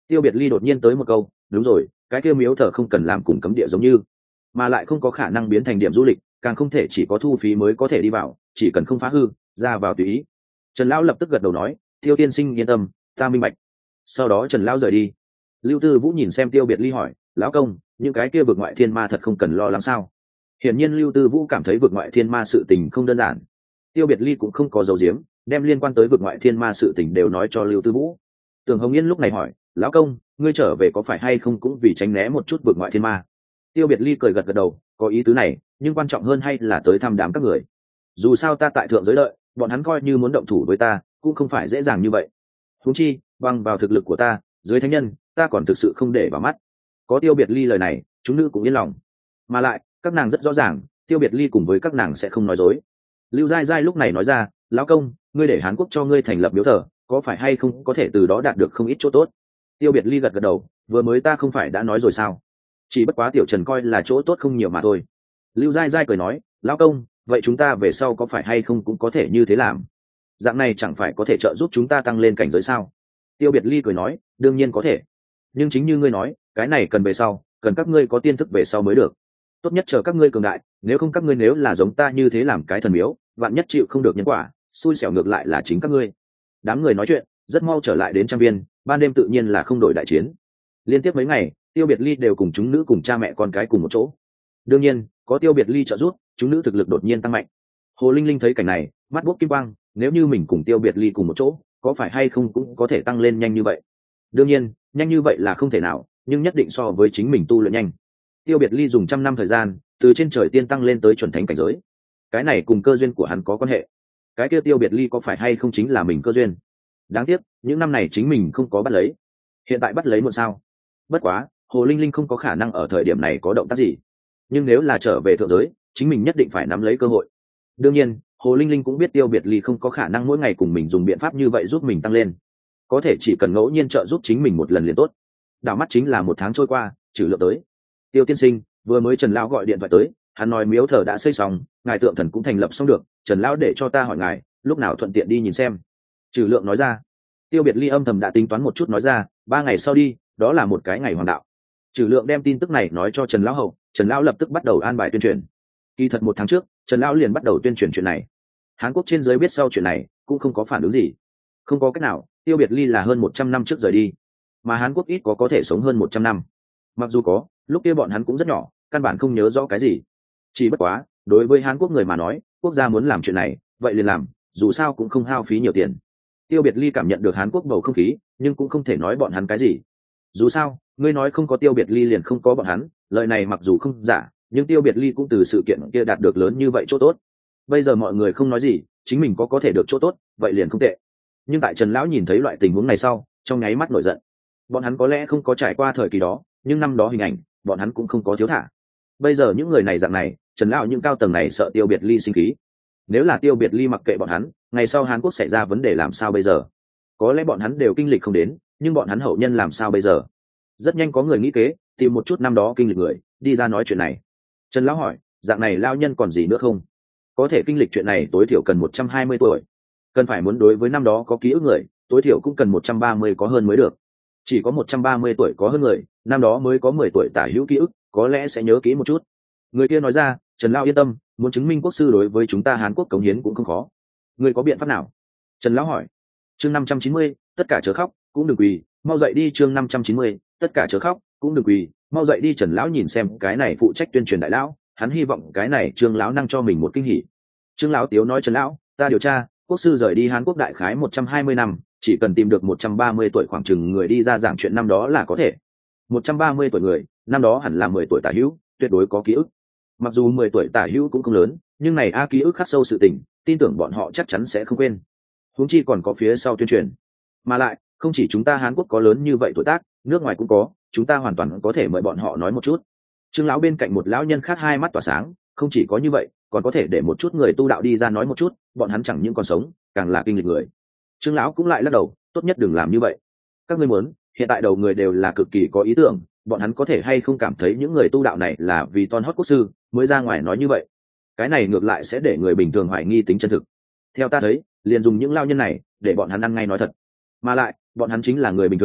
Tiêu Biệt Ly đột nhiên tới một câu, đúng rồi, cái kia miếu thờ không cần làm cùng cấm địa giống như, mà lại không có khả năng biến thành điểm du lịch, càng không thể chỉ có thu phí mới có thể đi vào, chỉ cần không phá hư, ra vào tùy ý. Trần lão lập tức gật đầu nói, Tiêu tiên sinh yên tâm, ta minh bạch. Sau đó Trần lão rời đi. Lưu Tư Vũ nhìn xem Tiêu Biệt Ly hỏi, lão công, những cái kia vực ngoại thiên ma thật không cần lo lắng sao? Hiển nhiên Lưu Tư Vũ cảm thấy vực ngoại thiên ma sự tình không đơn giản. Tiêu Biệt Ly cũng không có giấu giếm, đem liên quan tới vực ngoại thiên ma sự tình đều nói cho Lưu Tư Vũ. Tưởng Hồng Yên lúc này hỏi, lão công, ngươi trở về có phải hay không cũng vì tránh né một chút vực ngoại thiên ma? Tiêu Biệt Ly cười gật gật đầu, có ý tứ này, nhưng quan trọng hơn hay là tới thăm đám các người. Dù sao ta tại thượng giới lợi, bọn hắn coi như muốn động thủ với ta, cũng không phải dễ dàng như vậy. Huống chi, bằng vào thực lực của ta, dưới thánh nhân, ta còn thực sự không để vào mắt. Có Tiêu Biệt Ly lời này, chúng nữ cũng yên lòng. Mà lại, các nàng rất rõ ràng, Tiêu Biệt Ly cùng với các nàng sẽ không nói dối. Lưu Giai Giai lúc này nói ra, lão công, ngươi để Hán Quốc cho ngươi thành lập miếu thờ, có phải hay không có thể từ đó đạt được không ít chỗ tốt? Tiêu Biệt Ly gật gật đầu, vừa mới ta không phải đã nói rồi sao? Chỉ bất quá tiểu Trần coi là chỗ tốt không nhiều mà thôi. Lưu Giai Giai cười nói, lão công, vậy chúng ta về sau có phải hay không cũng có thể như thế làm? Dạng này chẳng phải có thể trợ giúp chúng ta tăng lên cảnh giới sao? Tiêu Biệt Ly cười nói, đương nhiên có thể, nhưng chính như ngươi nói, cái này cần về sau, cần các ngươi có tiên thức về sau mới được. Tốt nhất chờ các ngươi cường đại, nếu không các ngươi nếu là giống ta như thế làm cái thần miếu, vạn nhất chịu không được nhân quả, xui xẻo ngược lại là chính các ngươi. Đám người nói chuyện rất mau trở lại đến trang viên, ban đêm tự nhiên là không đổi đại chiến. Liên tiếp mấy ngày, Tiêu Biệt Ly đều cùng chúng nữ cùng cha mẹ con cái cùng một chỗ. Đương nhiên, có Tiêu Biệt Ly trợ giúp, chúng nữ thực lực đột nhiên tăng mạnh. Hồ Linh Linh thấy cảnh này, mắt buốc kim quang, nếu như mình cùng Tiêu Biệt Ly cùng một chỗ, có phải hay không cũng có thể tăng lên nhanh như vậy? Đương nhiên, nhanh như vậy là không thể nào, nhưng nhất định so với chính mình tu luyện nhanh. Tiêu Biệt Ly dùng 100 năm thời gian, từ trên trời tiên tăng lên tới chuẩn thánh cảnh giới. Cái này cùng cơ duyên của hắn có quan hệ. Cái kia Tiêu Biệt Ly có phải hay không chính là mình cơ duyên? Đáng tiếc, những năm này chính mình không có bắt lấy. Hiện tại bắt lấy muộn sao? Bất quá, Hồ Linh Linh không có khả năng ở thời điểm này có động tác gì. Nhưng nếu là trở về thượng giới, chính mình nhất định phải nắm lấy cơ hội. Đương nhiên, Hồ Linh Linh cũng biết Tiêu Biệt Ly không có khả năng mỗi ngày cùng mình dùng biện pháp như vậy giúp mình tăng lên. Có thể chỉ cần ngẫu nhiên trợ giúp chính mình một lần liền tốt. Đảo mắt chính là 1 tháng trôi qua, Trừ Lượng tới. Tiêu tiên sinh, vừa mới Trần lão gọi điện thoại tới, hắn nói miếu thờ đã xây xong, ngài tượng thần cũng thành lập xong được, Trần lão để cho ta hỏi ngài, lúc nào thuận tiện đi nhìn xem. Trừ Lượng nói ra. Tiêu Biệt Ly âm thầm đã tính toán một chút nói ra, 3 ngày sau đi, đó là một cái ngày hoàng đạo. Trừ Lượng đem tin tức này nói cho Trần lão hậu, Trần lão lập tức bắt đầu an bài tuyên truyền. Kỳ thật 1 tháng trước, Trần lão liền bắt đầu tuyên truyền chuyện này. Hán Quốc trên giới biết sau chuyện này, cũng không có phản ứng gì. Không có cách nào, Tiêu Biệt Ly là hơn 100 năm trước rời đi, mà Hán Quốc ít có thể sống hơn 100 năm. Mặc dù có, lúc kia bọn hắn cũng rất nhỏ, căn bản không nhớ rõ cái gì. Chỉ bất quá, đối với Hán Quốc người mà nói, quốc gia muốn làm chuyện này, vậy liền làm, dù sao cũng không hao phí nhiều tiền. Tiêu Biệt Ly cảm nhận được Hán Quốc bầu không khí, nhưng cũng không thể nói bọn hắn cái gì. Dù sao, ngươi nói không có Tiêu Biệt Ly liền không có bọn hắn, lời này mặc dù không giả, nhưng Tiêu Biệt Ly cũng từ sự kiện kia đạt được lớn như vậy chỗ tốt. Bây giờ mọi người không nói gì, chính mình có thể được chỗ tốt, vậy liền không tệ. Nhưng tại Trần lão nhìn thấy loại tình huống này sau, trong nháy mắt nổi giận. Bọn hắn có lẽ không có trải qua thời kỳ đó, nhưng năm đó hình ảnh, bọn hắn cũng không có thiếu thả. Bây giờ những người này dạng này, Trần lão những cao tầng này sợ Tiêu Biệt Ly sinh khí. Nếu là Tiêu Biệt Ly mặc kệ bọn hắn, ngày sau Hàn Quốc xảy ra vấn đề làm sao bây giờ? Có lẽ bọn hắn đều kinh lịch không đến, nhưng bọn hắn hậu nhân làm sao bây giờ? Rất nhanh có người nghĩ kế, tìm một chút năm đó kinh lịch người, đi ra nói chuyện này. Trần lão hỏi, dạng này lao nhân còn gì nữa không? Có thể kinh lịch chuyện này tối thiểu cần 120 tuổi. Cần phải muốn đối với năm đó có ký ức người, tối thiểu cũng cần 130 có hơn mới được. Chỉ có 130 tuổi có hơn người, năm đó mới có 10 tuổi tả hữu ký ức, có lẽ sẽ nhớ kỹ một chút. Người kia nói ra, Trần lão yên tâm, muốn chứng minh quốc sư đối với chúng ta Hán Quốc cống hiến cũng không khó. Người có biện pháp nào? Trần lão hỏi. Chương 590, tất cả chớ khóc, cũng đừng quỳ, mau dậy đi. Chương 590, tất cả chớ khóc, cũng đừng quỳ, mau dậy đi. Trần lão nhìn xem cái này phụ trách tuyên truyền đại lão, hắn hy vọng cái này Trương lão năng cho mình một kinh hỉ. Trương lão tiếu nói, Trần lão, ta điều tra, quốc sư rời đi Hán Quốc đại khái 120 năm, chỉ cần tìm được 130 tuổi khoảng chừng người đi ra giảng chuyện năm đó là có thể. 130 tuổi người, năm đó hẳn là 10 tuổi tả hữu, tuyệt đối có ký ức. Mặc dù 10 tuổi tả hữu cũng không lớn, nhưng này ký ức khắc sâu sự tình, tin tưởng bọn họ chắc chắn sẽ không quên. Huống chi còn có phía sau tuyên truyền. Mà lại, không chỉ chúng ta Hán Quốc có lớn như vậy tuổi tác, nước ngoài cũng có, chúng ta hoàn toàn có thể mời bọn họ nói một chút. Trương lão bên cạnh một lão nhân khác hai mắt tỏa sáng, không chỉ có như vậy, còn có thể để một chút người tu đạo đi ra nói một chút, bọn hắn chẳng những còn sống, càng là kinh lịch người. Trương lão cũng lại lắc đầu, tốt nhất đừng làm như vậy. Các ngươi muốn, hiện tại đầu người đều là cực kỳ có ý tưởng, bọn hắn có thể hay không cảm thấy những người tu đạo này là vì ton hót quốc sư mới ra ngoài nói như vậy. Cái này ngược lại sẽ để người bình thường hoài nghi tính chân thực. Theo ta thấy, liền dùng những lao nhân này để bọn hắn ăn ngay nói thật. Mà lại, bọn hắn chính là người bình thường,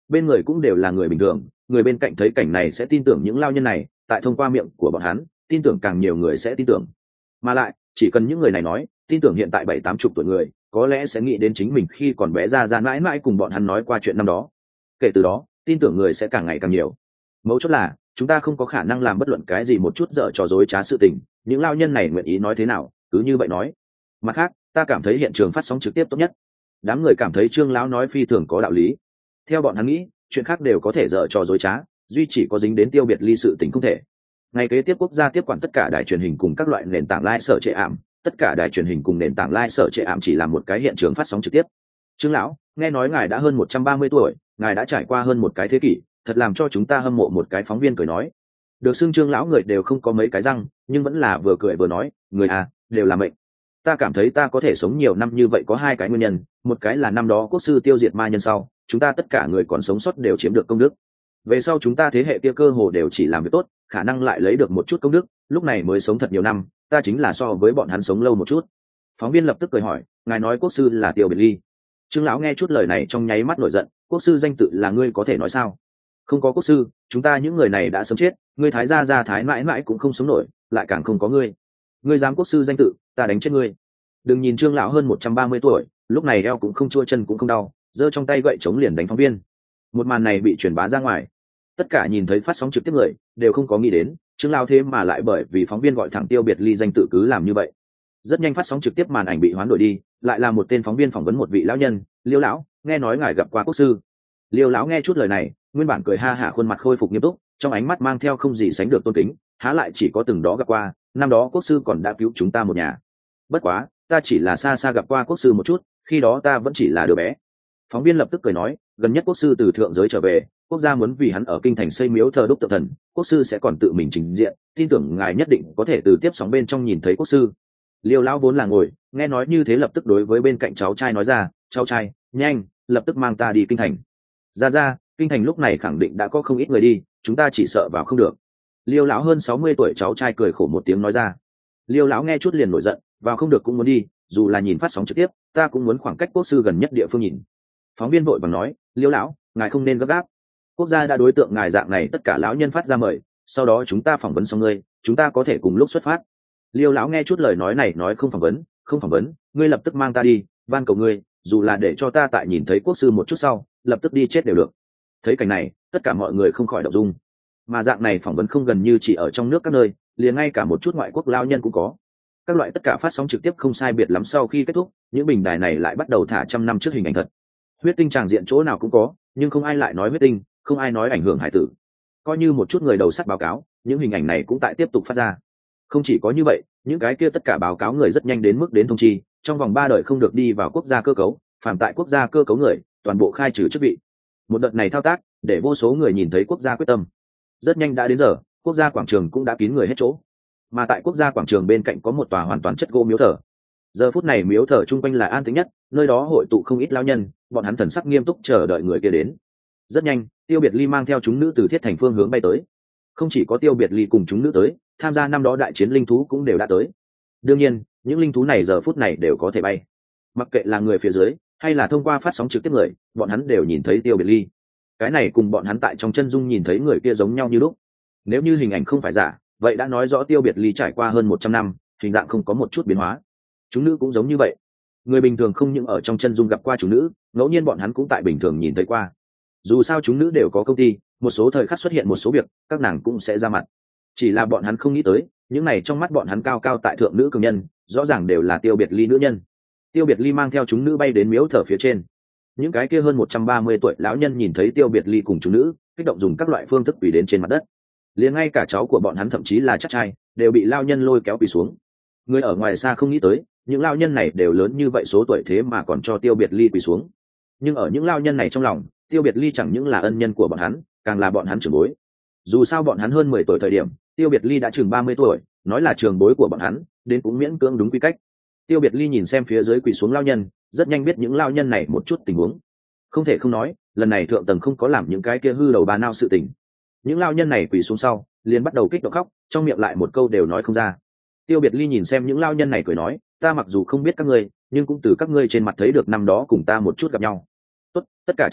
bên người cũng đều là người bình thường, người bên cạnh thấy cảnh này sẽ tin tưởng những lao nhân này, tại thông qua miệng của bọn hắn tin tưởng càng nhiều người sẽ tin tưởng. Mà lại chỉ cần những người này nói tin tưởng hiện tại 70-80 tuổi người có lẽ sẽ nghĩ đến chính mình khi còn bé ra mãi mãi cùng bọn hắn nói qua chuyện năm đó, kể từ đó tin tưởng người sẽ càng ngày càng nhiều. Mấu chốt là chúng ta không có khả năng làm bất luận cái gì một chút dở trò dối trá sự tình, những lao nhân này nguyện ý nói thế nào cứ như vậy nói. Mặt khác ta cảm thấy hiện trường phát sóng trực tiếp tốt nhất. Đám người cảm thấy Trương lão nói phi thường có đạo lý. Theo bọn hắn nghĩ chuyện khác đều có thể dở trò dối trá, duy chỉ có dính đến Tiêu Biệt Ly sự tình không thể. Ngày kế tiếp quốc gia tiếp quản tất cả đài truyền hình cùng các loại nền tảng live sở trệ ảm, tất cả đài truyền hình cùng nền tảng live sở trệ ảm chỉ làm một cái hiện trường phát sóng trực tiếp. Trương lão, nghe nói ngài đã hơn 130 tuổi, ngài đã trải qua hơn một cái thế kỷ, thật làm cho chúng ta hâm mộ. Một cái phóng viên cười nói. Được xưng Trương lão người đều không có mấy cái răng, nhưng vẫn là vừa cười vừa nói, người à, đều là mệnh. Ta cảm thấy ta có thể sống nhiều năm như vậy có hai cái nguyên nhân, một cái là năm đó quốc sư tiêu diệt ma nhân sau, chúng ta tất cả người còn sống sót đều chiếm được công đức. Về sau chúng ta thế hệ kia cơ hồ đều chỉ làm việc tốt, khả năng lại lấy được một chút công đức, lúc này mới sống thật nhiều năm, ta chính là so với bọn hắn sống lâu một chút. Phóng viên lập tức cười hỏi, ngài nói quốc sư là Tiêu Biệt Ly? Trương lão nghe chút lời này trong nháy mắt nổi giận, quốc sư danh tự là ngươi có thể nói sao? Không có quốc sư, chúng ta những người này đã sớm chết, ngươi thái gia thái mãi mãi cũng không sống nổi, lại càng không có ngươi. Ngươi dám quốc sư danh tự, ta đánh chết ngươi. Đừng nhìn Trương lão hơn 130 tuổi, lúc này eo cũng không chua chân cũng không đau, giơ trong tay gậy chống liền đánh phóng viên. Một màn này bị truyền bá ra ngoài, tất cả nhìn thấy phát sóng trực tiếp người đều không có nghĩ đến Trương lão thế mà lại bởi vì phóng viên gọi thẳng Tiêu Biệt Ly danh tự cứ làm như vậy. Rất nhanh phát sóng trực tiếp màn ảnh bị hoán đổi đi, lại là một tên phóng viên phỏng vấn một vị lão nhân. Liêu lão, nghe nói ngài gặp qua quốc sư. Liêu lão nghe chút lời này, nguyên bản cười ha hả khuôn mặt khôi phục nghiêm túc, trong ánh mắt mang theo không gì sánh được tôn kính, há lại chỉ có từng đó gặp qua, năm đó quốc sư còn đã cứu chúng ta một nhà. Bất quá ta chỉ là xa xa gặp qua quốc sư một chút, khi đó ta vẫn chỉ là đứa bé. Phóng viên lập tức cười nói, gần nhất quốc sư từ thượng giới trở về, quốc gia muốn vì hắn ở kinh thành xây miếu thờ đúc tượng thần, quốc sư sẽ còn tự mình trình diện, tin tưởng ngài nhất định có thể từ tiếp sóng bên trong nhìn thấy quốc sư. Liêu lão vốn là ngồi, nghe nói như thế lập tức đối với bên cạnh cháu trai nói ra, cháu trai, nhanh, lập tức mang ta đi kinh thành. Ra, kinh thành lúc này khẳng định đã có không ít người đi, chúng ta chỉ sợ vào không được. Liêu lão hơn 60 tuổi cháu trai cười khổ một tiếng nói ra. Liêu lão nghe chút liền nổi giận, vào không được cũng muốn đi, dù là nhìn phát sóng trực tiếp, ta cũng muốn khoảng cách quốc sư gần nhất địa phương nhìn. Phóng viên vội vàng nói, Liêu lão, ngài không nên gấp gáp. Quốc gia đã đối tượng ngài dạng này tất cả lão nhân phát ra mời, sau đó chúng ta phỏng vấn xong ngươi, chúng ta có thể cùng lúc xuất phát. Liêu lão nghe chút lời nói này nói không phỏng vấn, ngươi lập tức mang ta đi, van cầu ngươi, dù là để cho ta tại nhìn thấy quốc sư một chút sau, lập tức đi chết đều được. Thấy cảnh này, tất cả mọi người không khỏi động dung. Mà dạng này phỏng vấn không gần như chỉ ở trong nước các nơi, liền ngay cả một chút ngoại quốc lao nhân cũng có. Các loại tất cả phát sóng trực tiếp không sai biệt lắm sau khi kết thúc, những bình đài này lại bắt đầu thả trăm năm trước hình ảnh thật. Huyết tinh tràng diện chỗ nào cũng có, nhưng không ai lại nói huyết tinh, không ai nói ảnh hưởng hải tử. Coi như một chút người đầu sắt báo cáo, những hình ảnh này cũng tại tiếp tục phát ra. Không chỉ có như vậy, những cái kia tất cả báo cáo người rất nhanh đến mức đến thông chi, trong vòng 3 đời không được đi vào quốc gia cơ cấu, phạm tại quốc gia cơ cấu người, toàn bộ khai trừ chức vị. Một đợt này thao tác, để vô số người nhìn thấy quốc gia quyết tâm. Rất nhanh đã đến giờ, quốc gia quảng trường cũng đã kín người hết chỗ. Mà tại quốc gia quảng trường bên cạnh có một tòa hoàn toàn chất gỗ miếu thờ. Giờ phút này miếu thờ chung quanh là an tĩnh nhất, nơi đó hội tụ không ít lão nhân, bọn hắn thần sắc nghiêm túc chờ đợi người kia đến. Rất nhanh, Tiêu Biệt Ly mang theo chúng nữ từ thiết thành phương hướng bay tới. Không chỉ có Tiêu Biệt Ly cùng chúng nữ tới, tham gia năm đó đại chiến linh thú cũng đều đã tới. Đương nhiên, những linh thú này giờ phút này đều có thể bay. Mặc kệ là người phía dưới, hay là thông qua phát sóng trực tiếp người, bọn hắn đều nhìn thấy Tiêu Biệt Ly. Cái này cùng bọn hắn tại trong chân dung nhìn thấy người kia giống nhau như lúc. Nếu như hình ảnh không phải giả, vậy đã nói rõ Tiêu Biệt Ly trải qua hơn 100 năm, hình dạng không có một chút biến hóa. Chúng nữ cũng giống như vậy. Người bình thường không những ở trong chân dung gặp qua chúng nữ, ngẫu nhiên bọn hắn cũng tại bình thường nhìn thấy qua. Dù sao chúng nữ đều có công ty, một số thời khắc xuất hiện một số việc, các nàng cũng sẽ ra mặt. Chỉ là bọn hắn không nghĩ tới, những này trong mắt bọn hắn cao cao tại thượng nữ cường nhân, rõ ràng đều là Tiêu Biệt Ly nữ nhân. Tiêu Biệt Ly mang theo chúng nữ bay đến miếu thờ phía trên. Những cái kia hơn 130 tuổi lão nhân nhìn thấy Tiêu Biệt Ly cùng chúng nữ, kích động dùng các loại phương thức quỳ đến trên mặt đất. Liền ngay cả cháu của bọn hắn thậm chí là chắc trai, đều bị lao nhân lôi kéo quỳ xuống. Người ở ngoài xa không nghĩ tới, những lao nhân này đều lớn như vậy số tuổi thế mà còn cho Tiêu Biệt Ly quỳ xuống. Nhưng ở những lao nhân này trong lòng, Tiêu Biệt Ly chẳng những là ân nhân của bọn hắn, càng là bọn hắn trưởng bối. Dù sao bọn hắn hơn 10 tuổi thời điểm, Tiêu Biệt Ly đã chừng 30 tuổi, nói là trưởng bối của bọn hắn, đến cũng miễn cưỡng đúng quy cách. Tiêu Biệt Ly nhìn xem phía dưới quỳ xuống lao nhân, rất nhanh biết những lao nhân này một chút tình huống. Không thể không nói, lần này thượng tầng không có làm những cái kia hư đầu bà nao sự tình. Những lao nhân này quỳ xuống sau, liền bắt đầu kích động khóc, trong miệng lại một câu đều nói không ra. Tiêu Biệt Ly nhìn xem những lao nhân này cười nói, ta mặc dù không biết các ngươi, nhưng cũng từ các ngươi trên mặt thấy được năm đó cùng ta một chút gặp nhau. Tốt, tất cả chớ khóc,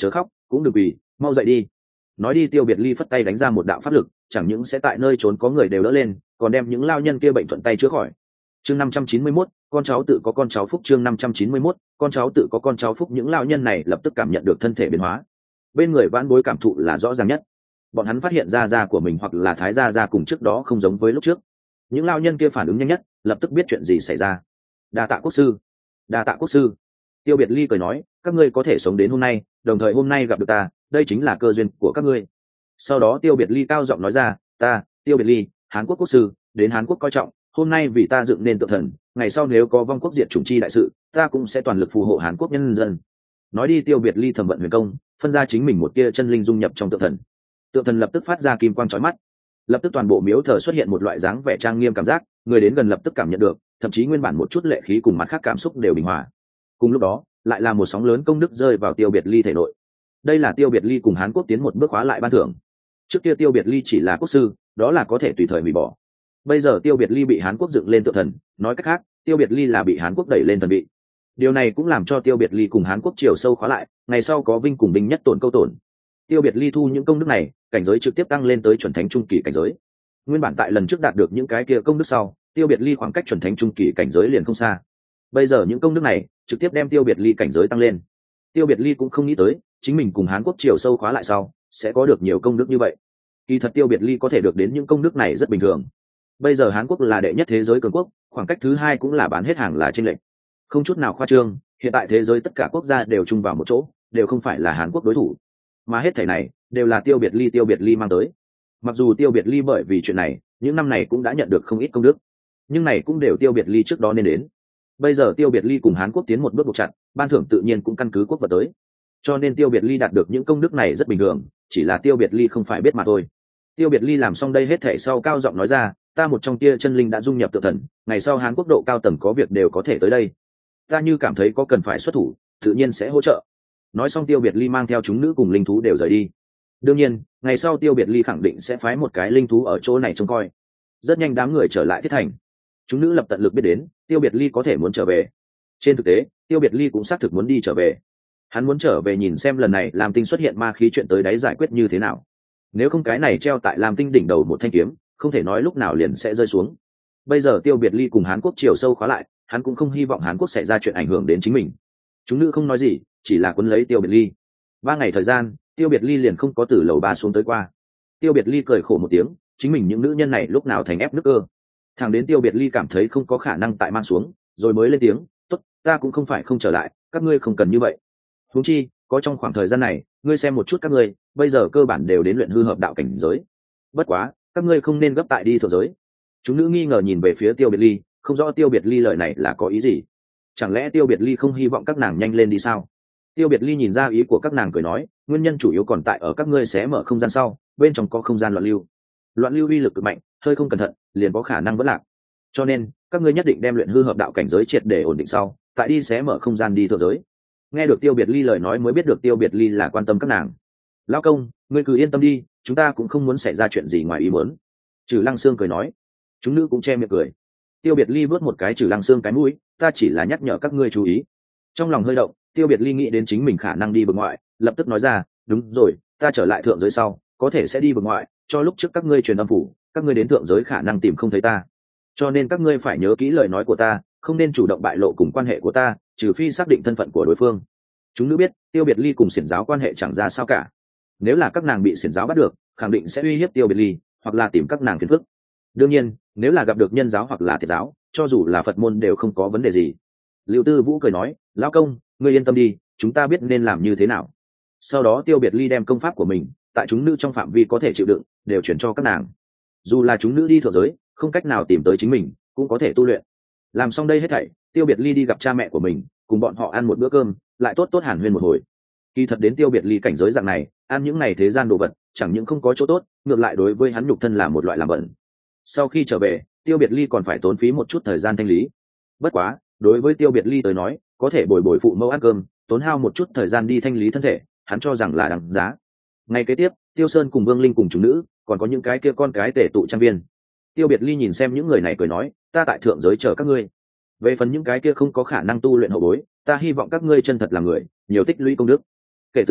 cũng đừng vì mau dậy đi. Nói đi, Tiêu Biệt Ly phất tay đánh ra một đạo pháp lực, chẳng những sẽ tại nơi trốn có người đều đỡ lên, còn đem những lao nhân kia bệnh thuận tay chữa khỏi. Chương 591, con cháu tự có con cháu phúc. Chương 591, con cháu tự có con cháu phúc. Những lao nhân này lập tức cảm nhận được thân thể biến hóa. Bên người vãn bối cảm thụ là rõ ràng nhất. Bọn hắn phát hiện ra da của mình hoặc là thái da cùng trước đó không giống với lúc trước. Những lao nhân kia phản ứng nhanh nhất, lập tức biết chuyện gì xảy ra. Đa tạ quốc sư, đa tạ quốc sư. Tiêu Biệt Ly cười nói, các ngươi có thể sống đến hôm nay, đồng thời hôm nay gặp được ta, đây chính là cơ duyên của các ngươi. Sau đó Tiêu Biệt Ly cao giọng nói ra, ta Tiêu Biệt Ly, Hán Quốc quốc sư, đến Hán Quốc coi trọng, hôm nay vì ta dựng nên tượng thần, ngày sau nếu có vong quốc diệt chủng chi đại sự, ta cũng sẽ toàn lực phù hộ Hán Quốc nhân dân. Nói đi, Tiêu Biệt Ly thẩm vận huyền công, phân ra chính mình một tia chân linh dung nhập trong tượng thần. Tượng thần lập tức phát ra kim quang chói mắt, lập tức toàn bộ miếu thờ xuất hiện một loại dáng vẻ trang nghiêm cảm giác, người đến gần lập tức cảm nhận được, thậm chí nguyên bản một chút lệ khí cùng mặt khác cảm xúc đều bình hòa. Cùng lúc đó, lại là một sóng lớn công đức rơi vào Tiêu Biệt Ly thể nội. Đây là Tiêu Biệt Ly cùng Hán Quốc tiến một bước hóa lại ban thưởng. Trước kia Tiêu Biệt Ly chỉ là quốc sư, đó là có thể tùy thời hủy bỏ. Bây giờ Tiêu Biệt Ly bị Hán Quốc dựng lên tượng thần, nói cách khác, Tiêu Biệt Ly là bị Hán Quốc đẩy lên thần vị. Điều này cũng làm cho Tiêu Biệt Ly cùng Hán Quốc chiều sâu khóa lại, ngày sau có vinh cùng binh nhất tổn câu tổn. Tiêu Biệt Ly thu những công đức này, cảnh giới trực tiếp tăng lên tới chuẩn thánh trung kỳ cảnh giới. Nguyên bản tại lần trước đạt được những cái kia công đức sau, Tiêu Biệt Ly khoảng cách chuẩn thánh trung kỳ cảnh giới liền không xa. Bây giờ những công đức này trực tiếp đem Tiêu Biệt Ly cảnh giới tăng lên. Tiêu Biệt Ly cũng không nghĩ tới, chính mình cùng Hán Quốc chiều sâu khóa lại sau, sẽ có được nhiều công đức như vậy. Kỳ thật Tiêu Biệt Ly có thể được đến những công đức này rất bình thường. Bây giờ Hán Quốc là đệ nhất thế giới cường quốc, khoảng cách thứ hai cũng là bán hết hàng là chênh lệch. Không chút nào khoa trương, hiện tại thế giới tất cả quốc gia đều chung vào một chỗ, đều không phải là Hán Quốc đối thủ. Mà hết thảy này đều là Tiêu Biệt Ly mang tới. Mặc dù Tiêu Biệt Ly bởi vì chuyện này, những năm này cũng đã nhận được không ít công đức, nhưng này cũng đều Tiêu Biệt Ly trước đó nên đến. Bây giờ Tiêu Biệt Ly cùng Hán Quốc tiến một bước buộc chặt, ban thưởng tự nhiên cũng căn cứ quốc vật tới. Cho nên Tiêu Biệt Ly đạt được những công đức này rất bình thường, chỉ là Tiêu Biệt Ly không phải biết mà thôi. Tiêu Biệt Ly làm xong đây hết thảy sau cao giọng nói ra, ta một trong tia chân linh đã dung nhập tượng thần, ngày sau Hán Quốc độ cao tầng có việc đều có thể tới đây. Ta như cảm thấy có cần phải xuất thủ, tự nhiên sẽ hỗ trợ. Nói xong Tiêu Biệt Ly mang theo chúng nữ cùng linh thú đều rời đi. Đương nhiên, ngày sau Tiêu Biệt Ly khẳng định sẽ phái một cái linh thú ở chỗ này trông coi. Rất nhanh đám người trở lại Thiết Thành. Chúng nữ lập tận lực biết đến, Tiêu Biệt Ly có thể muốn trở về. Trên thực tế, Tiêu Biệt Ly cũng xác thực muốn đi trở về. Hắn muốn trở về nhìn xem lần này Lam Tinh xuất hiện ma khí chuyện tới đáy giải quyết như thế nào. Nếu không cái này treo tại Lam Tinh đỉnh đầu một thanh kiếm, không thể nói lúc nào liền sẽ rơi xuống. Bây giờ Tiêu Biệt Ly cùng Hán Quốc chiều sâu khóa lại, hắn cũng không hy vọng Hán Quốc xảy ra chuyện ảnh hưởng đến chính mình. Chúng nữ không nói gì, chỉ là quấn lấy Tiêu Biệt Ly. 3 ngày thời gian, Tiêu Biệt Ly liền không có từ lầu 3 xuống tới qua. Tiêu Biệt Ly cười khổ một tiếng, chính mình những nữ nhân này lúc nào thành ép nước cơ. Thằng đến Tiêu Biệt Ly cảm thấy không có khả năng tại mang xuống, rồi mới lên tiếng, tốt, ta cũng không phải không trở lại, các ngươi không cần như vậy. Huống chi, có trong khoảng thời gian này, ngươi xem một chút các ngươi, bây giờ cơ bản đều đến luyện hư hợp đạo cảnh giới. Bất quá, các ngươi không nên gấp tại đi thượng giới. Chúng nữ nghi ngờ nhìn về phía Tiêu Biệt Ly, không rõ Tiêu Biệt Ly lời này là có ý gì. Chẳng lẽ Tiêu Biệt Ly không hy vọng các nàng nhanh lên đi sao? Tiêu Biệt Ly nhìn ra ý của các nàng cười nói, nguyên nhân chủ yếu còn tại ở các ngươi sẽ mở không gian sau, bên trong có không gian loạn lưu. Loạn lưu uy lực cực mạnh, hơi không cẩn thận, liền có khả năng vỡ lạc. Cho nên, các ngươi nhất định đem luyện hư hợp đạo cảnh giới triệt để ổn định sau, tại đi sẽ mở không gian đi thượng giới. Nghe được Tiêu Biệt Ly lời nói mới biết được Tiêu Biệt Ly là quan tâm các nàng. Lão công, ngươi cứ yên tâm đi, chúng ta cũng không muốn xảy ra chuyện gì ngoài ý muốn. Trừ Lăng Sương cười nói. Chúng nữ cũng che miệng cười. Tiêu Biệt Ly vớt một cái Trừ Lăng Sương cái mũi, ta chỉ là nhắc nhở các ngươi chú ý. Trong lòng hơi động, Tiêu Biệt Ly nghĩ đến chính mình khả năng đi vực ngoại, lập tức nói ra, đúng rồi, ta trở lại thượng giới sau, có thể sẽ đi vực ngoại, cho lúc trước các ngươi truyền âm phủ, các ngươi đến thượng giới khả năng tìm không thấy ta. Cho nên các ngươi phải nhớ kỹ lời nói của ta, không nên chủ động bại lộ cùng quan hệ của ta, trừ phi xác định thân phận của đối phương. Chúng nữ biết, Tiêu Biệt Ly cùng xiển giáo quan hệ chẳng ra sao cả. Nếu là các nàng bị xiển giáo bắt được, khẳng định sẽ uy hiếp Tiêu Biệt Ly, hoặc là tìm các nàng phiền phức. Đương nhiên, nếu là gặp được nhân giáo hoặc là thiệt giáo, cho dù là Phật môn đều không có vấn đề gì. Lưu Tư Vũ cười nói, lão công, ngươi yên tâm đi, chúng ta biết nên làm như thế nào. Sau đó Tiêu Biệt Ly đem công pháp của mình, tại chúng nữ trong phạm vi có thể chịu đựng, đều chuyển cho các nàng. Dù là chúng nữ đi thượng giới, không cách nào tìm tới chính mình, cũng có thể tu luyện. Làm xong đây hết thảy, Tiêu Biệt Ly đi gặp cha mẹ của mình, cùng bọn họ ăn một bữa cơm, lại tốt tốt hàn huyên một hồi. Kỳ thật đến Tiêu Biệt Ly cảnh giới dạng này, ăn những ngày thế gian đồ vật, chẳng những không có chỗ tốt, ngược lại đối với hắn nhục thân là một loại làm bẩn. Sau khi trở về, Tiêu Biệt Ly còn phải tốn phí một chút thời gian thanh lý. Bất quá, đối với Tiêu Biệt Ly tới nói, có thể bồi bồi phụ mẫu ăn cơm, tốn hao một chút thời gian đi thanh lý thân thể, hắn cho rằng là đáng giá. Ngày kế tiếp, Tiêu Sơn cùng Vương Linh cùng chúng nữ, còn có những cái kia con cái tể tụ trang viên. Tiêu Biệt Ly nhìn xem những người này cười nói, ta tại thượng giới chờ các ngươi. Về phần những cái kia không có khả năng tu luyện hậu bối, ta hy vọng các ngươi chân thật làm người, nhiều tích lũy công đức. Kể từ đó,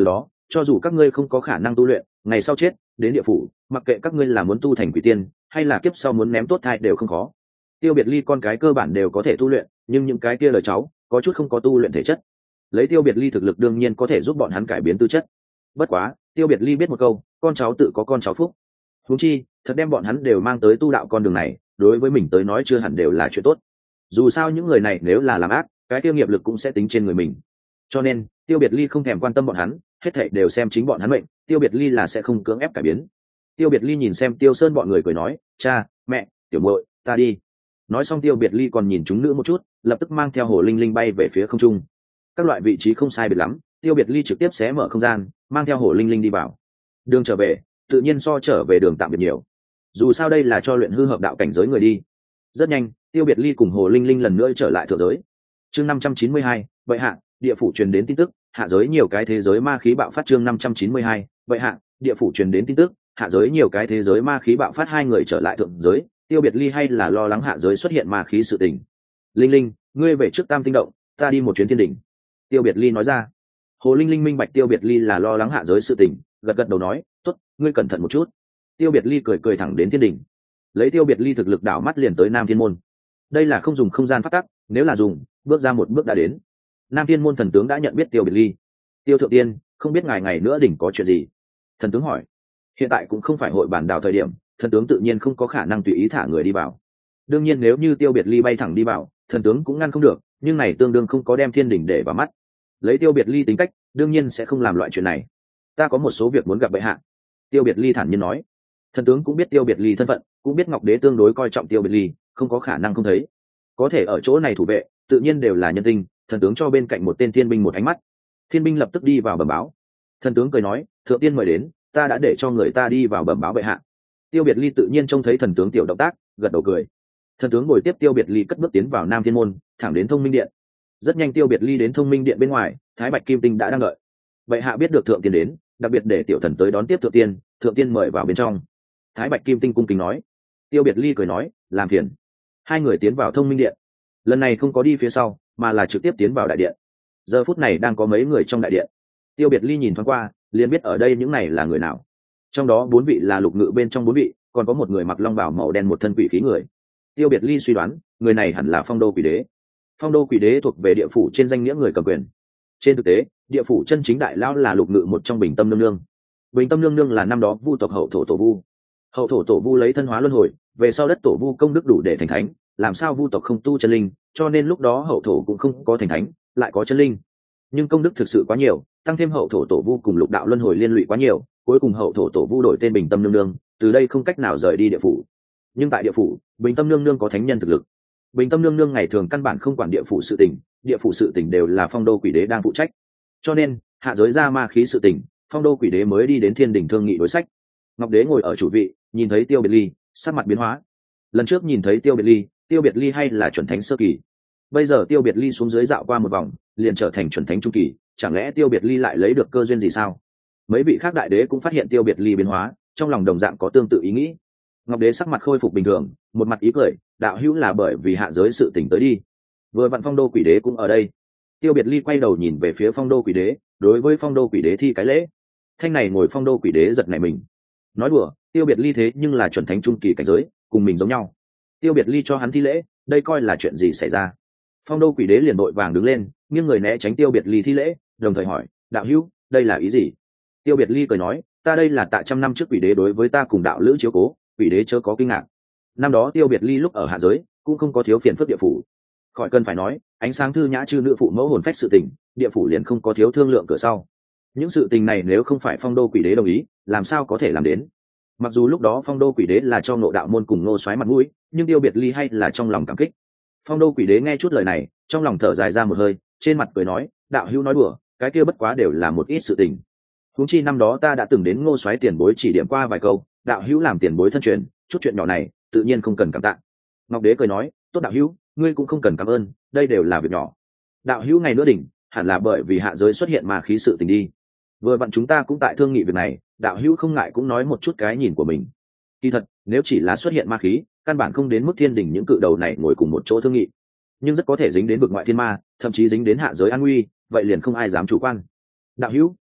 cho dù các ngươi không có khả năng tu luyện, ngày sau chết đến địa phủ, mặc kệ các ngươi là muốn tu thành quỷ tiên hay là kiếp sau muốn ném tốt thai đều không khó. Tiêu Biệt Ly con cái cơ bản đều có thể tu luyện, nhưng những cái kia lời cháu có chút không có tu luyện thể chất. Lấy Tiêu Biệt Ly thực lực đương nhiên có thể giúp bọn hắn cải biến tư chất. Bất quá, Tiêu Biệt Ly biết một câu, con cháu tự có con cháu phúc. Huống chi, thật đem bọn hắn đều mang tới tu đạo con đường này, đối với mình tới nói chưa hẳn đều là chuyện tốt. Dù sao những người này nếu là làm ác, cái tiêu nghiệp lực cũng sẽ tính trên người mình. Cho nên, Tiêu Biệt Ly không thèm quan tâm bọn hắn, hết thảy đều xem chính bọn hắn mệnh, Tiêu Biệt Ly là sẽ không cưỡng ép cải biến. Tiêu Biệt Ly nhìn xem Tiêu Sơn bọn người cười nói, cha, mẹ, tiểu muội, ta đi. Nói xong Tiêu Biệt Ly còn nhìn chúng nữ một chút, lập tức mang theo Hồ Linh Linh bay về phía không trung. Các loại vị trí không sai biệt lắm, Tiêu Biệt Ly trực tiếp xé mở không gian, mang theo Hồ Linh Linh đi vào. Đường trở về, tự nhiên so trở về đường tạm biệt nhiều. Dù sao đây là cho luyện hư hợp đạo cảnh giới người đi. Rất nhanh, Tiêu Biệt Ly cùng Hồ Linh Linh lần nữa trở lại thượng giới. Chương 592, vậy hạ, địa phủ truyền đến tin tức, hạ giới nhiều cái thế giới ma khí bạo phát. Chương 592, vậy hạ, địa phủ truyền đến tin tức, hạ giới nhiều cái thế giới ma khí bạo phát. Hai người trở lại thượng giới, Tiêu Biệt Ly hay là lo lắng hạ giới xuất hiện ma khí sự tình. Linh Linh, ngươi về trước Tam Tinh Động, ta đi một chuyến thiên đỉnh. Tiêu Biệt Ly nói ra. Hồ Linh Linh minh bạch Tiêu Biệt Ly là lo lắng hạ giới sự tình, gật gật đầu nói, tốt, ngươi cẩn thận một chút. Tiêu Biệt Ly cười cười thẳng đến thiên đỉnh. Lấy Tiêu Biệt Ly thực lực đảo mắt liền tới Nam Thiên môn. Đây là không dùng không gian phát tắc, nếu là dùng, bước ra một bước đã đến. Nam Thiên môn thần tướng đã nhận biết Tiêu Biệt Ly. Tiêu thượng tiên, không biết ngày nữa đỉnh có chuyện gì? Thần tướng hỏi. Hiện tại cũng không phải hội bản đảo thời điểm, thần tướng tự nhiên không có khả năng tùy ý thả người đi vào. Đương nhiên nếu như Tiêu Biệt Ly bay thẳng đi vào, thần tướng cũng ngăn không được, nhưng này tương đương không có đem thiên đỉnh để vào mắt. Lấy Tiêu Biệt Ly tính cách, đương nhiên sẽ không làm loại chuyện này. Ta có một số việc muốn gặp bệ hạ. Tiêu Biệt Ly thản nhiên nói. Thần tướng cũng biết Tiêu Biệt Ly thân phận, cũng biết Ngọc Đế tương đối coi trọng Tiêu Biệt Ly, không có khả năng không thấy. Có thể ở chỗ này thủ vệ, tự nhiên đều là nhân tinh. Thần tướng cho bên cạnh một tên thiên binh một ánh mắt. Thiên binh lập tức đi vào bẩm báo. Thần tướng cười nói, thượng tiên mời đến, ta đã để cho người ta đi vào bẩm báo bệ hạ. Tiêu Biệt Ly tự nhiên trông thấy thần tướng tiểu động tác, gật đầu cười. Thần tướng ngồi tiếp Tiêu Biệt Ly cất bước tiến vào Nam Thiên môn, thẳng đến Thông Minh điện. Rất nhanh Tiêu Biệt Ly đến Thông Minh điện bên ngoài, Thái Bạch Kim Tinh đã đang đợi. Bệ hạ biết được thượng tiên đến, đặc biệt để tiểu thần tới đón tiếp thượng tiên mời vào bên trong. Thái Bạch Kim Tinh cung kính nói. Tiêu Biệt Ly cười nói, làm phiền. Hai người tiến vào Thông Minh điện. Lần này không có đi phía sau, mà là trực tiếp tiến vào đại điện. Giờ phút này đang có mấy người trong đại điện. Tiêu Biệt Ly nhìn thoáng qua, liền biết ở đây những này là người nào. Trong đó 4 vị là lục ngự bên trong 4 vị, còn có một người mặc long bào màu đen một thân quỷ khí người. Tiêu Biệt Ly suy đoán, người này hẳn là Phong Đô Quỷ Đế. Phong Đô Quỷ Đế thuộc về địa phủ trên danh nghĩa người cầm quyền. Trên thực tế, địa phủ chân chính đại lão là lục ngự một trong Bình Tâm Nương Nương. Bình Tâm Nương Nương là năm đó Vu tộc hậu thổ tổ Vu. Hậu thổ tổ Vu lấy thân hóa luân hồi, về sau đất tổ Vu công đức đủ để thành thánh, làm sao Vu tộc không tu chân linh, cho nên lúc đó hậu thổ cũng không có thành thánh, lại có chân linh. Nhưng công đức thực sự quá nhiều, tăng thêm hậu thổ tổ Vu cùng lục đạo luân hồi liên lụy quá nhiều, cuối cùng hậu thổ tổ Vu đổi tên Bình Tâm Nương Nương, từ đây không cách nào rời đi địa phủ. Nhưng tại địa phủ, Bình Tâm Nương Nương có thánh nhân thực lực. Bình Tâm Nương Nương ngày thường căn bản không quản địa phủ sự tình, địa phủ sự tình đều là Phong Đô Quỷ Đế đang phụ trách. Cho nên, hạ giới ra ma khí sự tình, Phong Đô Quỷ Đế mới đi đến Thiên Đình thương nghị đối sách. Ngọc Đế ngồi ở chủ vị, nhìn thấy Tiêu Biệt Ly, sắc mặt biến hóa. Lần trước nhìn thấy Tiêu Biệt Ly hay là chuẩn thánh sơ kỳ. Bây giờ Tiêu Biệt Ly xuống dưới dạo qua một vòng, liền trở thành chuẩn thánh trung kỳ, chẳng lẽ Tiêu Biệt Ly lại lấy được cơ duyên gì sao? Mấy vị khác đại đế cũng phát hiện Tiêu Biệt Ly biến hóa, trong lòng đồng dạng có tương tự ý nghĩ. Ngọc Đế sắc mặt khôi phục bình thường, một mặt ý cười, đạo hữu là bởi vì hạ giới sự tình tới đi. Vừa vặn Phong Đô Quỷ Đế cũng ở đây. Tiêu Biệt Ly quay đầu nhìn về phía Phong Đô Quỷ Đế, đối với Phong Đô Quỷ Đế thi cái lễ. Thanh này ngồi Phong Đô Quỷ Đế giật nảy mình. Nói đùa, Tiêu Biệt Ly thế nhưng là chuẩn thánh trung kỳ cảnh giới, cùng mình giống nhau. Tiêu Biệt Ly cho hắn thi lễ, đây coi là chuyện gì xảy ra? Phong Đô Quỷ Đế liền đội vàng đứng lên, nghiêng người né tránh Tiêu Biệt Ly thi lễ, đồng thời hỏi, đạo hữu, đây là ý gì? Tiêu Biệt Ly cười nói, ta đây là tại 100 năm trước Quỷ Đế đối với ta cùng đạo lữ chiếu cố, Quỷ Đế chớ có kinh ngạc. Năm đó Tiêu Biệt Ly lúc ở hạ giới cũng không có thiếu phiền phức địa phủ. Khỏi cần phải nói, ánh sáng thư nhã chư nữ phụ mẫu hồn phách sự tình, địa phủ liền không có thiếu thương lượng cửa sau. Những sự tình này nếu không phải Phong Đô Quỷ Đế đồng ý, làm sao có thể làm đến? Mặc dù lúc đó Phong Đô Quỷ Đế là cho Ngộ Đạo môn cùng Ngô Soái mặt mũi, nhưng Tiêu Biệt Ly hay là trong lòng cảm kích. Phong Đô Quỷ Đế nghe chút lời này, trong lòng thở dài ra một hơi, trên mặt cười nói, đạo hữu nói đùa, cái kia bất quá đều là một ít sự tình. Huống chi năm đó ta đã từng đến Ngô Soái tiền bối chỉ điểm qua vài câu, đạo hữu làm tiền bối thân truyền, chút chuyện nhỏ này, tự nhiên không cần cảm tạ. Ngọc Đế cười nói, tốt đạo hữu, ngươi cũng không cần cảm ơn, đây đều là việc nhỏ. Đạo hữu ngày nữa đỉnh, hẳn là bởi vì hạ giới xuất hiện ma khí sự tình đi. Vừa vặn chúng ta cũng tại thương nghị việc này, đạo hữu không ngại cũng nói một chút cái nhìn của mình. Kỳ thật, nếu chỉ là xuất hiện ma khí, căn bản không đến mức thiên đình những cự đầu này ngồi cùng một chỗ thương nghị, nhưng rất có thể dính đến vực ngoại thiên ma, thậm chí dính đến hạ giới an nguy, vậy liền không ai dám chủ quan. Đạo hữu,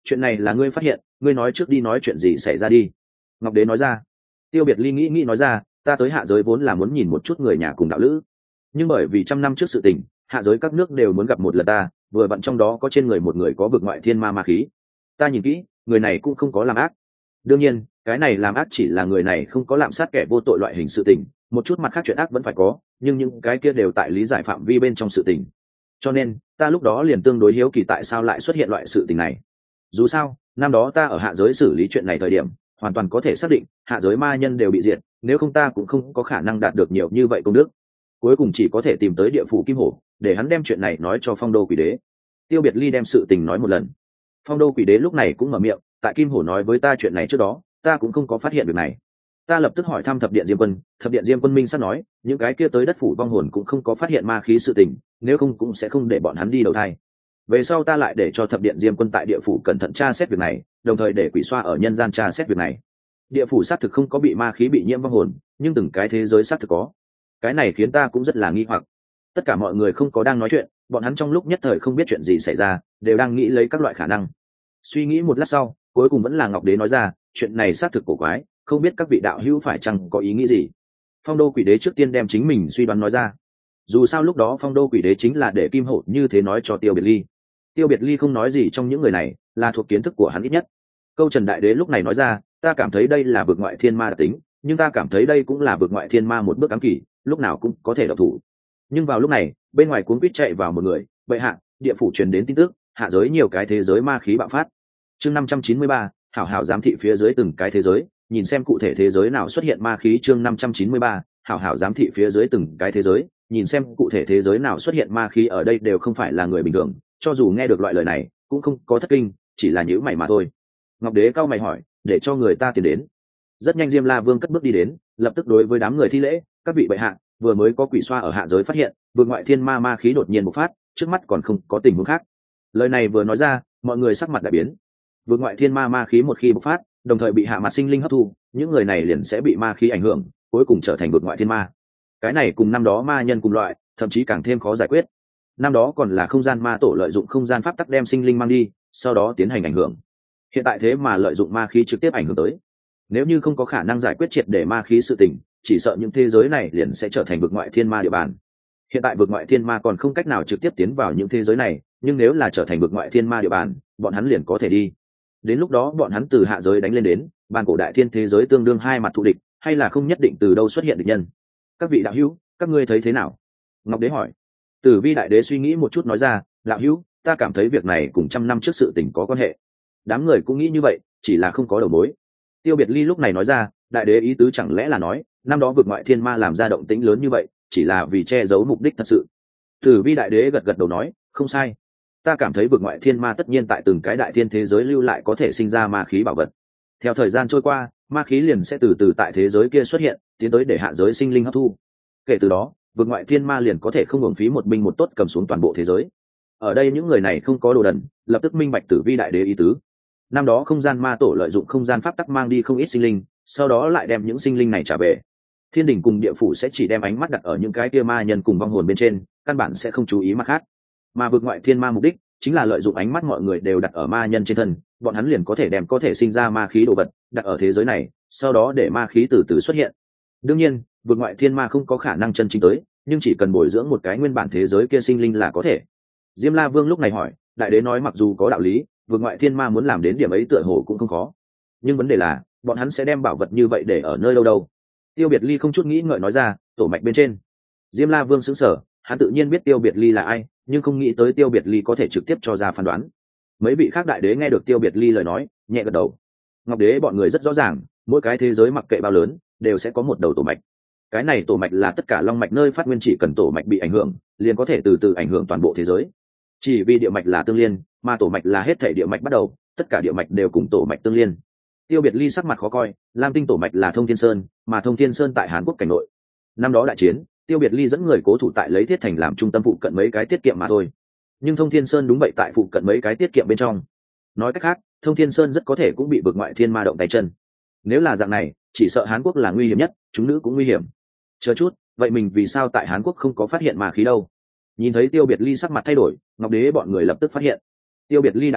chuyện này là ngươi phát hiện, ngươi nói trước đi, nói chuyện gì xảy ra đi. Ngọc đế nói ra. Tiêu Biệt Ly nghĩ nói ra, ta tới hạ giới vốn là muốn nhìn một chút người nhà cùng đạo lữ, nhưng bởi vì trăm năm trước sự tình, hạ giới các nước đều muốn gặp một lần ta, vừa vặn trong đó có trên người một người có vực ngoại thiên ma ma khí. Ta nhìn kỹ, người này cũng không có làm ác. Đương nhiên, cái này làm ác chỉ là người này không có lạm sát kẻ vô tội loại hình sự tình, một chút mặt khác chuyện ác vẫn phải có, nhưng những cái kia đều tại lý giải phạm vi bên trong sự tình. Cho nên, ta lúc đó liền tương đối hiếu kỳ tại sao lại xuất hiện loại sự tình này. Dù sao, năm đó ta ở hạ giới xử lý chuyện này thời điểm, hoàn toàn có thể xác định hạ giới ma nhân đều bị diệt, nếu không ta cũng không có khả năng đạt được nhiều như vậy công đức. Cuối cùng chỉ có thể tìm tới địa phủ Kim Hổ, để hắn đem chuyện này nói cho Phong Đô Quỷ Đế. Tiêu Biệt Ly đem sự tình nói một lần. Phong Đô Quỷ Đế lúc này cũng mở miệng, tại Kim Hổ nói với ta chuyện này trước đó, ta cũng không có phát hiện việc này. Ta lập tức hỏi thăm thập điện Diêm Quân, thập điện Diêm Quân minh sát nói, những cái kia tới đất phủ vong hồn cũng không có phát hiện ma khí sự tình, nếu không cũng sẽ không để bọn hắn đi đầu thai. Về sau ta lại để cho thập điện Diêm Quân tại địa phủ cẩn thận tra xét việc này, đồng thời để quỷ xoa ở nhân gian tra xét việc này. Địa phủ xác thực không có bị ma khí bị nhiễm vong hồn, nhưng từng cái thế giới xác thực có. Cái này khiến ta cũng rất là nghi hoặc. Tất cả mọi người không có đang nói chuyện, bọn hắn trong lúc nhất thời không biết chuyện gì xảy ra, đều đang nghĩ lấy các loại khả năng. Suy nghĩ một lát sau, cuối cùng vẫn là Ngọc Đế nói ra, chuyện này xác thực cổ quái, không biết các vị đạo hữu phải chăng có ý nghĩ gì. Phong Đô Quỷ Đế trước tiên đem chính mình suy đoán nói ra. Dù sao lúc đó Phong Đô Quỷ Đế chính là để Kim Hổ như thế nói cho Tiêu Biệt Ly. Tiêu Biệt Ly không nói gì trong những người này, là thuộc kiến thức của hắn ít nhất. Câu Trần Đại Đế lúc này nói ra, ta cảm thấy đây là vực ngoại thiên ma đặc tính, nhưng ta cảm thấy đây cũng là vực ngoại thiên ma một bước ám kỳ, lúc nào cũng có thể độc thủ. Nhưng vào lúc này, bên ngoài cuống quýt chạy vào một người, bệ hạ, địa phủ truyền đến tin tức, hạ giới nhiều cái thế giới ma khí bạo phát. Chương 593, hảo hảo giám thị phía dưới từng cái thế giới, nhìn xem cụ thể thế giới nào xuất hiện ma khí. Chương 593, hảo hảo giám thị phía dưới từng cái thế giới, nhìn xem cụ thể thế giới nào xuất hiện ma khí. Ở đây đều không phải là người bình thường, cho dù nghe được loại lời này, cũng không có thất kinh, chỉ là nhíu mày mà thôi. Ngọc Đế cao mày hỏi, để cho người ta tiến đến. Rất nhanh Diêm La Vương cất bước đi đến, lập tức đối với đám người thi lễ, các vị bệ hạ, vừa mới có quỷ xoa ở hạ giới phát hiện, vượt ngoại thiên ma ma khí đột nhiên bộc phát, trước mắt còn không có tình huống khác. Lời này vừa nói ra, mọi người sắc mặt đại biến. Vượt ngoại thiên ma ma khí một khi bộc phát, đồng thời bị hạ mặt sinh linh hấp thu, những người này liền sẽ bị ma khí ảnh hưởng, cuối cùng trở thành vượt ngoại thiên ma. Cái này cùng năm đó ma nhân cùng loại, thậm chí càng thêm khó giải quyết. Năm đó còn là không gian ma tổ lợi dụng không gian pháp tắc đem sinh linh mang đi, sau đó tiến hành ảnh hưởng. Hiện tại thế mà lợi dụng ma khí trực tiếp ảnh hưởng tới. Nếu như không có khả năng giải quyết triệt để ma khí sự tình, chỉ sợ những thế giới này liền sẽ trở thành vực ngoại thiên ma địa bàn. Hiện tại vực ngoại thiên ma còn không cách nào trực tiếp tiến vào những thế giới này, nhưng nếu là trở thành vực ngoại thiên ma địa bàn, bọn hắn liền có thể đi. Đến lúc đó bọn hắn từ hạ giới đánh lên đến bàn cổ đại thiên thế giới, tương đương hai mặt thù địch, hay là không nhất định từ đâu xuất hiện địch nhân. Các vị đạo hữu, các ngươi thấy thế nào? Ngọc Đế hỏi. Tử Vi Đại Đế suy nghĩ một chút nói ra, đạo hữu, ta cảm thấy việc này cùng trăm năm trước sự tình có quan hệ. Đám người cũng nghĩ như vậy, chỉ là không có đầu mối. Tiêu Biệt Ly lúc này nói ra, Đại Đế ý tứ chẳng lẽ là nói năm đó vực ngoại thiên ma làm ra động tĩnh lớn như vậy chỉ là vì che giấu mục đích thật sự. Tử Vi Đại Đế gật gật đầu nói, không sai, ta cảm thấy vực ngoại thiên ma tất nhiên tại từng cái đại thiên thế giới lưu lại có thể sinh ra ma khí bảo vật. Theo thời gian trôi qua, ma khí liền sẽ từ từ tại thế giới kia xuất hiện, tiến tới để hạ giới sinh linh hấp thu. Kể từ đó, vực ngoại thiên ma liền có thể không hưởng phí một binh một tốt cầm xuống toàn bộ thế giới. Ở đây những người này không có đồ đần, lập tức minh bạch Tử Vi Đại Đế ý tứ. Năm đó không gian ma tổ lợi dụng không gian pháp tắc mang đi không ít sinh linh, sau đó lại đem những sinh linh này trả về. Thiên đình cùng địa phủ sẽ chỉ đem ánh mắt đặt ở những cái kia ma nhân cùng vong hồn bên trên, căn bản sẽ không chú ý mặt khác. Mà vực ngoại thiên ma mục đích chính là lợi dụng ánh mắt mọi người đều đặt ở ma nhân trên thân, bọn hắn liền có thể đem có thể sinh ra ma khí đồ vật đặt ở thế giới này, sau đó để ma khí từ từ xuất hiện. Đương nhiên, vực ngoại thiên ma không có khả năng chân chính tới, nhưng chỉ cần bồi dưỡng một cái nguyên bản thế giới kia sinh linh là có thể. Diêm La Vương lúc này hỏi, Đại Đế nói mặc dù có đạo lý, vực ngoại thiên ma muốn làm đến điểm ấy tựa hồ cũng không khó, nhưng vấn đề là bọn hắn sẽ đem bảo vật như vậy để ở nơi đâu đâu. Tiêu Biệt Ly không chút nghĩ ngợi nói ra, tổ mạch bên trên. Diêm La Vương sững sờ, hắn tự nhiên biết Tiêu Biệt Ly là ai, nhưng không nghĩ tới Tiêu Biệt Ly có thể trực tiếp cho ra phán đoán. Mấy vị khác đại đế nghe được Tiêu Biệt Ly lời nói, nhẹ gật đầu. Ngọc Đế bọn người rất rõ ràng, mỗi cái thế giới mặc kệ bao lớn, đều sẽ có một đầu tổ mạch. Cái này tổ mạch là tất cả long mạch nơi phát nguyên, chỉ cần tổ mạch bị ảnh hưởng, liền có thể từ từ ảnh hưởng toàn bộ thế giới. Chỉ vì địa mạch là tương liên, mà tổ mạch là hết thảy địa mạch bắt đầu, tất cả địa mạch đều cùng tổ mạch tương liên. Tiêu Biệt Ly sắc mặt khó coi, Lam Tinh tổ mạch là Thông Thiên Sơn, mà Thông Thiên Sơn tại Hàn Quốc cảnh nội. Năm đó đại chiến, Tiêu Biệt Ly dẫn người cố thủ tại lấy Thiết Thành làm trung tâm phụ cận mấy cái tiết kiệm mà thôi. Nhưng Thông Thiên Sơn đúng vậy tại phụ cận mấy cái tiết kiệm bên trong. Nói cách khác, Thông Thiên Sơn rất có thể cũng bị vực ngoại thiên ma động tay chân. Nếu là dạng này, chỉ sợ Hàn Quốc là nguy hiểm nhất, chúng nữ cũng nguy hiểm. Chờ chút, vậy mình vì sao tại Hàn Quốc không có phát hiện ma khí đâu? Nhìn thấy Tiêu Biệt Ly sắc mặt thay đổi, Ngọc Đế bọn người lập tức phát hiện. Tiêu Biệt Ly đạo hữu,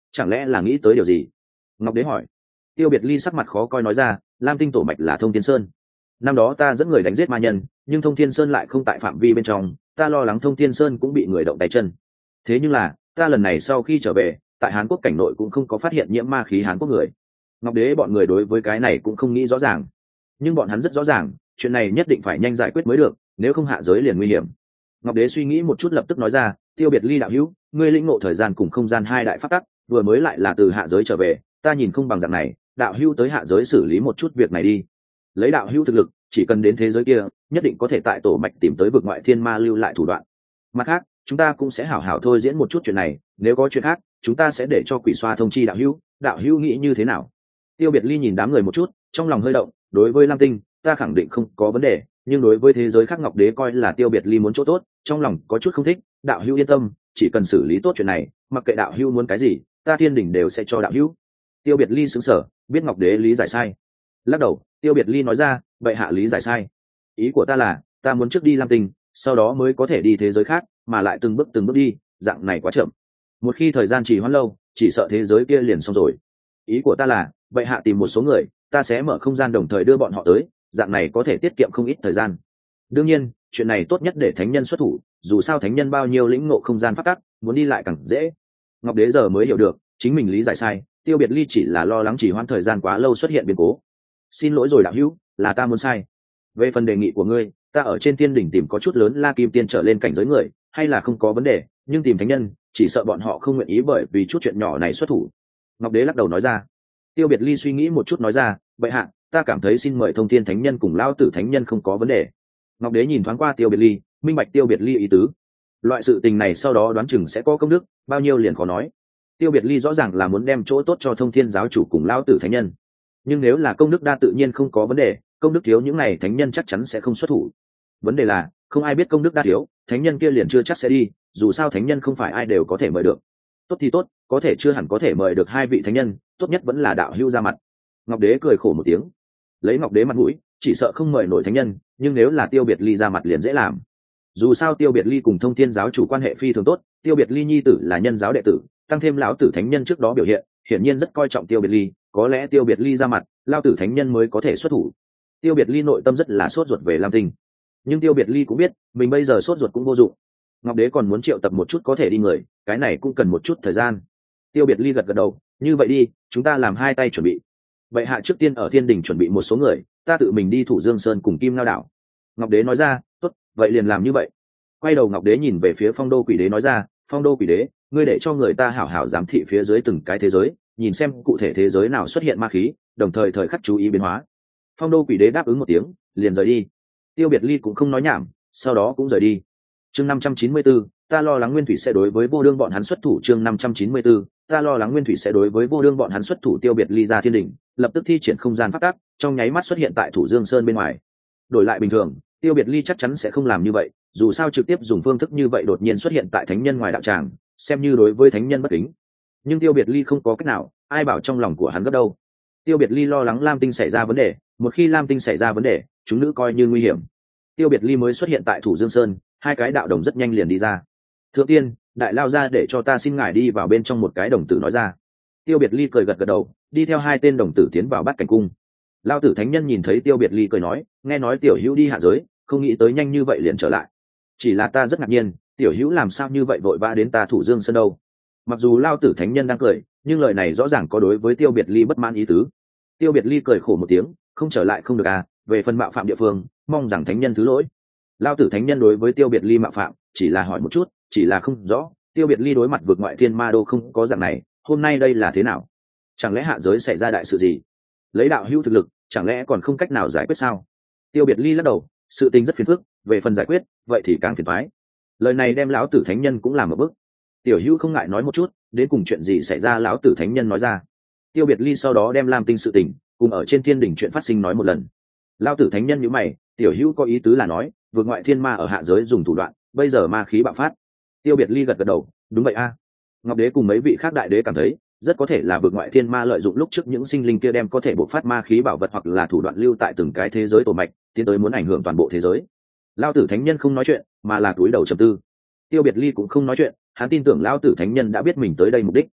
chẳng lẽ là nghĩ tới điều gì? Ngọc Đế hỏi. Tiêu Biệt Ly sắc mặt khó coi nói ra, lam tinh tổ mạch là Thông Thiên Sơn. Năm đó ta dẫn người đánh giết ma nhân, nhưng Thông Thiên Sơn lại không tại phạm vi bên trong, ta lo lắng Thông Thiên Sơn cũng bị người động tay chân. Thế nhưng là ta lần này sau khi trở về, tại Hán Quốc cảnh nội cũng không có phát hiện nhiễm ma khí Hán Quốc người. Ngọc Đế bọn người đối với cái này cũng không nghĩ rõ ràng, nhưng bọn hắn rất rõ ràng chuyện này nhất định phải nhanh giải quyết mới được, nếu không hạ giới liền nguy hiểm. Ngọc Đế suy nghĩ một chút lập tức nói ra, Tiêu Biệt Ly đạo hữu, ngươi lĩnh ngộ thời gian cùng không gian hai đại pháp tắc, vừa mới lại là từ hạ giới trở về, ta nhìn không bằng dạng này, đạo hữu tới hạ giới xử lý một chút việc này đi. Lấy đạo hữu thực lực, chỉ cần đến thế giới kia, nhất định có thể tại tổ mạch tìm tới vực ngoại thiên ma lưu lại thủ đoạn. Mặt khác, chúng ta cũng sẽ hảo hảo thôi diễn một chút chuyện này, nếu có chuyện khác, chúng ta sẽ để cho Quỷ Xoa thông chi đạo hữu nghĩ như thế nào? Tiêu Biệt Ly nhìn đám người một chút, trong lòng hơi động, đối với Lam Tinh, ta khẳng định không có vấn đề, nhưng đối với thế giới khác Ngọc Đế coi là Tiêu Biệt Ly muốn chỗ tốt, trong lòng có chút không thích. Đạo hữu yên tâm, chỉ cần xử lý tốt chuyện này, mặc kệ đạo hữu muốn cái gì, ta Thiên Đình đều sẽ cho đạo hữu. Tiêu Biệt Ly sững sờ, biết Ngọc Đế lý giải sai. Lắc đầu, Tiêu Biệt Ly nói ra, vậy hạ lý giải sai. Ý của ta là, ta muốn trước đi Lam Tinh, sau đó mới có thể đi thế giới khác, mà lại từng bước đi, dạng này quá chậm. Một khi thời gian trì hoãn lâu, chỉ sợ thế giới kia liền xong rồi. Ý của ta là, vậy hạ tìm một số người, ta sẽ mở không gian đồng thời đưa bọn họ tới, dạng này có thể tiết kiệm không ít thời gian. Đương nhiên, chuyện này tốt nhất để thánh nhân xuất thủ, dù sao thánh nhân bao nhiêu lĩnh ngộ không gian pháp tắc, muốn đi lại càng dễ. Ngọc Đế giờ mới hiểu được, chính mình lý giải sai, Tiêu Biệt Ly chỉ là lo lắng chỉ hoãn thời gian quá lâu xuất hiện biến cố. Xin lỗi rồi đạo hữu, là ta muốn sai. Về phần đề nghị của ngươi, ta ở trên Thiên Đỉnh tìm có chút lớn La Kim Tiên trở lên cảnh giới người, hay là không có vấn đề, nhưng tìm thánh nhân, chỉ sợ bọn họ không nguyện ý bởi vì chút chuyện nhỏ này xuất thủ. Ngọc Đế lắc đầu nói ra. Tiêu Biệt Ly suy nghĩ một chút nói ra, vậy hạ, ta cảm thấy xin mời Thông Thiên Thánh Nhân cùng Lão Tử Thánh Nhân không có vấn đề. Ngọc Đế nhìn thoáng qua Tiêu Biệt Ly, minh bạch Tiêu Biệt Ly ý tứ. Loại sự tình này sau đó đoán chừng sẽ có công đức, bao nhiêu liền khó nói. Tiêu Biệt Ly rõ ràng là muốn đem chỗ tốt cho Thông Thiên giáo chủ cùng Lão Tử Thánh Nhân, nhưng nếu là công đức đa tự nhiên không có vấn đề, công đức thiếu những này thánh nhân chắc chắn sẽ không xuất thủ. Vấn đề là không ai biết công đức đa thiếu, thánh nhân kia liền chưa chắc sẽ đi, dù sao thánh nhân không phải ai đều có thể mời được. Tốt thì tốt, có thể chưa hẳn có thể mời được hai vị thánh nhân, tốt nhất vẫn là đạo hữu ra mặt. Ngọc Đế cười khổ một tiếng, lấy Ngọc Đế mặt mũi, chỉ sợ không mời nổi thánh nhân, nhưng nếu là Tiêu Biệt Ly ra mặt liền dễ làm. Dù sao Tiêu Biệt Ly cùng Thông Thiên giáo chủ quan hệ phi thường tốt, Tiêu Biệt Ly nhi tử là nhân giáo đệ tử, tăng thêm lão tử thánh nhân trước đó biểu hiện, hiển nhiên rất coi trọng Tiêu Biệt Ly, có lẽ Tiêu Biệt Ly ra mặt, lão tử thánh nhân mới có thể xuất thủ. Tiêu Biệt Ly nội tâm rất là sốt ruột về Lam Tinh, nhưng Tiêu Biệt Ly cũng biết, mình bây giờ sốt ruột cũng vô dụng. Ngọc Đế còn muốn triệu tập một chút có thể đi người, cái này cũng cần một chút thời gian. Tiêu Biệt Ly gật gật đầu, như vậy đi, chúng ta làm hai tay chuẩn bị. Vậy hạ trước tiên ở Thiên Đình chuẩn bị một số người, ta tự mình đi Thủ Dương Sơn cùng Kim Ngao đảo. Ngọc Đế nói ra, tốt, vậy liền làm như vậy. Quay đầu Ngọc Đế nhìn về phía Phong Đô Quỷ Đế nói ra, Phong Đô Quỷ Đế, ngươi để cho người ta hảo hảo giám thị phía dưới từng cái thế giới, nhìn xem cụ thể thế giới nào xuất hiện ma khí, đồng thời thời khắc chú ý biến hóa. Phong Đô Quỷ Đế đáp ứng một tiếng, liền rời đi. Tiêu Biệt Ly cũng không nói nhảm, sau đó cũng rời đi. Chương 594, ta lo lắng Nguyên Thủy sẽ đối với vô đương bọn hắn xuất thủ. Chương 594, ta lo lắng Nguyên Thủy sẽ đối với vô đương bọn hắn xuất thủ. Tiêu Biệt Ly ra Thiên Đình, lập tức thi triển không gian pháp tắc, trong nháy mắt xuất hiện tại Thủ Dương Sơn bên ngoài. Đổi lại bình thường, Tiêu Biệt Ly chắc chắn sẽ không làm như vậy, dù sao trực tiếp dùng phương thức như vậy đột nhiên xuất hiện tại thánh nhân ngoài đạo tràng, xem như đối với thánh nhân bất kính. Nhưng Tiêu Biệt Ly không có cách nào, ai bảo trong lòng của hắn gấp đâu. Tiêu Biệt Ly lo lắng Lam Tinh xảy ra vấn đề, một khi Lam Tinh xảy ra vấn đề, chúng nữ coi như nguy hiểm. Tiêu Biệt Ly mới xuất hiện tại Thủ Dương Sơn, hai cái đạo đồng rất nhanh liền đi ra. Thượng tiên, đại lao ra để cho ta xin ngài đi vào bên trong, một cái đồng tử nói ra. Tiêu Biệt Ly cười gật gật đầu, đi theo hai tên đồng tử tiến vào Bát Cảnh cung. Lao tử thánh nhân nhìn thấy Tiêu Biệt Ly cười nói, nghe nói tiểu hữu đi hạ giới, không nghĩ tới nhanh như vậy liền trở lại. Chỉ là ta rất ngạc nhiên, tiểu hữu làm sao như vậy vội vã đến ta Thủ Dương Sơn đâu? Mặc dù Lao tử thánh nhân đang cười, nhưng lời này rõ ràng có đối với Tiêu Biệt Ly bất mãn ý tứ. Tiêu Biệt Ly cười khổ một tiếng, không trở lại không được à, về phần mạo phạm địa phương, mong rằng thánh nhân thứ lỗi. Lao tử thánh nhân đối với Tiêu Biệt Ly mạo phạm, chỉ là hỏi một chút, chỉ là không rõ, Tiêu Biệt Ly đối mặt vượt ngoại thiên ma đô không có dạng này, hôm nay đây là thế nào? Chẳng lẽ hạ giới xảy ra đại sự gì? Lấy đạo hữu thực lực, chẳng lẽ còn không cách nào giải quyết sao? Tiêu Biệt Ly lắc đầu, sự tình rất phiền phức, về phần giải quyết, vậy thì càng phiền toái. Lời này đem lão tử thánh nhân cũng làm một bước. Tiểu hữu không ngại nói một chút, đến cùng chuyện gì xảy ra? Lão tử thánh nhân nói ra. Tiêu Biệt Ly sau đó đem Lam Tinh sự tình cùng ở trên Thiên Đình chuyện phát sinh nói một lần. Lão tử thánh nhân nhíu mày, tiểu hữu có ý tứ là nói vượt ngoại thiên ma ở hạ giới dùng thủ đoạn, bây giờ ma khí bạo phát. Tiêu Biệt Ly gật gật đầu, đúng vậy a. Ngọc Đế cùng mấy vị khác đại đế cảm thấy rất có thể là vượt ngoại thiên ma lợi dụng lúc trước những sinh linh kia đem có thể bộc phát ma khí bảo vật hoặc là thủ đoạn lưu tại từng cái thế giới tổ mạch, tiến tới muốn ảnh hưởng toàn bộ thế giới. Lão tử thánh nhân không nói chuyện, mà là cúi đầu trầm tư. Tiêu Biệt Ly cũng không nói chuyện, hắn tin tưởng lão tử thánh nhân đã biết mình tới đây mục đích.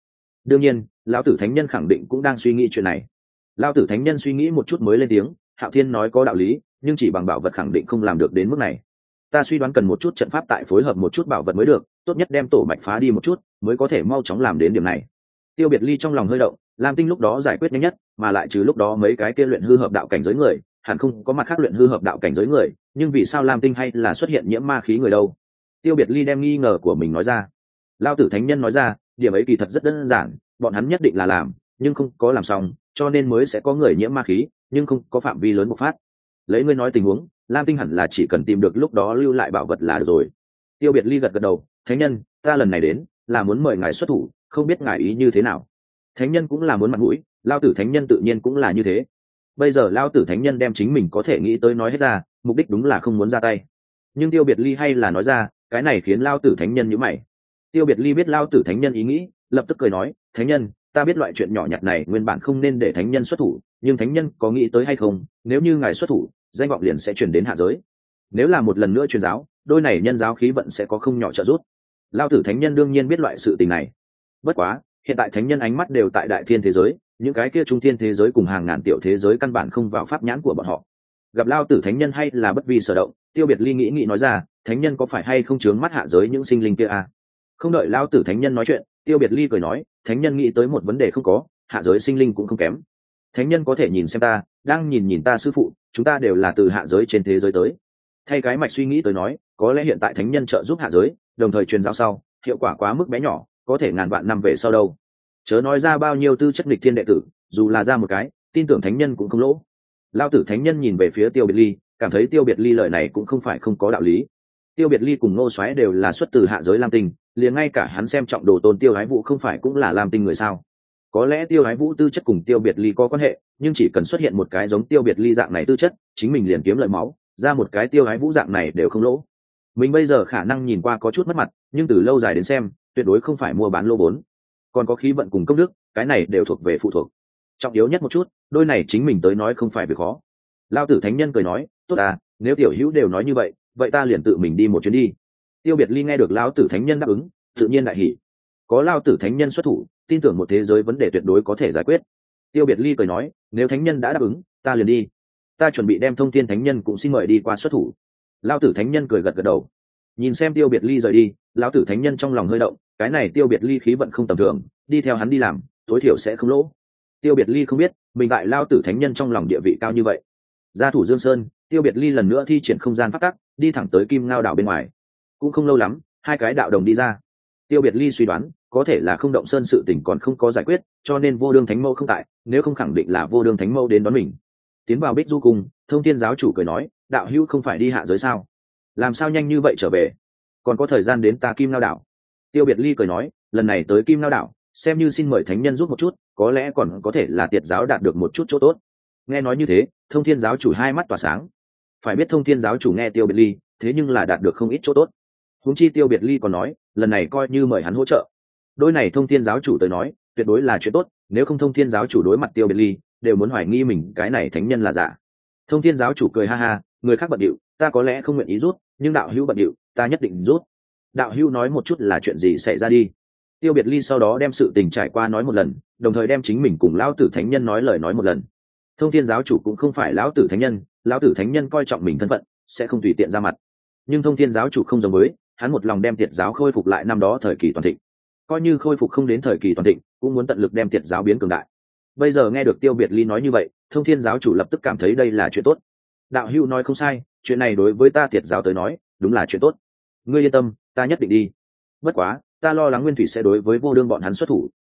đương nhiên lão tử thánh nhân khẳng định cũng đang suy nghĩ chuyện này. Lão tử thánh nhân suy nghĩ một chút mới lên tiếng. Hạo Thiên nói có đạo lý, nhưng chỉ bằng bảo vật khẳng định không làm được đến mức này. Ta suy đoán cần một chút trận pháp tại phối hợp một chút bảo vật mới được, tốt nhất đem tổ mạch phá đi một chút mới có thể mau chóng làm đến điểm này. Tiêu Biệt Ly trong lòng hơi động, Lam Tinh lúc đó giải quyết nhanh nhất, mà lại trừ lúc đó mấy cái kia luyện hư hợp đạo cảnh giới người, hẳn không có mặt khác luyện hư hợp đạo cảnh giới người, nhưng vì sao Lam Tinh hay là xuất hiện nhiễm ma khí người đâu? Tiêu Biệt Ly đem nghi ngờ của mình nói ra. Lão tử thánh nhân nói ra, điểm ấy kỳ thật rất đơn giản, bọn hắn nhất định là làm, nhưng không có làm xong, cho nên mới sẽ có người nhiễm ma khí, nhưng không có phạm vi lớn bộc phát. Lấy ngươi nói tình huống, Lam Tinh hẳn là chỉ cần tìm được lúc đó lưu lại bảo vật là được rồi. Tiêu Biệt Ly gật gật đầu, thánh nhân, ta lần này đến là muốn mời ngài xuất thủ, không biết ngài ý như thế nào. Thánh nhân cũng là muốn mặt mũi, Lão tử thánh nhân tự nhiên cũng là như thế. Bây giờ Lão tử thánh nhân đem chính mình có thể nghĩ tới nói hết ra, mục đích đúng là không muốn ra tay. Nhưng Tiêu Biệt Ly hay là nói ra, cái này khiến Lão tử thánh nhân nhíu mày. Tiêu Biệt Ly biết Lão tử thánh nhân ý nghĩ, lập tức cười nói, thánh nhân, ta biết loại chuyện nhỏ nhặt này nguyên bản không nên để thánh nhân xuất thủ, nhưng thánh nhân có nghĩ tới hay không, nếu như ngài xuất thủ, danh vọng liền sẽ truyền đến hạ giới. Nếu là một lần nữa truyền giáo, đôi này nhân giáo khí vận sẽ có không nhỏ trợ giúp. Lão tử thánh nhân đương nhiên biết loại sự tình này. Bất quá, hiện tại thánh nhân ánh mắt đều tại đại thiên thế giới, những cái kia trung thiên thế giới cùng hàng ngàn tiểu thế giới căn bản không vào pháp nhãn của bọn họ. Gặp Lão tử thánh nhân hay là bất vi sở động, Tiêu Biệt Ly nghĩ nói ra, thánh nhân có phải hay không chướng mắt hạ giới những sinh linh kia à? Không đợi Lão tử thánh nhân nói chuyện, Tiêu Biệt Ly cười nói, thánh nhân nghĩ tới một vấn đề không có, hạ giới sinh linh cũng không kém. Thánh nhân có thể nhìn xem ta, đang nhìn ta sư phụ, chúng ta đều là từ hạ giới trên thế giới tới. Thay cái mạch suy nghĩ tới nói, có lẽ hiện tại thánh nhân trợ giúp hạ giới, đồng thời truyền giáo sau, hiệu quả quá mức bé nhỏ, có thể ngàn vạn năm về sau đâu. Chớ nói ra bao nhiêu tư chất nghịch thiên đệ tử, dù là ra một cái, tin tưởng thánh nhân cũng không lỗ. Lão tử thánh nhân nhìn về phía Tiêu Biệt Ly, cảm thấy Tiêu Biệt Ly lời này cũng không phải không có đạo lý. Tiêu Biệt Ly cùng Ngô Soái đều là xuất từ hạ giới Lam Tinh, liền ngay cả hắn xem trọng đồ tôn Tiêu Ái Vũ không phải cũng là Lam Tinh người sao? Có lẽ Tiêu Ái Vũ tư chất cùng Tiêu Biệt Ly có quan hệ, nhưng chỉ cần xuất hiện một cái giống Tiêu Biệt Ly dạng này tư chất, chính mình liền kiếm lợi máu, ra một cái Tiêu Ái Vũ dạng này đều không lỗ. Mình bây giờ khả năng nhìn qua có chút mất mặt, nhưng từ lâu dài đến xem, tuyệt đối không phải mua bán lô vốn. Còn có khí vận cùng công đức, cái này đều thuộc về phụ thuộc. Trọng yếu nhất một chút, đôi này chính mình tới nói không phải việc khó. Lão tử thánh nhân cười nói, tốt à, nếu tiểu hữu đều nói như vậy, vậy ta liền tự mình đi một chuyến đi. Tiêu Biệt Ly nghe được lão tử thánh nhân đáp ứng, tự nhiên đại hỉ. Có lão tử thánh nhân xuất thủ, tin tưởng một thế giới vấn đề tuyệt đối có thể giải quyết. Tiêu Biệt Ly cười nói, nếu thánh nhân đã đáp ứng, ta liền đi. Ta chuẩn bị đem Thông Thiên thánh nhân cũng xin mời đi qua xuất thủ. Lão tử thánh nhân cười gật gật đầu. Nhìn xem Tiêu Biệt Ly rời đi, lão tử thánh nhân trong lòng hơi động, cái này Tiêu Biệt Ly khí vận không tầm thường, đi theo hắn đi làm, tối thiểu sẽ không lỗ. Tiêu Biệt Ly không biết, mình tại lão tử thánh nhân trong lòng địa vị cao như vậy. Ra thủ Dương Sơn, Tiêu Biệt Ly lần nữa thi triển không gian pháp tắc, đi thẳng tới Kim Ngao đảo bên ngoài. Cũng không lâu lắm, hai cái đạo đồng đi ra. Tiêu Biệt Ly suy đoán, có thể là Không Động Sơn sự tình còn không có giải quyết, cho nên Vô Đương Thánh Mẫu không tại, nếu không khẳng định là Vô Đương Thánh Mẫu đến đón mình. Tiến vào Bích Du Cung, Thông Thiên giáo chủ cười nói, đạo hữu không phải đi hạ giới sao? Làm sao nhanh như vậy trở về? Còn có thời gian đến ta Kim Ngao đảo. Tiêu Biệt Ly cười nói, lần này tới Kim Ngao đảo, xem như xin mời thánh nhân giúp một chút, có lẽ còn có thể là tiệt giáo đạt được một chút chỗ tốt. Nghe nói như thế, Thông Thiên giáo chủ hai mắt tỏa sáng. Phải biết Thông Thiên giáo chủ nghe Tiêu Biệt Ly, thế nhưng là đạt được không ít chỗ tốt. Huống chi Tiêu Biệt Ly còn nói, lần này coi như mời hắn hỗ trợ. Đôi này Thông Thiên giáo chủ tới nói, tuyệt đối là chuyện tốt, nếu không Thông Thiên giáo chủ đối mặt Tiêu Biệt Ly, đều muốn hoài nghi mình cái này thánh nhân là giả. Thông Thiên giáo chủ cười ha ha, người khác bận điệu, ta có lẽ không nguyện ý rút, nhưng đạo hữu bận điệu, ta nhất định rút. Đạo hữu nói một chút là chuyện gì xảy ra đi. Tiêu Biệt Ly sau đó đem sự tình trải qua nói một lần, đồng thời đem chính mình cùng lão tử thánh nhân nói lời nói một lần. Thông Thiên giáo chủ cũng không phải lão tử thánh nhân, lão tử thánh nhân coi trọng mình thân phận, sẽ không tùy tiện ra mặt. Nhưng Thông Thiên giáo chủ không giống với, hắn một lòng đem tiệt giáo khôi phục lại năm đó thời kỳ toàn thịnh. Coi như khôi phục không đến thời kỳ toàn thịnh, cũng muốn tận lực đem tiệt giáo biến cường đại. Bây giờ nghe được Tiêu Biệt Ly nói như vậy, Thông Thiên giáo chủ lập tức cảm thấy đây là chuyện tốt. Đạo hữu nói không sai, chuyện này đối với ta tiệt giáo tới nói, đúng là chuyện tốt. Ngươi yên tâm, ta nhất định đi. Bất quá, ta lo lắng Nguyên Thủy sẽ đối với Vô Đương bọn hắn xuất thủ,